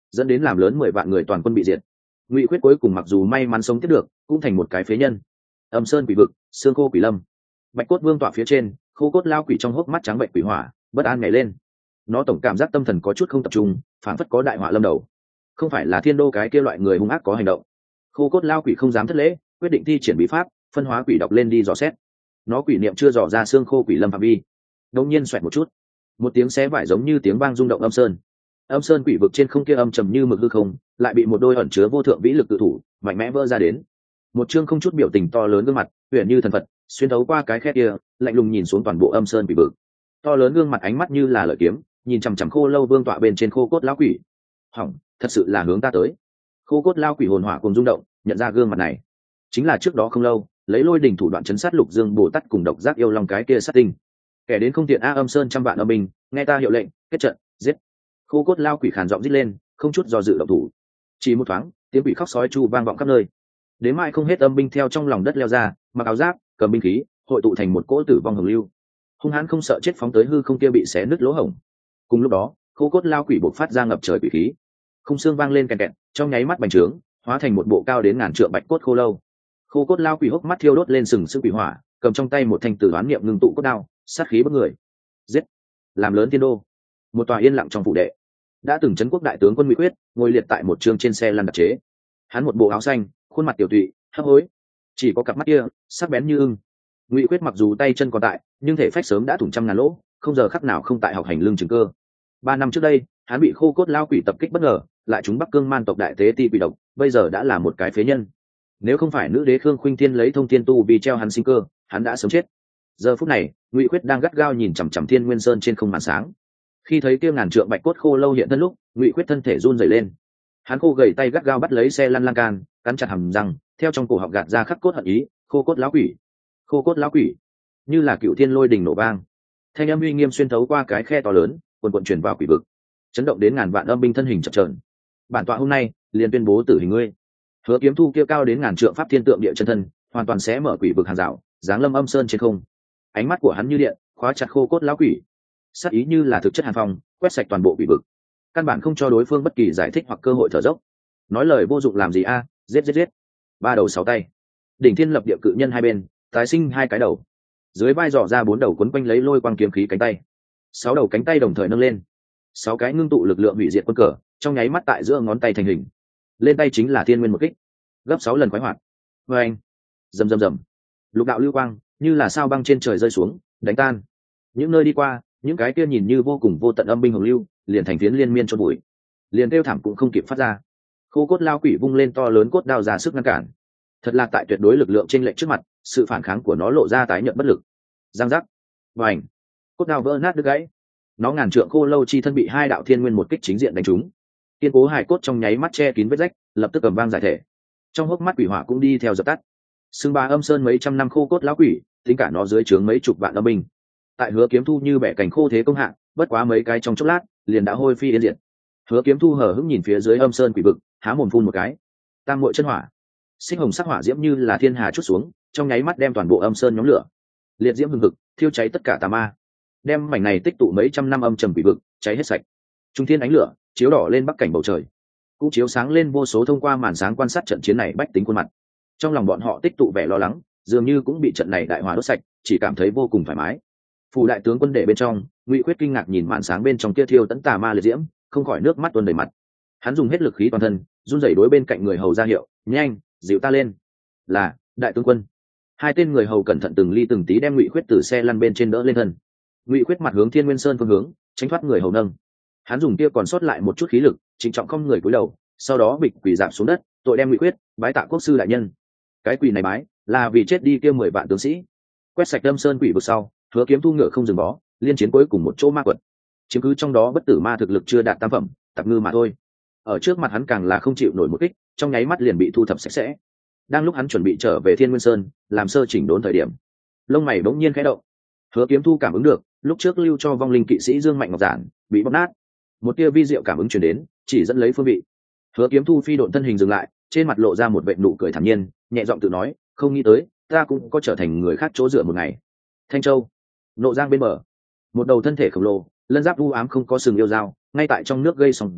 dẫn đến làm lớn 10 vạn người toàn quân bị diệt. Ngụy Khuyết cuối cùng mặc dù may mắn sống tiếp được, cũng thành một cái phế nhân. Âm Sơn quỷ vực, xương khô quỷ lâm, Bạch Cốt Vương tọa phía trên, khô cốt lao quỷ trong hốc mắt trắng bệnh quỷ hỏa, bất an nhảy lên. Nó tổng cảm giác tâm thần có chút không tập trung, phản phất có đại họa lâm đầu. Không phải là thiên đô cái kia loại người hung ác có hành động. Khô cốt lao quỷ không dám thất lễ, quyết định thi triển bí pháp, phân hóa quỷ độc lên đi dò xét. Nó quỷ niệm chưa dò ra xương khô quỷ lâm phạm vi, đột nhiên xoẹt một chút, một tiếng xé vải giống như tiếng vang rung động âm sơn. Âm sơn quỷ vực trên không kia âm trầm như mực hư không, lại bị một đôi ẩn chứa vô thượng vĩ lực tự thủ mạnh mẽ vỡ ra đến. Một chương không chút biểu tình to lớn gương mặt, huyền như thần phật, xuyên thấu qua cái khe kia, lạnh lùng nhìn xuống toàn bộ âm sơn quỷ vực. To lớn gương mặt ánh mắt như là lợi kiếm, nhìn chằm chằm khô lâu vương tọa bên trên khô cốt lão quỷ. Hỏng, thật sự là hướng ta tới. Khô cốt lao quỷ hồn hỏa cùng rung động, nhận ra gương mặt này chính là trước đó không lâu lấy lôi đỉnh thủ đoạn chấn sát Lục Dương Bồ Tát cùng độc giác yêu long cái kia sát tinh. Kẻ đến không tiện a âm sơn trăm vạn âm binh, nghe ta hiệu lệnh, kết trận, giết. Khô cốt lao quỷ khàn giọng rít lên, không chút do dự động thủ. Chỉ một thoáng, tiếng quỷ khóc sói chu vang vọng khắp nơi. Đến mai không hết âm binh theo trong lòng đất leo ra, mặc áo giáp, cầm binh khí, hội tụ thành một cỗ tử vong hồng lưu. Hung hãn không sợ chết phóng tới hư không kia bị xé nứt lỗ hổng. Cùng lúc đó, khô cốt lao quỷ bộc phát ra ngập trời quỷ khí, khung xương vang lên kèn kẹt, trong nháy mắt bành trướng, hóa thành một bộ cao đến ngàn trượng bạch cốt khô lâu. Khô cốt lao quỷ hốc mắt thiêu đốt lên sừng sững quỷ hỏa, cầm trong tay một thanh tử đoán niệm ngưng tụ cốt đao, sát khí bức người. Giết! Làm lớn thiên đô. Một tòa yên lặng trong phủ đệ, đã từng trấn quốc đại tướng quân Ngụy Quyết ngồi liệt tại một trường trên xe lăn đặc chế. Hắn một bộ áo xanh, khuôn mặt tiểu tụy, hấp hối, chỉ có cặp mắt kia sắc bén như ưng. Ngụy Quyết mặc dù tay chân còn tại, nhưng thể phách sớm đã thủng trăm ngàn lỗ, không giờ khắc nào không tại học hành lương trường cơ. 3 năm trước đây, hắn bị khô cốt lao quỷ tập kích bất ngờ, lại trúng Bắc Cương man tộc đại tế ti quỷ độc, bây giờ đã là một cái phế nhân. Nếu không phải nữ đế Khương Khuynh Thiên lấy thông thiên tu vì treo hắn sinh cơ, hắn đã sớm chết. Giờ phút này, Ngụy Quyết đang gắt gao nhìn chằm chằm Thiên Nguyên Sơn trên không màn sáng. Khi thấy kia ngàn trượng bạch cốt khô lâu hiện thân lúc, Ngụy Quyết thân thể run rẩy lên. Hắn khô gầy tay gắt gao bắt lấy xe lăn lan can, cắn chặt hàm răng, theo trong cổ họng gạt ra khắc cốt hận ý, khô cốt lão quỷ, khô cốt lão quỷ, như là cựu thiên lôi đình nổ vang. Thanh âm uy nghiêm xuyên thấu qua cái khe to lớn, quần quần truyền vào quỷ vực, chấn động đến ngàn vạn âm binh thân hình chập chờn. Bản tọa hôm nay liền tuyên bố tử hình ngươi. Hứa Kiếm Thu kia cao đến ngàn trượng pháp thiên tượng địa chân thân, hoàn toàn sẽ mở quỷ vực hàng rào, giáng lâm âm sơn trên không. Ánh mắt của hắn như điện, khóa chặt khô cốt lão quỷ, sát ý như là thực chất hàn phong, quét sạch toàn bộ quỷ vực, căn bản không cho đối phương bất kỳ giải thích hoặc cơ hội thở dốc. Nói lời vô dụng làm gì a? Giết giết giết! 3 đầu 6 tay, đỉnh thiên lập địa cự nhân hai bên, tái sinh 2 cái đầu, dưới vai dò ra 4 đầu quấn quanh lấy lôi quang kiếm khí cánh tay, 6 đầu cánh tay đồng thời nâng lên, 6 cái ngưng tụ lực lượng hủy diệt quân cờ, trong nháy mắt tại giữa ngón tay thành hình. Lên tay chính là thiên nguyên một kích, gấp 6 lần khoái hoạt. Vê anh, rầm rầm rầm, lục đạo lưu quang như là sao băng trên trời rơi xuống, đánh tan những nơi đi qua, những cái kia nhìn như vô cùng vô tận âm binh hồng lưu, liền thành phiến liên miên cho bụi, liền kêu thảm cũng không kịp phát ra. Khô cốt lao quỷ vung lên to lớn cốt đao ra sức ngăn cản. Thật là tại tuyệt đối lực lượng chênh lệch trước mặt, sự phản kháng của nó lộ ra tái nhợt bất lực. Giang giác, vành, cốt đao vỡ nát đứt gãy. Nó ngàn trượng khô lâu chi thân bị 2 đạo thiên nguyên một kích chính diện đánh trúng. Kiên cố hài cốt trong nháy mắt che kín vết rách, lập tức cầm vang giải thể. Trong hốc mắt quỷ hỏa cũng đi theo dập tắt. Xưng ba âm sơn mấy trăm năm khô cốt lão quỷ, tính cả nó dưới trướng mấy chục vạn âm binh, tại Hứa Kiếm Thu như bẻ cành khô thế công hạ, bất quá mấy cái trong chốc lát, liền đã hôi phi yên diệt. Hứa Kiếm Thu hờ hững nhìn phía dưới âm sơn quỷ vực, há mồm phun một cái. Tam muội chân hỏa, sinh hồng sắc hỏa diễm như là thiên hà chút xuống, trong nháy mắt đem toàn bộ âm sơn nhóm lửa. Liệt diễm hừng hực, thiêu cháy tất cả tà ma, đem mảnh này tích tụ mấy trăm năm âm trầm quỷ vực cháy hết sạch. Trung thiên ánh lửa chiếu đỏ lên bắc cảnh bầu trời, cũng chiếu sáng lên vô số thông qua màn sáng quan sát trận chiến này bách tính khuôn mặt. Trong lòng bọn họ tích tụ vẻ lo lắng, dường như cũng bị trận này đại hỏa đốt sạch, chỉ cảm thấy vô cùng thoải mái. Phủ đại tướng quân đệ bên trong, Ngụy Quyết kinh ngạc nhìn màn sáng bên trong kia thiêu tấn tà ma liệt diễm, không khỏi nước mắt tuôn đầy mặt. Hắn dùng hết lực khí toàn thân, run rẩy đối bên cạnh người hầu ra hiệu, nhanh, dịu ta lên. Là đại tướng quân. 2 tên người hầu cẩn thận từng ly từng tí đem Ngụy Quyết từ xe lăn bên trên đỡ lên thân. Ngụy Quyết mặt hướng Thiên Nguyên Sơn phương hướng, tránh thoát người hầu nâng. Hắn dùng kia còn sót lại một chút khí lực, trịnh trọng không người cúi đầu, sau đó bịch quỳ rạp xuống đất, tội đem Ngụy Quyết bái tạ quốc sư đại nhân. Cái quỳ này bái là vì chết đi kia 10 vạn tướng sĩ. Quét sạch Âm Sơn quỷ vực sau, Hứa Kiếm Thu ngựa không dừng bó, liên chiến cuối cùng một chỗ ma quật, chiếm cứ trong đó bất tử ma thực lực chưa đạt tam phẩm, tạp ngư mà thôi. Ở trước mặt hắn càng là không chịu nổi một kích, trong nháy mắt liền bị thu thập sạch sẽ. Đang lúc hắn chuẩn bị trở về Thiên Nguyên Sơn, làm sơ chỉnh đốn thời điểm, lông mày bỗng nhiên khẽ động. Hứa Kiếm Thu cảm ứng được, lúc trước lưu cho vong linh kỵ sĩ Dương Mạnh Ngọc Giản bị bóp nát, một tia vi diệu cảm ứng truyền đến, chỉ dẫn lấy phương vị. Hứa Kiếm Thu phi độn thân hình dừng lại, trên mặt lộ ra một vệt nụ cười thản nhiên, nhẹ giọng tự nói, không nghĩ tới, ta cũng có trở thành người khác chỗ dựa một ngày. Thanh Châu, Nộ Giang bên bờ, một đầu thân thể khổng lồ, lân giáp u ám không có sừng yêu dao, ngay tại trong nước gây sóng gió,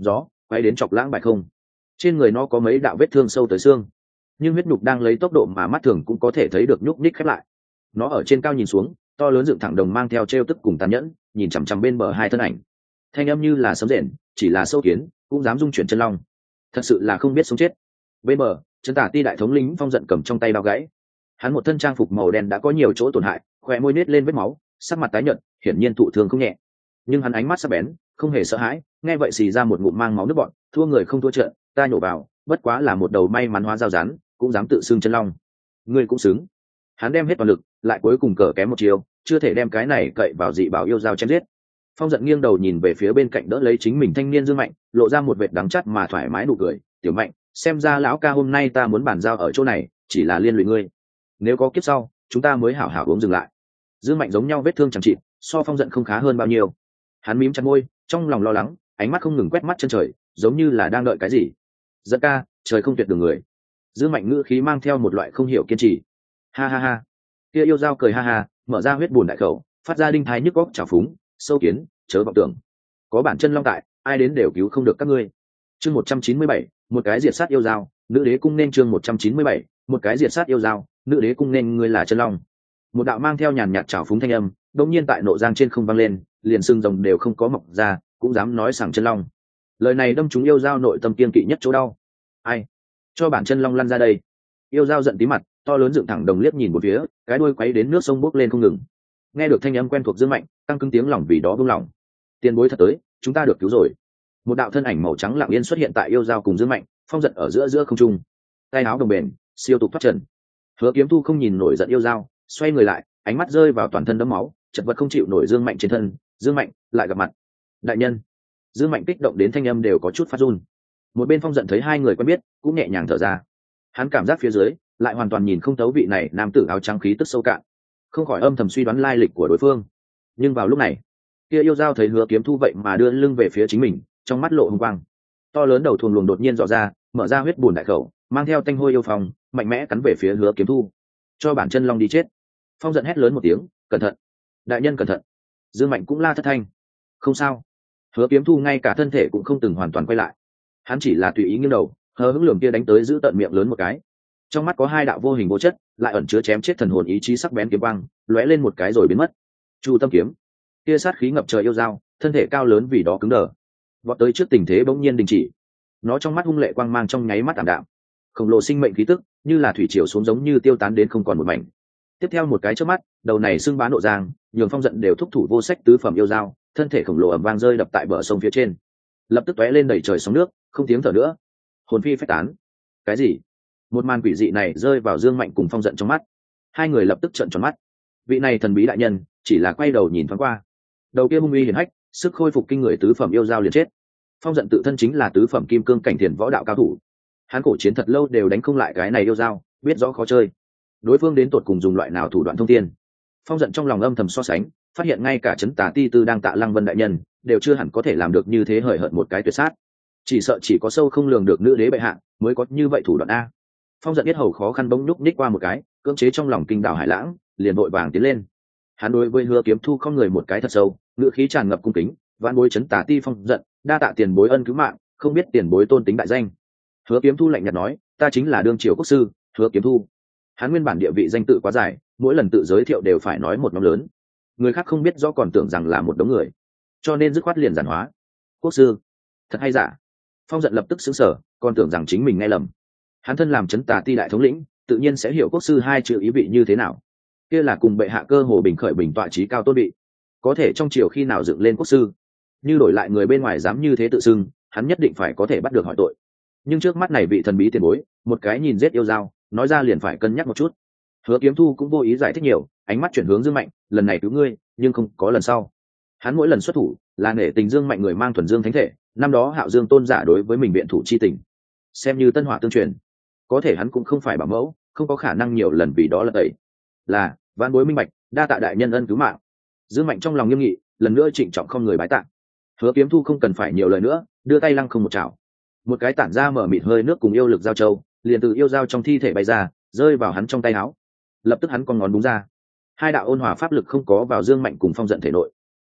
quay đến chọc lãng bại không. Trên người nó có mấy đạo vết thương sâu tới xương, nhưng huyết nhục đang lấy tốc độ mà mắt thường cũng có thể thấy được nhúc nhích khép lại. Nó ở trên cao nhìn xuống, to lớn dựng thẳng đồng mang theo trêu tức cùng tàn nhẫn, nhìn chằm chằm bên bờ hai thân ảnh. Thanh âm như là sấm rền, chỉ là sâu kiến cũng dám dung chuyển chân long, thật sự là không biết sống chết. Bên bờ, Trấn Tả Ti đại thống lĩnh Phong Giận cầm trong tay đao gãy. Hắn một thân trang phục màu đen đã có nhiều chỗ tổn hại, khóe môi nết lên vết máu, sắc mặt tái nhợt, hiển nhiên thụ thương không nhẹ. Nhưng hắn ánh mắt sắc bén, không hề sợ hãi, nghe vậy xì ra một ngụm mang máu nước bọt, thua người không thua trận, ta nhổ vào, bất quá là một đầu may mắn hóa dao rán, cũng dám tự xưng chân long. Ngươi cũng xứng. Hắn đem hết toàn lực, lại cuối cùng cờ kém một chiều, chưa thể đem cái này cậy vào dị bảo yêu dao chém giết. Phong Giận nghiêng đầu nhìn về phía bên cạnh đỡ lấy chính mình thanh niên Dương Mạnh, lộ ra một vệt đắng chát mà thoải mái nụ cười, "Tiểu Mạnh, xem ra lão ca hôm nay ta muốn bàn giao ở chỗ này, chỉ là liên lụy ngươi. Nếu có kiếp sau, chúng ta mới hảo hảo uống dừng lại." Dương Mạnh giống nhau vết thương chẳng trị, so Phong Giận không khá hơn bao nhiêu. Hắn mím chặt môi, trong lòng lo lắng, ánh mắt không ngừng quét mắt chân trời, giống như là đang đợi cái gì. "Giận ca, trời không tuyệt đường người." Dương Mạnh ngữ khí mang theo một loại không hiểu kiên trì. "Ha ha ha." Kia yêu dao cười ha ha, mở ra huyết buồn đại khẩu, phát ra đinh thái nhức óc trào phúng, "Sâu kiến, chớ vọng tưởng. Có bản chân long tại, ai đến đều cứu không được các ngươi." Chương 197, một cái diệt sát yêu dao, nữ đế cung nên. Chương 197, một cái diệt sát yêu dao, nữ đế cung nên. Ngươi là chân long. Một đạo mang theo nhàn nhạt trào phúng thanh âm, đột nhiên tại nộ giang trên không vang lên, liền xương rồng đều không có mọc ra, cũng dám nói sảng chân long. Lời này đâm trúng yêu dao nội tâm kiên kỵ nhất chỗ đau. "Ai? Cho bản chân long lăn ra đây." Yêu dao giận tí mặt, to lớn dựng thẳng đồng liếc nhìn một phía, cái đuôi quấy đến nước sông bốc lên không ngừng. Nghe được thanh âm quen thuộc Dương Mạnh, tăng cứng tiếng lòng vì đó buông lỏng. Tiền bối thật tới, chúng ta được cứu rồi. Một đạo thân ảnh màu trắng lặng yên xuất hiện tại yêu dao cùng Dương Mạnh, Phong Giận ở giữa giữa không trung, tay áo đồng bền, siêu tục thoát trần. Hứa Kiếm Thu không nhìn nổi giận yêu dao, xoay người lại, ánh mắt rơi vào toàn thân đẫm máu, chật vật không chịu nổi Dương Mạnh trên thân. "Dương Mạnh, lại gặp mặt." "Đại nhân." Dương Mạnh kích động đến thanh âm đều có chút phát run. Một bên Phong Giận thấy hai người quen biết, cũng nhẹ nhàng thở ra. Hắn cảm giác phía dưới lại hoàn toàn nhìn không thấu vị này nam tử áo trắng khí tức sâu cạn, không khỏi âm thầm suy đoán lai lịch của đối phương. Nhưng vào lúc này, kia yêu dao thấy Hứa Kiếm Thu vậy mà đưa lưng về phía chính mình, trong mắt lộ hung quang, to lớn đầu thuồng luồng đột nhiên dò ra, mở ra huyết bùn đại khẩu, mang theo tanh hôi yêu phong, mạnh mẽ cắn về phía Hứa Kiếm Thu. "Cho bản chân long đi chết." Phong Giận hét lớn một tiếng, "Cẩn thận, đại nhân cẩn thận." Dương Mạnh cũng la thất thanh. "Không sao." Hứa Kiếm Thu ngay cả thân thể cũng không từng hoàn toàn quay lại, hắn chỉ là tùy ý nghiêng đầu, hờ hững lườm kia đánh tới giữ tận miệng lớn một cái. Trong mắt có hai đạo vô hình vô chất, lại ẩn chứa chém chết thần hồn ý chí sắc bén kiếm quang, lóe lên một cái rồi biến mất. Chu Tâm kiếm, kia sát khí ngập trời yêu dao, thân thể cao lớn vì đó cứng đờ, vọt tới trước tình thế bỗng nhiên đình chỉ. Nó trong mắt hung lệ quang mang trong nháy mắt tạm đạm, khổng lồ sinh mệnh khí tức như là thủy triều xuống giống như tiêu tán đến không còn một mảnh. Tiếp theo một cái chớp mắt, đầu này xưng bá nộ giang, nhường Phong Giận đều thúc thủ vô sách tứ phẩm yêu dao, thân thể khổng lồ ầm vang rơi đập tại bờ sông phía trên, lập tức tóe lên đầy trời sóng nước, không tiếng thở nữa, hồn phi phách tán. Cái gì? Một màn quỷ dị này rơi vào Dương Mạnh cùng Phong Giận trong mắt, hai người lập tức trợn tròn mắt. Vị này thần bí đại nhân chỉ là quay đầu nhìn thoáng qua, đầu kia hung uy hiển hách, sức khôi phục kinh người tứ phẩm yêu dao liền chết. Phong Giận tự thân chính là tứ phẩm kim cương cảnh thiền võ đạo cao thủ, hắn cổ chiến thật lâu đều đánh không lại cái này yêu dao, biết rõ khó chơi. Đối phương đến tột cùng dùng loại nào thủ đoạn thông thiên. Phong Giận trong lòng âm thầm so sánh, phát hiện ngay cả Trấn Tả Ti Tư đang Tạ Lăng Vân đại nhân đều chưa hẳn có thể làm được như thế hời hợt một cái tuyệt sát. Chỉ sợ chỉ có sâu không lường được nữ đế bệ hạ mới có như vậy thủ đoạn a. Phong Giận biết hầu khó khăn bỗng nhúc nhích qua một cái, cưỡng chế trong lòng kinh đảo hải lãng, liền vội vàng tiến lên. Hắn đối với Hứa Kiếm Thu không người một cái thật sâu, ngữ khí tràn ngập cung kính, vạn bối Trấn Tả Ti Phong Giận, đa tạ tiền bối ân cứu mạng, không biết tiền bối tôn tính đại danh. Hứa Kiếm Thu lạnh nhạt nói, ta chính là đương triều quốc sư Hứa Kiếm Thu. Hắn nguyên bản địa vị danh tự quá dài, mỗi lần tự giới thiệu đều phải nói một nhóm lớn, người khác không biết rõ còn tưởng rằng là một đống người, cho nên dứt khoát liền giản hóa. Quốc sư, thật hay giả? Phong Giận lập tức sững sờ, còn tưởng rằng chính mình nghe lầm. Hắn thân làm Trấn Tả Ti đại thống lĩnh, tự nhiên sẽ hiểu quốc sư hai chữ ý vị như thế nào. Kia là cùng bệ hạ cơ hồ bình khởi bình tọa trí cao tôn vị, có thể trong triều khi nào dựng lên quốc sư, như đổi lại người bên ngoài dám như thế tự xưng, hắn nhất định phải có thể bắt được hỏi tội. Nhưng trước mắt này vị thần bí tiền bối, một cái nhìn giết yêu dao, nói ra liền phải cân nhắc một chút. Hứa Kiếm Thu cũng vô ý giải thích nhiều, ánh mắt chuyển hướng Dương Mạnh, lần này cứu ngươi, nhưng không có lần sau. Hắn mỗi lần xuất thủ là nể tình Dương Mạnh người mang thuần dương thánh thể, năm đó Hạo Dương tôn giả đối với mình biện thủ chi tình, xem như tân hỏa tương truyền. Có thể hắn cũng không phải bảo mẫu, không có khả năng nhiều lần vì đó là tẩy. Là vãn bối minh bạch, đa tạ đại nhân ân cứu mạng. Dương Mạnh trong lòng nghiêm nghị, lần nữa trịnh trọng không người bái tạ. Hứa Kiếm Thu không cần phải nhiều lời nữa, đưa tay lăng không một chảo, một cái tản ra mở mịt hơi nước cùng yêu lực giao châu liền từ yêu dao trong thi thể bay ra, rơi vào hắn trong tay áo. Lập tức hắn con ngón búng ra, hai đạo ôn hòa pháp lực không có vào Dương Mạnh cùng Phong Giận thể nội.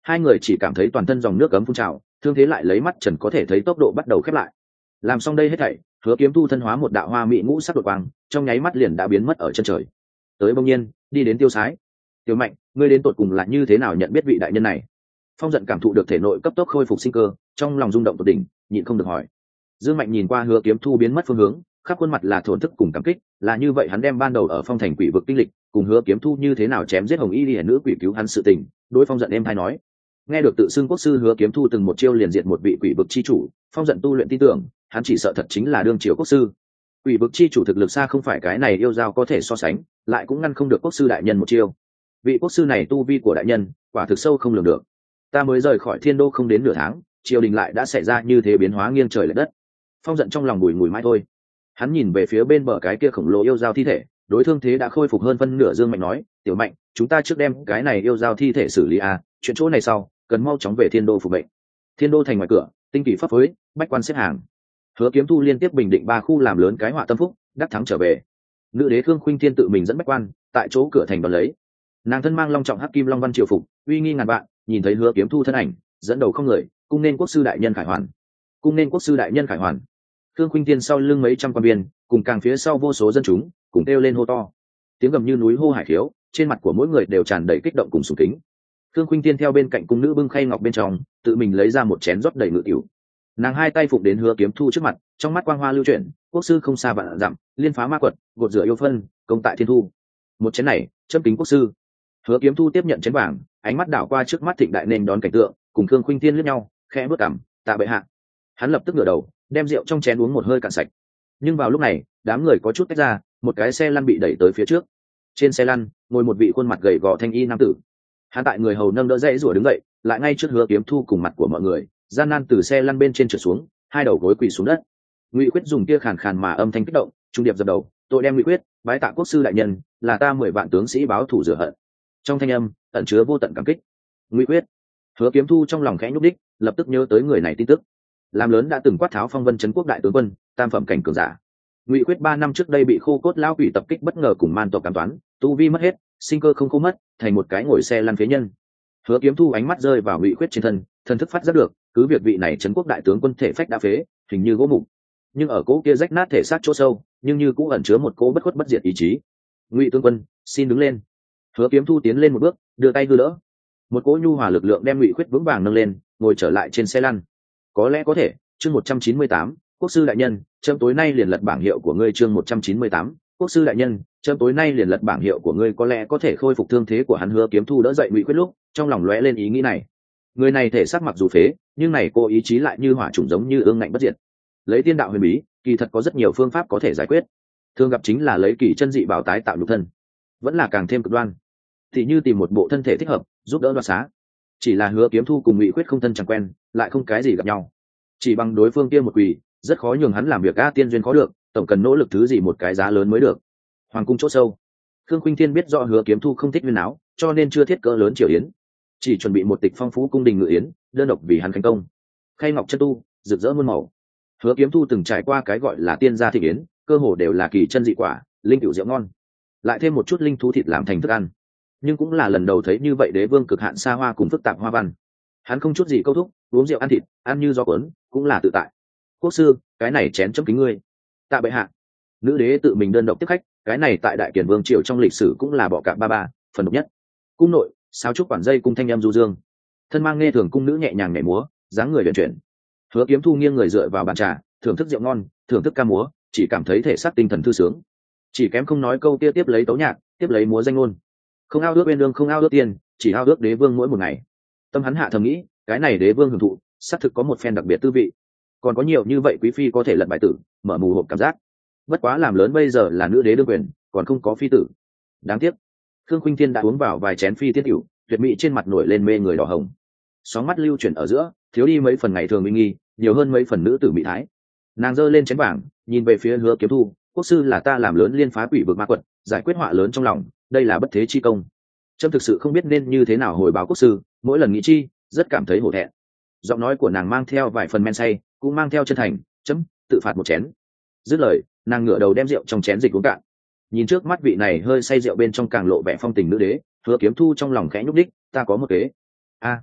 Hai người chỉ cảm thấy toàn thân dòng nước cấm phun trào, thương thế lại lấy mắt trần có thể thấy tốc độ bắt đầu khép lại. Làm xong đây hết thảy, Hứa Kiếm Thu thân hóa một đạo hoa mỹ ngũ sắc đột quang, trong nháy mắt liền đã biến mất ở chân trời. Tới bỗng nhiên đi đến Tiêu Sái. Tiểu Mạnh, ngươi đến tột cùng là như thế nào nhận biết vị đại nhân này? Phong Dận cảm thụ được thể nội cấp tốc khôi phục sinh cơ, trong lòng rung động tột đỉnh, nhịn không được hỏi. Dương Mạnh nhìn qua Hứa Kiếm Thu biến mất phương hướng, khắp khuôn mặt là thổn thức cùng cảm kích, là như vậy hắn đem ban đầu ở Phong Thành quỷ vực kinh lịch, cùng Hứa Kiếm Thu như thế nào chém giết Hồng Y Liễu nữ quỷ cứu hắn sự tình, đối Phong Dận em hay nói. Nghe được tự xưng quốc sư Hứa Kiếm Thu từng một chiêu liền diệt một vị quỷ vực chi chủ, Phong Dận tu luyện tin tưởng, hắn chỉ sợ thật chính là đương triều quốc sư. Quỷ vực chi chủ thực lực xa không phải cái này yêu dao có thể so sánh, lại cũng ngăn không được quốc sư đại nhân một chiêu. Vị quốc sư này tu vi của đại nhân, quả thực sâu không lường được. Ta mới rời khỏi Thiên Đô không đến nửa tháng, triều đình lại đã xảy ra như thế biến hóa nghiêng trời lệch đất. Phong Dận trong lòng bùi ngùi mãi thôi. Hắn nhìn về phía bên bờ cái kia khổng lồ yêu dao thi thể, đối thương thế đã khôi phục hơn phân nửa Dương Mạnh nói, Tiểu Mạnh, chúng ta trước đem cái này yêu dao thi thể xử lý chuyện chỗ này sau cần mau chóng về Thiên Đô phục bệnh. Thiên Đô thành ngoài cửa, tinh kỳ pháp phối, bách quan xếp hàng. Hứa Kiếm Thu liên tiếp bình định 3 khu làm lớn cái họa tâm phúc, đắc thắng trở về. Nữ đế Khương Khuynh Thiên tự mình dẫn bách quan tại chỗ cửa thành đón lấy. Nàng thân mang long trọng hắc kim long văn triều phục, uy nghi ngàn vạn, nhìn thấy Hứa Kiếm Thu thân ảnh, dẫn đầu không người, cung nên quốc sư đại nhân khải hoàn. Cung nên quốc sư đại nhân khải hoàn. Khương Khuynh Thiên sau lưng mấy trăm quan viên, cùng càng phía sau vô số dân chúng, cùng kêu lên hô to. Tiếng gầm như núi hô hải khiếu, trên mặt của mỗi người đều tràn đầy kích động cùng sùng kính. Khương Khuynh Thiên theo bên cạnh cung nữ bưng khay ngọc bên trong, tự mình lấy ra một chén rót đầy ngự tiểu. Nàng hai tay phụng đến Hứa Kiếm Thu trước mặt, trong mắt quang hoa lưu chuyển, quốc sư không xa vạn dặm, liên phá ma quật, gột rửa yêu phân, công tại thiên thu. Một chén này, châm kính quốc sư. Hứa Kiếm Thu tiếp nhận chén vàng, ánh mắt đảo qua trước mắt thịnh đại nên đón cảnh tượng, cùng Khương Khuynh Thiên liếc nhau, khẽ bước cằm, tạ bệ hạ. Hắn lập tức ngửa đầu, đem rượu trong chén uống một hơi cạn sạch. Nhưng vào lúc này, đám người có chút tách ra, một cái xe lăn bị đẩy tới phía trước. Trên xe lăn, ngồi một vị khuôn mặt gầy gò thanh y nam tử. Hắn tại người hầu nâng đỡ dãy rủa đứng dậy, lại ngay trước Hứa Kiếm Thu cùng mặt của mọi người, gian nan từ xe lăn bên trên trượt xuống, hai đầu gối quỳ xuống đất. Ngụy Quyết dùng kia khàn khàn mà âm thanh kích động, trung điệp dập đầu, tội đem Ngụy Quyết, bái tạ quốc sư đại nhân, là ta 10 vạn tướng sĩ báo thù rửa hận. Trong thanh âm ẩn chứa vô tận cảm kích. Ngụy Quyết. Hứa Kiếm Thu trong lòng khẽ nhúc đích, lập tức nhớ tới người này tin tức. Làm lớn đã từng quát tháo phong vân trấn quốc đại tướng quân, tam phẩm cảnh cường giả. Ngụy Quyết 3 năm trước đây bị khô cốt lão quỷ tập kích bất ngờ cùng man tộc cảm toán, tu vi mất hết, sinh cơ không khô mất, thành một cái ngồi xe lăn phế nhân. Hứa Kiếm Thu ánh mắt rơi vào Ngụy Quyết trên thân, thần thức phát giác được, cứ việc vị này trấn quốc đại tướng quân thể phách đã phế, hình như gỗ mục, nhưng ở cỗ kia rách nát thể xác chỗ sâu, nhưng như cũng ẩn chứa một cỗ bất khuất bất diệt ý chí. Ngụy tướng quân, xin đứng lên. Hứa Kiếm Thu tiến lên một bước, đưa tay đưa đỡ. Một cỗ nhu hòa lực lượng đem Ngụy Quyết vững vàng nâng lên, ngồi trở lại trên xe lăn. Có lẽ có thể, chương 198, quốc sư đại nhân, chấm tối nay liền lật bảng hiệu của ngươi. Chương 198, quốc sư đại nhân, chấm tối nay liền lật bảng hiệu của ngươi. Có lẽ có thể khôi phục thương thế của hắn. Hứa Kiếm Thu đỡ dậy Ngụy Quyết lúc, trong lòng lóe lên ý nghĩ này. Người này thể xác mặc dù phế, nhưng này cô ý chí lại như hỏa trùng giống như ương ngạnh bất diệt. Lấy tiên đạo huyền bí, kỳ thật có rất nhiều phương pháp có thể giải quyết. Thường gặp chính là lấy kỳ chân dị bảo tái tạo nhục thân, vẫn là càng thêm cực đoan, thì như tìm một bộ thân thể thích hợp giúp đỡ đoạt xá. Chỉ là Hứa Kiếm Thu cùng Ngụy Quyết không thân chẳng quen, lại không cái gì gặp nhau, chỉ bằng đối phương kia một quỳ, rất khó nhường hắn làm việc tiên duyên khó được, tổng cần nỗ lực thứ gì một cái giá lớn mới được. Hoàng cung chỗ sâu, Khương Khuynh Thiên biết rõ Hứa Kiếm Thu không thích huyên áo, cho nên chưa thiết cỡ lớn triều yến, chỉ chuẩn bị một tịch phong phú cung đình ngự yến, đơn độc vì hắn khánh công. Khay ngọc chân tu, rực rỡ muôn màu. Hứa Kiếm Thu từng trải qua cái gọi là tiên gia thị yến, cơ hồ đều là kỳ chân dị quả, linh cựu rượu ngon, lại thêm một chút linh thú thịt làm thành thức ăn. Nhưng cũng là lần đầu thấy như vậy đế vương cực hạn xa hoa cùng phức tạp hoa văn. Hắn không chút gì câu thúc, uống rượu ăn thịt, ăn như gió cuốn, cũng là tự tại. Quốc sư, cái này chén chấm kính ngươi. Tạ bệ hạ. Nữ đế tự mình đơn độc tiếp khách, cái này tại đại kiền vương triều trong lịch sử cũng là bọ cạp ba ba, phần độc nhất. Cung nội, sáo trúc quản dây cung thanh em du dương, thân mang nghe thường cung nữ nhẹ nhàng nhảy múa, dáng người huyền chuyển. Hứa Kiếm Thu nghiêng người dựa vào bàn trà, thưởng thức rượu ngon, thưởng thức ca múa, chỉ cảm thấy thể xác tinh thần thư sướng. Chỉ kém không nói câu kia tiếp lấy tấu nhạc, tiếp lấy múa danh ngôn. Không ao ước uyên lương, không ao ước tiền, chỉ ao ước đế vương mỗi một ngày. Tâm hắn hạ thầm nghĩ, cái này đế vương hưởng thụ, xác thực có một phen đặc biệt tư vị. Còn có nhiều như vậy quý phi có thể lật bài tử, mở mù hộp cảm giác. Bất quá làm lớn bây giờ là nữ đế đương quyền, còn không có phi tử. Đáng tiếc, Khương Khuynh Thiên đã uống vào vài chén phi tiết rượu, tuyệt mỹ trên mặt nổi lên mê người đỏ hồng. Sóng mắt lưu chuyển ở giữa, thiếu đi mấy phần ngày thường uy nghi, nhiều hơn mấy phần nữ tử mỹ thái. Nàng giơ lên chén vàng, nhìn về phía Hứa Kiếm Thu, quốc sư là ta làm lớn liên phá quỷ vực ma quật, giải quyết họa lớn trong lòng, đây là bất thế chi công. Trâm thực sự không biết nên như thế nào hồi báo quốc sư, mỗi lần nghĩ chi, rất cảm thấy hổ thẹn. Giọng nói của nàng mang theo vài phần men say, cũng mang theo chân thành, chấm tự phạt một chén. Dứt lời, nàng ngửa đầu đem rượu trong chén dịch uống cạn. Nhìn trước mắt vị này hơi say rượu bên trong càng lộ vẻ phong tình nữ đế, Hứa Kiếm Thu trong lòng khẽ nhúc đích, ta có một kế.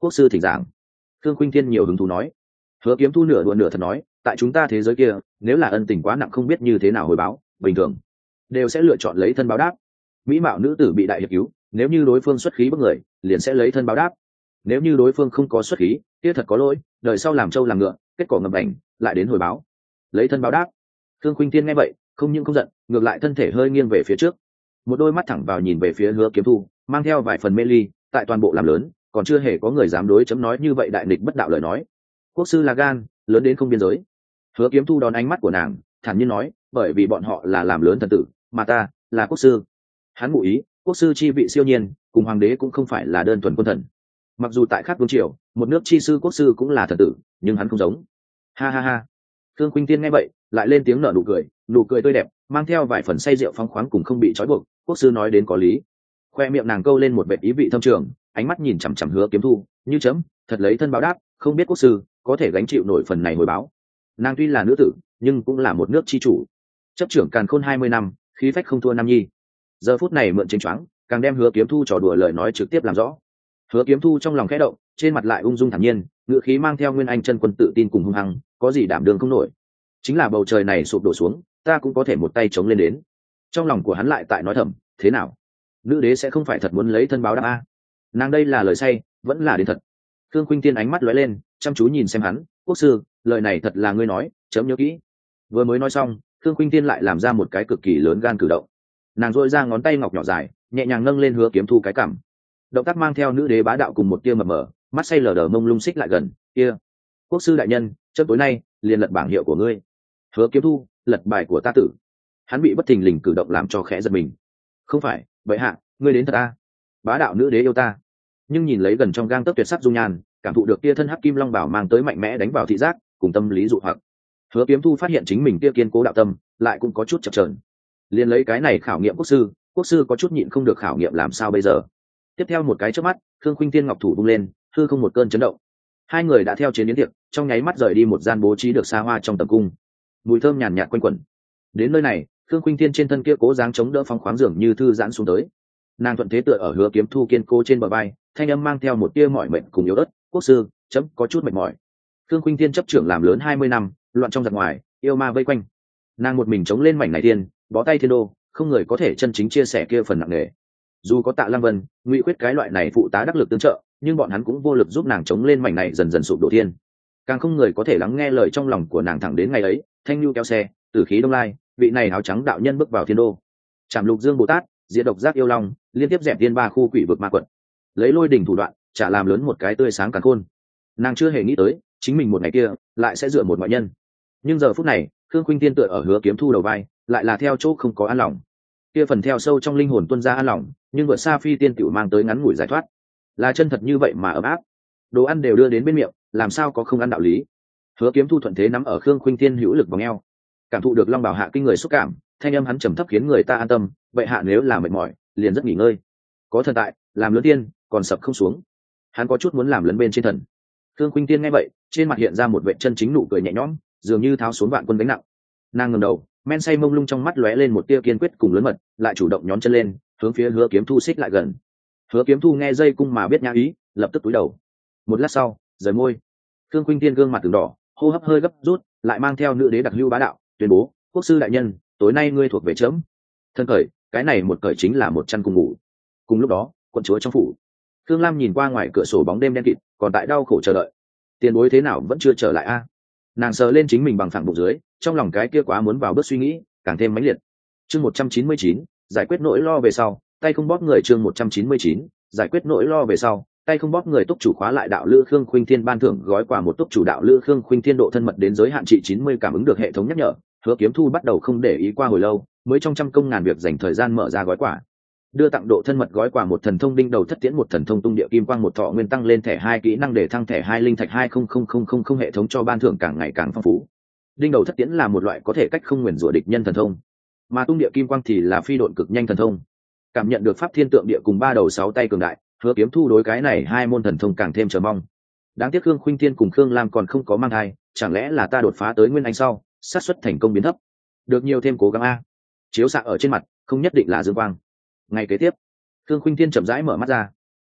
Quốc sư thỉnh giảng. Khương Khuynh Thiên nhiều hứng thú nói. Hứa Kiếm Thu nửa đùa nửa thật nói, tại chúng ta thế giới kia, nếu là ân tình quá nặng không biết như thế nào hồi báo, bình thường đều sẽ lựa chọn lấy thân báo đáp. Mỹ mạo nữ tử bị đại hiệp cứu, nếu như đối phương xuất khí bức người, liền sẽ lấy thân báo đáp. Nếu như đối phương không có xuất khí, kia thật có lỗi, đời sau làm trâu làm ngựa, kết quả ngập ảnh, lại đến hồi báo. Lấy thân báo đáp. Khương Khuynh Thiên nghe vậy, không những không giận, ngược lại thân thể hơi nghiêng về phía trước, một đôi mắt thẳng vào nhìn về phía Hứa Kiếm Thu, mang theo vài phần mê ly, tại toàn bộ làm lớn, còn chưa hề có người dám đối chấm nói như vậy đại nghịch bất đạo lời nói. Quốc sư là gan lớn đến không biên giới. Hứa Kiếm Thu đón ánh mắt của nàng, thản nhiên nói, bởi vì bọn họ là làm lớn thần tử, mà ta là quốc sư. Hắn ngụ ý, quốc sư chi vị siêu nhiên, cùng hoàng đế cũng không phải là đơn thuần quân thần. Mặc dù tại khác vương triều, một nước chi sư quốc sư cũng là thần tử, nhưng hắn không giống. Ha ha ha. Khương Khuynh Tiên nghe vậy, lại lên tiếng nở nụ cười tươi đẹp, mang theo vài phần say rượu phong khoáng cùng không bị trói buộc. Quốc sư nói đến có lý. Khoe miệng nàng câu lên một vệt ý vị thâm trường, ánh mắt nhìn chằm chằm Hứa Kiếm Thu, như chấm, thật lấy thân báo đáp, không biết quốc sư có thể gánh chịu nổi phần này hồi báo. Nàng tuy là nữ tử, nhưng cũng là một nước chi chủ, chấp trưởng càn khôn 20 năm, khí phách không thua nam nhi. Giờ phút này mượn chính choáng, càng đem Hứa Kiếm Thu trò đùa lời nói trực tiếp làm rõ. Hứa Kiếm Thu trong lòng khẽ động, trên mặt lại ung dung thản nhiên, ngữ khí mang theo nguyên anh chân quân tự tin cùng hung hăng, có gì đảm đường không nổi. Chính là bầu trời này sụp đổ xuống, ta cũng có thể một tay chống lên đến. Trong lòng của hắn lại tại nói thầm, thế nào, nữ đế sẽ không phải thật muốn lấy thân báo đáp a? Nàng đây là lời say, vẫn là đến thật. Khương Khuynh Tiên ánh mắt lóe lên, chăm chú nhìn xem hắn, quốc sư, lời này thật là ngươi nói, chấm nhớ kỹ. Vừa mới nói xong, Khương Khuynh Tiên lại làm ra một cái cực kỳ lớn gan cử động. Nàng duỗi ra ngón tay ngọc nhỏ dài, nhẹ nhàng nâng lên Hứa Kiếm Thu cái cằm. Động tác mang theo nữ đế bá đạo cùng một tia mập mờ, mắt say lờ đờ mông lung xích lại gần, kia, quốc sư đại nhân, chấm tối nay liền lật bảng hiệu của ngươi. Hứa Kiếm Thu, lật bài của ta tử. Hắn bị bất thình lình cử động làm cho khẽ giật mình. Không phải, vậy hạ, ngươi đến thật a? Bá đạo nữ đế yêu ta. Nhưng nhìn lấy gần trong gang tấc tuyệt sắc dung nhan, cảm thụ được kia thân hắc kim long bảo mang tới mạnh mẽ đánh vào thị giác, cùng tâm lý dụ hoặc. Hứa Kiếm Thu phát hiện chính mình kia kiên cố đạo tâm, lại cũng có chút chập chờn. Liền lấy cái này khảo nghiệm quốc sư có chút nhịn không được khảo nghiệm làm sao bây giờ. Tiếp theo một cái chớp mắt, Khương Khuynh Tiên ngọc thủ vung lên, hư không một cơn chấn động. Hai người đã theo chiến đến tiệc, trong nháy mắt rời đi một gian bố trí được xa hoa trong tầm cung. Mùi thơm nhàn nhạt quanh quẩn. Đến nơi này, Khương Khuynh Tiên trên thân kia cố dáng chống đỡ phong khoáng dường như thư giãn xuống tới. Nàng thuận thế tựa ở Hứa Kiếm Thu kiên cố trên bờ vai, thanh âm mang theo một tia mỏi mệt cùng yếu ớt, quốc sư, chấm có chút mệt mỏi. Khương Khuynh Tiên chấp trưởng làm lớn 20 năm, loạn trong giặc ngoài, yêu ma vây quanh. Nàng một mình chống lên mảnh này tiên, bó tay thiên đô, không người có thể chân chính chia sẻ kia phần nặng nề. Dù có Tạ Lăng Vân, Ngụy Quyết cái loại này phụ tá đắc lực tương trợ, nhưng bọn hắn cũng vô lực giúp nàng chống lên mảnh này dần dần sụp đổ thiên. Càng không người có thể lắng nghe lời trong lòng của nàng thẳng đến ngày ấy, thanh lưu kéo xe, tử khí đông lai, vị này áo trắng đạo nhân bước vào thiên đô. Trảm Lục Dương Bồ Tát, diệt độc giác yêu long, liên tiếp dẹp tiên ba khu quỷ vực ma quật, lấy lôi đỉnh thủ đoạn, trả làm lớn một cái tươi sáng càn khôn. Nàng chưa hề nghĩ tới, chính mình một ngày kia lại sẽ dựa một ngoại nhân. Nhưng giờ phút này, Khương Khuynh Tiên tựa ở Hứa Kiếm Thu đầu vai, lại là theo chỗ không có an lòng. Kia phần theo sâu trong linh hồn tuôn ra an lòng, nhưng vượt xa phi tiên tiểu mang tới ngắn ngủi giải thoát. Là chân thật như vậy mà ấm áp. Đồ ăn đều đưa đến bên miệng, làm sao có không ăn đạo lý. Hứa Kiếm Thu thuận thế nắm ở Khương Khuynh Tiên hữu lực vòng eo, cảm thụ được long bảo hạ kinh người xúc cảm, thanh âm hắn trầm thấp khiến người ta an tâm. Vậy hạ nếu là mệt mỏi, liền rất nghỉ ngơi. Có thần tại, làm lớn tiên, còn sập không xuống. Hắn có chút muốn làm lớn bên trên thần. Khương Khuynh Tiên nghe vậy, trên mặt hiện ra một vẻ chân chính nụ cười nhẹ nhõm, dường như tháo xuống vạn quân gánh nặng. Nàng ngẩng đầu, men say mông lung trong mắt lóe lên một tia kiên quyết cùng lớn mật, lại chủ động nhón chân lên, hướng phía Hứa Kiếm Thu xích lại gần. Hứa Kiếm Thu nghe dây cung mà biết nhã ý, lập tức cúi đầu. Một lát sau, rời môi. Khương Khuynh Tiên gương mặt từng đỏ, hô hấp hơi gấp rút, lại mang theo nữ đế đặc lưu bá đạo, tuyên bố, quốc sư đại nhân, tối nay ngươi thuộc về chấm. Thân cởi, cái này một cởi chính là một chăn cùng ngủ. Cùng lúc đó, quận chúa trong phủ, Khương Lam nhìn qua ngoài cửa sổ bóng đêm đen kịt, còn tại đau khổ chờ đợi. Tiền bối thế nào vẫn chưa trở lại a? Nàng sờ lên chính mình bằng phẳng bụng dưới, trong lòng cái kia quá muốn vào bước suy nghĩ càng thêm mãnh liệt. Chương 199, giải quyết nỗi lo về sau, tay không bóp người. Chương 199, giải quyết nỗi lo về sau, tay không bóp người. Túc chủ khóa lại đạo lữ Khương Khuynh Thiên ban thưởng gói quà một túc chủ đạo lữ Khương Khuynh Thiên độ thân mật đến giới hạn trị 90 cảm ứng được hệ thống nhắc nhở. Hứa Kiếm Thu bắt đầu không để ý qua hồi lâu, mới trong trăm công ngàn việc dành thời gian mở ra gói quà. Đưa tặng độ thân mật gói quà một thần thông đinh đầu thất tiễn, một thần thông tung địa kim quang, một thọ nguyên tăng lên thẻ 2 kỹ năng để thăng thẻ 2 linh thạch 200000 hệ thống cho ban thưởng càng ngày càng phong phú. Đinh đầu thất tiễn là một loại có thể cách không nguyền rủa địch nhân thần thông, mà tung địa kim quang thì là phi độn cực nhanh thần thông. Cảm nhận được pháp thiên tượng địa cùng ba đầu sáu tay cường đại, Hứa Kiếm Thu đối cái này hai môn thần thông càng thêm chờ mong. Đáng tiếc Khương Khuynh Thiên cùng Khương Lam còn không có mang thai, chẳng lẽ là ta đột phá tới nguyên anh sau, xác suất thành công biến thấp. Được nhiều thêm cố gắng a. Chiếu xạ ở trên mặt, không nhất định là dương quang. Ngày kế tiếp, Khương Khuynh Thiên chậm rãi mở mắt ra.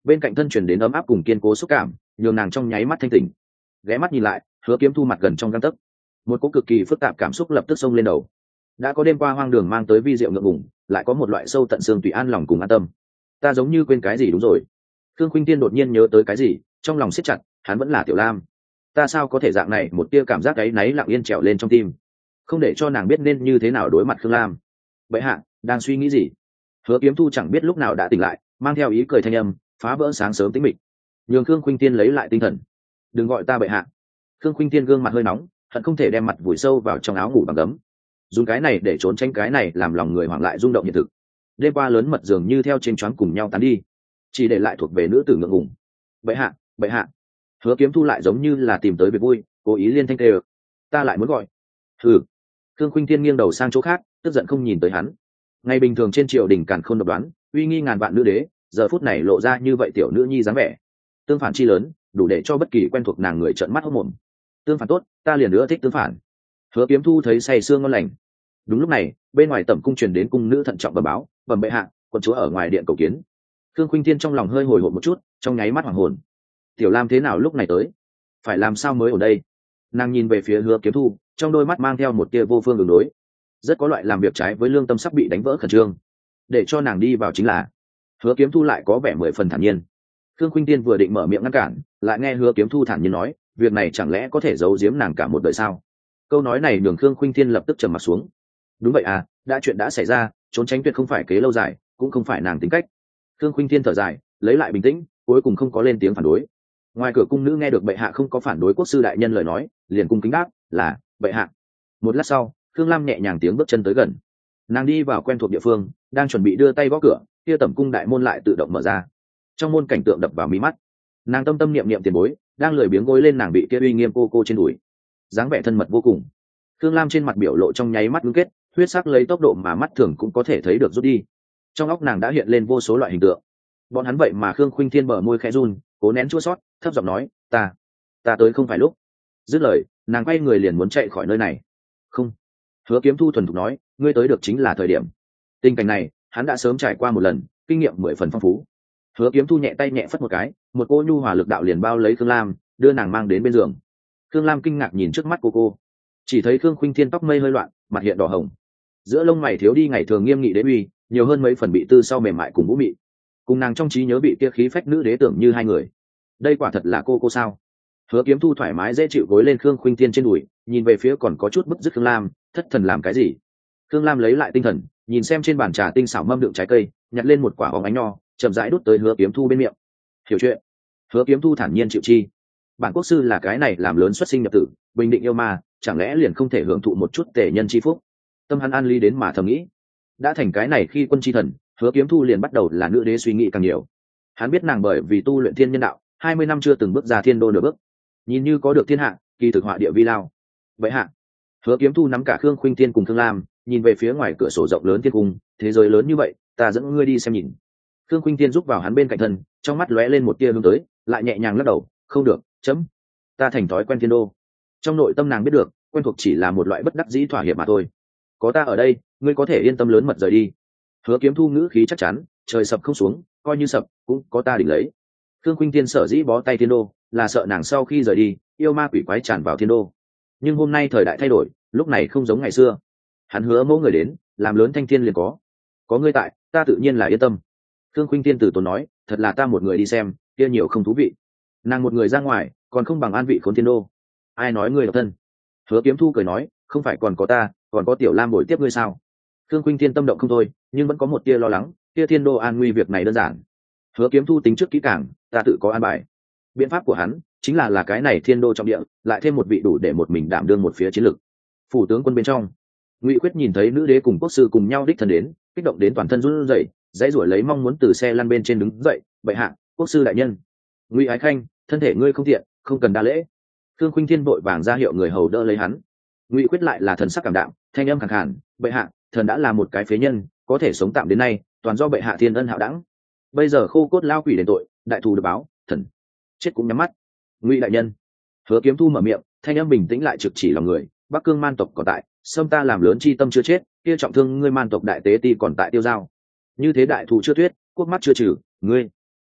bên cạnh thân truyền đến ấm áp cùng kiên cố xúc cảm nhường nàng trong nháy mắt thanh tỉnh. Ghé mắt nhìn lại, Hứa Kiếm Thu mặt gần trong gang tấc, một cỗ cực kỳ phức tạp cảm xúc lập tức xông lên đầu. Đã có đêm qua hoang đường mang tới vi diệu ngượng ngùng, lại có một loại sâu tận xương tùy an lòng cùng an tâm. Ta giống như quên cái gì đúng rồi. Khương Khuynh Tiên đột nhiên nhớ tới cái gì, trong lòng siết chặt, hắn vẫn là Tiểu Lam. Ta sao có thể dạng này, một tia cảm giác áy náy lặng yên trèo lên trong tim, không để cho nàng biết nên như thế nào đối mặt Khương Lam. Bệ hạ đang suy nghĩ gì? Hứa Kiếm Thu chẳng biết lúc nào đã tỉnh lại, mang theo ý cười thanh âm phá vỡ sáng sớm tĩnh mịch, nhường Khương Khuynh Tiên lấy lại tinh thần. Đừng gọi ta bệ hạ. Khương Khuynh Tiên gương mặt hơi nóng, hận không thể đem mặt vùi sâu vào trong áo ngủ bằng gấm, dùng cái này để trốn tránh cái này làm lòng người hoảng lại rung động hiện thực. Đêm qua lớn mật dường như theo trên choáng cùng nhau tán đi, chỉ để lại thuộc về nữ tử ngượng ngùng. Bệ hạ, bệ hạ. Hứa Kiếm Thu lại giống như là tìm tới việc vui, cố ý liên thanh kêu. Ta lại muốn gọi. Hừ. Khương Khuynh Tiên nghiêng đầu sang chỗ khác, tức giận không nhìn tới hắn. Ngày bình thường trên triều đình càn khôn độc đoán, uy nghi ngàn vạn nữ đế, giờ phút này lộ ra như vậy tiểu nữ nhi dáng vẻ, tương phản chi lớn, đủ để cho bất kỳ quen thuộc nàng người trợn mắt hốt mồm. Tương phản tốt, ta liền nữa thích tương phản. Hứa Kiếm Thu thấy say sương ngon lành. Đúng lúc này, bên ngoài tẩm cung truyền đến cung nữ thận trọng bẩm báo, bẩm bệ hạ, quân chúa ở ngoài điện cầu kiến. Khương Khuynh Thiên trong lòng hơi hồi hộp một chút, trong nháy mắt hoảng hồn. Tiểu Lam thế nào lúc này tới? Phải làm sao mới ở đây? Nàng nhìn về phía Hứa Kiếm Thu, trong đôi mắt mang theo một tia vô phương đường đối, rất có loại làm việc trái với lương tâm sắp bị đánh vỡ khẩn trương. Để cho nàng đi vào chính là. Hứa Kiếm Thu lại có vẻ 10 phần thản nhiên. Khương Khuynh Tiên vừa định mở miệng ngăn cản, lại nghe Hứa Kiếm Thu thản nhiên nói, việc này chẳng lẽ có thể giấu giếm nàng cả một đời sao? Câu nói này nhường Khương Khuynh Tiên lập tức trầm mặt xuống. Đúng vậy à, đã chuyện đã xảy ra, trốn tránh tuyệt không phải kế lâu dài, cũng không phải nàng tính cách. Khương Khuynh Tiên thở dài, lấy lại bình tĩnh, cuối cùng không có lên tiếng phản đối. Ngoài cửa cung nữ nghe được bệ hạ không có phản đối quốc sư đại nhân lời nói, liền cung kính đáp là bệ hạ. Một lát sau, Khương Lam nhẹ nhàng tiếng bước chân tới gần. Nàng đi vào quen thuộc địa phương, đang chuẩn bị đưa tay gõ cửa, kia tẩm cung đại môn lại tự động mở ra. Trong môn cảnh tượng đập vào mí mắt. Nàng tâm tâm niệm niệm tiền bối, đang lười biếng gối lên nàng bị kia uy nghiêm cô trên đùi, dáng vẻ thân mật vô cùng. Khương Lam trên mặt biểu lộ trong nháy mắt ngưng kết, huyết sắc lấy tốc độ mà mắt thường cũng có thể thấy được rút đi. Trong óc nàng đã hiện lên vô số loại hình tượng. Bọn hắn vậy mà Khương Khuynh Thiên bờ môi khẽ run, cố nén chua xót, thấp giọng nói, ta tới không phải lúc. Dứt lời, nàng quay người liền muốn chạy khỏi nơi này. Không. Hứa Kiếm Thu thuần thục nói, ngươi tới được chính là thời điểm. Tình cảnh này, hắn đã sớm trải qua một lần, kinh nghiệm 10 phần phong phú. Hứa Kiếm Thu nhẹ tay nhẹ phất một cái, một cô nhu hòa lực đạo liền bao lấy Khương Lam, đưa nàng mang đến bên giường. Khương Lam kinh ngạc nhìn trước mắt cô, chỉ thấy Khương Khuynh Thiên tóc mây hơi loạn, mặt hiện đỏ hồng, giữa lông mày thiếu đi ngày thường nghiêm nghị đế uy, nhiều hơn mấy phần bị tư sau mềm mại cùng vũ mị. Cùng nàng trong trí nhớ bị kia khí phách nữ đế tưởng như hai người. Đây quả thật là cô sao? Hứa Kiếm Thu thoải mái dễ chịu gối lên Khương Khuynh Thiên trên đùi, nhìn về phía còn có chút bức dứt Khương Lam, thất thần làm cái gì? Khương Lam lấy lại tinh thần, nhìn xem trên bàn trà tinh xảo mâm đựng trái cây, nhặt lên một quả óng ánh nho, chậm rãi đút tới Hứa Kiếm Thu bên miệng. Hiểu chuyện. Hứa Kiếm Thu thản nhiên chịu chi. Bản quốc sư là cái này làm lớn xuất sinh nhập tử, bình định yêu ma, chẳng lẽ liền không thể hưởng thụ một chút tể nhân chi phúc? Tâm hắn an ly đến mà thầm nghĩ. Đã thành cái này khi quân chi thần, Hứa Kiếm Thu liền bắt đầu là nữ đế suy nghĩ càng nhiều. Hắn biết nàng bởi vì tu luyện thiên nhân đạo, 20 năm chưa từng bước ra thiên đô nửa bước, nhìn như có được thiên hạ, kỳ thực họa địa vi lao. Vậy hạ. Hứa Kiếm Thu nắm cả Khương Khuynh Thiên cùng Khương Lam, nhìn về phía ngoài cửa sổ rộng lớn thiên cung, thế giới lớn như vậy, ta dẫn ngươi đi xem nhìn. Khương Khuynh Thiên giúp vào hắn bên cạnh thân, trong mắt lóe lên một tia hướng tới, lại nhẹ nhàng lắc đầu, không được, chấm. Ta thành thói quen thiên đô. Trong nội tâm nàng biết được, quen thuộc chỉ là một loại bất đắc dĩ thỏa hiệp mà thôi. Có ta ở đây, ngươi có thể yên tâm lớn mật rời đi. Hứa Kiếm Thu ngữ khí chắc chắn, trời sập không xuống, coi như sập, cũng có ta đỉnh lấy. Khương Khuynh Thiên sở dĩ bó tay thiên đô, là sợ nàng sau khi rời đi, yêu ma quỷ quái tràn vào thiên đô. Nhưng hôm nay thời đại thay đổi, lúc này không giống ngày xưa. Hắn hứa mẫu người đến, làm lớn thanh thiên liền có ngươi tại, ta tự nhiên là yên tâm. Khương Khuynh Thiên từ tốn nói, thật là ta một người đi xem, kia nhiều không thú vị. Nàng một người ra ngoài, còn không bằng an vị khốn thiên đô. Ai nói ngươi độc thân? Hứa Kiếm Thu cười nói, không phải còn có ta, còn có Tiểu Lam bồi tiếp ngươi sao? Khương Khuynh Thiên tâm động không thôi, nhưng vẫn có một tia lo lắng, tia thiên đô an nguy việc này đơn giản. Hứa Kiếm Thu tính trước kỹ càng, ta tự có an bài. Biện pháp của hắn chính là cái này thiên đô trọng địa, lại thêm một vị đủ để một mình đảm đương một phía chiến lược. Phủ tướng quân bên trong, Ngụy Quyết nhìn thấy nữ đế cùng quốc sư cùng nhau đích thân đến, kích động đến toàn thân run rẩy, dãy rủa lấy mong muốn từ xe lăn bên trên đứng dậy. Bệ hạ, quốc sư đại nhân. Ngụy Ái Khanh, thân thể ngươi không tiện, không cần đa lễ. Khương Khuynh Thiên vội vàng ra hiệu người hầu đỡ lấy hắn. Ngụy Quyết lại là thần sắc cảm đạm, thanh âm khàn khàn, bệ hạ, thần đã là một cái phế nhân, có thể sống tạm đến nay, toàn do bệ hạ thiên ân hạo đẳng. Bây giờ khô cốt lao quỷ đền tội, đại thù được báo, thần chết cũng nhắm mắt. Ngụy đại nhân. Hứa Kiếm Thu mở miệng, thanh âm bình tĩnh lại trực chỉ lòng người, Bắc Cương man tộc còn tại, xâm ta làm lớn chi tâm chưa chết, kia trọng thương ngươi man tộc đại tế ti còn tại tiêu giao. Như thế đại thù chưa tuyết, quốc mắt chưa trừ, ngươi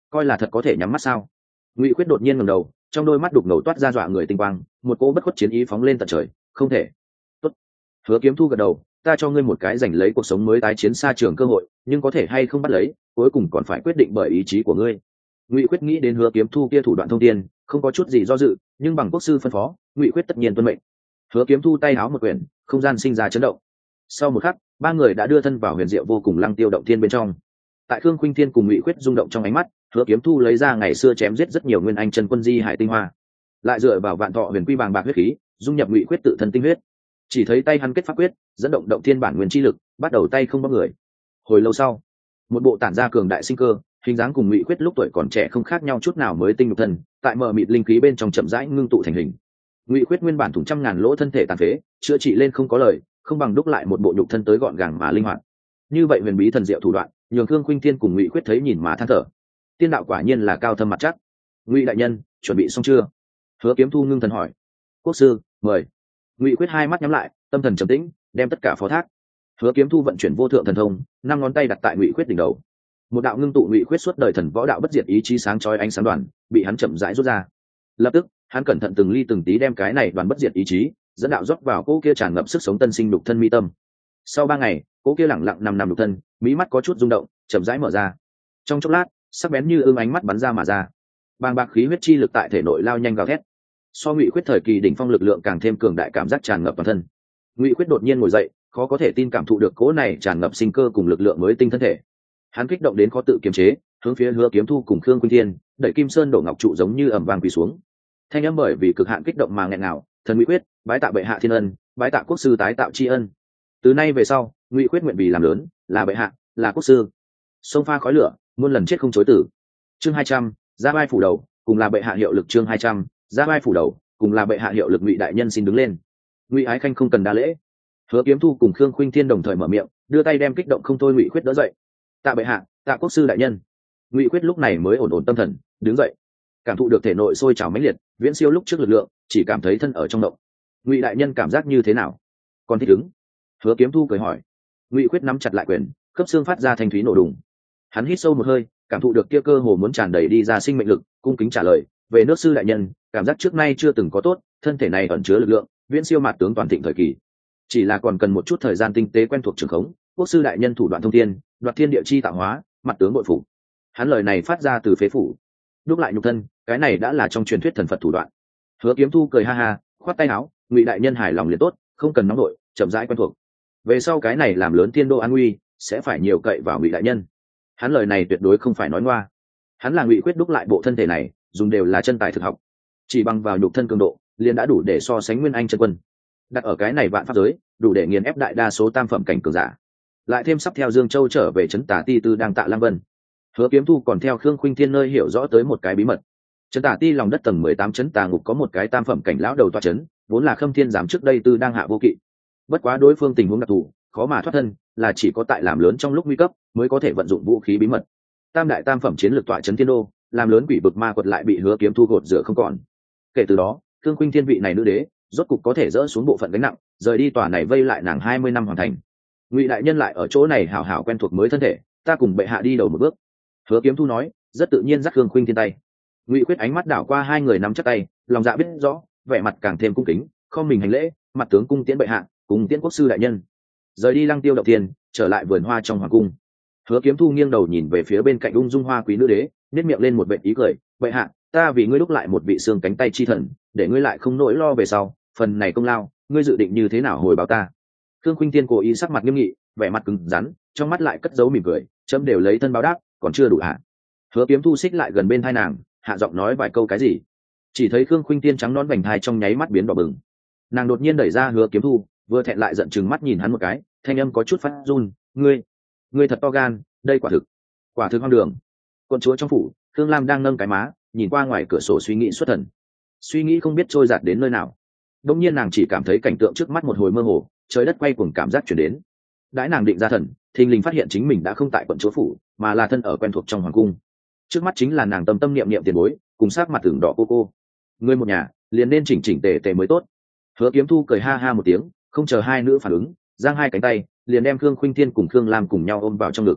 coi là thật có thể nhắm mắt sao? Ngụy Khuyết đột nhiên ngẩng đầu, trong đôi mắt đục ngầu toát ra dọa người tinh quang, một cỗ bất khuất chiến ý phóng lên tận trời. Không thể. Tốt. Hứa Kiếm Thu gật đầu, ta cho ngươi một cái giành lấy cuộc sống mới tái chiến xa trường cơ hội, nhưng có thể hay không bắt lấy, cuối cùng còn phải quyết định bởi ý chí của ngươi. Ngụy Khuyết nghĩ đến Hứa Kiếm Thu kia thủ đoạn thông thiên, không có chút gì do dự, nhưng bằng quốc sư phân phó, Ngụy Khuyết tất nhiên tuân mệnh. Hứa Kiếm Thu tay háo một quyển, không gian sinh ra chấn động. Sau một khắc, ba người đã đưa thân vào huyền diệu vô cùng lăng tiêu động thiên bên trong. Tại Khương Khuynh Thiên cùng Ngụy Khuyết rung động trong ánh mắt, Hứa Kiếm Thu lấy ra ngày xưa chém giết rất nhiều nguyên anh chân quân di hải tinh hoa, lại dựa vào vạn thọ huyền quy bàng bạc huyết khí, dung nhập Ngụy Khuyết tự thân tinh huyết. Chỉ thấy tay hắn kết pháp quyết, dẫn động động thiên bản nguyên chi lực, bắt đầu tay không bóc người. Hồi lâu sau, một bộ tản ra cường đại sinh cơ, hình dáng cùng Ngụy Khuyết lúc tuổi còn trẻ không khác nhau chút nào mới tinh nhục thân, tại mờ mịt linh khí bên trong chậm rãi ngưng tụ thành hình. Ngụy Khuyết nguyên bản thủng trăm ngàn lỗ thân thể tàn phế, chữa trị lên không có lời, không bằng đúc lại một bộ nhục thân tới gọn gàng mà linh hoạt. Như vậy huyền bí thần diệu thủ đoạn, nhường Khương Khuynh Thiên cùng Ngụy Khuyết thấy nhìn mà than thở. Tiên đạo quả nhiên là cao thâm mặt chắc. Ngụy đại nhân, chuẩn bị xong chưa? Hứa Kiếm Thu ngưng thần hỏi. Quốc sư, mời. Ngụy Khuyết hai mắt nhắm lại, tâm thần trầm tĩnh, đem tất cả phó thác. Hứa Kiếm Thu vận chuyển vô thượng thần thông, năm ngón tay đặt tại Ngụy Khuyết đỉnh đầu. Một đạo ngưng tụ Ngụy Khuyết suốt đời thần võ đạo bất diệt ý chí sáng chói ánh sáng đoàn, bị hắn chậm rãi rút ra. Lập tức, hắn cẩn thận từng ly từng tí đem cái này đoàn bất diệt ý chí dẫn đạo rót vào cỗ kia tràn ngập sức sống tân sinh đục thân mi tâm. Sau 3 ngày, cỗ kia lẳng lặng nằm đục thân, mí mắt có chút rung động, chậm rãi mở ra. Trong chốc lát, sắc bén như ương ánh mắt bắn ra mà ra. Bàng bạc khí huyết chi lực tại thể nội lao nhanh gào thét. So Ngụy Khuyết thời kỳ đỉnh phong lực lượng càng thêm cường đại, cảm giác tràn ngập toàn thân. Ngụy Khuyết đột nhiên ngồi dậy, khó có thể tin cảm thụ được cỗ này tràn ngập sinh cơ cùng lực lượng mới tinh thân thể. Hắn kích động đến khó tự kiềm chế, hướng phía Hứa Kiếm Thu cùng Khương Khuynh Thiên, đẩy Kim Sơn đổ ngọc trụ giống như ầm vang quỳ xuống. Thanh âm bởi vì cực hạn kích động mà nghẹn ngào, thần Ngụy Khuyết, bái tạ bệ hạ thiên ân, bái tạ quốc sư tái tạo tri ân. Từ nay về sau, Ngụy Khuyết nguyện vì làm lớn, là bệ hạ, là quốc sư. Sông pha khói lửa, muôn lần chết không chối tử. Chương 200, ra vai phủ đầu, cùng là bệ hạ hiệu lực. Chương 200, ra vai phủ đầu, cùng là bệ hạ hiệu lực. Ngụy đại nhân xin đứng lên. Ngụy Ái Khanh không cần đa lễ. Hứa Kiếm Thu cùng Khương Khuynh Thiên đồng thời mở miệng, đưa tay đem kích động không thôi Ngụy Khuyết đỡ dậy. Tạ bệ hạ, tạ quốc sư đại nhân. Ngụy Khuyết lúc này mới ổn ổn tâm thần, đứng dậy, cảm thụ được thể nội sôi trào mãnh liệt, viễn siêu lúc trước lực lượng, chỉ cảm thấy thân ở trong động. Ngụy đại nhân cảm giác như thế nào? Còn thích ứng? Hứa Kiếm Thu cười hỏi. Ngụy Khuyết nắm chặt lại quyền, khớp xương phát ra thanh thúy nổ đùng. Hắn hít sâu một hơi, cảm thụ được kia cơ hồ muốn tràn đầy đi ra sinh mệnh lực, cung kính trả lời, về nước sư đại nhân, cảm giác trước nay chưa từng có tốt, thân thể này ẩn chứa lực lượng, viễn siêu mạt tướng toàn thịnh thời kỳ. Chỉ là còn cần một chút thời gian tinh tế quen thuộc trường khống, quốc sư đại nhân thủ đoạn thông thiên, đoạt thiên địa chi tạo hóa, mặt tướng bội phục. Hắn lời này phát ra từ phế phủ, đúc lại nhục thân, cái này đã là trong truyền thuyết thần Phật thủ đoạn. Hứa Kiếm Thu cười ha ha, khoát tay áo, Ngụy đại nhân hài lòng liền tốt, không cần nóng đội, chậm rãi quen thuộc. Về sau cái này làm lớn thiên đô an nguy, sẽ phải nhiều cậy vào Ngụy đại nhân. Hắn lời này tuyệt đối không phải nói ngoa. Hắn là Ngụy Khuyết đúc lại bộ thân thể này, dùng đều là chân tài thực học, chỉ bằng vào nhục thân cường độ, liền đã đủ để so sánh nguyên anh chân quân. Đặt ở cái này vạn pháp giới, đủ để nghiền ép đại đa số tam phẩm cảnh cường giả. Lại thêm sắp theo Dương Châu trở về trấn Tả Ti Tư đang tạ Lăng Vân. Hứa Kiếm Thu còn theo Khương Khuynh Thiên nơi hiểu rõ tới một cái bí mật. Trấn Tả Ti lòng đất tầng 18 trấn Tà ngục có một cái tam phẩm cảnh lão đầu tọa trấn, vốn là Khâm Thiên giám trước đây Tư đang hạ vô kỵ. Bất quá đối phương tình huống đặc thù, khó mà thoát thân, là chỉ có tại làm lớn trong lúc nguy cấp mới có thể vận dụng vũ khí bí mật. Tam đại tam phẩm chiến lược tọa trấn Thiên Đô, làm lớn quỷ vực ma quật lại bị Hứa Kiếm Thu gột rửa không còn. Kể từ đó, Khương Khuynh Thiên vị này nữ đế, rốt cục có thể dỡ xuống bộ phận gánh nặng, rời đi tòa này vây lại nàng 20 năm hoàn thành. Ngụy đại nhân lại ở chỗ này hảo hảo quen thuộc mới thân thể, ta cùng bệ hạ đi đầu một bước. Hứa Kiếm Thu nói, rất tự nhiên dắt Khương Khuynh Thiên tay. Ngụy Khuyết ánh mắt đảo qua hai người nắm chắc tay, lòng dạ biết rõ, vẻ mặt càng thêm cung kính, không mình hành lễ, mặt tướng cung tiễn bệ hạ, cùng tiễn quốc sư đại nhân. Rời đi Lăng Tiêu động thiên, trở lại vườn hoa trong hoàng cung. Hứa Kiếm Thu nghiêng đầu nhìn về phía bên cạnh ung dung hoa quý nữ đế, nhếch miệng lên một vệt ý cười, bệ hạ, ta vì ngươi đúc lại một vị xương cánh tay chi thần, để ngươi lại không nỗi lo về sau, phần này công lao, ngươi dự định như thế nào hồi báo ta? Khương Khuynh Thiên cố ý sắc mặt nghiêm nghị, vẻ mặt cứng rắn, trong mắt lại cất giấu mỉm cười, chấm đều lấy thân báo đáp, còn chưa đủ hả? Hứa Kiếm Thu xích lại gần bên tai nàng, hạ giọng nói vài câu cái gì. Chỉ thấy Khương Khuynh Thiên trắng nón vành thai trong nháy mắt biến đỏ bừng. Nàng đột nhiên đẩy ra Hứa Kiếm Thu, vừa thẹn lại giận chừng mắt nhìn hắn một cái, thanh âm có chút phát run, ngươi thật to gan, đây quả thực hoang đường. Quân chúa trong phủ, Khương Lam đang nâng cái má, nhìn qua ngoài cửa sổ suy nghĩ xuất thần. Suy nghĩ không biết trôi dạt đến nơi nào. Đống nhiên nàng chỉ cảm thấy cảnh tượng trước mắt một hồi mơ hồ, trời đất quay cuồng cảm giác chuyển đến. Đãi nàng định ra thần, thình lình phát hiện chính mình đã không tại quận chúa phủ, mà là thân ở quen thuộc trong hoàng cung. Trước mắt chính là nàng tâm tâm niệm niệm tiền bối, cùng sát mặt tưởng đỏ cô. Người một nhà, liền nên chỉnh chỉnh tề tề mới tốt. Hứa Kiếm Thu cười ha ha một tiếng, không chờ hai nữ phản ứng, giang hai cánh tay, liền đem Khương Khuynh Thiên cùng Khương Lam cùng nhau ôm vào trong ngực.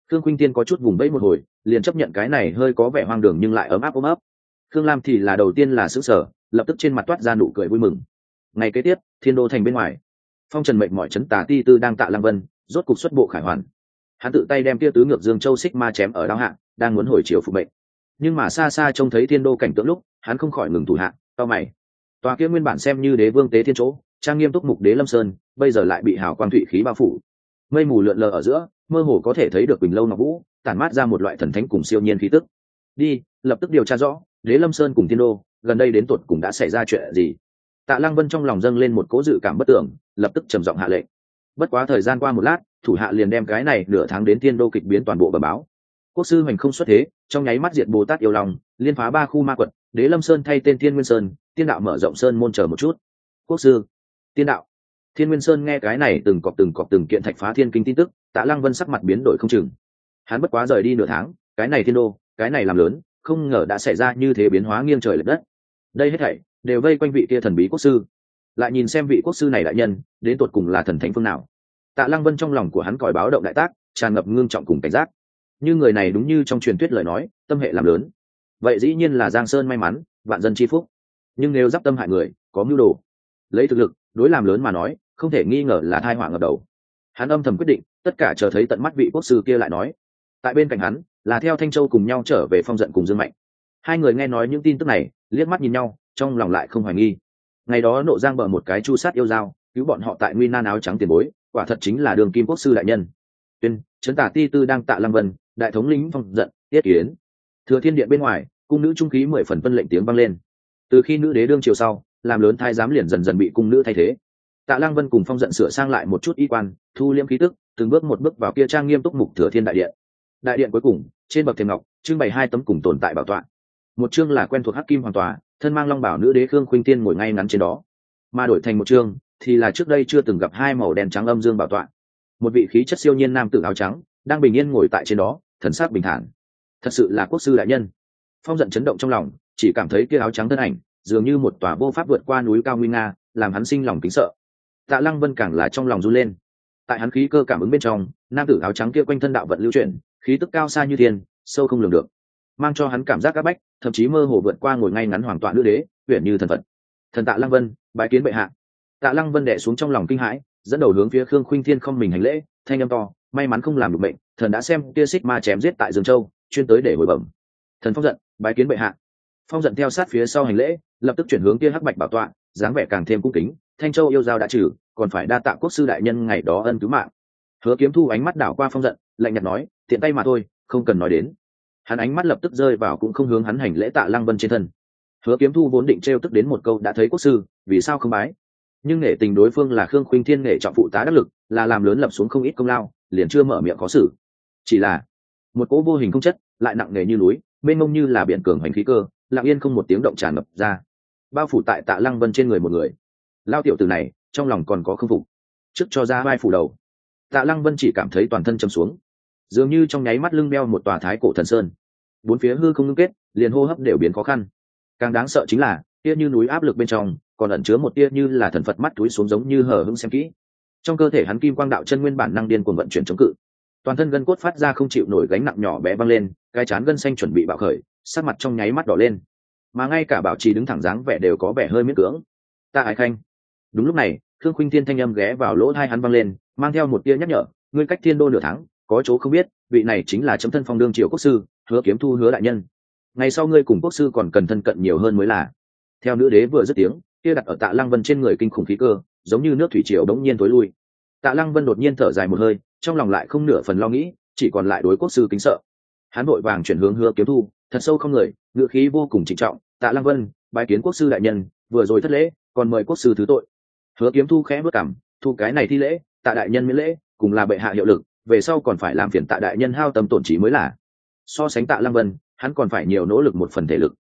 Khương Khuynh Tiên có chút vùng vẫy một hồi, liền chấp nhận cái này hơi có vẻ hoang đường nhưng lại ấm áp ôm ấp. Khương Lam thì là đầu tiên là sững sờ, lập tức trên mặt toát ra nụ cười vui mừng. Ngày kế tiếp, Thiên Đô thành bên ngoài, Phong Trần mệt mỏi chấn Tà Ti Tư đang tạ Lăng Vân, rốt cục xuất bộ khải hoàn. Hắn tự tay đem kia tứ ngược Dương Châu xích ma chém ở đao hạ, đang muốn hồi chiều phục mệnh. Nhưng mà xa xa trông thấy Thiên Đô cảnh tượng lúc, hắn không khỏi ngừng thủ hạ, cau mày. Tòa kia nguyên bản xem như đế vương tế thiên chỗ, trang nghiêm túc mục đế lâm sơn, bây giờ lại bị hào quang thủy khí bao phủ. Mây mù lượn lờ ở giữa, mơ hồ có thể thấy được Bình Lâu Ngọc Vũ, tản mát ra một loại thần thánh cùng siêu nhiên khí tức. Đi, lập tức điều tra rõ, đế lâm sơn cùng Thiên Đô, gần đây đến tuột cùng đã xảy ra chuyện gì. Tạ Lăng Vân trong lòng dâng lên một cố dự cảm bất tưởng, lập tức trầm giọng hạ lệnh. Bất quá thời gian qua một lát, thủ hạ liền đem cái này nửa tháng đến Thiên Đô kịch biến toàn bộ bẩm báo. Quốc sư hoành không xuất thế, trong nháy mắt diệt Bồ Tát yêu lòng, liên phá 3 khu ma quật, đế lâm sơn thay tên Thiên Nguyên Sơn, tiên đạo mở rộng sơn môn chờ một chút. Quốc sư, tiên đạo, Thiên Nguyên Sơn nghe cái này từng cọp từng kiện thạch phá thiên kinh tin tức, Tạ Lăng Vân sắc mặt biến đổi không chừng. Hắn bất quá rời đi nửa tháng, cái này Thiên Đô, cái này làm lớn, không ngờ đã xảy ra như thế biến hóa nghiêng trời lệch đất. Đây hết thảy đều vây quanh vị kia thần bí quốc sư. Lại nhìn xem vị quốc sư này đại nhân, đến tột cùng là thần thánh phương nào. Tạ Lăng Vân trong lòng của hắn còi báo động đại tác, tràn ngập ngưng trọng cùng cảnh giác. Như người này đúng như trong truyền thuyết lời nói, tâm hệ làm lớn. Vậy dĩ nhiên là Giang Sơn may mắn, vạn dân chi phúc. Nhưng nếu giáp tâm hại người, có mưu đồ, lấy thực lực đối làm lớn mà nói, không thể nghi ngờ là tai họa ngập đầu. Hắn âm thầm quyết định, tất cả chờ thấy tận mắt vị quốc sư kia lại nói. Tại bên cạnh hắn, là theo Thanh Châu cùng nhau trở về Phong Giận cùng Dương Mạnh. Hai người nghe nói những tin tức này, liếc mắt nhìn nhau, trong lòng lại không hoài nghi. Ngày đó Nộ Giang bờ một cái chu sát yêu dao, cứu bọn họ tại nguy nan áo trắng tiền bối, quả thật chính là Đường Kim quốc sư đại nhân. Tuyên, trấn Tả Ti Tư đang Tạ Lăng Vân, đại thống lĩnh Phong Giận, Tiết Kiến. Thừa Thiên điện bên ngoài, cung nữ trung khí 10 phần tuân lệnh tiếng vang lên. Từ khi nữ đế đương triều sau, làm lớn thái giám liền dần dần bị cung nữ thay thế. Tạ Lăng Vân cùng Phong Giận sửa sang lại một chút y quan, thu liễm khí tức, từng bước một bước vào kia trang nghiêm túc mục Thừa Thiên đại điện. Đại điện cuối cùng, trên bậc thềm ngọc, trưng bày 2 tấm cùng tồn tại bảo tọa. Một chương là quen thuộc hắc kim hoàng tòa, thân mang long bảo nữ đế Khương Khuynh Tiên ngồi ngay ngắn trên đó. Mà đổi thành một chương, thì là trước đây chưa từng gặp 2 màu đen trắng âm dương bảo tọa. Một vị khí chất siêu nhiên nam tử áo trắng, đang bình yên ngồi tại trên đó, thần sắc bình thản. Thật sự là quốc sư đại nhân. Phong Giận chấn động trong lòng, chỉ cảm thấy kia áo trắng thân ảnh, dường như một tòa vô pháp vượt qua núi cao nguy nga, làm hắn sinh lòng kính sợ. Tạ Lăng Vân càng là trong lòng run lên. Tại hắn khí cơ cảm ứng bên trong, nam tử áo trắng kia quanh thân đạo vận lưu chuyển, khí tức cao xa như thiên, sâu không lường được, mang cho hắn cảm giác áp bách, thậm chí mơ hồ vượt qua ngồi ngay ngắn hoàng tọa nữ đế, huyền như thần phật. Thần Tạ Lăng Vân, bái kiến bệ hạ. Tạ Lăng Vân đè xuống trong lòng kinh hãi, dẫn đầu hướng phía Khương Khuynh Thiên không mình hành lễ, thanh âm to, may mắn không làm được bệnh, thần đã xem kia xích ma chém giết tại Dương Châu, chuyên tới để hồi bẩm. Thần Phong Giận, bái kiến bệ hạ. Phong Giận theo sát phía sau hành lễ, lập tức chuyển hướng kia hắc bạch bảo tọa, dáng vẻ càng thêm cung kính. Thanh Châu yêu giao đã trừ, còn phải đa tạ quốc sư đại nhân ngày đó ân cứu mạng. Hứa Kiếm Thu ánh mắt đảo qua Phong Giận, lạnh nhạt nói, tiện tay mà thôi, không cần nói đến. Hắn ánh mắt lập tức rơi vào cũng không hướng hắn hành lễ Tạ Lăng Vân trên thân. Hứa Kiếm Thu vốn định trêu tức đến một câu đã thấy quốc sư, vì sao không bái? Nhưng nể tình đối phương là Khương Khuynh Thiên nể trọng phụ tá đắc lực, là làm lớn lập xuống không ít công lao, liền chưa mở miệng có xử. Chỉ là một cỗ vô hình không chất, lại nặng nề như núi, mênh mông như là biển cường hành khí cơ, lặng yên không một tiếng động tràn ngập ra, bao phủ tại Tạ Lăng Vân trên người một người. Lao tiểu tử này, trong lòng còn có không phục, trước cho ra vai phủ đầu. Tạ Lăng Vân chỉ cảm thấy toàn thân chầm xuống, dường như trong nháy mắt lưng đeo một tòa thái cổ thần sơn, bốn phía hư không ngưng kết, liền hô hấp đều biến khó khăn. Càng đáng sợ chính là tia như núi áp lực bên trong còn ẩn chứa một tia như là thần Phật mắt túi xuống, giống như hờ hững xem kỹ. Trong cơ thể hắn kim quang đạo chân nguyên bản năng điên cuồng vận chuyển chống cự, toàn thân gân cốt phát ra không chịu nổi gánh nặng nhỏ bé văng lên, cái chán gân xanh chuẩn bị bạo khởi, sắc mặt trong nháy mắt đỏ lên, mà ngay cả bảo trì đứng thẳng dáng vẻ đều có vẻ hơi miễn cưỡng. Ta Ái Khanh. Đúng lúc này, Khương Khuynh Thiên thanh âm ghé vào lỗ tai hắn văng lên, mang theo một tia nhắc nhở, ngươi cách Thiên Đô nửa tháng, có chỗ không biết, vị này chính là chấm thân phong đương triều quốc sư, Hứa Kiếm Thu Hứa đại nhân. Ngày sau ngươi cùng quốc sư còn cần thân cận nhiều hơn mới là. Theo nữ đế vừa dứt tiếng, kia đặt ở Tạ Lăng Vân trên người kinh khủng khí cơ, giống như nước thủy triều đống nhiên tối lui. Tạ Lăng Vân đột nhiên thở dài một hơi, trong lòng lại không nửa phần lo nghĩ, chỉ còn lại đối quốc sư kính sợ. Hắn vội vàng chuyển hướng Hứa Kiếm Thu, thật sâu không người, ngữ khí vô cùng trịnh trọng, Tạ Lăng Vân, bái kiến quốc sư đại nhân, vừa rồi thất lễ, còn mời quốc sư thứ tội. Hứa Kiếm Thu khẽ bước cằm, thu cái này thi lễ, Tạ đại nhân miễn lễ, cùng là bệ hạ hiệu lực, về sau còn phải làm phiền Tạ đại nhân hao tâm tổn trí mới là. So sánh Tạ Lăng Vân, hắn còn phải nhiều nỗ lực một phần thể lực.